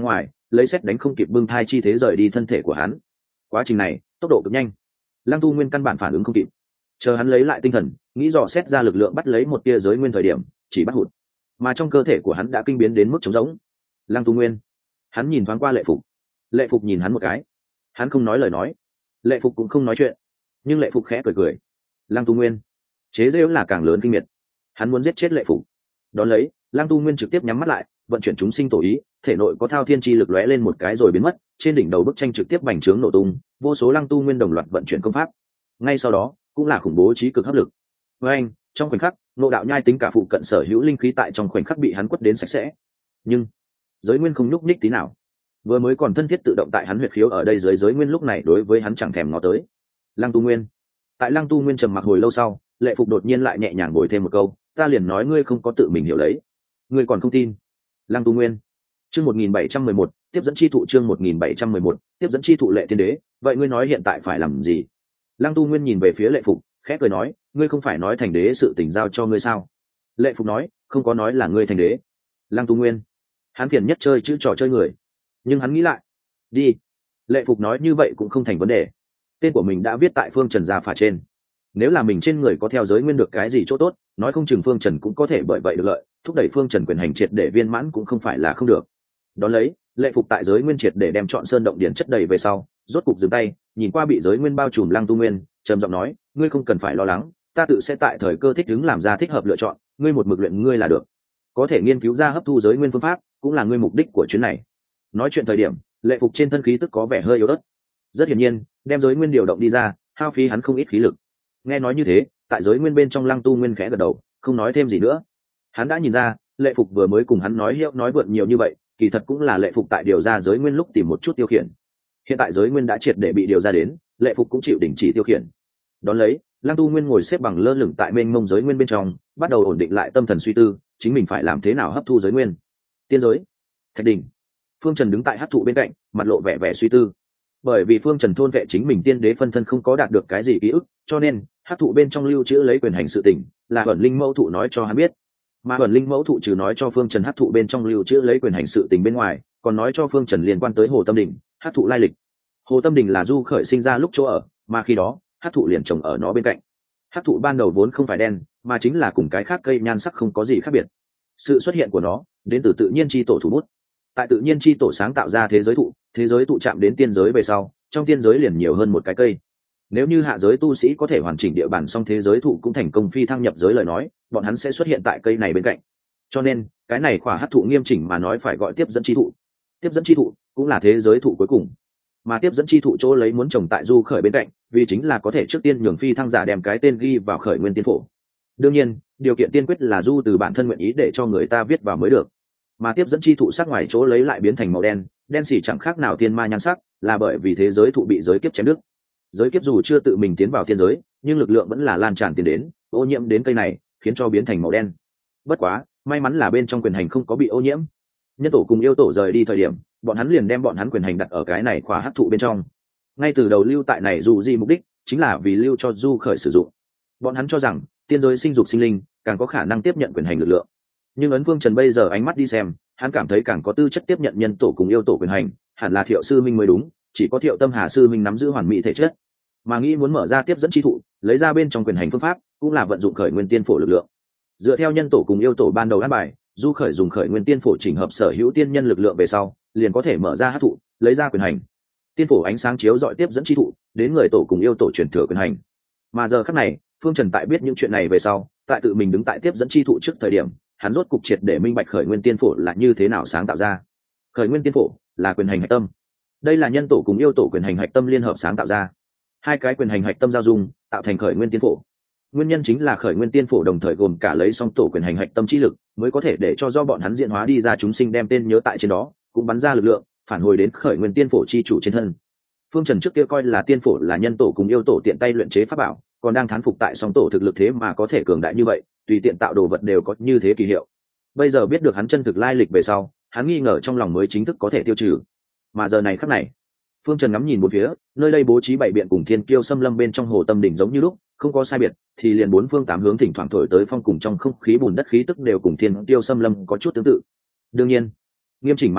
lấy xét đánh không kịp bưng thai chi thế rời đi thân thể của hắn. Quá trình này tốc độ cực nhanh, Lăng Tu Nguyên căn bản phản ứng không kịp. Chờ hắn lấy lại tinh thần, nghĩ dò xét ra lực lượng bắt lấy một tia giới nguyên thời điểm, chỉ bắt hụt, mà trong cơ thể của hắn đã kinh biến đến mức trống rỗng. Lăng Tu Nguyên, hắn nhìn thoáng qua Lệ Phục. Lệ Phục nhìn hắn một cái, hắn không nói lời nói. Lệ Phục cũng không nói chuyện, nhưng Lệ Phục khẽ cười cười. Lăng Tu Nguyên, chế giễu là càng lớn kinh miệt. Hắn muốn giết chết Lệ Phục. Đón lấy, Lăng Tu Nguyên trực tiếp nhắm mắt lại, vận chuyển chúng sinh tổ ý, thể nội có thao thiên chi lực lóe lên một cái rồi biến mất, trên đỉnh đầu bức tranh trực tiếp bành trướng nổ tung, vô số Lăng Tu Nguyên đồng loạt vận chuyển công pháp. Ngay sau đó, cũng là khủng bố trí cực hấp lực. Với anh, trong khoảnh khắc, Ngộ Đạo Nhai tính cả phụ cận sở hữu linh khí tại trong khoảnh khắc bị hắn quất đến sạch sẽ. Nhưng, giới nguyên không nhúc nhích tí nào. Vừa mới còn thân thiết tự động tại hắn huyệt khiếu ở đây dưới giới nguyên lúc này đối với hắn chẳng thèm ngó tới. Lăng Tu Nguyên. Tại Lăng Tu Nguyên trầm mặc hồi lâu sau, Lệ Phục đột nhiên lại nhẹ nhàng bồi thêm một câu, ta liền nói ngươi không có tự mình hiểu lấy. Ngươi còn không tin. Lăng Tu Nguyên. Chương 1711, tiếp dẫn chi thụ chương 1711, tiếp dẫn chi thụ Lệ Tiên Đế, vậy ngươi nói hiện tại phải làm gì? Lăng Tu Nguyên nhìn về phía Lệ Phục, khẽ cười nói, ngươi không phải nói thành đế sự tình giao cho ngươi sao? Lệ Phục nói, không có nói là ngươi thành đế. Lăng Tu Nguyên. Hắn phiền nhất chơi chữ trò chơi người, nhưng hắn nghĩ lại, đi. Lệ Phục nói như vậy cũng không thành vấn đề. Tên của mình đã viết tại Phương Trần gia phả trên, nếu là mình trên người có theo giới nguyên được cái gì chỗ tốt, nói không chừng Phương Trần cũng có thể bởi vậy được lợi, thúc đẩy Phương Trần quyền hành triệt để viên mãn cũng không phải là không được. Đón lấy, Lệ Phục tại giới nguyên triệt để đem chọn sơn động điển chất đầy về sau, rốt cục dừng tay, nhìn qua bị giới nguyên bao trùm Lăng Tu Nguyên, trầm giọng nói, ngươi không cần phải lo lắng, ta tự sẽ tại thời cơ thích ứng làm ra thích hợp lựa chọn, ngươi một mực luyện ngươi là được. Có thể nghiên cứu ra hấp thu giới nguyên phương pháp, cũng là ngươi mục đích của chuyến này. Nói chuyện thời điểm, Lệ Phục trên thân khí tức có vẻ hơi yếu ớt. Rất hiển nhiên, đem giới nguyên điều động đi ra, hao phí hắn không ít khí lực. Nghe nói như thế, tại giới nguyên bên trong Lăng Tu Nguyên khẽ gật đầu, không nói thêm gì nữa. Hắn đã nhìn ra, Lệ Phục vừa mới cùng hắn nói hiệu nói vượn nhiều như vậy, kỳ thật cũng là Lệ Phục tại điều ra giới nguyên lúc tìm một chút tiêu khiển. Hiện tại giới nguyên đã triệt để bị điều ra đến, Lệ Phục cũng chịu đình chỉ tiêu khiển. Đón lấy, Lăng Tu Nguyên ngồi xếp bằng lơ lửng tại mênh mông giới nguyên bên trong, bắt đầu ổn định lại tâm thần suy tư, chính mình phải làm thế nào hấp thu giới nguyên. Tiên giới, Thạch Đỉnh. Phương Trần đứng tại hắc thụ bên cạnh, mặt lộ vẻ vẻ suy tư. Bởi vì Phương Trần thôn vệ chính mình tiên đế phân thân không có đạt được cái gì ký ức, cho nên hắc thụ bên trong lưu trữ lấy quyền hành sự tình, là Ẩn Linh Mẫu thụ nói cho hắn biết. Mà Ẩn Linh Mẫu thụ trừ nói cho Phương Trần hắc thụ bên trong lưu trữ lấy quyền hành sự tình bên ngoài, còn nói cho Phương Trần liên quan tới Hồ Tâm Đỉnh, hắc thụ lai lịch. Hồ Tâm Đỉnh là Du Khởi sinh ra lúc chỗ ở, mà khi đó, hắc thụ liền trồng ở nó bên cạnh. Hắc thụ ban đầu vốn không phải đen, mà chính là cùng cái khác cây nhan sắc không có gì khác biệt. Sự xuất hiện của nó đến từ tự nhiên chi tổ thủ bút. Tại tự nhiên chi tổ sáng tạo ra thế giới thụ chạm đến tiên giới về sau, trong tiên giới liền nhiều hơn một cái cây. Nếu như hạ giới tu sĩ có thể hoàn chỉnh địa bàn xong thế giới thụ cũng thành công phi thăng nhập giới lời nói, bọn hắn sẽ xuất hiện tại cây này bên cạnh. Cho nên, cái này khỏa hắc thụ nghiêm chỉnh mà nói phải gọi tiếp dẫn chi thụ. Tiếp dẫn chi thụ cũng là thế giới thụ cuối cùng. Mà tiếp dẫn chi thụ chỗ lấy muốn trồng tại Du Khởi bên cạnh, vì chính là có thể trước tiên nhường phi thăng giả đem cái tên ghi vào Khởi Nguyên Tiên Phổ. Đương nhiên, điều kiện tiên quyết là Du từ bản thân nguyện ý để cho người ta viết vào mới được. Mà tiếp dẫn chi thụ sắc ngoài chỗ lấy lại biến thành màu đen, đen xỉ chẳng khác nào tiên ma nhan sắc, là bởi vì thế giới thụ bị giới kiếp chém đứt. Giới kiếp dù chưa tự mình tiến vào tiên giới, nhưng lực lượng vẫn là lan tràn tiến đến, ô nhiễm đến cây này, khiến cho biến thành màu đen. Bất quá, may mắn là bên trong quyền hành không có bị ô nhiễm. Nhân tổ cùng yêu tổ rời đi thời điểm, bọn hắn liền đem bọn hắn quyền hành đặt ở cái này khóa hắc thụ bên trong. Ngay từ đầu lưu tại này dù gì mục đích, chính là vì lưu cho Du Khởi sử dụng. Bọn hắn cho rằng, tiên giới sinh dục sinh linh, càng có khả năng tiếp nhận quyền hành lực lượng. Nhưng ấn Phương Trần bây giờ ánh mắt đi xem, hắn cảm thấy càng có tư chất tiếp nhận nhân tổ cùng yêu tổ quyền hành, hẳn là Thiệu sư minh mới đúng, chỉ có Thiệu Tâm Hà sư minh nắm giữ hoàn mỹ thể chất. Mà nghĩ muốn mở ra tiếp dẫn chi thụ, lấy ra bên trong quyền hành phương pháp, cũng là vận dụng Khởi Nguyên Tiên Phổ lực lượng. Dựa theo nhân tổ cùng yêu tổ ban đầu an bài, Du Khởi dùng Khởi Nguyên Tiên Phổ chỉnh hợp sở hữu tiên nhân lực lượng về sau, liền có thể mở ra hắc thụ, lấy ra quyền hành. Tiên phổ ánh sáng chiếu dọi tiếp dẫn chi thụ, đến người tổ cùng yêu tổ truyền thừa quyền hành. Mà giờ khắc này, Phương Trần tại biết những chuyện này về sau, tại tự mình đứng tại tiếp dẫn chi thụ trước thời điểm, hắn rốt cục triệt để minh bạch Khởi Nguyên Tiên Phổ là như thế nào sáng tạo ra. Khởi Nguyên Tiên Phổ là quyền hành hạch tâm. Đây là nhân tổ cùng yêu tổ quyền hành hạch tâm liên hợp sáng tạo ra. Hai cái quyền hành hạch tâm giao dung, tạo thành Khởi Nguyên Tiên Phổ. Nguyên nhân chính là Khởi Nguyên Tiên Phổ đồng thời gồm cả lấy song tổ quyền hành hạch tâm chi lực, mới có thể để cho do bọn hắn diễn hóa đi ra chúng sinh đem tên nhớ tại trên đó, cũng bắn ra lực lượng, phản hồi đến Khởi Nguyên Tiên Phổ chi chủ trên thân. Phương Trần trước kia coi là tiên phổ là nhân tổ cùng yêu tổ tiện tay luyện chế pháp bảo, còn đang thán phục tại song tổ thực lực thế mà có thể cường đại như vậy, tùy tiện tạo đồ vật đều có như thế kỳ hiệu. Bây giờ biết được hắn chân thực lai lịch về sau, hắn nghi ngờ trong lòng mới chính thức có thể tiêu trừ. Mà giờ này khắc này, Phương Trần ngắm nhìn một phía, nơi đây bố trí bảy biện cùng thiên kiêu xâm lâm bên trong hồ tâm đỉnh giống như lúc, không có sai biệt, thì liền bốn phương tám hướng thỉnh thoảng thổi tới phong cùng trong không khí bùn đất khí tức đều cùng thiên kiêu xâm lâm có chút tương tự. Đương nhiên, nghiêm chỉnh mà nói,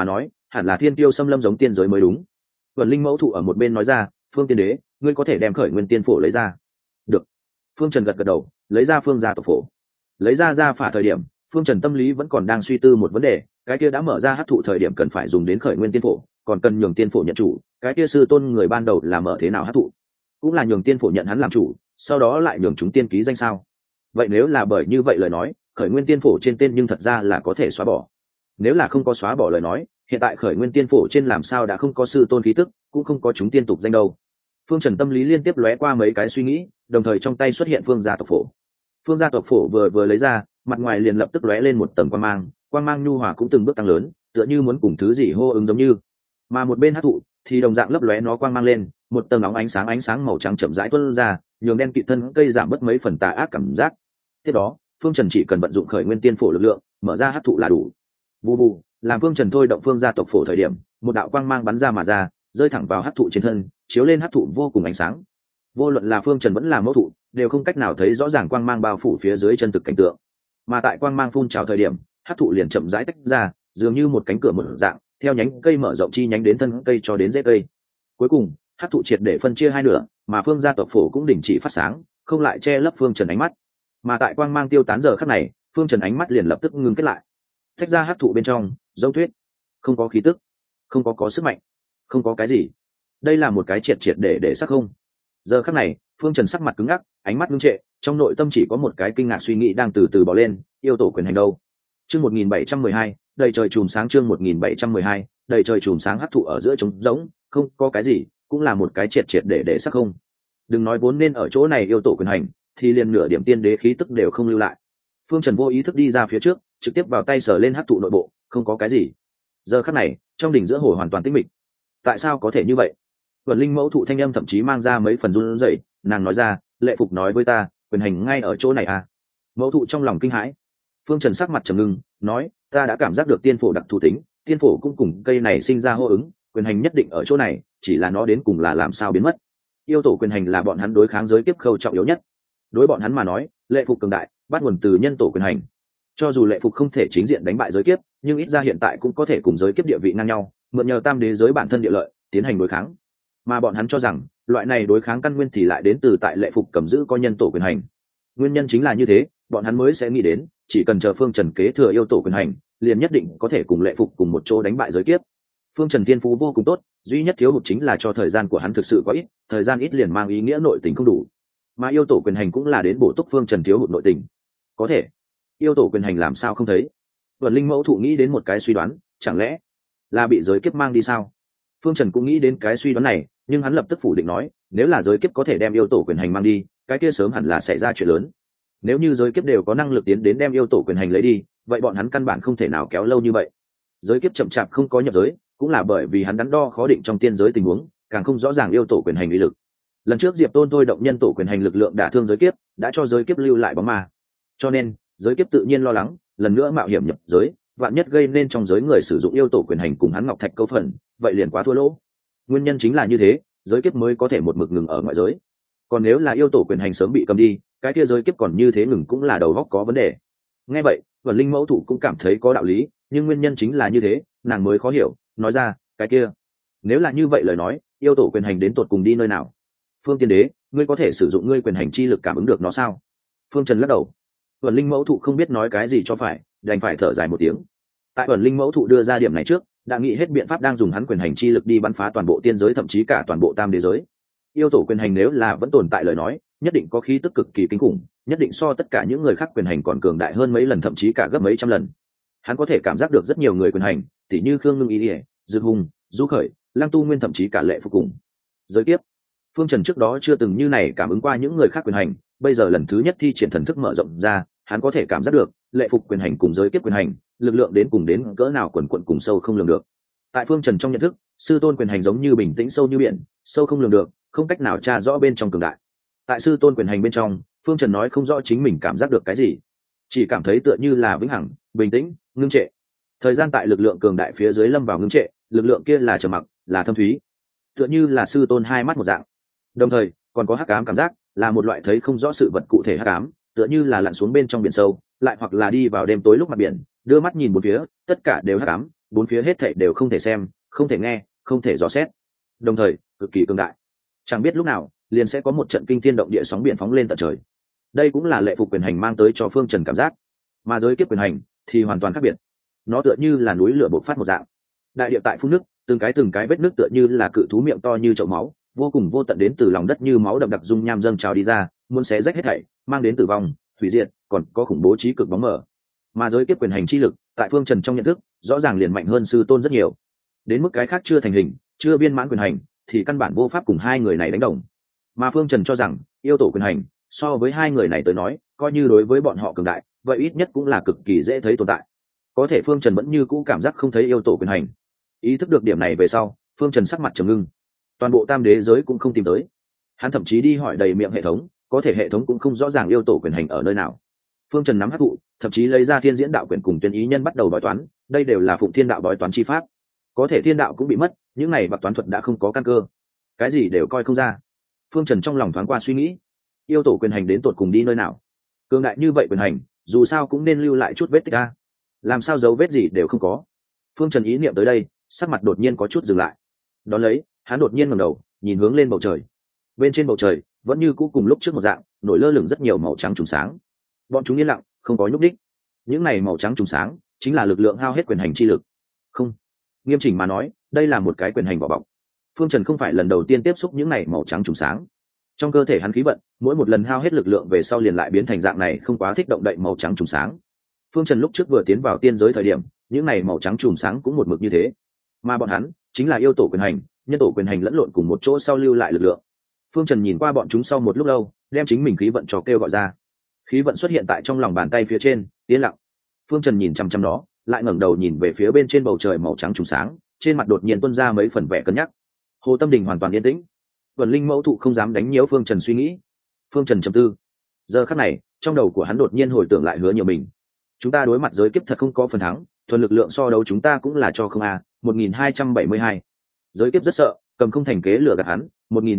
hẳn là thiên tiêu xâm lâm giống tiên giới mới đúng. Vân Linh mẫu thụ ở một bên nói ra, Phương tiên đế, ngươi có thể đem khởi nguyên tiên phổ lấy ra. Được. Phương Trần gật gật đầu, lấy ra phương gia tộc phổ. Lấy ra phả thời điểm, Phương Trần tâm lý vẫn còn đang suy tư một vấn đề, cái kia đã mở ra hấp thụ thời điểm cần phải dùng đến khởi nguyên tiên phổ, còn cần nhường tiên phổ nhận chủ, cái kia sư tôn người ban đầu là mở thế nào hấp thụ, cũng là nhường tiên phổ nhận hắn làm chủ, sau đó lại nhường chúng tiên ký danh sao? Vậy nếu là bởi như vậy lời nói, khởi nguyên tiên phổ trên tên nhưng thật ra là có thể xóa bỏ. Nếu là không có xóa bỏ lời nói, hiện tại khởi nguyên tiên phổ trên làm sao đã không có sư tôn khí tức, cũng không có chúng tiên tục danh đâu. Phương Trần tâm lý liên tiếp lóe qua mấy cái suy nghĩ, đồng thời trong tay xuất hiện phương gia tộc phổ. Phương gia tộc phổ vừa lấy ra, mặt ngoài liền lập tức lóe lên một tầng quang mang nhu hòa cũng từng bước tăng lớn, tựa như muốn cùng thứ gì hô ứng giống như. Mà một bên hắc thụ thì đồng dạng lấp lóe nó quang mang lên, một tầng óng ánh sáng màu trắng chậm rãi tuôn ra, nhường đen kịt thân cây giảm bớt mấy phần tà ác cảm giác. Tiếp đó, Phương Trần chỉ cần vận dụng khởi nguyên tiên phổ lực lượng, mở ra hắc thụ là đủ. Bù bù, làm Phương Trần thôi động phương gia tộc phổ thời điểm, một đạo quang mang bắn ra mà ra, rơi thẳng vào hắc thụ trên thân, chiếu lên hắc thụ vô cùng ánh sáng. Vô luận là Phương Trần vẫn là mẫu thụ, đều không cách nào thấy rõ ràng quang mang bao phủ phía dưới chân thực cảnh tượng. Mà tại quang mang phun trào thời điểm, hắc thụ liền chậm rãi tách ra, dường như một cánh cửa mở dạng, theo nhánh cây mở rộng chi nhánh đến thân cây cho đến rễ cây. Cuối cùng, hắc thụ triệt để phân chia hai nửa, mà phương gia tộc phổ cũng đình chỉ phát sáng, không lại che lấp Phương Trần ánh mắt. Mà tại quang mang tiêu tán giờ khắc này, Phương Trần ánh mắt liền lập tức ngưng kết lại. Tách ra hắc thụ bên trong, giống tuyết, không có khí tức, không có sức mạnh, không có cái gì. Đây là một cái triệt để sắc không. Giờ khắc này, Phương Trần sắc mặt cứng ngắc, ánh mắt ngưng trệ, trong nội tâm chỉ có một cái kinh ngạc suy nghĩ đang từ từ bò lên, yêu tổ quyền hành đâu? Chương 1712, đầy trời chùm sáng. Chương 1712, đầy trời chùm sáng. Hắc thụ ở giữa trống rỗng, không có cái gì, cũng là một cái triệt để sắc không. Đừng nói vốn nên ở chỗ này yêu tổ quyền hành, thì liền nửa điểm tiên đế khí tức đều không lưu lại. Phương Trần vô ý thức đi ra phía trước, trực tiếp vào tay sờ lên hắc thụ nội bộ, không có cái gì. Giờ khắc này, trong đỉnh giữa hồ hoàn toàn tĩnh mịch. Tại sao có thể như vậy? Vân Linh mẫu thụ thanh âm thậm chí mang ra mấy phần run rẩy, nàng nói ra, lệ phục nói với ta, quyền hành ngay ở chỗ này à? Mẫu thụ trong lòng kinh hãi. Phương Trần sắc mặt trầm ngưng, nói, ta đã cảm giác được tiên phổ đặc thù tính, tiên phổ cũng cùng cây này sinh ra hô ứng, quyền hành nhất định ở chỗ này, chỉ là nó đến cùng là làm sao biến mất. Yêu tổ quyền hành là bọn hắn đối kháng giới kiếp khâu trọng yếu nhất. Đối bọn hắn mà nói, lệ phục cường đại, bắt nguồn từ nhân tổ quyền hành. Cho dù lệ phục không thể chính diện đánh bại giới kiếp, nhưng ít ra hiện tại cũng có thể cùng giới kiếp địa vị ngang nhau, mượn nhờ tam đế giới bản thân địa lợi, tiến hành đối kháng. Mà bọn hắn cho rằng, loại này đối kháng căn nguyên thì lại đến từ tại lệ phục cầm giữ có nhân tổ quyền hành. Nguyên nhân chính là như thế, bọn hắn mới sẽ nghĩ đến, chỉ cần chờ Phương Trần kế thừa yêu tổ quyền hành, liền nhất định có thể cùng lệ phục cùng một chỗ đánh bại giới kiếp. Phương Trần thiên phú vô cùng tốt, duy nhất thiếu hụt chính là cho thời gian của hắn thực sự quá ít, thời gian ít liền mang ý nghĩa nội tình không đủ. Mà yêu tổ quyền hành cũng là đến bổ túc Phương Trần thiếu hụt nội tình. Có thể, yêu tổ quyền hành làm sao không thấy? Vân Linh mẫu thụ nghĩ đến một cái suy đoán, chẳng lẽ là bị giới kiếp mang đi sao? Phương Trần cũng nghĩ đến cái suy đoán này, nhưng hắn lập tức phủ định nói, nếu là giới kiếp có thể đem yêu tổ quyền hành mang đi, cái kia sớm hẳn là xảy ra chuyện lớn. Nếu như giới kiếp đều có năng lực tiến đến đem yêu tổ quyền hành lấy đi, vậy bọn hắn căn bản không thể nào kéo lâu như vậy. Giới kiếp chậm chạp không có nhập giới, cũng là bởi vì hắn đắn đo khó định trong tiên giới tình huống, càng không rõ ràng yêu tổ quyền hành uy lực. Lần trước Diệp Tôn thôi động nhân tổ quyền hành lực lượng đả thương giới kiếp, đã cho giới kiếp lưu lại bóng ma. Cho nên, giới kiếp tự nhiên lo lắng, lần nữa mạo hiểm nhập giới, vạn nhất gây nên trong giới người sử dụng yêu tổ quyền hành cùng hắn ngọc thạch câu phần, vậy liền quá thua lỗ. Nguyên nhân chính là như thế, giới kiếp mới có thể một mực ngừng ở ngoại giới. Còn nếu là yêu tổ quyền hành sớm bị cầm đi, cái kia giới kiếp còn như thế ngừng cũng là đầu óc có vấn đề. Nghe vậy, Vân Linh mẫu thủ cũng cảm thấy có đạo lý, nhưng nguyên nhân chính là như thế, nàng mới khó hiểu, nói ra, cái kia, nếu là như vậy lời nói, yêu tổ quyền hành đến tột cùng đi nơi nào? Phương tiên đế, ngươi có thể sử dụng ngươi quyền hành chi lực cảm ứng được nó sao? Phương Trần lắc đầu. Vân Linh mẫu thụ không biết nói cái gì cho phải, đành phải thở dài một tiếng. Tại Vân Linh mẫu thụ đưa ra điểm này trước, đã nghĩ hết biện pháp đang dùng hắn quyền hành chi lực đi bắn phá toàn bộ tiên giới, thậm chí cả toàn bộ tam đế giới. Yêu tổ quyền hành nếu là vẫn tồn tại lời nói, nhất định có khí tức cực kỳ kinh khủng, nhất định so tất cả những người khác quyền hành còn cường đại hơn mấy lần, thậm chí cả gấp mấy trăm lần. Hắn có thể cảm giác được rất nhiều người quyền hành, tỉ như Khương Ngưng Ý, Dư Hùng, Du Khởi, Lăng Tu Nguyên, thậm chí cả Lệ Phục cùng. Giới kiếp, Phương Trần trước đó chưa từng như này cảm ứng qua những người khác quyền hành, bây giờ lần thứ nhất thi triển thần thức mở rộng ra, hắn có thể cảm giác được Lệ Phục quyền hành cùng giới kiếp quyền hành, lực lượng đến cùng đến cỡ nào quần quần cùng sâu không lường được. Tại Phương Trần trong nhận thức, sư tôn quyền hành giống như bình tĩnh sâu như biển, sâu không lường được, không cách nào tra rõ bên trong cường đại. Tại sư tôn quyền hành bên trong, Phương Trần nói không rõ chính mình cảm giác được cái gì, chỉ cảm thấy tựa như là vĩnh hằng, bình tĩnh, ngưng trệ. Thời gian tại lực lượng cường đại phía dưới lâm vào ngưng trệ, lực lượng kia là trầm mặc, là thâm thúy, tựa như là sư tôn hai mắt một dạng. Đồng thời, còn có hắc ám cảm giác, là một loại thấy không rõ sự vật cụ thể hắc ám, tựa như là lặn xuống bên trong biển sâu, lại hoặc là đi vào đêm tối lúc mặt biển, đưa mắt nhìn một phía, tất cả đều hắc ám, bốn phía hết thảy đều không thể xem, không thể nghe, không thể dò xét, đồng thời cực kỳ cường đại. Chẳng biết lúc nào liền sẽ có một trận kinh thiên động địa sóng biển phóng lên tận trời. Đây cũng là lệ phục quyền hành mang tới cho Phương Trần cảm giác, mà giới kiếp quyền hành thì hoàn toàn khác biệt. Nó tựa như là núi lửa bộc phát một dạng, đại địa tại phun nước, từng cái vết nước tựa như là cự thú miệng to như chậu máu, vô cùng vô tận đến từ lòng đất như máu đậm đặc dung nham dâng trào đi ra, muốn xé rách hết thảy, mang đến tử vong, hủy diệt, còn có khủng bố trí cực bóng mờ. Mà giới kiếp quyền hành chi lực tại Phương Trần trong nhận thức rõ ràng liền mạnh hơn sư tôn rất nhiều, đến mức cái khác chưa thành hình, chưa viên mãn quyền hành thì căn bản vô pháp cùng hai người này đánh đồng. Mà Phương Trần cho rằng yêu tổ quyền hành so với hai người này tới nói, coi như đối với bọn họ cường đại, vậy ít nhất cũng là cực kỳ dễ thấy tồn tại. Có thể Phương Trần vẫn như cũ cảm giác không thấy yêu tổ quyền hành. Ý thức được điểm này về sau, Phương Trần sắc mặt trầm ngưng. Toàn bộ tam đế giới cũng không tìm tới. Hắn thậm chí đi hỏi đầy miệng hệ thống, có thể hệ thống cũng không rõ ràng yêu tổ quyền hành ở nơi nào. Phương Trần nắm hắc thụ, thậm chí lấy ra thiên diễn đạo quyển cùng tuyên ý nhân bắt đầu bói toán, đây đều là phụng thiên đạo bói toán chi pháp. Có thể thiên đạo cũng bị mất, những này bạc toán thuật đã không có căn cơ, cái gì đều coi không ra. Phương Trần trong lòng thoáng qua suy nghĩ, yêu tổ quyền hành đến tột cùng đi nơi nào? Cường đại như vậy quyền hành, dù sao cũng nên lưu lại chút vết tích a. Làm sao dấu vết gì đều không có? Phương Trần ý niệm tới đây, sắc mặt đột nhiên có chút dừng lại. Đón lấy, hắn đột nhiên ngẩng đầu, nhìn hướng lên bầu trời. Bên trên bầu trời, vẫn như cũ cùng lúc trước một dạng, nổi lơ lửng rất nhiều màu trắng trùng sáng. Bọn chúng yên lặng, không có nhúc nhích. Những này màu trắng trùng sáng, chính là lực lượng hao hết quyền hành chi lực. Không, nghiêm chỉnh mà nói, đây là một cái quyền hành vỏ bọc. Phương Trần không phải lần đầu tiên tiếp xúc những này màu trắng trùng sáng. Trong cơ thể hắn khí vận, mỗi một lần hao hết lực lượng về sau liền lại biến thành dạng này không quá thích động đậy màu trắng trùng sáng. Phương Trần lúc trước vừa tiến vào tiên giới thời điểm, những này màu trắng trùng sáng cũng một mực như thế. Mà bọn hắn chính là yêu tổ quyền hành, nhân tổ quyền hành lẫn lộn cùng một chỗ sau lưu lại lực lượng. Phương Trần nhìn qua bọn chúng sau một lúc lâu, đem chính mình khí vận trò kêu gọi ra. Khí vận xuất hiện tại trong lòng bàn tay phía trên, yên lặng. Phương Trần nhìn chăm chăm nó, lại ngẩng đầu nhìn về phía bên trên bầu trời màu trắng trùng sáng, trên mặt đột nhiên tuôn ra mấy phần vẻ cân nhắc. Hồ Tâm Đình hoàn toàn yên tĩnh, Vân Linh mẫu thụ không dám đánh nhiễu Phương Trần suy nghĩ. Phương Trần trầm tư. Giờ khắc này, trong đầu của hắn đột nhiên hồi tưởng lại hứa nhiều mình. Chúng ta đối mặt giới kiếp thật không có phần thắng, thuần lực lượng so đấu chúng ta cũng là cho không a. 1272. Giới kiếp rất sợ, cầm không thành kế lừa gạt hắn.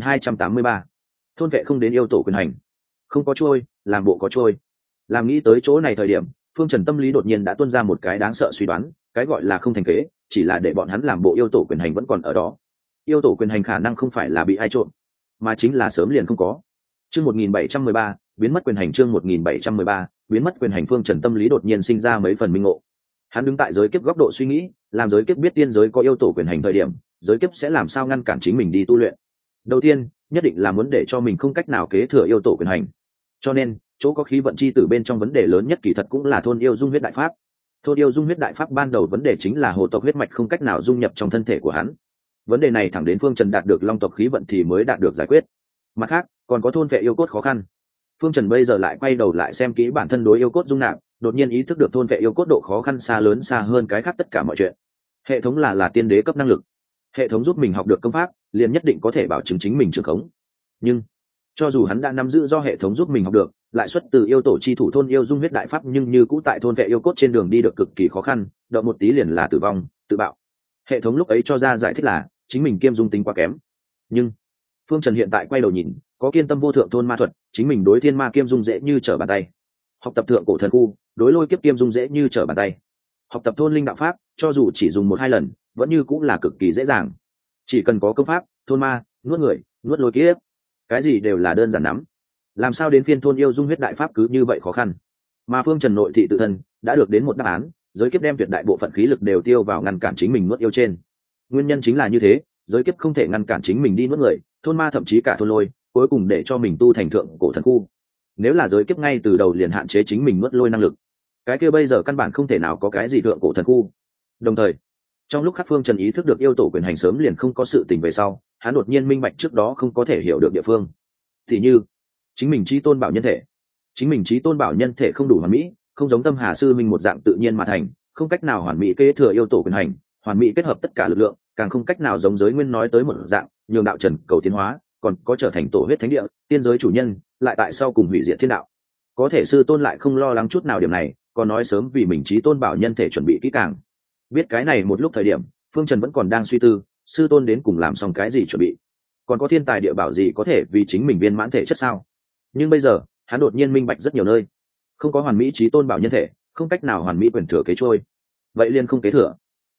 1283. Thôn vệ không đến yêu tổ quyền hành. Không có trôi, làm bộ có trôi. Làm nghĩ tới chỗ này thời điểm, Phương Trần tâm lý đột nhiên đã tuôn ra một cái đáng sợ suy đoán, cái gọi là không thành kế, chỉ là để bọn hắn làm bộ yêu tổ quyền hành vẫn còn ở đó. Yêu tổ quyền hành khả năng không phải là bị ai trộm, mà chính là sớm liền không có. Chương 1713, biến mất quyền hành. Chương 1713, biến mất quyền hành. Phương Trần tâm lý đột nhiên sinh ra mấy phần minh ngộ. Hắn đứng tại giới kiếp góc độ suy nghĩ, làm giới kiếp biết tiên giới có yêu tổ quyền hành thời điểm, giới kiếp sẽ làm sao ngăn cản chính mình đi tu luyện. Đầu tiên, nhất định là muốn để cho mình không cách nào kế thừa yêu tổ quyền hành. Cho nên, chỗ có khí vận chi tử bên trong vấn đề lớn nhất kỳ thật cũng là thôn yêu dung huyết đại pháp. Thôn yêu dung huyết đại pháp ban đầu vấn đề chính là hồ tộc huyết mạch không cách nào dung nhập trong thân thể của hắn. Vấn đề này thẳng đến Phương Trần đạt được long tộc khí vận thì mới đạt được giải quyết. Mặt khác, còn có thôn vệ yêu cốt khó khăn. Phương Trần bây giờ lại quay đầu lại xem kỹ bản thân đối yêu cốt dung nạp, đột nhiên ý thức được thôn vệ yêu cốt độ khó khăn xa lớn xa hơn cái khác tất cả mọi chuyện. Hệ thống là tiên đế cấp năng lực, hệ thống giúp mình học được công pháp, liền nhất định có thể bảo chứng chính mình trường khống. Nhưng cho dù hắn đã nắm giữ do hệ thống giúp mình học được, lại xuất từ yêu tổ chi thủ thôn yêu dung huyết đại pháp, nhưng như cũ tại thôn vệ yêu cốt trên đường đi được cực kỳ khó khăn, động một tí liền là tử vong, tự bạo. Hệ thống lúc ấy cho ra giải thích là chính mình kiêm dung tính quá kém. Nhưng Phương Trần hiện tại quay đầu nhìn, có kiên tâm vô thượng thôn ma thuật, chính mình đối thiên ma kiêm dung dễ như trở bàn tay. Học tập thượng cổ thần khu, đối lôi kiếp kiêm dung dễ như trở bàn tay. Học tập thôn linh đạo pháp, cho dù chỉ dùng 1-2 lần, vẫn như cũng là cực kỳ dễ dàng. Chỉ cần có công pháp, thôn ma, nuốt người, nuốt lôi kiếp, cái gì đều là đơn giản lắm. Làm sao đến phiên thôn yêu dung huyết đại pháp cứ như vậy khó khăn? Mà Phương Trần nội thị tự thân đã được đến một đáp án, giới kiếp đem tuyệt đại bộ phận khí lực đều tiêu vào ngăn cản chính mình nuốt yêu trên. Nguyên nhân chính là như thế, giới kiếp không thể ngăn cản chính mình đi nuốt người, thôn ma thậm chí cả thôn lôi, cuối cùng để cho mình tu thành thượng cổ thần khu. Nếu là giới kiếp ngay từ đầu liền hạn chế chính mình nuốt lôi năng lực, cái kia bây giờ căn bản không thể nào có cái gì thượng cổ thần khu. Đồng thời, trong lúc Khắc Phương Trần ý thức được yêu tổ quyền hành sớm liền không có sự tình về sau, hắn đột nhiên minh bạch trước đó không có thể hiểu được địa phương. Thì như chính mình chí tôn bảo nhân thể, chính mình chí tôn bảo nhân thể không đủ hoàn mỹ, không giống Tâm Hà sư minh một dạng tự nhiên mà thành, không cách nào hoàn mỹ kế thừa yêu tổ quyền hành, hoàn mỹ kết hợp tất cả lực lượng, càng không cách nào giống giới nguyên nói tới một dạng nhường đạo trần cầu tiến hóa, còn có trở thành tổ huyết thánh địa, tiên giới chủ nhân, lại tại sau cùng hủy diệt thiên đạo. Có thể sư tôn lại không lo lắng chút nào điểm này, còn nói sớm vì mình chí tôn bảo nhân thể chuẩn bị kỹ càng. Biết cái này một lúc thời điểm, Phương Trần vẫn còn đang suy tư, sư tôn đến cùng làm xong cái gì chuẩn bị, còn có thiên tài địa bảo gì có thể vì chính mình viên mãn thể chất sao. Nhưng bây giờ hắn đột nhiên minh bạch rất nhiều nơi, không có hoàn mỹ chí tôn bảo nhân thể, không cách nào hoàn mỹ quyền thừa kế trôi, vậy liền không kế thừa.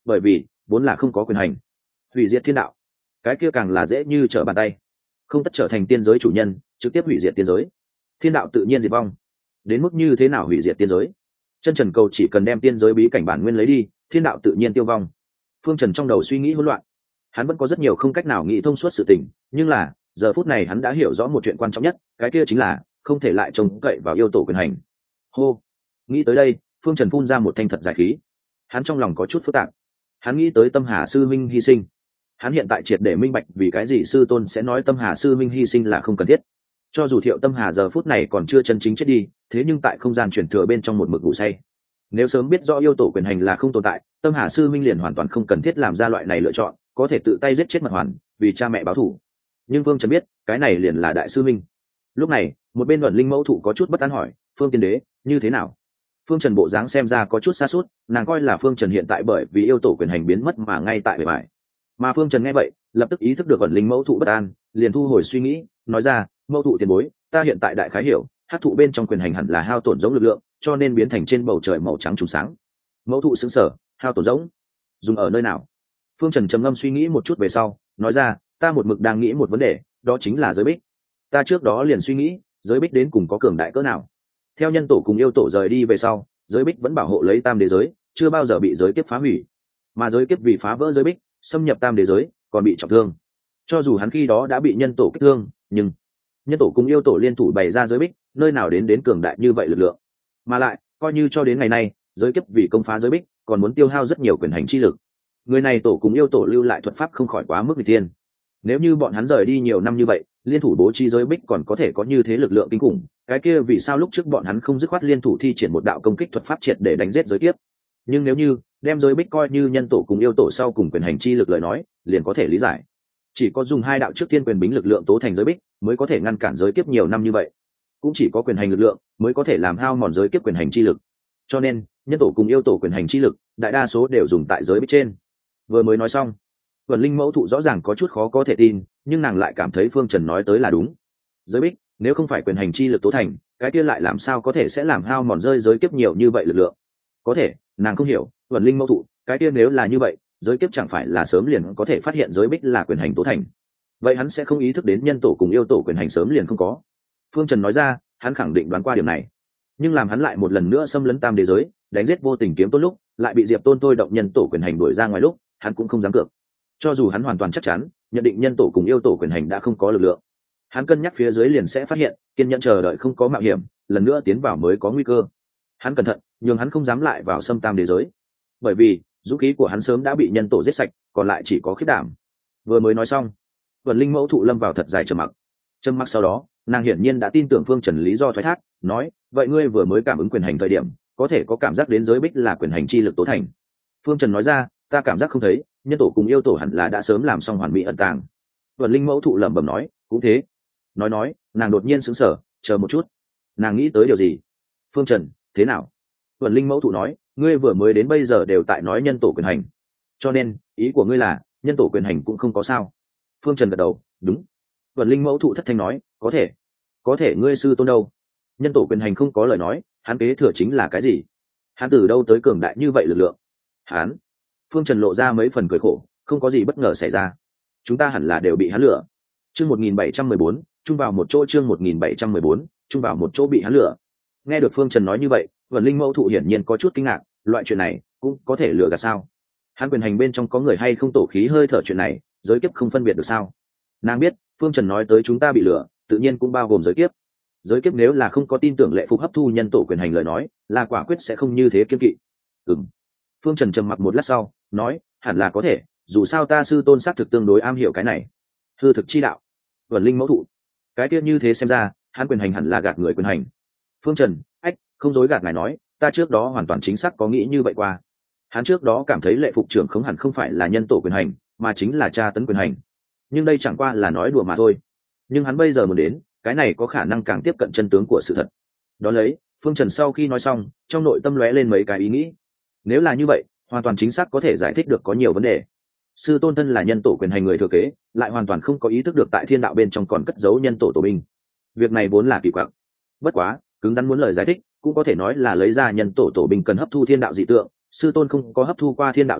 bởi vì vốn là không có quyền hành. Hủy diệt thiên đạo, cái kia càng là dễ như trở bàn tay. Không tất trở thành tiên giới chủ nhân, trực tiếp hủy diệt tiên giới. Thiên đạo tự nhiên diệt vong. Đến mức như thế nào hủy diệt tiên giới? Chân Trần cầu chỉ cần đem tiên giới bí cảnh bản nguyên lấy đi, thiên đạo tự nhiên tiêu vong. Phương Trần trong đầu suy nghĩ hỗn loạn, hắn vẫn có rất nhiều không cách nào nghĩ thông suốt sự tình, nhưng là giờ phút này hắn đã hiểu rõ một chuyện quan trọng nhất, cái kia chính là không thể lại trông cậy vào yêu tổ quyền hành. Hô, nghĩ tới đây, Phương Trần phun ra một thanh thật dài khí. Hắn trong lòng có chút phức tạp. Hắn nghĩ tới Tâm Hà sư minh hy sinh. Hắn hiện tại triệt để minh bạch vì cái gì sư tôn sẽ nói Tâm Hà sư minh hy sinh là không cần thiết. Cho dù Thiệu Tâm Hà giờ phút này còn chưa chân chính chết đi, thế nhưng tại không gian chuyển thừa bên trong một mực ngủ say. Nếu sớm biết rõ yêu tổ quyền hành là không tồn tại, Tâm Hà sư minh liền hoàn toàn không cần thiết làm ra loại này lựa chọn, có thể tự tay giết chết Mật Hoàn, vì cha mẹ báo thù. Nhưng Phương Trần biết, cái này liền là đại sư minh. Lúc này, một bên Luận Linh mẫu thụ có chút bất an hỏi, Phương Tiên Đế, như thế nào? Phương Trần bộ dáng xem ra có chút xa suốt, nàng coi là Phương Trần hiện tại bởi vì yêu tổ quyền hành biến mất mà ngay tại bề bài. Mà Phương Trần nghe vậy, lập tức ý thức được Luận Linh mẫu thụ bất an, liền thu hồi suy nghĩ, nói ra, mẫu thụ tiền bối, ta hiện tại đại khái hiểu, hắc thụ bên trong quyền hành hẳn là hao tổn giống lực lượng, cho nên biến thành trên bầu trời màu trắng trùng sáng. Mẫu thụ sững sờ, hao tổn giống, dùng ở nơi nào? Phương Trần trầm ngâm suy nghĩ một chút về sau, nói ra, ta một mực đang nghĩ một vấn đề, đó chính là giới bích. Ta trước đó liền suy nghĩ, giới bích đến cùng có cường đại cỡ nào. Theo nhân tổ cùng yêu tổ rời đi về sau, giới bích vẫn bảo hộ lấy tam đế giới, chưa bao giờ bị giới kiếp phá hủy. Mà giới kiếp vì phá vỡ giới bích, xâm nhập tam đế giới, còn bị trọng thương. Cho dù hắn khi đó đã bị nhân tổ kích thương, nhưng nhân tổ cùng yêu tổ liên thủ bày ra giới bích, nơi nào đến cường đại như vậy lực lượng. Mà lại, coi như cho đến ngày nay, giới kiếp vì công phá giới bích, còn muốn tiêu hao rất nhiều quyền hành chi lực. Người này tổ cùng yêu tổ lưu lại thuật pháp không khỏi quá mức nghịch thiên. Nếu như bọn hắn rời đi nhiều năm như vậy, liên thủ bố trí giới bích còn có thể có như thế lực lượng kinh khủng, cái kia vì sao lúc trước bọn hắn không dứt khoát liên thủ thi triển một đạo công kích thuật pháp triệt để đánh giết giới kiếp? Nhưng nếu như đem giới bích coi như nhân tổ cùng yêu tổ sau cùng quyền hành chi lực lời nói, liền có thể lý giải. Chỉ có dùng hai đạo trước thiên quyền bính lực lượng tố thành giới bích, mới có thể ngăn cản giới kiếp nhiều năm như vậy. Cũng chỉ có quyền hành lực lượng mới có thể làm hao mòn giới kiếp quyền hành chi lực. Cho nên, nhân tổ cùng yêu tổ quyền hành chi lực, đại đa số đều dùng tại giới bích trên. Vừa mới nói xong, Vân Linh mẫu thụ rõ ràng có chút khó có thể tin, nhưng nàng lại cảm thấy Phương Trần nói tới là đúng. Giới bích, nếu không phải quyền hành chi lực tố thành, cái kia lại làm sao có thể sẽ làm hao mòn rơi giới kiếp nhiều như vậy lực lượng? Có thể, nàng không hiểu, Vân Linh mẫu thụ, cái kia nếu là như vậy, giới kiếp chẳng phải là sớm liền có thể phát hiện giới bích là quyền hành tố thành. Vậy hắn sẽ không ý thức đến nhân tổ cùng yêu tổ quyền hành sớm liền không có. Phương Trần nói ra, hắn khẳng định đoán qua điểm này. Nhưng làm hắn lại một lần nữa xâm lấn tam đế giới, đánh giết vô tình kiếm tôn lúc, lại bị Diệp Tôn thôi động nhân tổ quyền hành đuổi ra ngoài lúc, hắn cũng không dám cược. Cho dù hắn hoàn toàn chắc chắn, nhận định nhân tổ cùng yêu tổ quyền hành đã không có lực lượng, hắn cân nhắc phía dưới liền sẽ phát hiện, kiên nhẫn chờ đợi không có mạo hiểm, lần nữa tiến vào mới có nguy cơ. Hắn cẩn thận, nhưng hắn không dám lại vào xâm tam đế giới, bởi vì dũng khí của hắn sớm đã bị nhân tổ giết sạch, còn lại chỉ có khiết đảm. Vừa mới nói xong, Vân Linh mẫu thụ lâm vào thật dài trầm mặc. Trầm mặc sau đó, nàng hiển nhiên đã tin tưởng Phương Trần lý do thoái thác, nói, vậy ngươi vừa mới cảm ứng quyền hành thời điểm, có thể có cảm giác đến giới bích là quyền hành chi lực tố thành. Phương Trần nói ra, ta cảm giác không thấy, nhân tổ cùng yêu tổ hẳn là đã sớm làm xong hoàn mỹ ẩn tàng. Vân Linh mẫu thụ lẩm bẩm nói, cũng thế. Nói, nàng đột nhiên sững sờ, chờ một chút. Nàng nghĩ tới điều gì? Phương Trần, thế nào? Vân Linh mẫu thụ nói, ngươi vừa mới đến bây giờ đều tại nói nhân tổ quyền hành, cho nên ý của ngươi là nhân tổ quyền hành cũng không có sao? Phương Trần gật đầu, đúng. Vân Linh mẫu thụ thất thanh nói, có thể ngươi sư tôn đâu? Nhân tổ quyền hành không có lời nói, hắn kế thừa chính là cái gì? Hắn từ đâu tới cường đại như vậy lực lượng? Hắn. Phương Trần lộ ra mấy phần cười khổ, không có gì bất ngờ xảy ra. Chúng ta hẳn là đều bị hắn lừa. Chương 1714, chung vào một chỗ. Chương 1714, chung vào một chỗ bị hắn lừa. Nghe được Phương Trần nói như vậy, Vân Linh mẫu thụ hiển nhiên có chút kinh ngạc, loại chuyện này cũng có thể lừa gạt sao? Hắn quyền hành bên trong có người hay không tổ khí hơi thở chuyện này, giới kiếp không phân biệt được sao? Nàng biết, Phương Trần nói tới chúng ta bị lừa, tự nhiên cũng bao gồm giới kiếp. Giới kiếp nếu là không có tin tưởng lệ phục hấp thu nhân tổ quyền hành lời nói, là quả quyết sẽ không như thế kiên kỵ. Phương Trần trầm mặc một lát sau, nói, hẳn là có thể, dù sao ta sư tôn xác thực tương đối am hiểu cái này. Hư thực chi đạo. Vân Linh mẫu thụ. Cái kia như thế xem ra, hắn quyền hành hẳn là gạt người quyền hành. Phương Trần, không dối gạt ngài nói, ta trước đó hoàn toàn chính xác có nghĩ như vậy qua. Hắn trước đó cảm thấy lệ phục trưởng không hẳn không phải là nhân tổ quyền hành, mà chính là tra tấn quyền hành. Nhưng đây chẳng qua là nói đùa mà thôi. Nhưng hắn bây giờ muốn đến, cái này có khả năng càng tiếp cận chân tướng của sự thật. Đó lấy, Phương Trần sau khi nói xong, trong nội tâm lóe lên mấy cái ý nghĩ. Nếu là như vậy, hoàn toàn chính xác có thể giải thích được có nhiều vấn đề. Sư tôn thân là nhân tổ quyền hành người thừa kế, lại hoàn toàn không có ý thức được tại thiên đạo bên trong còn cất giấu nhân tổ tổ binh. Việc này vốn là kỳ quặc. Bất quá, cứng rắn muốn lời giải thích, cũng có thể nói là lấy ra nhân tổ tổ binh cần hấp thu thiên đạo dị tượng, sư tôn không có hấp thu qua thiên đạo dị tượng,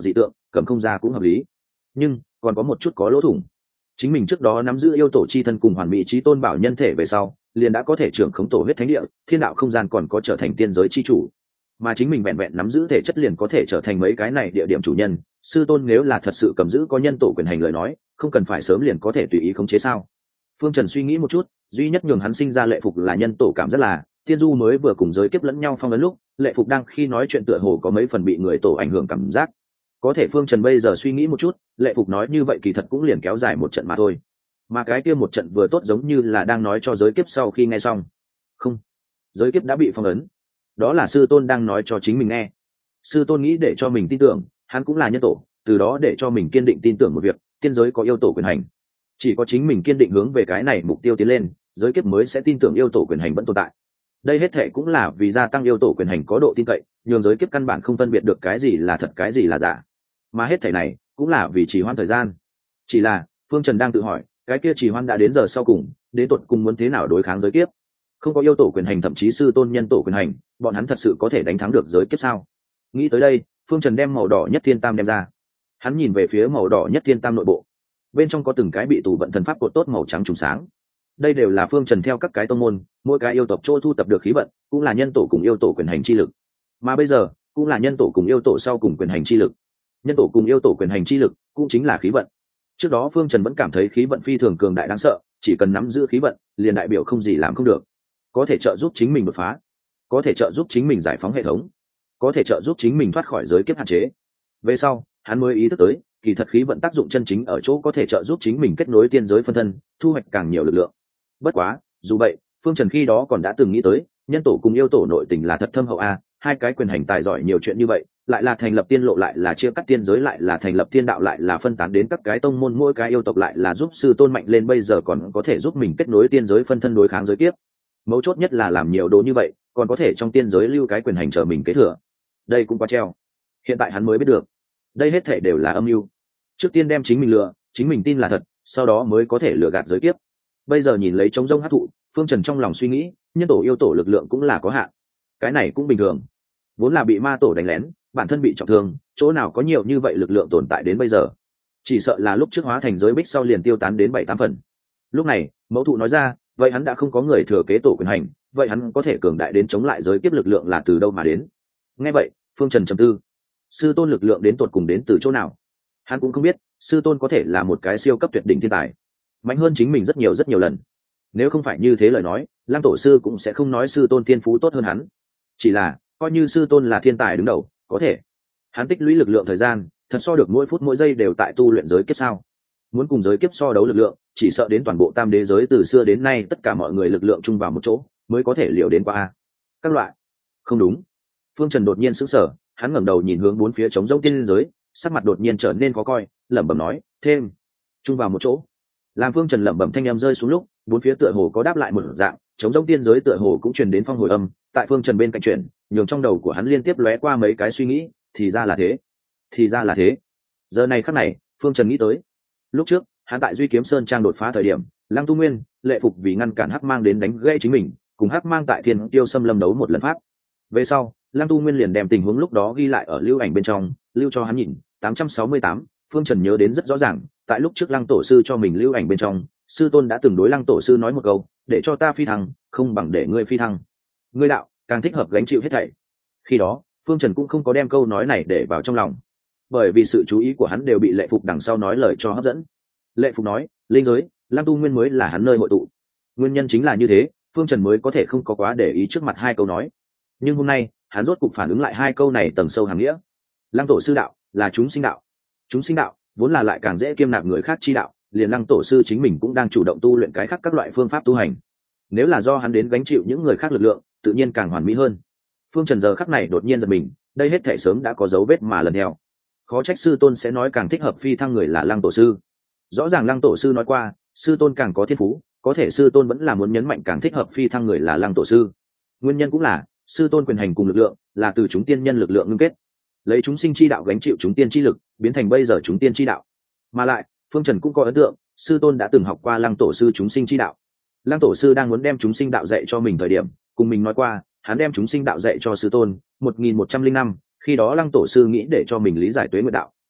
cầm không ra cũng hợp lý. Nhưng còn có một chút có lỗ thủng. Chính mình trước đó nắm giữ yêu tổ chi thân cùng hoàn mỹ trí tôn bảo nhân thể về sau, liền đã có thể trưởng khống tổ huyết thánh địa, thiên đạo không gian còn có trở thành tiên giới chi chủ. Mà chính mình vẹn vẹn nắm giữ thể chất liền có thể trở thành mấy cái này địa điểm chủ nhân. Sư tôn nếu là thật sự cầm giữ có nhân tổ quyền hành lời nói, không cần phải sớm liền có thể tùy ý khống chế sao? Phương Trần suy nghĩ một chút, duy nhất nhường hắn sinh ra lệ phục là nhân tổ cảm rất là, tiên du mới vừa cùng giới kiếp lẫn nhau phong ấn lúc, lệ phục đang khi nói chuyện tựa hồ có mấy phần bị người tổ ảnh hưởng cảm giác. Có thể Phương Trần bây giờ suy nghĩ một chút, lệ phục nói như vậy kỳ thật cũng liền kéo dài một trận mà thôi. Mà cái kia một trận vừa tốt giống như là đang nói cho giới kiếp sau khi nghe xong. Không, giới kiếp đã bị phong ấn. Đó là sư tôn đang nói cho chính mình nghe. Sư tôn nghĩ để cho mình tin tưởng, hắn cũng là nhân tổ, từ đó để cho mình kiên định tin tưởng một việc, tiên giới có yêu tổ quyền hành. Chỉ có chính mình kiên định hướng về cái này mục tiêu tiến lên, giới kiếp mới sẽ tin tưởng yêu tổ quyền hành vẫn tồn tại. Đây hết thệ cũng là vì gia tăng yêu tổ quyền hành có độ tin cậy, nhường giới kiếp căn bản không phân biệt được cái gì là thật cái gì là giả. Mà hết thảy này cũng là vì trì hoãn thời gian. Chỉ là Phương Trần đang tự hỏi, cái kia trì hoãn đã đến giờ sau cùng, đến tột cùng muốn thế nào đối kháng giới kiếp? Không có yêu tổ quyền hành, thậm chí sư tôn nhân tổ quyền hành, bọn hắn thật sự có thể đánh thắng được giới kiếp sao? Nghĩ tới đây, Phương Trần đem màu đỏ nhất thiên tam đem ra. Hắn nhìn về phía màu đỏ nhất thiên tam nội bộ, bên trong có từng cái bị tù vận thần pháp cột tốt màu trắng trùng sáng. Đây đều là Phương Trần theo các cái tông môn, mỗi cái yêu tộc chỗ thu tập được khí vận, cũng là nhân tổ cùng yêu tổ quyền hành chi lực. Mà bây giờ, cũng là nhân tổ cùng yêu tổ sau cùng quyền hành chi lực. Nhân tổ cùng yêu tổ quyền hành chi lực cũng chính là khí vận. Trước đó Phương Trần vẫn cảm thấy khí vận phi thường cường đại đáng sợ, chỉ cần nắm giữ khí vận, liền đại biểu không gì làm không được. Có thể trợ giúp chính mình đột phá, có thể trợ giúp chính mình giải phóng hệ thống, có thể trợ giúp chính mình thoát khỏi giới kiếp hạn chế. Về sau, hắn mới ý thức tới, kỳ thật khí vận tác dụng chân chính ở chỗ có thể trợ giúp chính mình kết nối tiên giới phân thân, thu hoạch càng nhiều lực lượng. Bất quá, dù vậy, Phương Trần khi đó còn đã từng nghĩ tới, nhân tổ cùng yêu tổ nội tình là thật thâm hậu a, hai cái quyền hành tài giỏi nhiều chuyện như vậy, lại là thành lập tiên lộ, lại là chia cắt tiên giới, lại là thành lập thiên đạo, lại là phân tán đến các cái tông môn, mỗi cái yêu tộc lại là giúp sư tôn mạnh lên, bây giờ còn có thể giúp mình kết nối tiên giới phân thân đối kháng giới kiếp. Mấu chốt nhất là làm nhiều đồ như vậy, còn có thể trong tiên giới lưu cái quyền hành chờ mình kế thừa. Đây cũng quá treo. Hiện tại hắn mới biết được, đây hết thể đều là âm mưu. Trước tiên đem chính mình lừa, chính mình tin là thật, sau đó mới có thể lừa gạt giới kiếp. Bây giờ nhìn lấy trống rông hấp thụ, Phương Trần trong lòng suy nghĩ, nhân tổ yêu tổ lực lượng cũng là có hạn. Cái này cũng bình thường. Vốn là bị ma tổ đánh lén, bản thân bị trọng thương, chỗ nào có nhiều như vậy lực lượng tồn tại đến bây giờ. Chỉ sợ là lúc trước hóa thành giới bích sau liền tiêu tán đến 7-8 phần. Lúc này, mẫu thụ nói ra, vậy hắn đã không có người thừa kế tổ quyền hành, vậy hắn có thể cường đại đến chống lại giới kiếp lực lượng là từ đâu mà đến? Nghe vậy, Phương Trần trầm tư. Sư tôn lực lượng đến tột cùng đến từ chỗ nào? Hắn cũng không biết, sư tôn có thể là một cái siêu cấp tuyệt đỉnh thiên tài, mạnh hơn chính mình rất nhiều lần. Nếu không phải như thế lời nói, Lăng tổ sư cũng sẽ không nói sư tôn thiên phú tốt hơn hắn. Chỉ là, coi như sư tôn là thiên tài đứng đầu, có thể hắn tích lũy lực lượng thời gian thật so được mỗi phút mỗi giây đều tại tu luyện giới kiếp sao? Muốn cùng giới kiếp so đấu lực lượng, chỉ sợ đến toàn bộ tam đế giới từ xưa đến nay tất cả mọi người lực lượng chung vào một chỗ mới có thể liệu đến qua các loại. Không đúng. Phương Trần đột nhiên sững sờ, hắn ngẩng đầu nhìn hướng bốn phía trống rỗng tiên giới, sắc mặt đột nhiên trở nên khó coi, lẩm bẩm nói, thêm chung vào một chỗ. Làm Phương Trần lẩm bẩm thanh âm rơi xuống lúc, bốn phía tựa hồ có đáp lại một dạng, trống rỗng tiên giới tựa hồ cũng truyền đến phong hồi âm, tại Phương Trần bên cạnh chuyển, nhường trong đầu của hắn liên tiếp lóe qua mấy cái suy nghĩ, thì ra là thế, thì ra là thế. Giờ này khắc này, Phương Trần nghĩ tới, lúc trước hắn tại Duy Kiếm Sơn trang đột phá thời điểm, Lăng Tu Nguyên, Lệ Phục vì ngăn cản Hắc Mang đến đánh gãy chính mình, cùng Hắc Mang tại Thiên Tiêu Xâm Lâm đấu một lần pháp. Về sau, Lăng Tu Nguyên liền đem tình huống lúc đó ghi lại ở lưu ảnh bên trong, lưu cho hắn nhìn. 868, Phương Trần nhớ đến rất rõ ràng, tại lúc trước Lăng tổ sư cho mình lưu ảnh bên trong, sư tôn đã từng đối Lăng tổ sư nói một câu, để cho ta phi thăng, không bằng để ngươi phi thăng. Ngươi đạo càng thích hợp gánh chịu hết thảy. Khi đó, Phương Trần cũng không có đem câu nói này để vào trong lòng, bởi vì sự chú ý của hắn đều bị Lệ Phục đằng sau nói lời cho hấp dẫn. Lệ Phục nói, linh giới, Lăng Tu Nguyên mới là hắn nơi hội tụ. Nguyên nhân chính là như thế, Phương Trần mới có thể không có quá để ý trước mặt hai câu nói. Nhưng hôm nay, hắn rốt cục phản ứng lại hai câu này tầng sâu hàm nghĩa. Lăng tổ sư đạo là chúng sinh đạo. Chúng sinh đạo vốn là lại càng dễ kiêm nạp người khác chi đạo, liền Lăng tổ sư chính mình cũng đang chủ động tu luyện cái khác các loại phương pháp tu hành. Nếu là do hắn đến gánh chịu những người khác lực lượng, tự nhiên càng hoàn mỹ hơn. Phương Trần giờ khắc này đột nhiên giật mình, đây hết thảy sớm đã có dấu vết mà lần theo. Khó trách sư tôn sẽ nói càng thích hợp phi thăng người là Lăng tổ sư. Rõ ràng Lăng tổ sư nói qua, sư tôn càng có thiên phú, có thể sư tôn vẫn là muốn nhấn mạnh càng thích hợp phi thăng người là Lăng tổ sư. Nguyên nhân cũng là, sư tôn quyền hành cùng lực lượng là từ chúng tiên nhân lực lượng ngưng kết, lấy chúng sinh chi đạo gánh chịu chúng tiên chi lực, biến thành bây giờ chúng tiên chi đạo. Mà lại, Phương Trần cũng có ấn tượng, sư tôn đã từng học qua Lăng tổ sư chúng sinh chi đạo. Lăng tổ sư đang muốn đem chúng sinh đạo dạy cho mình thời điểm, cùng mình nói qua, hắn đem chúng sinh đạo dạy cho sư tôn 1105, khi đó Lăng tổ sư nghĩ để cho mình lý giải tuế nguyệt đạo,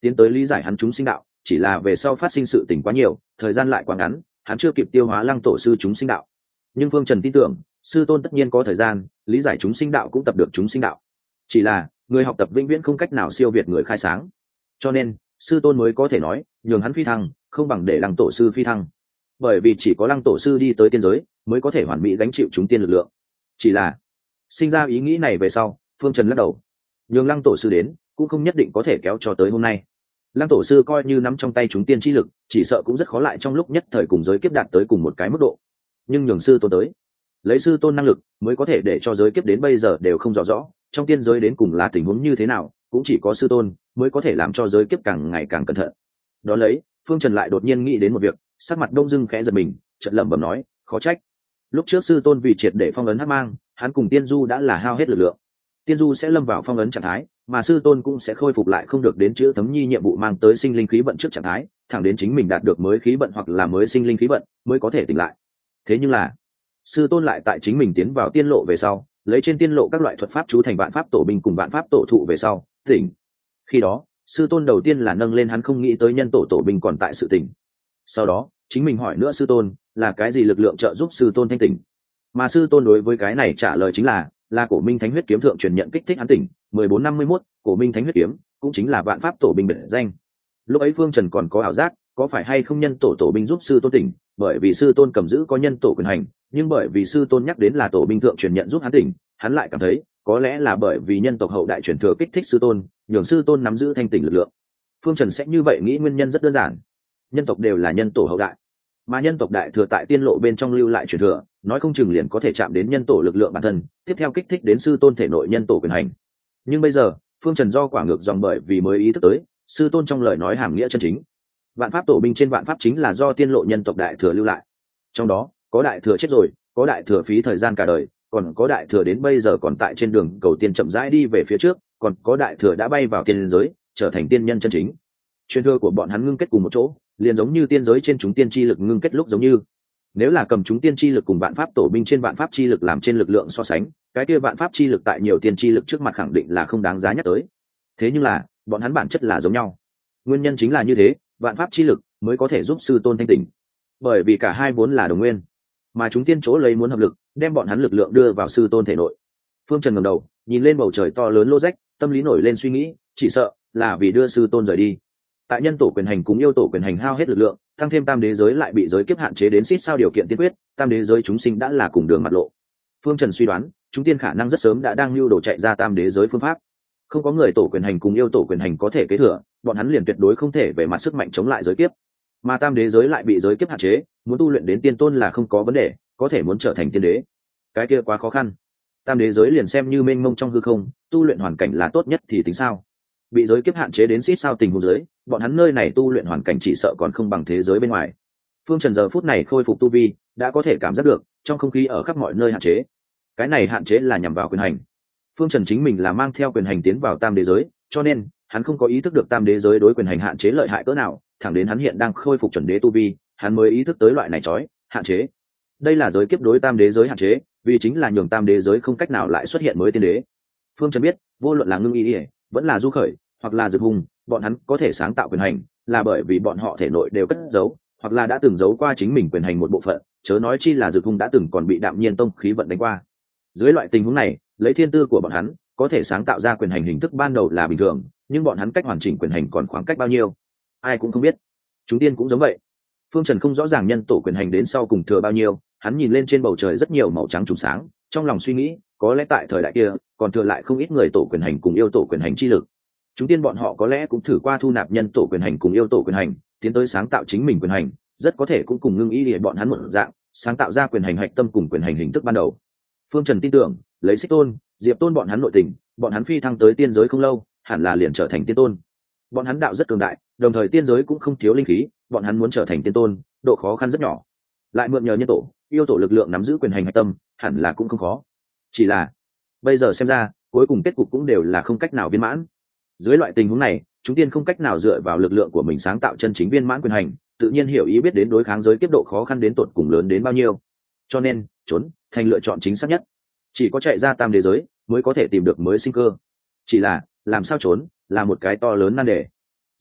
tiến tới lý giải hắn chúng sinh đạo, chỉ là về sau phát sinh sự tình quá nhiều, thời gian lại quá ngắn, hắn chưa kịp tiêu hóa lăng tổ sư chúng sinh đạo. Nhưng Phương Trần tin tưởng sư tôn tất nhiên có thời gian lý giải chúng sinh đạo, cũng tập được chúng sinh đạo. Chỉ là người học tập vĩnh viễn không cách nào siêu việt người khai sáng, cho nên sư tôn mới có thể nói nhường hắn phi thăng không bằng để lăng tổ sư phi thăng, bởi vì chỉ có lăng tổ sư đi tới tiên giới mới có thể hoàn mỹ gánh chịu chúng tiên lực lượng. Chỉ là sinh ra ý nghĩ này về sau, Phương Trần lắc đầu, nhường lăng tổ sư đến cũng không nhất định có thể kéo cho tới hôm nay. Lăng tổ sư coi như nắm trong tay chúng tiên chi lực, chỉ sợ cũng rất khó lại trong lúc nhất thời cùng giới kiếp đạt tới cùng một cái mức độ. Nhưng nhường sư tôn tới, lấy sư tôn năng lực mới có thể để cho giới kiếp đến bây giờ đều không rõ trong tiên giới đến cùng là tình huống như thế nào, cũng chỉ có sư tôn mới có thể làm cho giới kiếp càng ngày càng cẩn thận. Đó lấy, Phương Trần lại đột nhiên nghĩ đến một việc, sắc mặt đông dưng khẽ giật mình, chợt lẩm bẩm nói, khó trách lúc trước sư tôn vì triệt để phong ấn hắc mang, hắn cùng tiên du đã là hao hết lực lượng. Tiên du sẽ lâm vào phong ấn trạng thái, mà sư tôn cũng sẽ khôi phục lại không được đến chữ thấm nhi nhiệm vụ mang tới sinh linh khí vận trước trạng thái, thẳng đến chính mình đạt được mới khí vận hoặc là mới sinh linh khí vận mới có thể tỉnh lại. Thế nhưng là sư tôn lại tại chính mình tiến vào tiên lộ về sau, lấy trên tiên lộ các loại thuật pháp chú thành vạn pháp tổ binh cùng vạn pháp tổ thụ về sau tỉnh. Khi đó sư tôn đầu tiên là nâng lên hắn không nghĩ tới nhân tổ binh còn tại sự tỉnh. Sau đó chính mình hỏi nữa sư tôn là cái gì lực lượng trợ giúp sư tôn thanh tỉnh, mà sư tôn đối với cái này trả lời chính là cổ minh thánh huyết kiếm thượng truyền nhận kích thích hắn tỉnh. 1451 cổ minh thánh huyết kiếm cũng chính là vạn pháp tổ binh biệt danh. Lúc ấy Phương Trần còn có ảo giác có phải hay không nhân tổ binh giúp sư tôn tỉnh, bởi vì sư tôn cầm giữ có nhân tổ quyền hành, nhưng bởi vì sư tôn nhắc đến là tổ binh thượng truyền nhận giúp hắn tỉnh, hắn lại cảm thấy có lẽ là bởi vì nhân tộc hậu đại truyền thừa kích thích sư tôn, nhường sư tôn nắm giữ thanh tỉnh lực lượng. Phương Trần sẽ như vậy nghĩ nguyên nhân rất đơn giản, nhân tộc đều là nhân tổ hậu đại, mà nhân tộc đại thừa tại tiên lộ bên trong lưu lại truyền thừa, nói không chừng liền có thể chạm đến nhân tổ lực lượng bản thân, tiếp theo kích thích đến sư tôn thể nội nhân tổ quyền hành. Nhưng bây giờ Phương Trần do quả ngược dòng, bởi vì mới ý thức tới sư tôn trong lời nói hàm nghĩa chân chính. Vạn pháp tổ binh trên vạn pháp chính là do tiên lộ nhân tộc đại thừa lưu lại, trong đó có đại thừa chết rồi, có đại thừa phí thời gian cả đời, còn có đại thừa đến bây giờ còn tại trên đường cầu tiên chậm rãi đi về phía trước, còn có đại thừa đã bay vào tiên giới trở thành tiên nhân chân chính. Truyền thừa của bọn hắn ngưng kết cùng một chỗ, liền giống như tiên giới trên chúng tiên chi lực ngưng kết lúc giống như. Nếu là cầm chúng tiên chi lực cùng vạn pháp tổ binh trên vạn pháp chi lực làm trên lực lượng so sánh, cái kia vạn pháp chi lực tại nhiều tiên chi lực trước mặt khẳng định là không đáng giá nhắc tới. Thế nhưng là bọn hắn bản chất là giống nhau. Nguyên nhân chính là như thế, vạn pháp chi lực mới có thể giúp sư tôn thanh tỉnh, bởi vì cả hai vốn là đồng nguyên, mà chúng tiên chỗ lấy muốn hợp lực đem bọn hắn lực lượng đưa vào sư tôn thể nội. Phương Trần ngẩng đầu nhìn lên bầu trời to lớn lô rách, tâm lý nổi lên suy nghĩ, chỉ sợ là vì đưa sư tôn rời đi. Tại nhân tổ quyền hành cùng yêu tổ quyền hành hao hết lực lượng, tăng thêm tam đế giới lại bị giới kiếp hạn chế đến xít sao điều kiện tiên quyết, tam đế giới chúng sinh đã là cùng đường mặt lộ. Phương Trần suy đoán chúng tiên khả năng rất sớm đã đang lưu đồ chạy ra tam đế giới phương pháp. Không có người tổ quyền hành cùng yêu tổ quyền hành có thể kế thừa, bọn hắn liền tuyệt đối không thể về mặt sức mạnh chống lại giới kiếp. Mà tam đế giới lại bị giới kiếp hạn chế, muốn tu luyện đến tiên tôn là không có vấn đề, có thể muốn trở thành tiên đế, cái kia quá khó khăn. Tam đế giới liền xem như mênh mông trong hư không, tu luyện hoàn cảnh là tốt nhất thì tính sao? Bị giới kiếp hạn chế đến xít sao tình huống giới, bọn hắn nơi này tu luyện hoàn cảnh chỉ sợ còn không bằng thế giới bên ngoài. Phương Trần giờ phút này khôi phục tu vi, đã có thể cảm giác được trong không khí ở khắp mọi nơi hạn chế. Cái này hạn chế là nhằm vào quyền hành. Phương Trần chính mình là mang theo quyền hành tiến vào tam đế giới, cho nên hắn không có ý thức được tam đế giới đối quyền hành hạn chế lợi hại cỡ nào, thẳng đến hắn hiện đang khôi phục chuẩn đế tu vi, hắn mới ý thức tới loại này trói hạn chế. Đây là giới kiếp đối tam đế giới hạn chế, vì chính là nhường tam đế giới không cách nào lại xuất hiện mới tiên đế. Phương Trần biết, vô luận là Ngưng Y vẫn là Du Khởi hoặc là Dực Hùng, bọn hắn có thể sáng tạo quyền hành là bởi vì bọn họ thể nội đều cất giấu hoặc là đã từng giấu qua chính mình quyền hành một bộ phận, chớ nói chi là Dực Hùng đã từng còn bị Đạm Nhiên Tông khí vận đánh qua. Dưới loại tình huống này, lấy thiên tư của bọn hắn có thể sáng tạo ra quyền hành hình thức ban đầu là bình thường, nhưng bọn hắn cách hoàn chỉnh quyền hành còn khoảng cách bao nhiêu ai cũng không biết. Chúng tiên cũng giống vậy. Phương Trần không rõ ràng nhân tổ quyền hành đến sau cùng thừa bao nhiêu, hắn nhìn lên trên bầu trời rất nhiều màu trắng trùng sáng, trong lòng suy nghĩ có lẽ tại thời đại kia còn thừa lại không ít người tổ quyền hành cùng yêu tổ quyền hành chi lực. Chúng tiên bọn họ có lẽ cũng thử qua thu nạp nhân tổ quyền hành cùng yêu tổ quyền hành, tiến tới sáng tạo chính mình quyền hành, rất có thể cũng cùng Ngưng Y để bọn hắn một dạng sáng tạo ra quyền hành hạch tâm cùng quyền hành hình thức ban đầu. Phương Trần tin tưởng lấy Xích Tôn, Diệp Tôn bọn hắn nội tình, bọn hắn phi thăng tới tiên giới không lâu hẳn là liền trở thành tiên tôn. Bọn hắn đạo rất cường đại, đồng thời tiên giới cũng không thiếu linh khí, bọn hắn muốn trở thành tiên tôn độ khó khăn rất nhỏ, lại mượn nhờ nhân tổ yêu tổ lực lượng nắm giữ quyền hành hạch tâm hẳn là cũng không khó. Chỉ là bây giờ xem ra cuối cùng kết cục cũng đều là không cách nào viên mãn. Dưới loại tình huống này, chúng tiên không cách nào dựa vào lực lượng của mình sáng tạo chân chính viên mãn quyền hành, tự nhiên hiểu ý biết đến đối kháng giới kiếp độ khó khăn đến tột cùng lớn đến bao nhiêu. Cho nên trốn thành lựa chọn chính xác nhất. Chỉ có chạy ra tam đế giới mới có thể tìm được mới sinh cơ. Chỉ là làm sao trốn là một cái to lớn nan đề.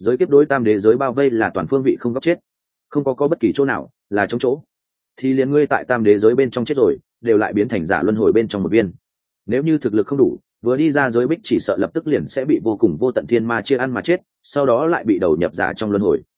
giới kiếp đối tam đế giới bao vây là toàn phương vị không góc chết, không có bất kỳ chỗ nào là trống chỗ, thì liền ngươi tại tam đế giới bên trong chết rồi đều lại biến thành giả luân hồi bên trong một viên. Nếu như thực lực không đủ, vừa đi ra giới bích chỉ sợ lập tức liền sẽ bị vô cùng vô tận thiên ma chia ăn mà chết, sau đó lại bị đầu nhập giả trong luân hồi.